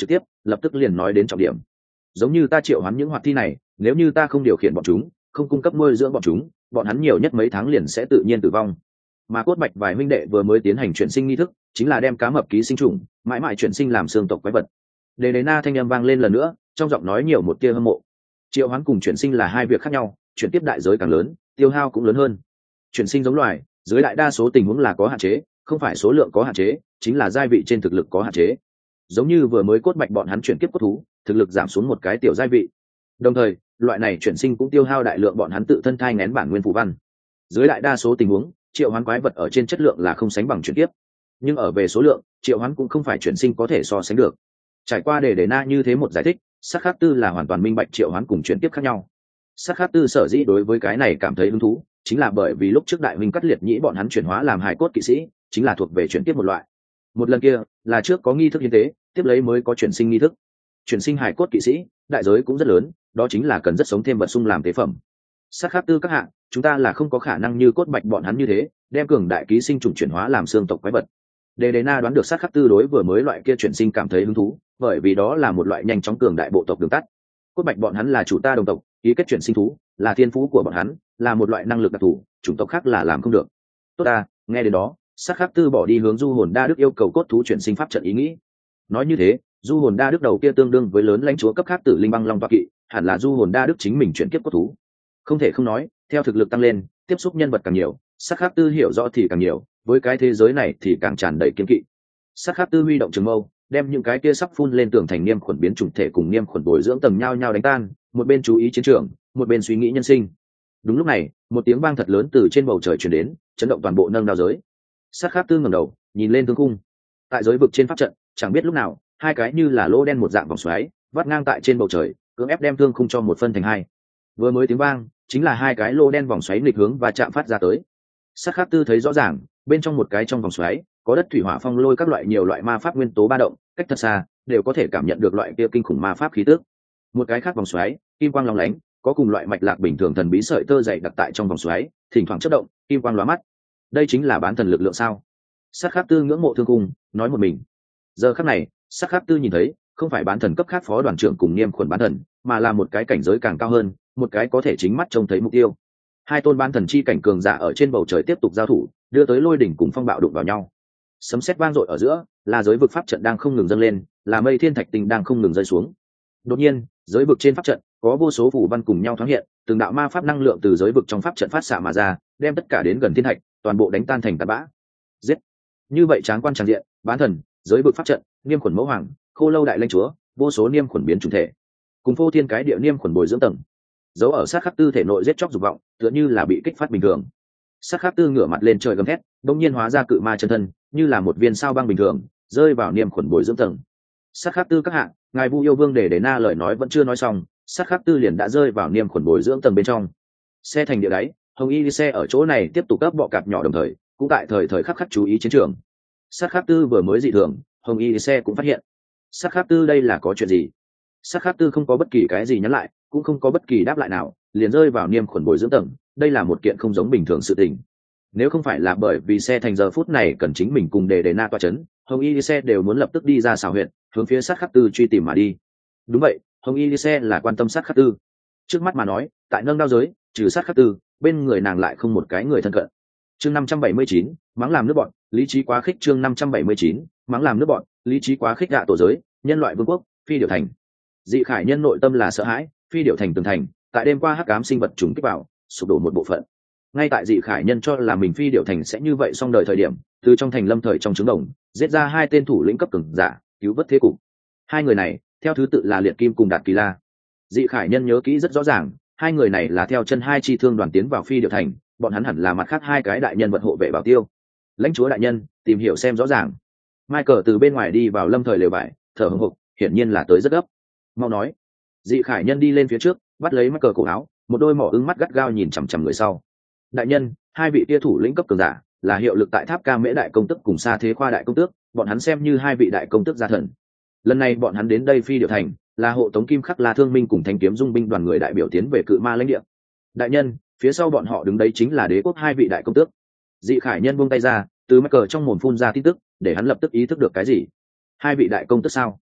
lập tức liền nói đến trọng điểm. Giống như ta triệu hoán những hoạt thi này, nếu như ta không điều khiển bọn chúng, không cung cấp nuôi dưỡng bọn chúng, bọn hắn nhiều nhất mấy tháng liền sẽ tự nhiên tử vong. Mà cốt bạch vài huynh đệ vừa mới tiến hành chuyển sinh nghi thức, chính là đem cá mập ký sinh trùng mãi mãi chuyển sinh làm xương tộc quái vật. Đề Đề Na thanh âm vang lên lần nữa, trong giọng nói nhiều một tia hâm mộ. Triệu hoán cùng chuyển sinh là hai việc khác nhau, chuyển tiếp đại giới càng lớn, tiêu hao cũng lớn hơn. Chuyển sinh giống loài, dưới đại đa số tình huống là có hạn chế, không phải số lượng có hạn chế, chính là giai vị trên thực lực có hạn chế. Giống như vừa mới cốt bạch bọn hắn chuyển kiếp cốt thú, thực lực giảm xuống một cái tiểu giai vị. Đồng thời, loại này chuyển sinh cũng tiêu hao đại lượng bọn hắn tự thân thai nghén bản nguyên phù văn. Dưới đại đa số tình huống, triệu hoán quái vật ở trên chất lượng là không sánh bằng chuyển kiếp, nhưng ở về số lượng, triệu hoán cũng không phải chuyển sinh có thể so sánh được. Trải qua Đề Đề Na như thế một giải thích, Sắc Khắc Tư là hoàn toàn minh bạch triệu hoán cùng chuyển tiếp khác nhau. Sắc Khắc Tư sở dĩ đối với cái này cảm thấy hứng thú, chính là bởi vì lúc trước đại huynh cắt liệt nhĩ bọn hắn chuyển hóa làm hài cốt kỵ sĩ, chính là thuộc về chuyển tiếp một loại. Một lần kia là trước có nghi thức hiến tế, tiếp lấy mới có chuyển sinh nghi thức. Chuyển sinh hài cốt kỵ sĩ, đại giới cũng rất lớn, đó chính là cần rất sống thêm vật sung làm tế phẩm. Sắc Khắc Tư các hạng, chúng ta là không có khả năng như cốt bạch bọn hắn như thế, đem cường đại ký sinh trùng chuyển hóa làm xương tộc quái vật. Đề Đề Na đoán được Sắc Khắc Tư đối vừa mới loại kia chuyển sinh cảm thấy hứng thú, bởi vì đó là một loại nhanh chóng cường đại bộ tộc đường tắt. Cốt bạch bọn hắn là chủ ta đồng tộc, ký kết chuyển sinh thú là thiên phú của bọn hắn, là một loại năng lực đặc thù, chủng tộc khác là làm không được. Tốt ta, nghe đến đó, Sắc Khắc Tư bỏ đi hướng du hồn đa đức yêu cầu cốt thú chuyển sinh pháp trận ý nghĩ. Nói như thế, du hồn đa đức đầu kia tương đương với lớn lãnh chúa cấp khác tử linh băng long toa kỵ, hẳn là du hồn đa đức chính mình chuyển kiếp cốt thú. Không thể không nói, theo thực lực tăng lên, tiếp xúc nhân vật càng nhiều, Sắc Khắc Tư hiểu rõ thì càng nhiều, với cái thế giới này thì càng tràn đầy kiên kỵ. Sắc Khắc Tư huy động trường mâu, đem những cái kia sắp phun lên tường thành niêm khuẩn biến chủng thể cùng niêm khuẩn bồi dưỡng tầng nhau nhau đánh tan, một bên chú ý chiến trường, một bên suy nghĩ nhân sinh. Đúng lúc này, một tiếng vang thật lớn từ trên bầu trời truyền đến, chấn động toàn bộ nâng đao giới. Sắc Khắc Tư ngẩng đầu, nhìn lên thương khung. Tại giới vực trên pháp trận, chẳng biết lúc nào, hai cái như là lỗ đen một dạng vòng xoáy, vắt ngang tại trên bầu trời, cưỡng ép đem thương khung cho một phân thành hai. Vừa mới tiếng vang, chính là hai cái lỗ đen vòng xoáy nghịch hướng và chạm phát ra tới. Sắc Khắc Tư thấy rõ ràng, bên trong một cái trong vòng xoáy, có đất thủy hỏa phong lôi các loại nhiều loại ma pháp nguyên tố ba động, cách thật xa, đều có thể cảm nhận được loại kia kinh khủng ma pháp khí tức. Một cái khác vòng xoáy, kim quang long lánh, có cùng loại mạch lạc bình thường thần bí sợi tơ dày đặc tại trong vòng xoáy, thỉnh thoảng chớp động, kim quang lóa mắt. Đây chính là bán thần lực lượng sao? Sắc Khắc Tư ngưỡng mộ thương cung, nói một mình. Giờ khắc này, Sắc Khắc Tư nhìn thấy, không phải bán thần cấp khác phó đoàn trưởng cùng niêm khuẩn bán thần, mà là một cái cảnh giới càng cao hơn, một cái có thể chính mắt trông thấy mục tiêu. Hai tôn bán thần chi cảnh cường giả ở trên bầu trời tiếp tục giao thủ, đưa tới lôi đỉnh cùng phong bạo đụng vào nhau. Sấm sét vang dội ở giữa, là giới vực pháp trận đang không ngừng dâng lên, là mây thiên thạch tinh đang không ngừng rơi xuống. Đột nhiên, giới vực trên pháp trận có vô số phù văn cùng nhau thoáng hiện, từng đạo ma pháp năng lượng từ giới vực trong pháp trận phát xạ mà ra, đem tất cả đến gần thiên thạch, toàn bộ đánh tan thành tạt bã. Giết! Như vậy tráng quan tràng diện, bán thần, giới vực pháp trận, niêm khuẩn mẫu hoàng, khô lâu đại lãnh chúa, vô số niêm khuẩn biến chủng thể, cùng phô thiên cái địa niêm khuẩn bồi dưỡng tầng, dấu ở sát khắc tư thể nội giết chóc dục vọng, tựa như là bị kích phát bình thường. Sát khắc tư ngửa mặt lên trời gầm thét, bỗng nhiên hóa ra cự ma chân thân, như là một viên sao băng bình thường, rơi vào niêm khuẩn bồi dưỡng tầng. Sát khắc tư các hạ, ngài Vu yêu vương để để na lời nói vẫn chưa nói xong, sát khắc tư liền đã rơi vào niêm khuẩn bồi dưỡng tầng bên trong. Xe thành địa đáy, hồng y xe ở chỗ này tiếp tục cấp bọ cạp nhỏ đồng thời, cũng tại thời thời khắc khắc chú ý chiến trường. Sát khắc tư vừa mới dị thường, hồng y xe cũng phát hiện. Sát khắc tư đây là có chuyện gì? Sát khắc tư không có bất kỳ cái gì nhắn lại, cũng không có bất kỳ đáp lại nào, liền rơi vào niêm khuẩn bồi dưỡng tầng. Đây là một kiện không giống bình thường sự tình. Nếu không phải là bởi vì xe thành giờ phút này cần chính mình cùng để để na toa chấn, hồng y xe đều muốn lập tức đi ra xào huyện, hướng phía sát khắc tư truy tìm mà đi. Đúng vậy, hồng y xe là quan tâm sát khắc tư. Trước mắt mà nói, tại nâng đao giới, trừ sát khắc tư, bên người nàng lại không một cái người thân cận. Chương năm trăm bảy mươi chín, mắng làm nước bọn, lý trí quá khích. Chương năm trăm bảy mươi chín, mắng làm nước bọn, lý trí quá khích. Gạ tổ giới, nhân loại vương quốc, phi điểu thành. Dị khải nhân nội tâm là sợ hãi, phi điểu thành tường thành, tại đêm qua hắc ám sinh vật trùng kích vào, sụp đổ một bộ phận. Ngay tại dị khải nhân cho là mình phi điểu thành sẽ như vậy xong đời thời điểm, từ trong thành lâm thời trong trứng đồng, giết ra hai tên thủ lĩnh cấp cường giả, cứu vớt thế cục. Hai người này, theo thứ tự là Liệt Kim cùng Đạt Kỳ La. Dị khải nhân nhớ kỹ rất rõ ràng, hai người này là theo chân hai chi thương đoàn tiến vào phi điểu thành, bọn hắn hẳn là mặt khác hai cái đại nhân vật hộ vệ bảo tiêu. Lãnh chúa đại nhân, tìm hiểu xem rõ ràng. Michael từ bên ngoài đi vào lâm thời lều vải, thở hổn hộc, hiển nhiên là tới rất gấp. Mau nói. Dị khải nhân đi lên phía trước, bắt lấy Michael cổ áo, một đôi mỏ ưng mắt gắt gao nhìn chằm chằm người sau. Đại nhân, hai vị tia thủ lĩnh cấp cường giả là hiệu lực tại tháp ca mễ đại công tước cùng xa thế khoa đại công tước, bọn hắn xem như hai vị đại công tước gia thần. Lần này bọn hắn đến đây phi điểu thành là hộ tống Kim Khắc La Thương Minh cùng Thanh Kiếm Dung binh đoàn người đại biểu tiến về cự ma lãnh địa. Đại nhân, phía sau bọn họ đứng đấy chính là đế quốc hai vị đại công tước. Dị khải nhân buông tay ra, từ mắc cờ trong mồm phun ra tin tức, để hắn lập tức ý thức được cái gì. Hai vị đại công tước sao?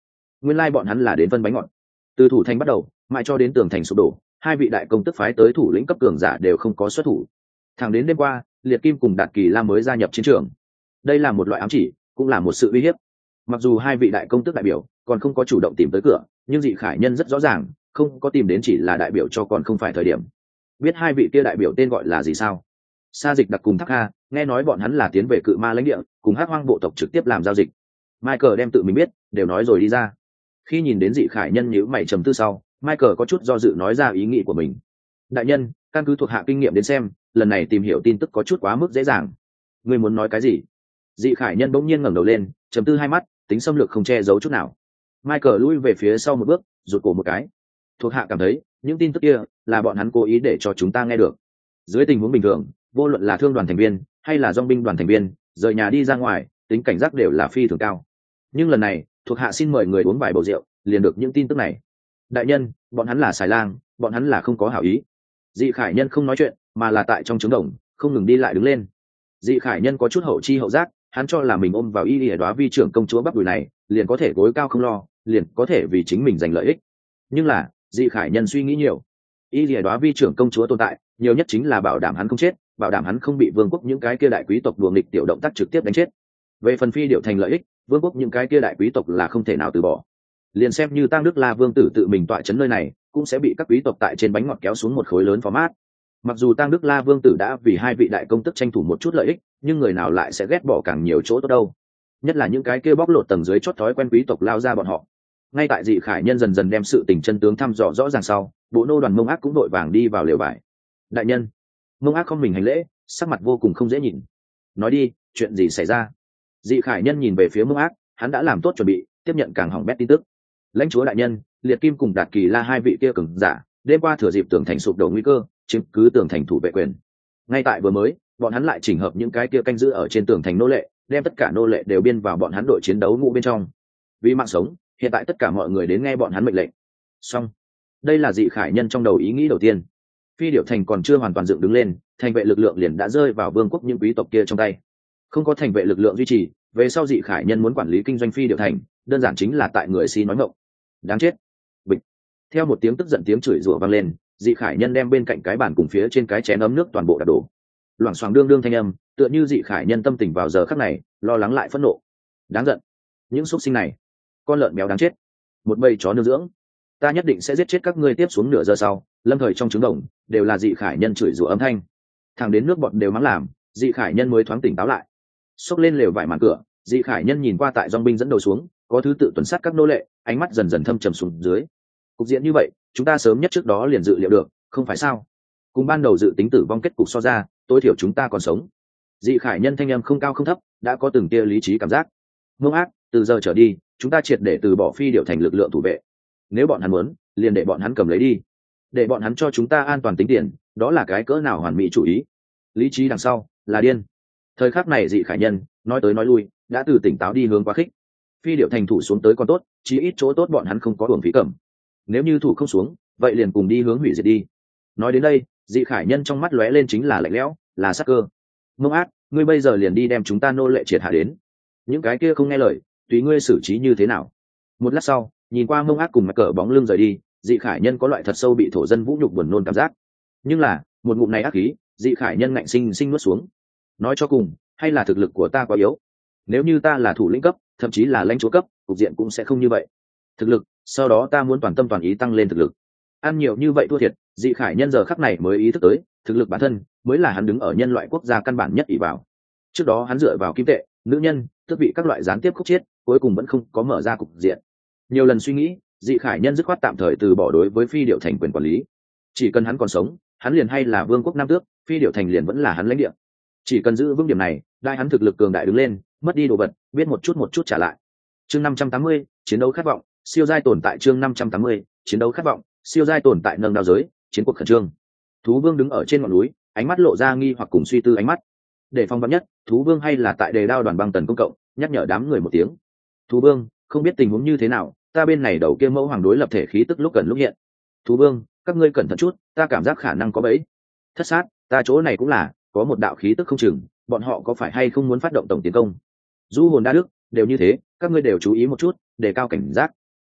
nguyên lai bọn hắn là đến phân bánh ngọt. Từ thủ thành bắt đầu mãi cho đến tường thành sụp đổ, hai vị đại công tức phái tới thủ lĩnh cấp cường giả đều không có xuất thủ. Thẳng đến đêm qua, Liệt Kim cùng Đạt Kỳ La mới gia nhập chiến trường. Đây là một loại ám chỉ, cũng là một sự uy hiếp. Mặc dù hai vị đại công tức đại biểu còn không có chủ động tìm tới cửa, nhưng Dị Khải Nhân rất rõ ràng, không có tìm đến chỉ là đại biểu cho còn không phải thời điểm. Biết hai vị kia đại biểu tên gọi là gì sao? Sa Dịch Đặc cùng Thác Ha, nghe nói bọn hắn là tiến về Cự Ma lãnh địa, cùng Hắc Hoang bộ tộc trực tiếp làm giao dịch. Michael đem tự mình biết đều nói rồi đi ra. Khi nhìn đến Dị Khải Nhân nhíu mày trầm tư sau, Michael có chút do dự nói ra ý nghĩ của mình. Đại nhân, căn cứ thuộc hạ kinh nghiệm đến xem, lần này tìm hiểu tin tức có chút quá mức dễ dàng. Ngươi muốn nói cái gì? Dị Khải Nhân bỗng nhiên ngẩng đầu lên, trầm tư hai mắt, tính xâm lược không che giấu chút nào. Michael lui về phía sau một bước, rụt cổ một cái. Thuộc hạ cảm thấy, những tin tức kia là bọn hắn cố ý để cho chúng ta nghe được. Dưới tình huống bình thường, vô luận là thương đoàn thành viên hay là dòng binh đoàn thành viên, rời nhà đi ra ngoài, tính cảnh giác đều là phi thường cao. Nhưng lần này, thuộc hạ xin mời người uống vài bầu rượu, liền được những tin tức này. Đại nhân, bọn hắn là xài lang, bọn hắn là không có hảo ý. Dị Khải Nhân không nói chuyện, mà là tại trong trứng đồng, không ngừng đi lại đứng lên. Dị Khải Nhân có chút hậu chi hậu giác, hắn cho là mình ôm vào y lìa đoá vi trưởng công chúa bắp đùi này, liền có thể gối cao không lo, liền có thể vì chính mình giành lợi ích. Nhưng là, Dị Khải Nhân suy nghĩ nhiều. Y lìa đoá vi trưởng công chúa tồn tại, nhiều nhất chính là bảo đảm hắn không chết, bảo đảm hắn không bị vương quốc những cái kia đại quý tộc đùa nghịch tiểu động tác trực tiếp đánh chết. Về phần phi điệu thành lợi ích, vương quốc những cái kia đại quý tộc là không thể nào từ bỏ. Liền xem như Tang Đức La vương tử tự mình tọa chấn nơi này, cũng sẽ bị các quý tộc tại trên bánh ngọt kéo xuống một khối lớn format. Mặc dù Tang Đức La vương tử đã vì hai vị đại công tức tranh thủ một chút lợi ích, nhưng người nào lại sẽ ghét bỏ càng nhiều chỗ tốt đâu? Nhất là những cái kia bóc lột tầng dưới chót thói quen quý tộc lao ra bọn họ. Ngay tại Dị Khải Nhân dần dần đem sự tình chân tướng thăm dò rõ ràng sau, bộ nô đoàn Mông Ác cũng đội vàng đi vào lều vải. Đại nhân. Mông Ác không mình hành lễ, sắc mặt vô cùng không dễ nhìn. Nói đi, chuyện gì xảy ra? Dị Khải Nhân nhìn về phía Mông Ác, hắn đã làm tốt chuẩn bị, tiếp nhận càng hỏng bét tin tức. Lãnh chúa đại nhân, Liệt Kim cùng Đạt Kỳ La hai vị kia cường giả, đêm qua thừa dịp tường thành sụp đổ nguy cơ, chiếm cứ tường thành thủ vệ quyền. Ngay tại vừa mới, bọn hắn lại chỉnh hợp những cái kia canh giữ ở trên tường thành nô lệ, đem tất cả nô lệ đều biên vào bọn hắn đội chiến đấu ngũ bên trong. Vì mạng sống, hiện tại tất cả mọi người đến nghe bọn hắn mệnh lệnh. Xong, đây là Dị Khải Nhân trong đầu ý nghĩ đầu tiên. Phi điệu thành còn chưa hoàn toàn dựng đứng lên, thành vệ lực lượng liền đã rơi vào vương quốc những quý tộc kia trong tay. Không có thành vệ lực lượng duy trì, về sau Dị Khải Nhân muốn quản lý kinh doanh phi điệu thành, đơn giản chính là tại người si nói ngọng. Đáng chết. Bịch. Theo một tiếng tức giận tiếng chửi rủa vang lên, Dị Khải Nhân đem bên cạnh cái bàn cùng phía trên cái chén ấm nước toàn bộ đập đổ. Loảng xoảng đương đương thanh âm, tựa như Dị Khải Nhân tâm tình vào giờ khắc này, lo lắng lại phẫn nộ. Đáng giận. Những súc sinh này, con lợn béo đáng chết, một bầy chó nương dưỡng, ta nhất định sẽ giết chết các ngươi. Tiếp xuống nửa giờ sau, lâm thời trong trứng đồng đều là Dị Khải Nhân chửi rủa âm thanh, thẳng đến nước bọt đều mắng làm, Dị Khải Nhân mới thoáng tỉnh táo lại. Xốc lên lều vải màn cửa, Dị Khải Nhân nhìn qua tại dòng binh dẫn đầu xuống, có thứ tự tuần sát các nô lệ, ánh mắt dần dần thâm trầm xuống dưới. Cục diện như vậy, chúng ta sớm nhất trước đó liền dự liệu được, không phải sao? Cùng ban đầu dự tính tử vong kết cục so ra, tối thiểu chúng ta còn sống. Dị Khải Nhân thanh âm không cao không thấp, đã có từng tia lý trí cảm giác. Mông Ác, từ giờ trở đi, chúng ta triệt để từ bỏ phi điệu thành lực lượng thủ vệ. Nếu bọn hắn muốn, liền để bọn hắn cầm lấy đi, để bọn hắn cho chúng ta an toàn tính tiền, đó là cái cỡ nào hoàn mỹ chủ ý. Lý trí đằng sau là điên. Thời khắc này Dị Khải Nhân nói tới nói lui, đã từ tỉnh táo đi hướng quá khích. Phi điệu thành thủ xuống tới còn tốt, chí ít chỗ tốt bọn hắn không có uổng phí cầm. Nếu như thủ không xuống, vậy liền cùng đi hướng hủy diệt đi. Nói đến đây, Dị Khải Nhân trong mắt lóe lên chính là lạnh lẽo, là sắc cơ. Mông Ác, ngươi bây giờ liền đi đem chúng ta nô lệ triệt hạ đến. Những cái kia không nghe lời, tùy ngươi xử trí như thế nào. Một lát sau, nhìn qua Mông Ác cùng mặt cờ bóng lưng rời đi, Dị Khải Nhân có loại thật sâu bị thổ dân vũ nhục buồn nôn cảm giác. Nhưng là, một ngụm này ác khí, Dị Khải Nhân ngạnh sinh sinh nuốt xuống. Nói cho cùng, hay là thực lực của ta quá yếu. Nếu như ta là thủ lĩnh cấp, thậm chí là lãnh chúa cấp, cục diện cũng sẽ không như vậy. Thực lực, sau đó ta muốn toàn tâm toàn ý tăng lên thực lực. Ăn nhiều như vậy thua thiệt, Dị Khải Nhân giờ khắc này mới ý thức tới, thực lực bản thân mới là hắn đứng ở nhân loại quốc gia căn bản nhất ỷ vào. Trước đó hắn dựa vào kim tệ, nữ nhân, tước vị các loại gián tiếp khúc chiết, cuối cùng vẫn không có mở ra cục diện. Nhiều lần suy nghĩ, Dị Khải Nhân dứt khoát tạm thời từ bỏ đối với phi điệu thành quyền quản lý. Chỉ cần hắn còn sống, hắn liền hay là vương quốc nam tước, phi điệu thành liền vẫn là hắn lãnh địa. Chỉ cần giữ vững điểm này, đai hắn thực lực cường đại đứng lên, mất đi đồ vật, biết một chút một chút trả lại. Chương năm trăm tám mươi, chiến đấu khát vọng, siêu giai tồn tại. Chương năm trăm tám mươi, chiến đấu khát vọng, siêu giai tồn tại. Nâng đao giới, chiến cuộc khẩn trương. Thú Vương đứng ở trên ngọn núi, ánh mắt lộ ra nghi hoặc cùng suy tư ánh mắt. Để phòng vắn nhất, Thú Vương hay là tại đề đao đoàn băng tần công cộng, nhắc nhở đám người một tiếng. Thú Vương, không biết tình huống như thế nào, ta bên này đầu kia mẫu hoàng đối lập thể khí tức lúc gần lúc hiện. Thú Vương, các ngươi cẩn thận chút, ta cảm giác khả năng có bẫy. Thất sát, ta chỗ này cũng là, có một đạo khí tức không chừng, bọn họ có phải hay không muốn phát động tổng tiến công? Du Hồn Đa Đức đều như thế, các ngươi đều chú ý một chút, đề cao cảnh giác.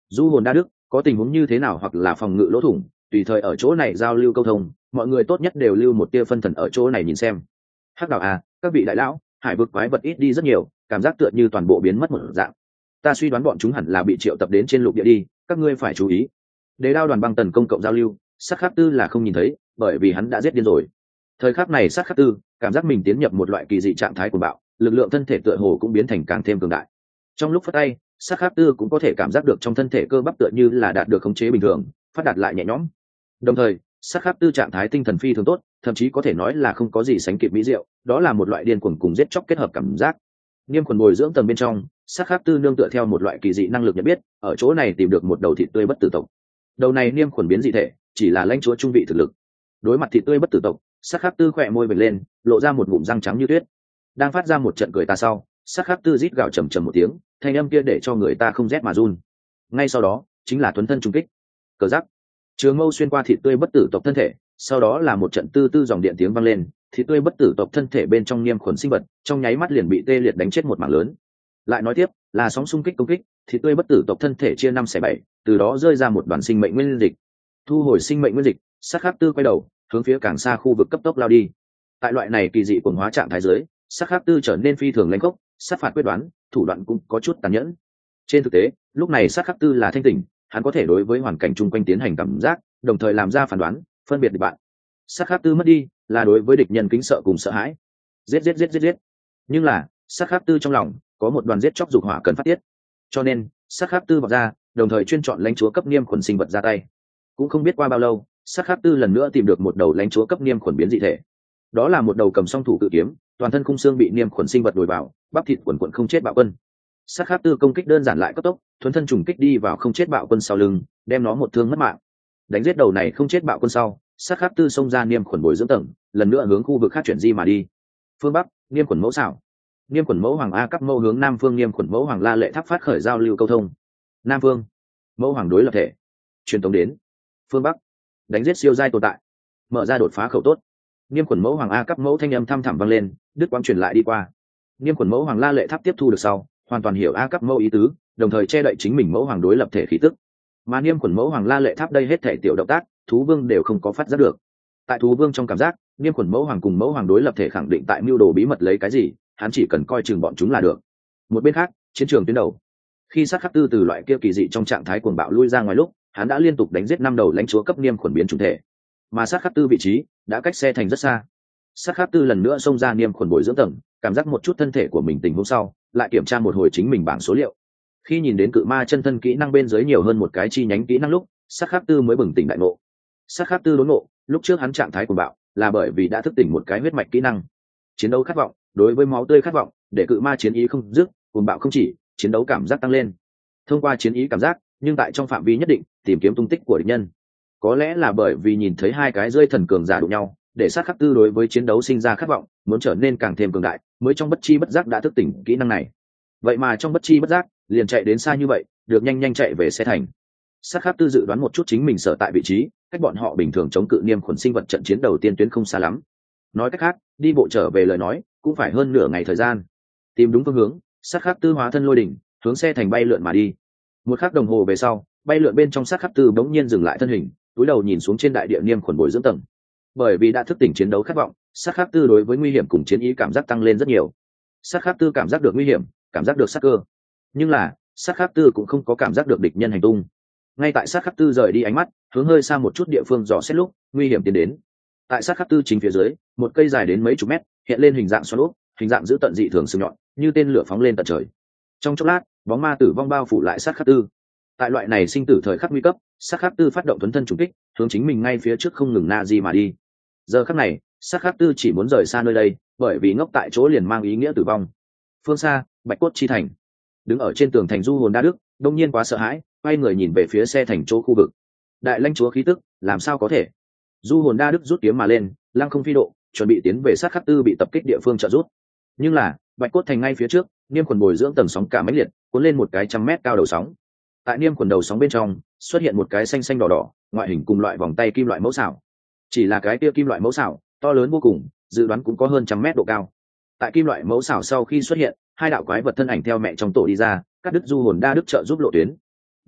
Du hồn đa đức có tình huống như thế nào hoặc là phòng ngự lỗ thủng, tùy thời ở chỗ này giao lưu câu thông, mọi người tốt nhất đều lưu một tia phân thần ở chỗ này nhìn xem. Hắc đạo à, các vị đại lão, hải vực quái vật ít đi rất nhiều, cảm giác tựa như toàn bộ biến mất một dạng. Ta suy đoán bọn chúng hẳn là bị triệu tập đến trên lục địa đi, các ngươi phải chú ý. Đế đao đoàn băng tần công cộng giao lưu, Sát Khắc Tư là không nhìn thấy, bởi vì hắn đã giết điên rồi. Thời khắc này Sát Khắc Tư cảm giác mình tiến nhập một loại kỳ dị trạng thái cuồng bạo, lực lượng thân thể tựa hồ cũng biến thành càng thêm cường đại. Trong lúc phất tay, Sát Khắc Tư cũng có thể cảm giác được trong thân thể cơ bắp tựa như là đạt được khống chế bình thường, phát đạt lại nhẹ nhõm. Đồng thời, Sát Khắc Tư trạng thái tinh thần phi thường tốt, thậm chí có thể nói là không có gì sánh kịp mỹ diệu, đó là một loại điên cuồng cùng giết chóc kết hợp cảm giác. Niêm quần bồi dưỡng tầng bên trong, Sát Khắc Tư nương tựa theo một loại kỳ dị năng lực nhận biết, ở chỗ này tìm được một đầu thịt tươi bất tử tộc. Đầu này niêm khuẩn biến dị thể, chỉ là lãnh chúa trung vị thực lực. Đối mặt thịt tươi bất tử tộc, Sát Khắc Tư khỏe môi vểnh lên, lộ ra một ngụm răng trắng như tuyết. Đang phát ra một trận cười ta sau, Sát Khắc Tư rít gào trầm trầm một tiếng, thanh âm kia để cho người ta không rét mà run. Ngay sau đó, chính là thuấn thân trung kích. Cờ giắc, trường mâu xuyên qua thịt tươi bất tử tộc thân thể, sau đó là một trận tư tư dòng điện tiếng vang lên, thịt tươi bất tử tộc thân thể bên trong niêm khuẩn sinh vật, trong nháy mắt liền bị tê liệt đánh chết một mảng lớn. Lại nói tiếp, là sóng xung kích công kích, thịt tươi bất tử tộc thân thể chia năm xẻ bảy, từ đó rơi ra một đoàn sinh mệnh nguyên dịch. Thu hồi sinh mệnh nguyên dịch, Sát Khắc Tư quay đầu, hướng phía càng xa khu vực cấp tốc lao đi. Tại loại này kỳ dị cuồng hóa trạng thái dưới, Sát Khắc Tư trở nên phi thường lãnh khốc, sát phạt quyết đoán, thủ đoạn cũng có chút tàn nhẫn. Trên thực tế, lúc này Sát Khắc Tư là thanh tỉnh, hắn có thể đối với hoàn cảnh chung quanh tiến hành cảm giác, đồng thời làm ra phán đoán, phân biệt địch bạn. Sát Khắc Tư mất đi, là đối với địch nhân kính sợ cùng sợ hãi. Giết giết giết giết giết. Nhưng là, Sát Khắc Tư trong lòng có một đoàn giết chóc dục hỏa cần phát tiết. Cho nên, Sát Khắc Tư vọt ra, đồng thời chuyên chọn lãnh chúa cấp niêm khuẩn sinh vật ra tay. Cũng không biết qua bao lâu, Sát Khắc Tư lần nữa tìm được một đầu lãnh chúa cấp niêm khuẩn biến dị thể. Đó là một đầu cầm song thủ cự kiếm, toàn thân khung xương bị niêm khuẩn sinh vật đồi vào, bắp thịt quần quần không chết bạo quân. Sát Khắc Tư công kích đơn giản lại cấp tốc, thuấn thân trùng kích đi vào không chết bạo quân sau lưng, đem nó một thương mất mạng. Đánh giết đầu này không chết bạo quân sau, Sát Khắc Tư xông ra niêm khuẩn bồi dưỡng tầng, lần nữa hướng khu vực khác chuyển di mà đi. Phương Bắc, niêm khuẩn mẫu xảo. Niêm khuẩn mẫu hoàng A cấp mẫu hướng Nam Phương niêm khuẩn mẫu hoàng La Lệ Tháp phát khởi giao lưu câu thông. Nam Phương, mẫu hoàng đối lập thể. Truyền tống đến. Phương Bắc, đánh giết siêu giai tồn tại. Mở ra đột phá khẩu tốt. Niêm khuẩn mẫu hoàng A cấp mẫu thanh âm thăm thẳm vang lên, đứt quãng truyền lại đi qua. Niêm khuẩn mẫu hoàng La Lệ Tháp tiếp thu được sau, hoàn toàn hiểu A cấp mẫu ý tứ, đồng thời che đậy chính mình mẫu hoàng đối lập thể khí tức. Mà niêm khuẩn mẫu hoàng La Lệ Tháp đây hết thể tiểu động tác, thú vương đều không có phát giác được. Tại thú vương trong cảm giác, niêm khuẩn mẫu hoàng cùng mẫu hoàng đối lập thể khẳng định tại mưu đồ bí mật lấy cái gì, hắn chỉ cần coi chừng bọn chúng là được. Một bên khác, chiến trường tuyến đầu, khi Sát Khắc Tư từ loại kia kỳ dị trong trạng thái cuồng bạo lui ra ngoài lúc, hắn đã liên tục đánh giết năm đầu lãnh chúa cấp niêm khuẩn biến chủng thể, mà Sát Khắc Tư vị trí đã cách xe thành rất xa. Sát Khắc Tư lần nữa xông ra niêm khuẩn bồi dưỡng tầng, cảm giác một chút thân thể của mình tình huống sau, lại kiểm tra một hồi chính mình bảng số liệu. Khi nhìn đến cự ma chân thân kỹ năng bên dưới nhiều hơn một cái chi nhánh kỹ năng lúc, Sát Khắc Tư mới bừng tỉnh đại ngộ. Sát Khắc Tư đốn ngộ, lúc trước hắn trạng thái cuồng bạo là bởi vì đã thức tỉnh một cái huyết mạch kỹ năng, chiến đấu khát vọng, đối với máu tươi khát vọng, để cự ma chiến ý không dứt, cuồng bạo không chỉ, chiến đấu cảm giác tăng lên. Thông qua chiến ý cảm giác, nhưng tại trong phạm vi nhất định, tìm kiếm tung tích của địch nhân. Có lẽ là bởi vì nhìn thấy hai cái rơi thần cường giả đụng nhau, để Sát Khắc Tư đối với chiến đấu sinh ra khát vọng, muốn trở nên càng thêm cường đại, mới trong bất chi bất giác đã thức tỉnh kỹ năng này. Vậy mà trong bất chi bất giác, liền chạy đến xa như vậy, được nhanh nhanh chạy về xe thành. Sát Khắc Tư dự đoán một chút chính mình sở tại vị trí, cách bọn họ bình thường chống cự niêm khuẩn sinh vật trận chiến đầu tiên tuyến không xa lắm. Nói cách khác, đi bộ trở về lời nói, cũng phải hơn nửa ngày thời gian. Tìm đúng phương hướng, Sát Khắc Tư hóa thân lôi đỉnh, hướng xe thành bay lượn mà đi. Một khắc đồng hồ về sau, bay lượn bên trong Sát Khắc Tư bỗng nhiên dừng lại thân hình, cúi đầu nhìn xuống trên đại địa niêm khuẩn bồi dưỡng tầng. Bởi vì đã thức tỉnh chiến đấu khát vọng, Sát Khắc Tư đối với nguy hiểm cùng chiến ý cảm giác tăng lên rất nhiều. Sát Khắc Tư cảm giác được nguy hiểm, cảm giác được sát cơ, nhưng là Sát Khắc Tư cũng không có cảm giác được địch nhân hành tung. Ngay tại Sát Khắc Tư rời đi ánh mắt, hướng hơi xa một chút địa phương dò xét lúc, nguy hiểm tiến đến. Tại Sát Khắc Tư chính phía dưới, một cây dài đến mấy chục mét, hiện lên hình dạng xoắn ốc, hình dạng giữ tận dị thường sừng nhọn, như tên lửa phóng lên tận trời. Trong chốc lát, bóng ma tử vong bao phủ lại Sát Khắc Tư. Tại loại này sinh tử thời khắc nguy cấp, Sát Khắc Tư phát động tuấn thân trùng kích, hướng chính mình ngay phía trước không ngừng na di mà đi. Giờ khắc này, Sát Khắc Tư chỉ muốn rời xa nơi đây, bởi vì ngốc tại chỗ liền mang ý nghĩa tử vong. Phương xa, Bạch Cốt chi thành. Đứng ở trên tường thành Du Hồn Đa Đức, đông nhiên quá sợ hãi, quay người nhìn về phía xe thành chỗ khu vực. Đại lãnh chúa khí tức, làm sao có thể? Du Hồn Đa Đức rút kiếm mà lên, lăng không phi độ, chuẩn bị tiến về Sát Khắc Tư bị tập kích địa phương trợ giúp. Nhưng là, Bạch Cốt thành ngay phía trước, niêm quần bồi dưỡng tầng sóng cả mãnh liệt, cuốn lên một cái trăm mét cao đầu sóng. Tại niêm quần đầu sóng bên trong, xuất hiện một cái xanh xanh đỏ đỏ, ngoại hình cùng loại vòng tay kim loại mẫu xảo. Chỉ là cái kia kim loại mẫu xảo, to lớn vô cùng, dự đoán cũng có hơn trăm mét độ cao. Tại kim loại mẫu xảo sau khi xuất hiện, hai đạo quái vật thân ảnh theo mẹ trong tổ đi ra, cắt đứt Du Hồn Đa Đức trợ giúp lộ tuyến.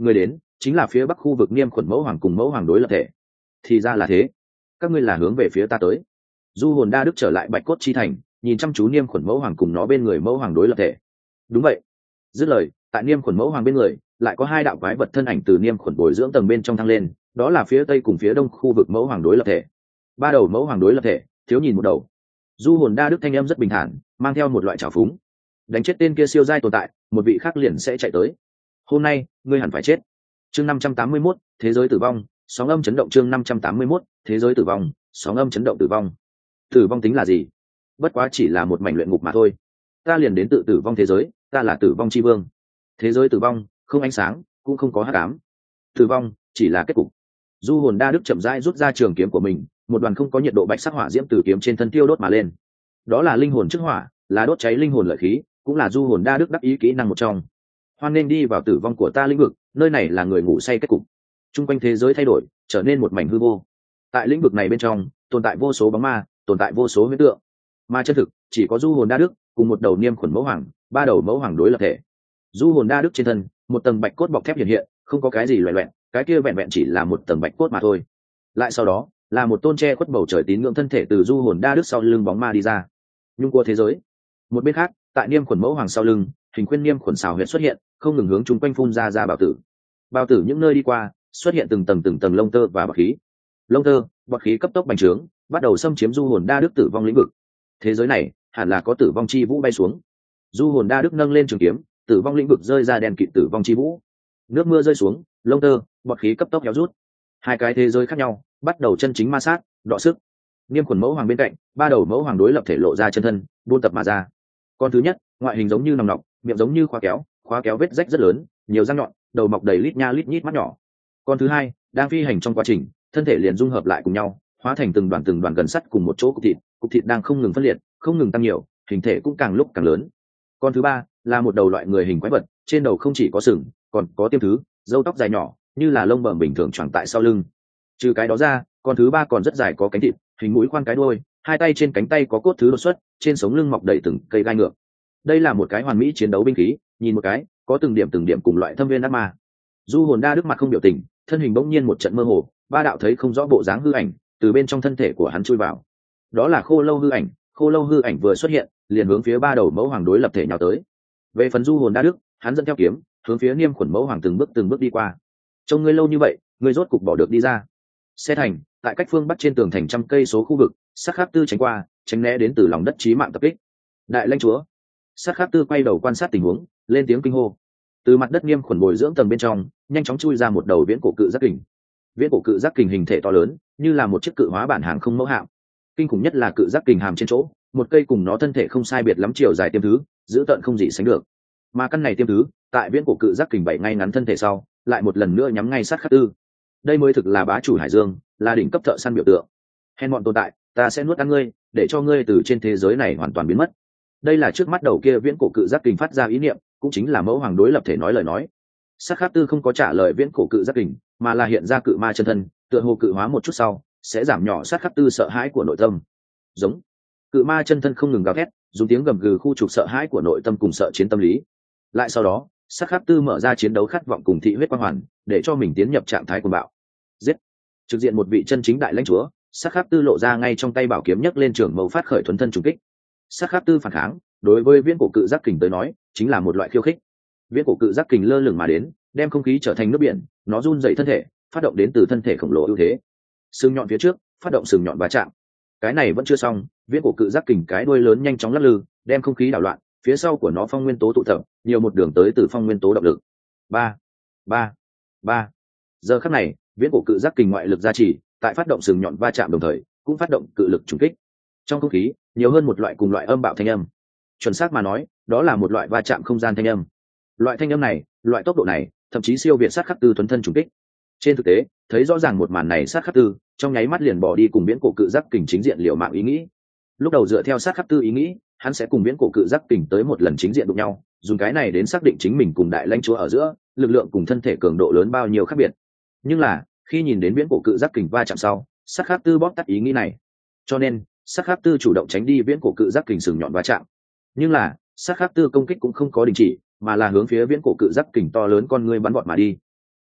người đến chính là phía bắc khu vực Niêm Khuẩn Mẫu Hoàng cùng Mẫu Hoàng đối lập thể. Thì ra là thế, các ngươi là hướng về phía ta tới. Du hồn đa đức trở lại Bạch Cốt Chi Thành, nhìn chăm chú Niêm Khuẩn Mẫu Hoàng cùng nó bên người Mẫu Hoàng đối lập thể. Đúng vậy. Dứt lời, tại Niêm Khuẩn Mẫu Hoàng bên người lại có hai đạo quái vật thân ảnh từ Niêm Khuẩn bồi dưỡng tầng bên trong thăng lên, đó là phía tây cùng phía đông khu vực Mẫu Hoàng đối lập thể. Ba đầu Mẫu Hoàng đối lập thể, thiếu nhìn một đầu. Du hồn đa đức thanh âm rất bình thản, mang theo một loại trào phúng. Đánh chết tên kia siêu giai tồn tại, một vị khác liền sẽ chạy tới. Hôm nay ngươi hẳn phải chết. Chương năm trăm tám mươi mốt, thế giới tử vong, sóng âm chấn động. Chương năm trăm tám mươi mốt, thế giới tử vong, sóng âm chấn động. Tử vong, tử vong tính là gì? Bất quá chỉ là một mảnh luyện ngục mà thôi. Ta liền đến tự tử vong thế giới, ta là tử vong chi vương. Thế giới tử vong, không ánh sáng, cũng không có hắc ám. Tử vong chỉ là kết cục. Du hồn đa đức chậm rãi rút ra trường kiếm của mình, một đoàn không có nhiệt độ bạch sắc hỏa diễm từ kiếm trên thân tiêu đốt mà lên. Đó là linh hồn chức hỏa, là đốt cháy linh hồn lợi khí, cũng là du hồn đa đức đắc ý kỹ năng một trong. Hoan nên đi vào tử vong của ta lĩnh vực, nơi này là người ngủ say kết cục. Trung quanh thế giới thay đổi, trở nên một mảnh hư vô. Tại lĩnh vực này bên trong, tồn tại vô số bóng ma, tồn tại vô số huyễn tượng. Mà chân thực chỉ có du hồn đa đức cùng một đầu Niêm Khuẩn Mẫu Hoàng, ba đầu Mẫu Hoàng đối lập thể. Du hồn đa đức trên thân, một tầng bạch cốt bọc thép hiện hiện, không có cái gì loẹt loẹt, cái kia vẹn vẹn chỉ là một tầng bạch cốt mà thôi. Lại sau đó, là một tôn che khuất bầu trời tín ngưỡng thân thể từ du hồn đa đức sau lưng bóng ma đi ra. Nhung cua thế giới. Một bên khác, tại Niêm Khuẩn Mẫu Hoàng sau lưng, hình khuyên Niêm Khuẩn xào huyệt xuất hiện, không ngừng hướng chung quanh phun ra ra bào tử. Bào tử những nơi đi qua, xuất hiện từng tầng từng tầng lông tơ và bọt khí. Lông tơ, bọt khí cấp tốc bành trướng, bắt đầu xâm chiếm du hồn đa đức tử vong lĩnh vực. Thế giới này hẳn là có tử vong chi vũ bay xuống. Du hồn đa đức nâng lên trường kiếm, tử vong lĩnh vực rơi ra đèn kịt tử vong chi vũ. Nước mưa rơi xuống, lông tơ, bọt khí cấp tốc héo rút. Hai cái thế giới khác nhau bắt đầu chân chính ma sát, đọ sức. Niêm Khuẩn Mẫu Hoàng bên cạnh, ba đầu Mẫu Hoàng đối lập thể lộ ra chân thân, buôn tập mà ra. Con thứ nhất, ngoại hình giống như nòng nọc, miệng giống như khóa kéo, khóa kéo vết rách rất lớn, nhiều răng nhọn, đầu mọc đầy lít nha lít nhít mắt nhỏ. Con thứ hai, đang phi hành trong quá trình, thân thể liền dung hợp lại cùng nhau, hóa thành từng đoàn từng đoàn gần sắt cùng một chỗ cục thịt, cục thịt đang không ngừng phân liệt, không ngừng tăng nhiều, hình thể cũng càng lúc càng lớn. Con thứ ba, là một đầu loại người hình quái vật, trên đầu không chỉ có sừng, còn có tiêm thứ, râu tóc dài nhỏ, như là lông bẩm bình thường choàng tại sau lưng. Trừ cái đó ra, con thứ ba còn rất dài, có cánh thịt, hình mũi khoan cái đuôi, hai tay trên cánh tay có cốt thứ đột xuất, trên sống lưng mọc đầy từng cây gai ngược. Đây là một cái hoàn mỹ chiến đấu binh khí, nhìn một cái, có từng điểm từng điểm cùng loại thâm viên ác ma. Du hồn đa đức mặt không biểu tình, thân hình bỗng nhiên một trận mơ hồ, ba đạo thấy không rõ bộ dáng hư ảnh từ bên trong thân thể của hắn chui vào. Đó là khô lâu hư ảnh, khô lâu hư ảnh vừa xuất hiện, liền hướng phía ba đầu Mẫu Hoàng đối lập thể nhào tới. Về phần du hồn đa đức, hắn dẫn theo kiếm, hướng phía Niêm Khuẩn Mẫu Hoàng từng bước từng bước đi qua. Trông ngươi lâu như vậy, ngươi rốt cục bỏ được đi ra. Xe thành, tại cách phương bắc trên tường thành trăm cây số khu vực, Sát Khắc Tư tránh qua, tránh né đến từ lòng đất chí mạng tập kích. Đại lãnh chúa. Sát Khắc Tư quay đầu quan sát tình huống, lên tiếng kinh hô. Từ mặt đất Niêm Khuẩn bồi dưỡng tầng bên trong, nhanh chóng chui ra một đầu viễn cổ cự giác kình. Viễn cổ cự giác kình hình thể to lớn, như là một chiếc cự hóa bản hàng không mẫu hạm. Kinh khủng nhất là cự giác kình hàm trên chỗ, một cây cùng nó thân thể không sai biệt lắm chiều dài tiêm thứ, giữ tận không gì sánh được. Mà căn này tiêm thứ, tại viễn cổ cự giác kình bảy ngay ngắn thân thể sau, lại một lần nữa nhắm ngay Sát Khắc Tư. Đây mới thực là bá chủ hải dương, là đỉnh cấp thợ săn biểu tượng. Hèn bọn tồn tại, ta sẽ nuốt ăn ngươi, để cho ngươi từ trên thế giới này hoàn toàn biến mất. Đây là trước mắt đầu kia viễn cổ cự giác kình phát ra ý niệm, cũng chính là Mẫu Hoàng đối lập thể nói lời nói. Sát Khắc Tư không có trả lời viễn cổ cự giác kình, mà là hiện ra cự ma chân thân, tựa hồ cự hóa một chút sau sẽ giảm nhỏ Sát Khắc Tư sợ hãi của nội tâm. Giống cự ma chân thân không ngừng gào thét, dùng tiếng gầm gừ khu trục sợ hãi của nội tâm cùng sợ chiến tâm lý. Lại sau đó, Sát Khắc Tư mở ra chiến đấu khát vọng cùng thị huyết quang hoàn, để cho mình tiến nhập trạng thái cuồng bạo. Giết! Trực diện một vị chân chính đại lãnh chúa, Sát Khắc Tư lộ ra ngay trong tay bảo kiếm nhấc lên trường mâu phát khởi thuần thân trùng kích. Sát Khắc Tư phản kháng, đối với viễn cổ cự giác kình tới nói, chính là một loại khiêu khích. Viễn cổ cự giác kình lơ lửng mà đến, đem không khí trở thành nước biển, nó run dậy thân thể, phát động đến từ thân thể khổng lồ ưu thế. Sừng nhọn phía trước, phát động sừng nhọn va chạm. Cái này vẫn chưa xong, viễn cổ cự giác kình cái đuôi lớn nhanh chóng lắc lư, đem không khí đảo loạn, phía sau của nó phong nguyên tố tụ tập, nhiều một đường tới từ phong nguyên tố động lực. Ba, ba, ba. Giờ khắc này, viễn cổ cự giác kình ngoại lực gia trì, tại phát động sừng nhọn va chạm đồng thời, cũng phát động cự lực trùng kích. Trong không khí, nhiều hơn một loại cùng loại âm bạo thanh âm. Chuẩn xác mà nói, đó là một loại va chạm không gian thanh âm. Loại thanh âm này, loại tốc độ này, thậm chí siêu việt Sát Khắc Tư thuần thân trùng kích. Trên thực tế, thấy rõ ràng một màn này, Sát Khắc Tư trong nháy mắt liền bỏ đi cùng viễn cổ cự giác kình chính diện liều mạng ý nghĩ. Lúc đầu dựa theo Sát Khắc Tư ý nghĩ, hắn sẽ cùng viễn cổ cự giác kình tới một lần chính diện đụng nhau, dùng cái này đến xác định chính mình cùng đại lãnh chúa ở giữa lực lượng cùng thân thể cường độ lớn bao nhiêu khác biệt. Nhưng là khi nhìn đến viễn cổ cự giác kình va chạm sau, Sát Khắc Tư bóp tắt ý nghĩ này. Cho nên Sát Khắc Tư chủ động tránh đi viễn cổ cự giác kình sừng nhọn va chạm. Nhưng là Sát Khắc Tư công kích cũng không có đình chỉ, mà là hướng phía viễn cổ cự giác kình to lớn con ngươi bắn vọt mà đi.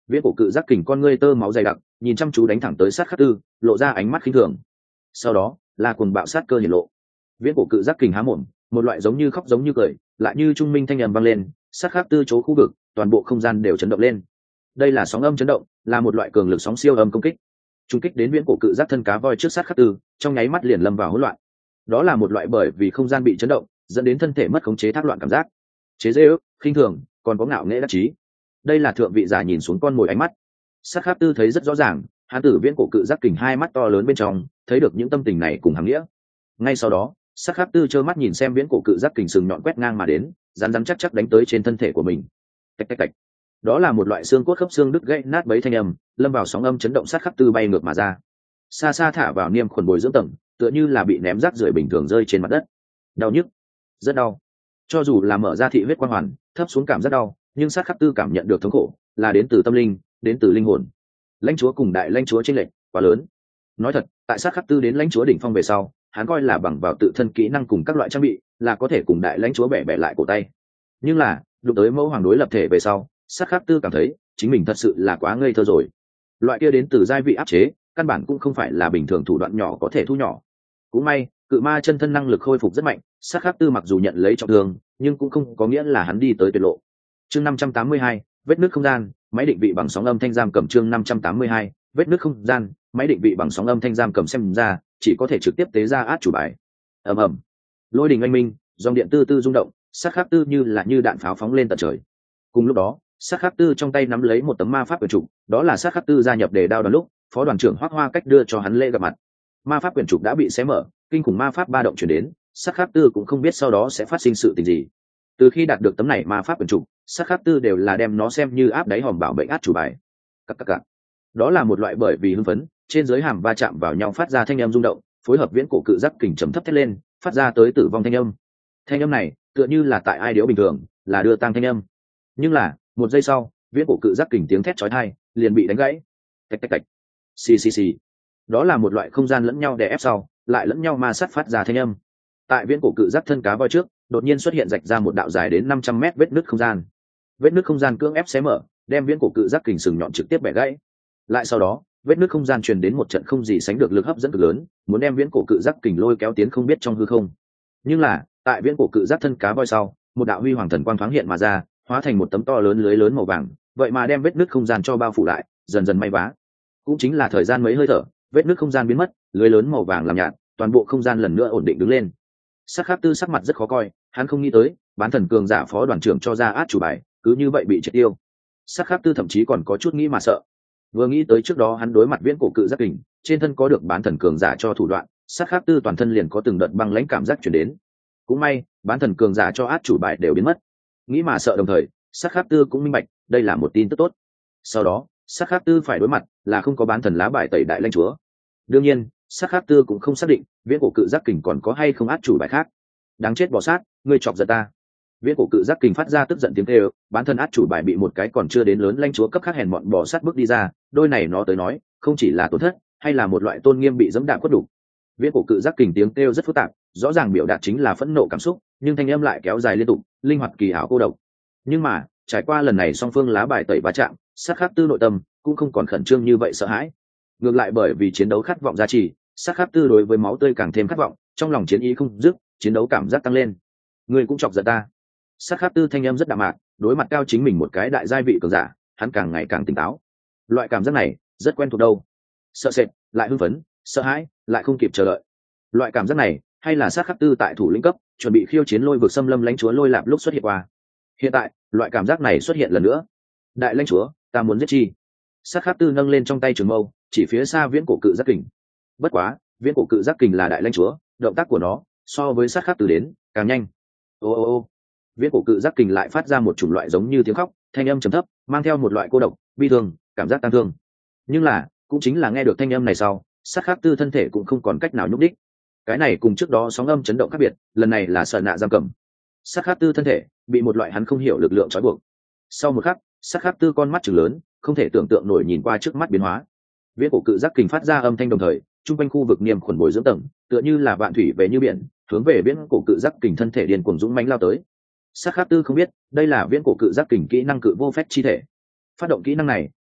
Viễn cổ cự giác kình con ngươi tơ máu dày đặc, nhìn chăm chú đánh thẳng tới sát khắc tư, lộ ra ánh mắt khinh thường. Sau đó là cuồng bạo sát cơ hiển lộ. Viễn cổ cự giác kình há mồm, một loại giống như khóc giống như cười, lại như trung minh thanh âm vang lên, sát khắc tư chỗ khu vực, toàn bộ không gian đều chấn động lên. Đây là sóng âm chấn động, là một loại cường lực sóng siêu âm công kích. Trung kích đến viễn cổ cự giác thân cá voi trước sát khắc tư, trong nháy mắt liền lâm vào hỗn loạn. Đó là một loại bởi vì không gian bị chấn động, dẫn đến thân thể mất khống chế thác loạn cảm giác. Chế giễu, khinh thường, còn có ngạo nghễ đắc chí. Đây là thượng vị giả nhìn xuống con mồi ánh mắt. Sát khắc tư thấy rất rõ ràng, hắn tử viễn cổ cự giác kình hai mắt to lớn bên trong, thấy được những tâm tình này cùng hàm nghĩa. Ngay sau đó, sát khắc tư trơ mắt nhìn xem viễn cổ cự giác kình sừng nhọn quét ngang mà đến, rắn rắn chắc chắc đánh tới trên thân thể của mình. Tạch tạch tạch. Đó là một loại xương cốt khớp xương đứt gãy nát bấy thanh âm, lâm vào sóng âm chấn động, sát khắc tư bay ngược mà ra, xa xa thả vào niêm khuẩn bồi dưỡng tầng, tựa như là bị ném rác rưởi bình thường rơi trên mặt đất. Đau nhức, rất đau. Cho dù là mở ra thị huyết quang hoàn, thấp xuống cảm giác đau, nhưng sát khắc tư cảm nhận được thống khổ là đến từ tâm linh, đến từ linh hồn. Lãnh chúa cùng đại lãnh chúa chênh lệch quá lớn. Nói thật, tại sát khắc tư đến lãnh chúa đỉnh phong về sau, hắn coi là bằng vào tự thân kỹ năng cùng các loại trang bị là có thể cùng đại lãnh chúa bẻ bẻ lại cổ tay. Nhưng là đụng tới mẫu hoàng đối lập thể về sau, sát khắc tư cảm thấy chính mình thật sự là quá ngây thơ rồi. Loại kia đến từ giai vị áp chế, căn bản cũng không phải là bình thường thủ đoạn nhỏ có thể thu nhỏ. Cũng may cự ma chân thân năng lực khôi phục rất mạnh, sát khắc tư mặc dù nhận lấy trọng thương nhưng cũng không có nghĩa là hắn đi tới tuyệt lộ. Chương năm trăm tám mươi hai, vết nứt không gian, máy định vị bằng sóng âm thanh giam cầm. Chương năm trăm tám mươi hai, vết nứt không gian, máy định vị bằng sóng âm thanh giam cầm. Xem ra chỉ có thể trực tiếp tế ra át chủ bài. Ầm ầm, lôi đình anh minh, dòng điện tư tư rung động, sát khắc tư như là như đạn pháo phóng lên tận trời. Cùng lúc đó, sát khắc tư trong tay nắm lấy một tấm ma pháp quyển trục, đó là sát khắc tư gia nhập đề đao đoàn lúc phó đoàn trưởng Hoắc Hoa cách đưa cho hắn lễ gặp mặt. Ma pháp quyển trục đã bị xé mở, kinh khủng ma pháp ba động chuyển đến, sát khắc tư cũng không biết sau đó sẽ phát sinh sự tình gì. Từ khi đạt được tấm này ma pháp quyển trục, sát khắc tư đều là đem nó xem như áp đáy hòm bảo mệnh át chủ bài. Cắc cắc cắc. Đó là một loại bởi vì hưng phấn, trên dưới hàm va chạm vào nhau phát ra thanh âm rung động, phối hợp viễn cổ cự giác kình trầm thấp thét lên, phát ra tới tử vong thanh âm. Thanh âm này tựa như là tại ai điếu bình thường, là đưa tang thanh âm. Nhưng là một giây sau, viễn cổ cự giác kình tiếng thét chói tai liền bị đánh gãy. Tạch tạch tạch. Xì xì xì. Đó là một loại không gian lẫn nhau đè ép sau, lại lẫn nhau ma sát phát ra thanh âm. Tại viễn cổ cự giác thân cá voi trước, đột nhiên xuất hiện rạch ra một đạo dài đến năm trăm mét vết nứt không gian. Vết nứt không gian cưỡng ép xé mở, đem viễn cổ cự giác kình sừng nhọn trực tiếp bẻ gãy. Lại sau đó, vết nứt không gian truyền đến một trận không gì sánh được lực hấp dẫn cực lớn, muốn đem viễn cổ cự giác kình lôi kéo tiến không biết trong hư không. Nhưng là, tại viễn cổ cự giác thân cá voi sau, một đạo huy hoàng thần quang thoáng hiện mà ra, hóa thành một tấm to lớn lưới lớn màu vàng, vậy mà đem vết nứt không gian cho bao phủ lại, dần dần may vá. Cũng chính là thời gian mấy hơi thở, vết nứt không gian biến mất, lưới lớn màu vàng làm nhạt, toàn bộ không gian lần nữa ổn định đứng lên. Sát khắc tư sắc mặt rất khó coi, hắn không nghĩ tới bán thần cường giả phó đoàn trưởng cho ra át chủ bài cứ như vậy bị triệt tiêu. Sát khắc tư thậm chí còn có chút nghĩ mà sợ, vừa nghĩ tới trước đó hắn đối mặt viễn cổ cự giác kình, trên thân có được bán thần cường giả cho thủ đoạn, sát khắc tư toàn thân liền có từng đợt băng lãnh cảm giác chuyển đến. Cũng may bán thần cường giả cho át chủ bài đều biến mất. Nghĩ mà sợ đồng thời, sát khắc tư cũng minh bạch đây là một tin tức tốt. Sau đó sát khắc tư phải đối mặt là không có bán thần lá bài tẩy đại lãnh chúa. Đương nhiên sát khắc tư cũng không xác định viễn cổ cự giác kình còn có hay không át chủ bài khác. Đáng chết bò sát, ngươi chọc giận ta. Viễn cổ cự giác kình phát ra tức giận tiếng kêu, bán thân át chủ bài bị một cái còn chưa đến lớn lãnh chúa cấp khác hèn mọn bò sát bước đi ra, đôi này nó tới nói không chỉ là tổn thất hay là một loại tôn nghiêm bị dẫm đạp khuất đủ. Viễn cổ cự giác kình tiếng kêu rất phức tạp, rõ ràng biểu đạt chính là phẫn nộ cảm xúc, nhưng thanh âm lại kéo dài liên tục, linh hoạt kỳ ảo cô độc. Nhưng mà trải qua lần này song phương lá bài tẩy va chạm, sát khắc tư nội tâm cũng không còn khẩn trương như vậy sợ hãi. Ngược lại bởi vì chiến đấu khát vọng gia trì, sát khắc tư đối với máu tươi càng thêm khát vọng, trong lòng chiến ý không dứt, chiến đấu cảm giác tăng lên. Người cũng chọc giận ta. Sát khắc tư thanh âm rất đạm mạc, đối mặt cao chính mình một cái đại giai vị cường giả, hắn càng ngày càng tỉnh táo. Loại cảm giác này rất quen thuộc đâu. Sợ sệt, lại hưng phấn, sợ hãi, lại không kịp chờ đợi. Loại cảm giác này hay là sát khắc tư tại thủ lĩnh cấp chuẩn bị khiêu chiến lôi vực xâm lâm lãnh chúa lôi lạp lúc xuất hiện qua. Hiện tại loại cảm giác này xuất hiện lần nữa. Đại lãnh chúa, ta muốn giết chi. Sát khắc tư nâng lên trong tay trường mâu, chỉ phía xa viễn cổ cự giác kình. Bất quá viễn cổ cự giác kình là đại lãnh chúa, động tác của nó so với sát khắc tư đến càng nhanh. Ô ô ô, viễn cổ cự giác kình lại phát ra một chủng loại giống như tiếng khóc, thanh âm trầm thấp, mang theo một loại cô độc, bi thương, cảm giác tăng thương. Nhưng là cũng chính là nghe được thanh âm này sau, sát khắc tư thân thể cũng không còn cách nào nhúc đích. Cái này cùng trước đó sóng âm chấn động khác biệt, lần này là sợ nạ giam cầm. Sát khắc tư thân thể bị một loại hắn không hiểu lực lượng trói buộc. Sau một khắc, sát khắc tư con mắt trừng lớn, không thể tưởng tượng nổi nhìn qua trước mắt biến hóa. Viễn cổ cự giác kình phát ra âm thanh đồng thời, trung quanh khu vực niềm khuẩn bồi dưỡng tầng tựa như là vạn thủy về như biển, hướng về viễn cổ cự giác kình thân thể điên cuồng dũng mãnh lao tới. Sát khắc tư không biết đây là viễn cổ cự giác kình kỹ năng cự vô phép chi thể. Phát động kỹ năng này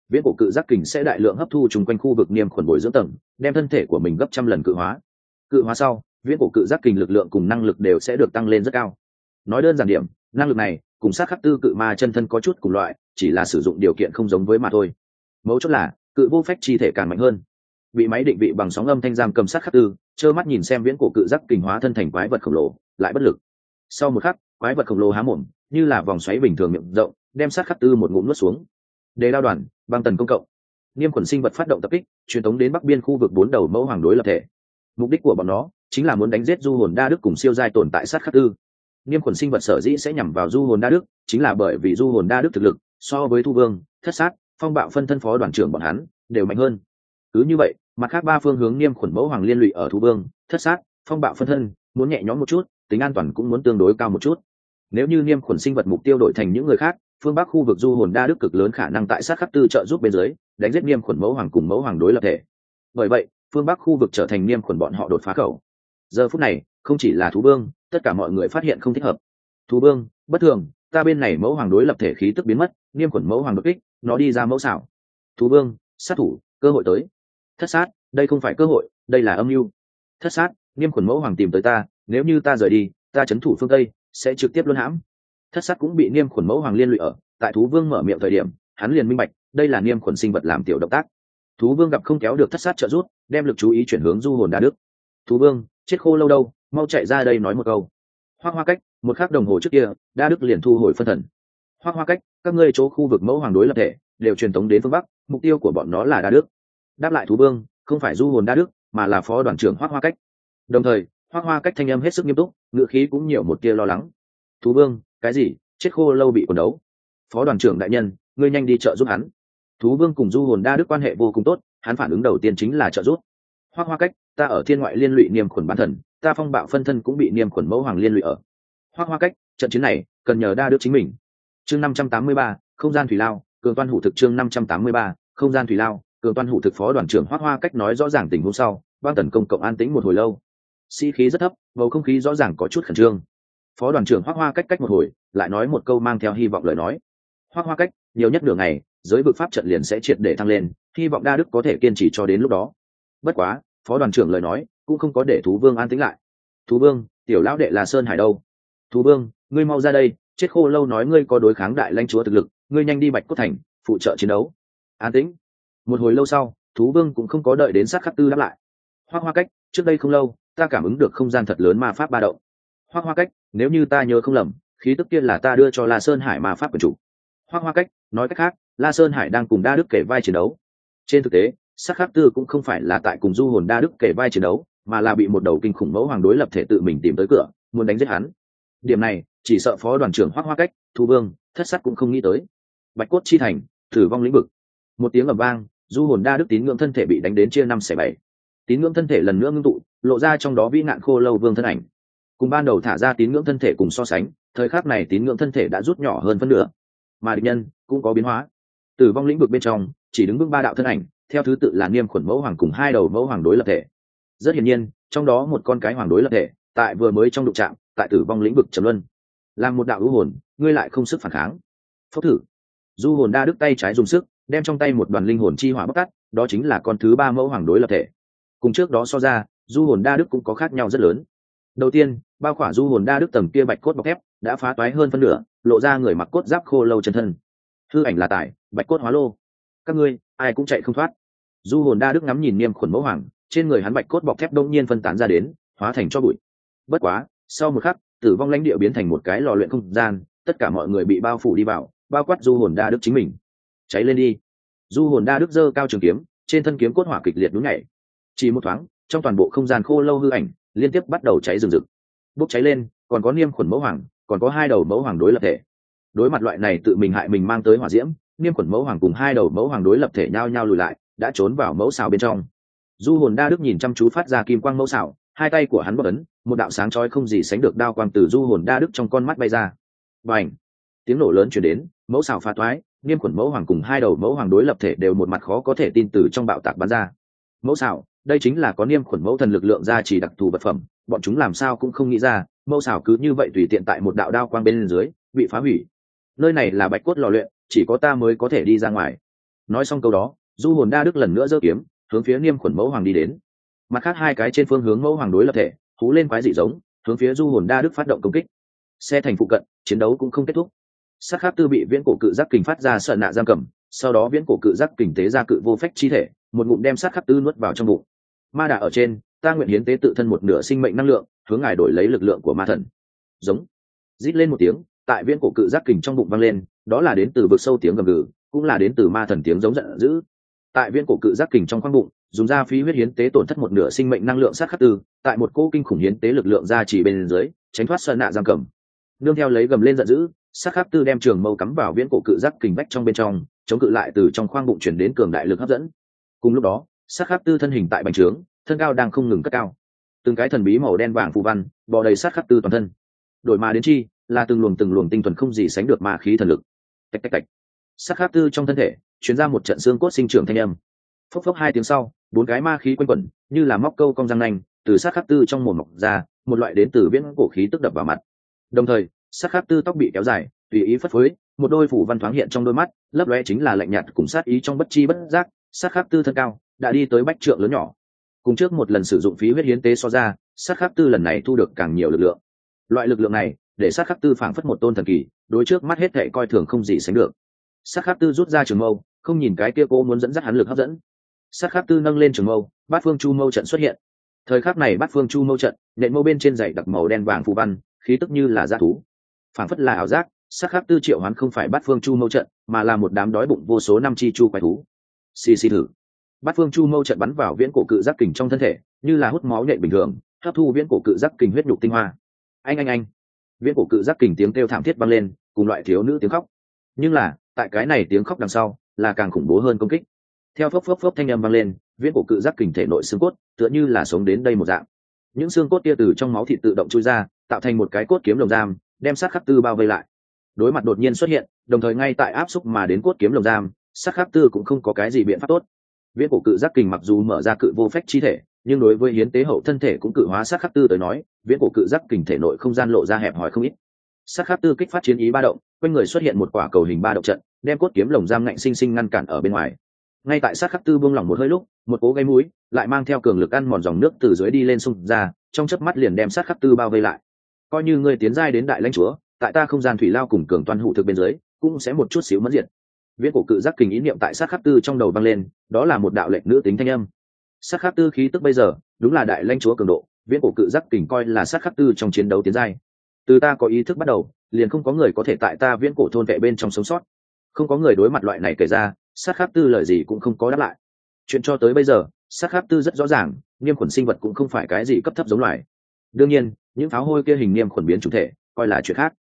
viễn cổ cự giác kình sẽ đại lượng hấp thu chung quanh khu vực niêm khuẩn bồi dưỡng tầng, đem thân thể của mình gấp trăm lần cự hóa. Cự hóa sau, viễn cổ cự giác kình lực lượng cùng năng lực đều sẽ được tăng lên rất cao. Nói đơn giản điểm, năng lực này cùng sát khắc tư cự ma chân thân có chút cùng loại, chỉ là sử dụng điều kiện không giống với mà thôi. Mấu chốt là cự vô phách chi thể càng mạnh hơn. Bị máy định vị bằng sóng âm thanh giam cầm sát khắc tư, trơ mắt nhìn xem viễn cổ cự giác kình hóa thân thành quái vật khổng lồ, lại bất lực. Sau một khắc, quái vật khổng lồ há mồm, như là vòng xoáy bình thường miệng rộng, đem sát khắc tư một ngụm nuốt xuống. Đề đao đoàn, băng tần công cộng. Niêm khuẩn sinh vật phát động tập kích, truyền tống đến bắc biên khu vực bốn đầu mẫu hoàng đối lập thể. Mục đích của bọn nó chính là muốn đánh giết du hồn đa đức cùng siêu giai tồn tại sát khắc tư. Niêm khuẩn sinh vật sở dĩ sẽ nhằm vào du hồn đa đức, chính là bởi vì du hồn đa đức thực lực so với thu vương, thất sát, phong bạo phân thân phó đoàn trưởng bọn hắn đều mạnh hơn. Cứ như vậy, mặt khác ba phương hướng niêm khuẩn mẫu hoàng liên lụy ở thu vương, thất sát, phong bạo phân thân, muốn nhẹ nhõm một chút, tính an toàn cũng muốn tương đối cao một chút. Nếu như niêm khuẩn sinh vật mục tiêu đổi thành những người khác, phương bắc khu vực du hồn đa đức cực lớn khả năng tại sát khắc tư trợ giúp bên dưới đánh giết niêm khuẩn mẫu hoàng cùng mẫu hoàng đối lập thể. Bởi vậy, phương bắc khu vực trở thành niêm khuẩn bọn họ đột phá khẩu. Giờ phút này, không chỉ là thú vương, tất cả mọi người phát hiện không thích hợp. Thú vương, bất thường, ta bên này mẫu hoàng đối lập thể khí tức biến mất, niêm khuẩn mẫu hoàng đột kích, nó đi ra mẫu xảo. Thú vương, sát thủ, cơ hội tới. Thất sát, đây không phải cơ hội, đây là âm mưu. Thất sát, niêm khuẩn mẫu hoàng tìm tới ta, nếu như ta rời đi, ta trấn thủ phương tây sẽ trực tiếp luân hãm. Thất sát cũng bị niêm khuẩn mẫu hoàng liên lụy ở, tại thú vương mở miệng thời điểm, hắn liền minh bạch, đây là niêm khuẩn sinh vật làm tiểu động tác. Thú vương gặp không kéo được thất sát trợ giúp, đem lực chú ý chuyển hướng du hồn đa đức. Thú vương, chết khô lâu đâu, mau chạy ra đây nói một câu. Hoác Hoa Cách, một khắc đồng hồ trước kia, đa đức liền thu hồi phân thần. Hoác Hoa Cách, các ngươi chỗ khu vực mẫu hoàng đối lập thể đều truyền tống đến phương bắc, mục tiêu của bọn nó là đa đức. Đáp lại thú vương, không phải du hồn đa đức, mà là phó đoàn trưởng Hoác Hoa Cách. Đồng thời, Hoác Hoa Cách thanh âm hết sức nghiêm túc, ngữ khí cũng nhiều một tia lo lắng. Thú vương, cái gì? Chết khô lâu bị quần đấu. Phó đoàn trưởng đại nhân, ngươi nhanh đi trợ giúp hắn. Thú vương cùng du hồn đa đức quan hệ vô cùng tốt, hắn phản ứng đầu tiên chính là trợ giúp. Hoác Hoa Cách, ta ở thiên ngoại liên lụy niêm khuẩn bán thần, ta phong bạo phân thân cũng bị niêm khuẩn mẫu hoàng liên lụy ở. Hoác Hoa Cách, trận chiến này cần nhờ đa đức chính mình. Chương năm trăm tám mươi ba, không gian thủy lao, cường toan hủ thực. Chương năm trăm tám mươi ba, không gian thủy lao, cường toan hủ thực. Phó đoàn trưởng Hoác Hoa Cách nói rõ ràng tình huống sau, băng tần công cộng an tĩnh một hồi lâu. Sĩ khí rất thấp, bầu không khí rõ ràng có chút khẩn trương. Phó đoàn trưởng Hoác Hoa Cách cách một hồi, lại nói một câu mang theo hy vọng lời nói. Hoác Hoa Cách, nhiều nhất nửa ngày, giới vực pháp trận liền sẽ triệt để thăng lên, hy vọng đa đức có thể kiên trì cho đến lúc đó. Bất quá, phó đoàn trưởng lời nói cũng không có để thú vương an tĩnh lại. Thú vương, tiểu lão đệ là Sơn Hải đâu? Thú vương, ngươi mau ra đây, chết khô lâu nói ngươi có đối kháng đại lãnh chúa thực lực, ngươi nhanh đi Bạch Cốt Thành phụ trợ chiến đấu. An tĩnh. Một hồi lâu sau, thú vương cũng không có đợi đến sát khắc tư đáp lại. Hoác Hoa Cách, trước đây không lâu, ta cảm ứng được không gian thật lớn ma pháp ba động. Hoác Hoa Cách, nếu như ta nhớ không lầm, khí tức kia là ta đưa cho La Sơn Hải ma pháp quyền chủ. Hoác Hoa Cách, nói cách khác, La Sơn Hải đang cùng đa đức kể vai chiến đấu. Trên thực tế, sát khắc tư cũng không phải là tại cùng du hồn đa đức kể vai chiến đấu, mà là bị một đầu kinh khủng mẫu hoàng đối lập thể tự mình tìm tới cửa, muốn đánh giết hắn. Điểm này, chỉ sợ phó đoàn trưởng Hoác Hoa Cách, Thu Vương, Thất Sát cũng không nghĩ tới. Bạch Cốt chi thành, thử vong lĩnh vực. Một tiếng ầm vang, du hồn đa đức tín ngưỡng thân thể bị đánh đến chia năm xẻ bảy. Tín ngưỡng thân thể lần nữa ngưng tụ, lộ ra trong đó vĩ nạn khô lâu vương thân ảnh. Cùng ban đầu thả ra tín ngưỡng thân thể cùng so sánh, thời khắc này tín ngưỡng thân thể đã rút nhỏ hơn phân nửa, mà địch nhân cũng có biến hóa. Tử vong lĩnh vực bên trong chỉ đứng vững ba đạo thân ảnh, theo thứ tự là niêm khuẩn mẫu hoàng cùng hai đầu mẫu hoàng đối lập thể. Rất hiển nhiên, trong đó một con cái hoàng đối lập thể tại vừa mới trong đụng chạm, tại tử vong lĩnh vực trầm luân, làm một đạo lũ hồn, ngươi lại không sức phản kháng. Phốc thử, du hồn đa đức tay trái dùng sức đem trong tay một đoàn linh hồn chi hỏa bóc tắt, đó chính là con thứ ba mẫu hoàng đối lập thể. Cùng trước đó so ra, du hồn đa đức cũng có khác nhau rất lớn. Đầu tiên, bao khỏa du hồn đa đức tầng kia bạch cốt bọc thép đã phá toái hơn phân nửa, lộ ra người mặc cốt giáp khô lâu chân thân. Hư ảnh là tải, bạch cốt hóa lô, các ngươi ai cũng chạy không thoát. Du hồn đa đức ngắm nhìn niêm khuẩn mẫu hoàng, trên người hắn bạch cốt bọc thép đông nhiên phân tán ra đến, hóa thành cho bụi. Bất quá, sau một khắc, tử vong lãnh địa biến thành một cái lò luyện không gian, tất cả mọi người bị bao phủ đi vào, bao quát du hồn đa đức chính mình. Cháy lên đi. Du hồn đa đức giơ cao trường kiếm, trên thân kiếm cốt hỏa kịch liệt nhún nhảy. Chỉ một thoáng, trong toàn bộ không gian khô lâu hư ảnh liên tiếp bắt đầu cháy rừng rực. Bốc cháy lên, còn có niêm khuẩn mẫu hoàng, còn có hai đầu mẫu hoàng đối lập thể. Đối mặt loại này tự mình hại mình mang tới hỏa diễm, niêm khuẩn mẫu hoàng cùng hai đầu mẫu hoàng đối lập thể nhao nhao lùi lại, đã trốn vào mẫu xào bên trong. Du hồn đa đức nhìn chăm chú phát ra kim quang mẫu xào, hai tay của hắn bóp ấn, một đạo sáng chói không gì sánh được đao quang từ du hồn đa đức trong con mắt bay ra. Bành! Tiếng nổ lớn truyền đến, mẫu xào phá toái, niêm khuẩn mẫu hoàng cùng hai đầu mẫu hoàng đối lập thể đều một mặt khó có thể tin từ trong bạo tạc bắn ra. Mẫu xào, đây chính là có niêm khuẩn mẫu thần lực lượng ra chỉ đặc thù vật phẩm, bọn chúng làm sao cũng không nghĩ ra, mẫu xào cứ như vậy tùy tiện tại một đạo đao quang bên dưới bị phá hủy. Nơi này là bạch cốt lò luyện, chỉ có ta mới có thể đi ra ngoài. nói xong câu đó, du hồn đa đức lần nữa giơ kiếm hướng phía niêm khuẩn mẫu hoàng đi đến. Mặt khác hai cái trên phương hướng mẫu hoàng đối lập thể hú lên quái dị giống, hướng phía du hồn đa đức phát động công kích. Xe thành phụ cận, chiến đấu cũng không kết thúc. Sát khắc tư bị viễn cổ cự giác kình phát ra sợ nạ giam cầm, sau đó viễn cổ cự giác kình tế ra cự vô phách chi thể, một ngụm đem sát khắc tư nuốt vào trong bụng. Ma đà ở trên, ta nguyện hiến tế tự thân một nửa sinh mệnh năng lượng, hướng ngài đổi lấy lực lượng của ma thần. Giống. Rít lên một tiếng, tại viễn cổ cự giác kình trong bụng vang lên, đó là đến từ vực sâu tiếng gầm gừ, cũng là đến từ ma thần tiếng giống giận dữ. Tại viễn cổ cự giác kình trong khoang bụng, dùng ra phí huyết hiến tế tổn thất một nửa sinh mệnh năng lượng sát khắc tư, tại một cô kinh khủng hiến tế lực lượng ra chỉ bên dưới, tránh thoát sơn nạ giam cầm. Nương theo lấy gầm lên giận dữ, sát khắc tư đem trường mâu cắm vào viễn cổ cự giác kình vách trong bên trong, chống cự lại từ trong khoang bụng chuyển đến cường đại lực hấp dẫn. Cùng lúc đó, sát khắc tư thân hình tại bành trướng, thân cao đang không ngừng cất cao. Từng cái thần bí màu đen vàng phù văn bò đầy sát khắc tư toàn thân. Đổi mà đến chi, là từng luồng từng luồng tinh thuần không gì sánh được ma khí thần lực. Tạch tạch tạch. Sát khắc tư trong thân thể truyền ra một trận xương cốt sinh trưởng thanh âm. Phốc phốc hai tiếng sau, bốn cái ma khí quanh quẩn, như là móc câu cong răng nanh, từ sát khắc tư trong mồm mọc ra, một loại đến từ viễn cổ khí tức đập vào mặt. Đồng thời, sát khắc tư tóc bị kéo dài, tùy ý phất phới, một đôi phủ văn thoáng hiện trong đôi mắt, lấp lóe chính là lạnh nhạt cùng sát ý trong bất chi bất giác. Sát khắc tư thân cao đã đi tới bách trượng lớn nhỏ. Cùng trước một lần sử dụng phí huyết hiến tế so ra, sát khắc tư lần này thu được càng nhiều lực lượng. Loại lực lượng này để sát khắc tư phảng phất một tôn thần kỳ, đối trước mắt hết thảy coi thường không gì sánh được. Sát khắc tư rút ra trường mâu, không nhìn cái kia cô muốn dẫn dắt hắn lực hấp dẫn. Sát khắc tư nâng lên trường mâu, bát phương chu mâu trận xuất hiện. Thời khắc này bát phương chu mâu trận, nện mâu bên trên dày đặc màu đen vàng phù văn, khí tức như là dã thú. Phảng phất là ảo giác, sát khắc tư triệu hoán không phải bát phương chu mâu trận, mà là một đám đói bụng vô số năm chi chu quái thú. Xì xì thử. Bát phương chu mâu trận bắn vào viễn cổ cự giác kình trong thân thể, như là hút máu nhện bình thường, hấp thu viễn cổ cự giác kình huyết nhục tinh hoa. Anh anh anh. Viễn cổ cự giác kình tiếng kêu thảm thiết vang lên, cùng loại thiếu nữ tiếng khóc. Nhưng là, tại cái này tiếng khóc đằng sau, là càng khủng bố hơn công kích. Theo phốc phốc phốc thanh âm vang lên, viễn cổ cự giác kình thể nội xương cốt, tựa như là sống đến đây một dạng. Những xương cốt kia từ trong máu thịt tự động chui ra, tạo thành một cái cốt kiếm lồng giam, đem sát khắc tư bao vây lại. Đối mặt đột nhiên xuất hiện, đồng thời ngay tại áp xúc mà đến cốt kiếm lồng giam, sát khắc tư cũng không có cái gì biện pháp tốt. Viễn cổ cự giác kình mặc dù mở ra cự vô phách chi thể, nhưng đối với hiến tế hậu thân thể cũng cự hóa sát khắc tư tới nói, viễn cổ cự giác kình thể nội không gian lộ ra hẹp hòi không ít. Sát khắc tư kích phát chiến ý ba động, quanh người xuất hiện một quả cầu hình ba động trận, đem cốt kiếm lồng giam ngạnh sinh sinh ngăn cản ở bên ngoài. Ngay tại sát khắc tư buông lỏng một hơi lúc, một cố gáy mũi lại mang theo cường lực ăn mòn dòng nước từ dưới đi lên xung ra, trong chớp mắt liền đem sát khắc tư bao vây lại. Coi như người tiến giai đến đại lãnh chúa, tại ta không gian thủy lao cùng cường toan hụ thực bên dưới, cũng sẽ một chút xíu mất diệt. Viễn cổ cự giác kình ý niệm tại sát khắc tư trong đầu vang lên, đó là một đạo lệnh nữ tính thanh âm. Sát khắc tư khí tức bây giờ đúng là đại lãnh chúa cường độ, viễn cổ cự giác kình coi là sát khắc tư trong chiến đấu tiến giai. Từ ta có ý thức bắt đầu, liền không có người có thể tại ta viễn cổ thôn vệ bên trong sống sót. Không có người đối mặt loại này kể ra, sát khắc tư lời gì cũng không có đáp lại. Chuyện cho tới bây giờ, sát khắc tư rất rõ ràng, niêm khuẩn sinh vật cũng không phải cái gì cấp thấp giống loài. Đương nhiên, những pháo hôi kia hình niêm khuẩn biến chủ thể, coi là chuyện khác.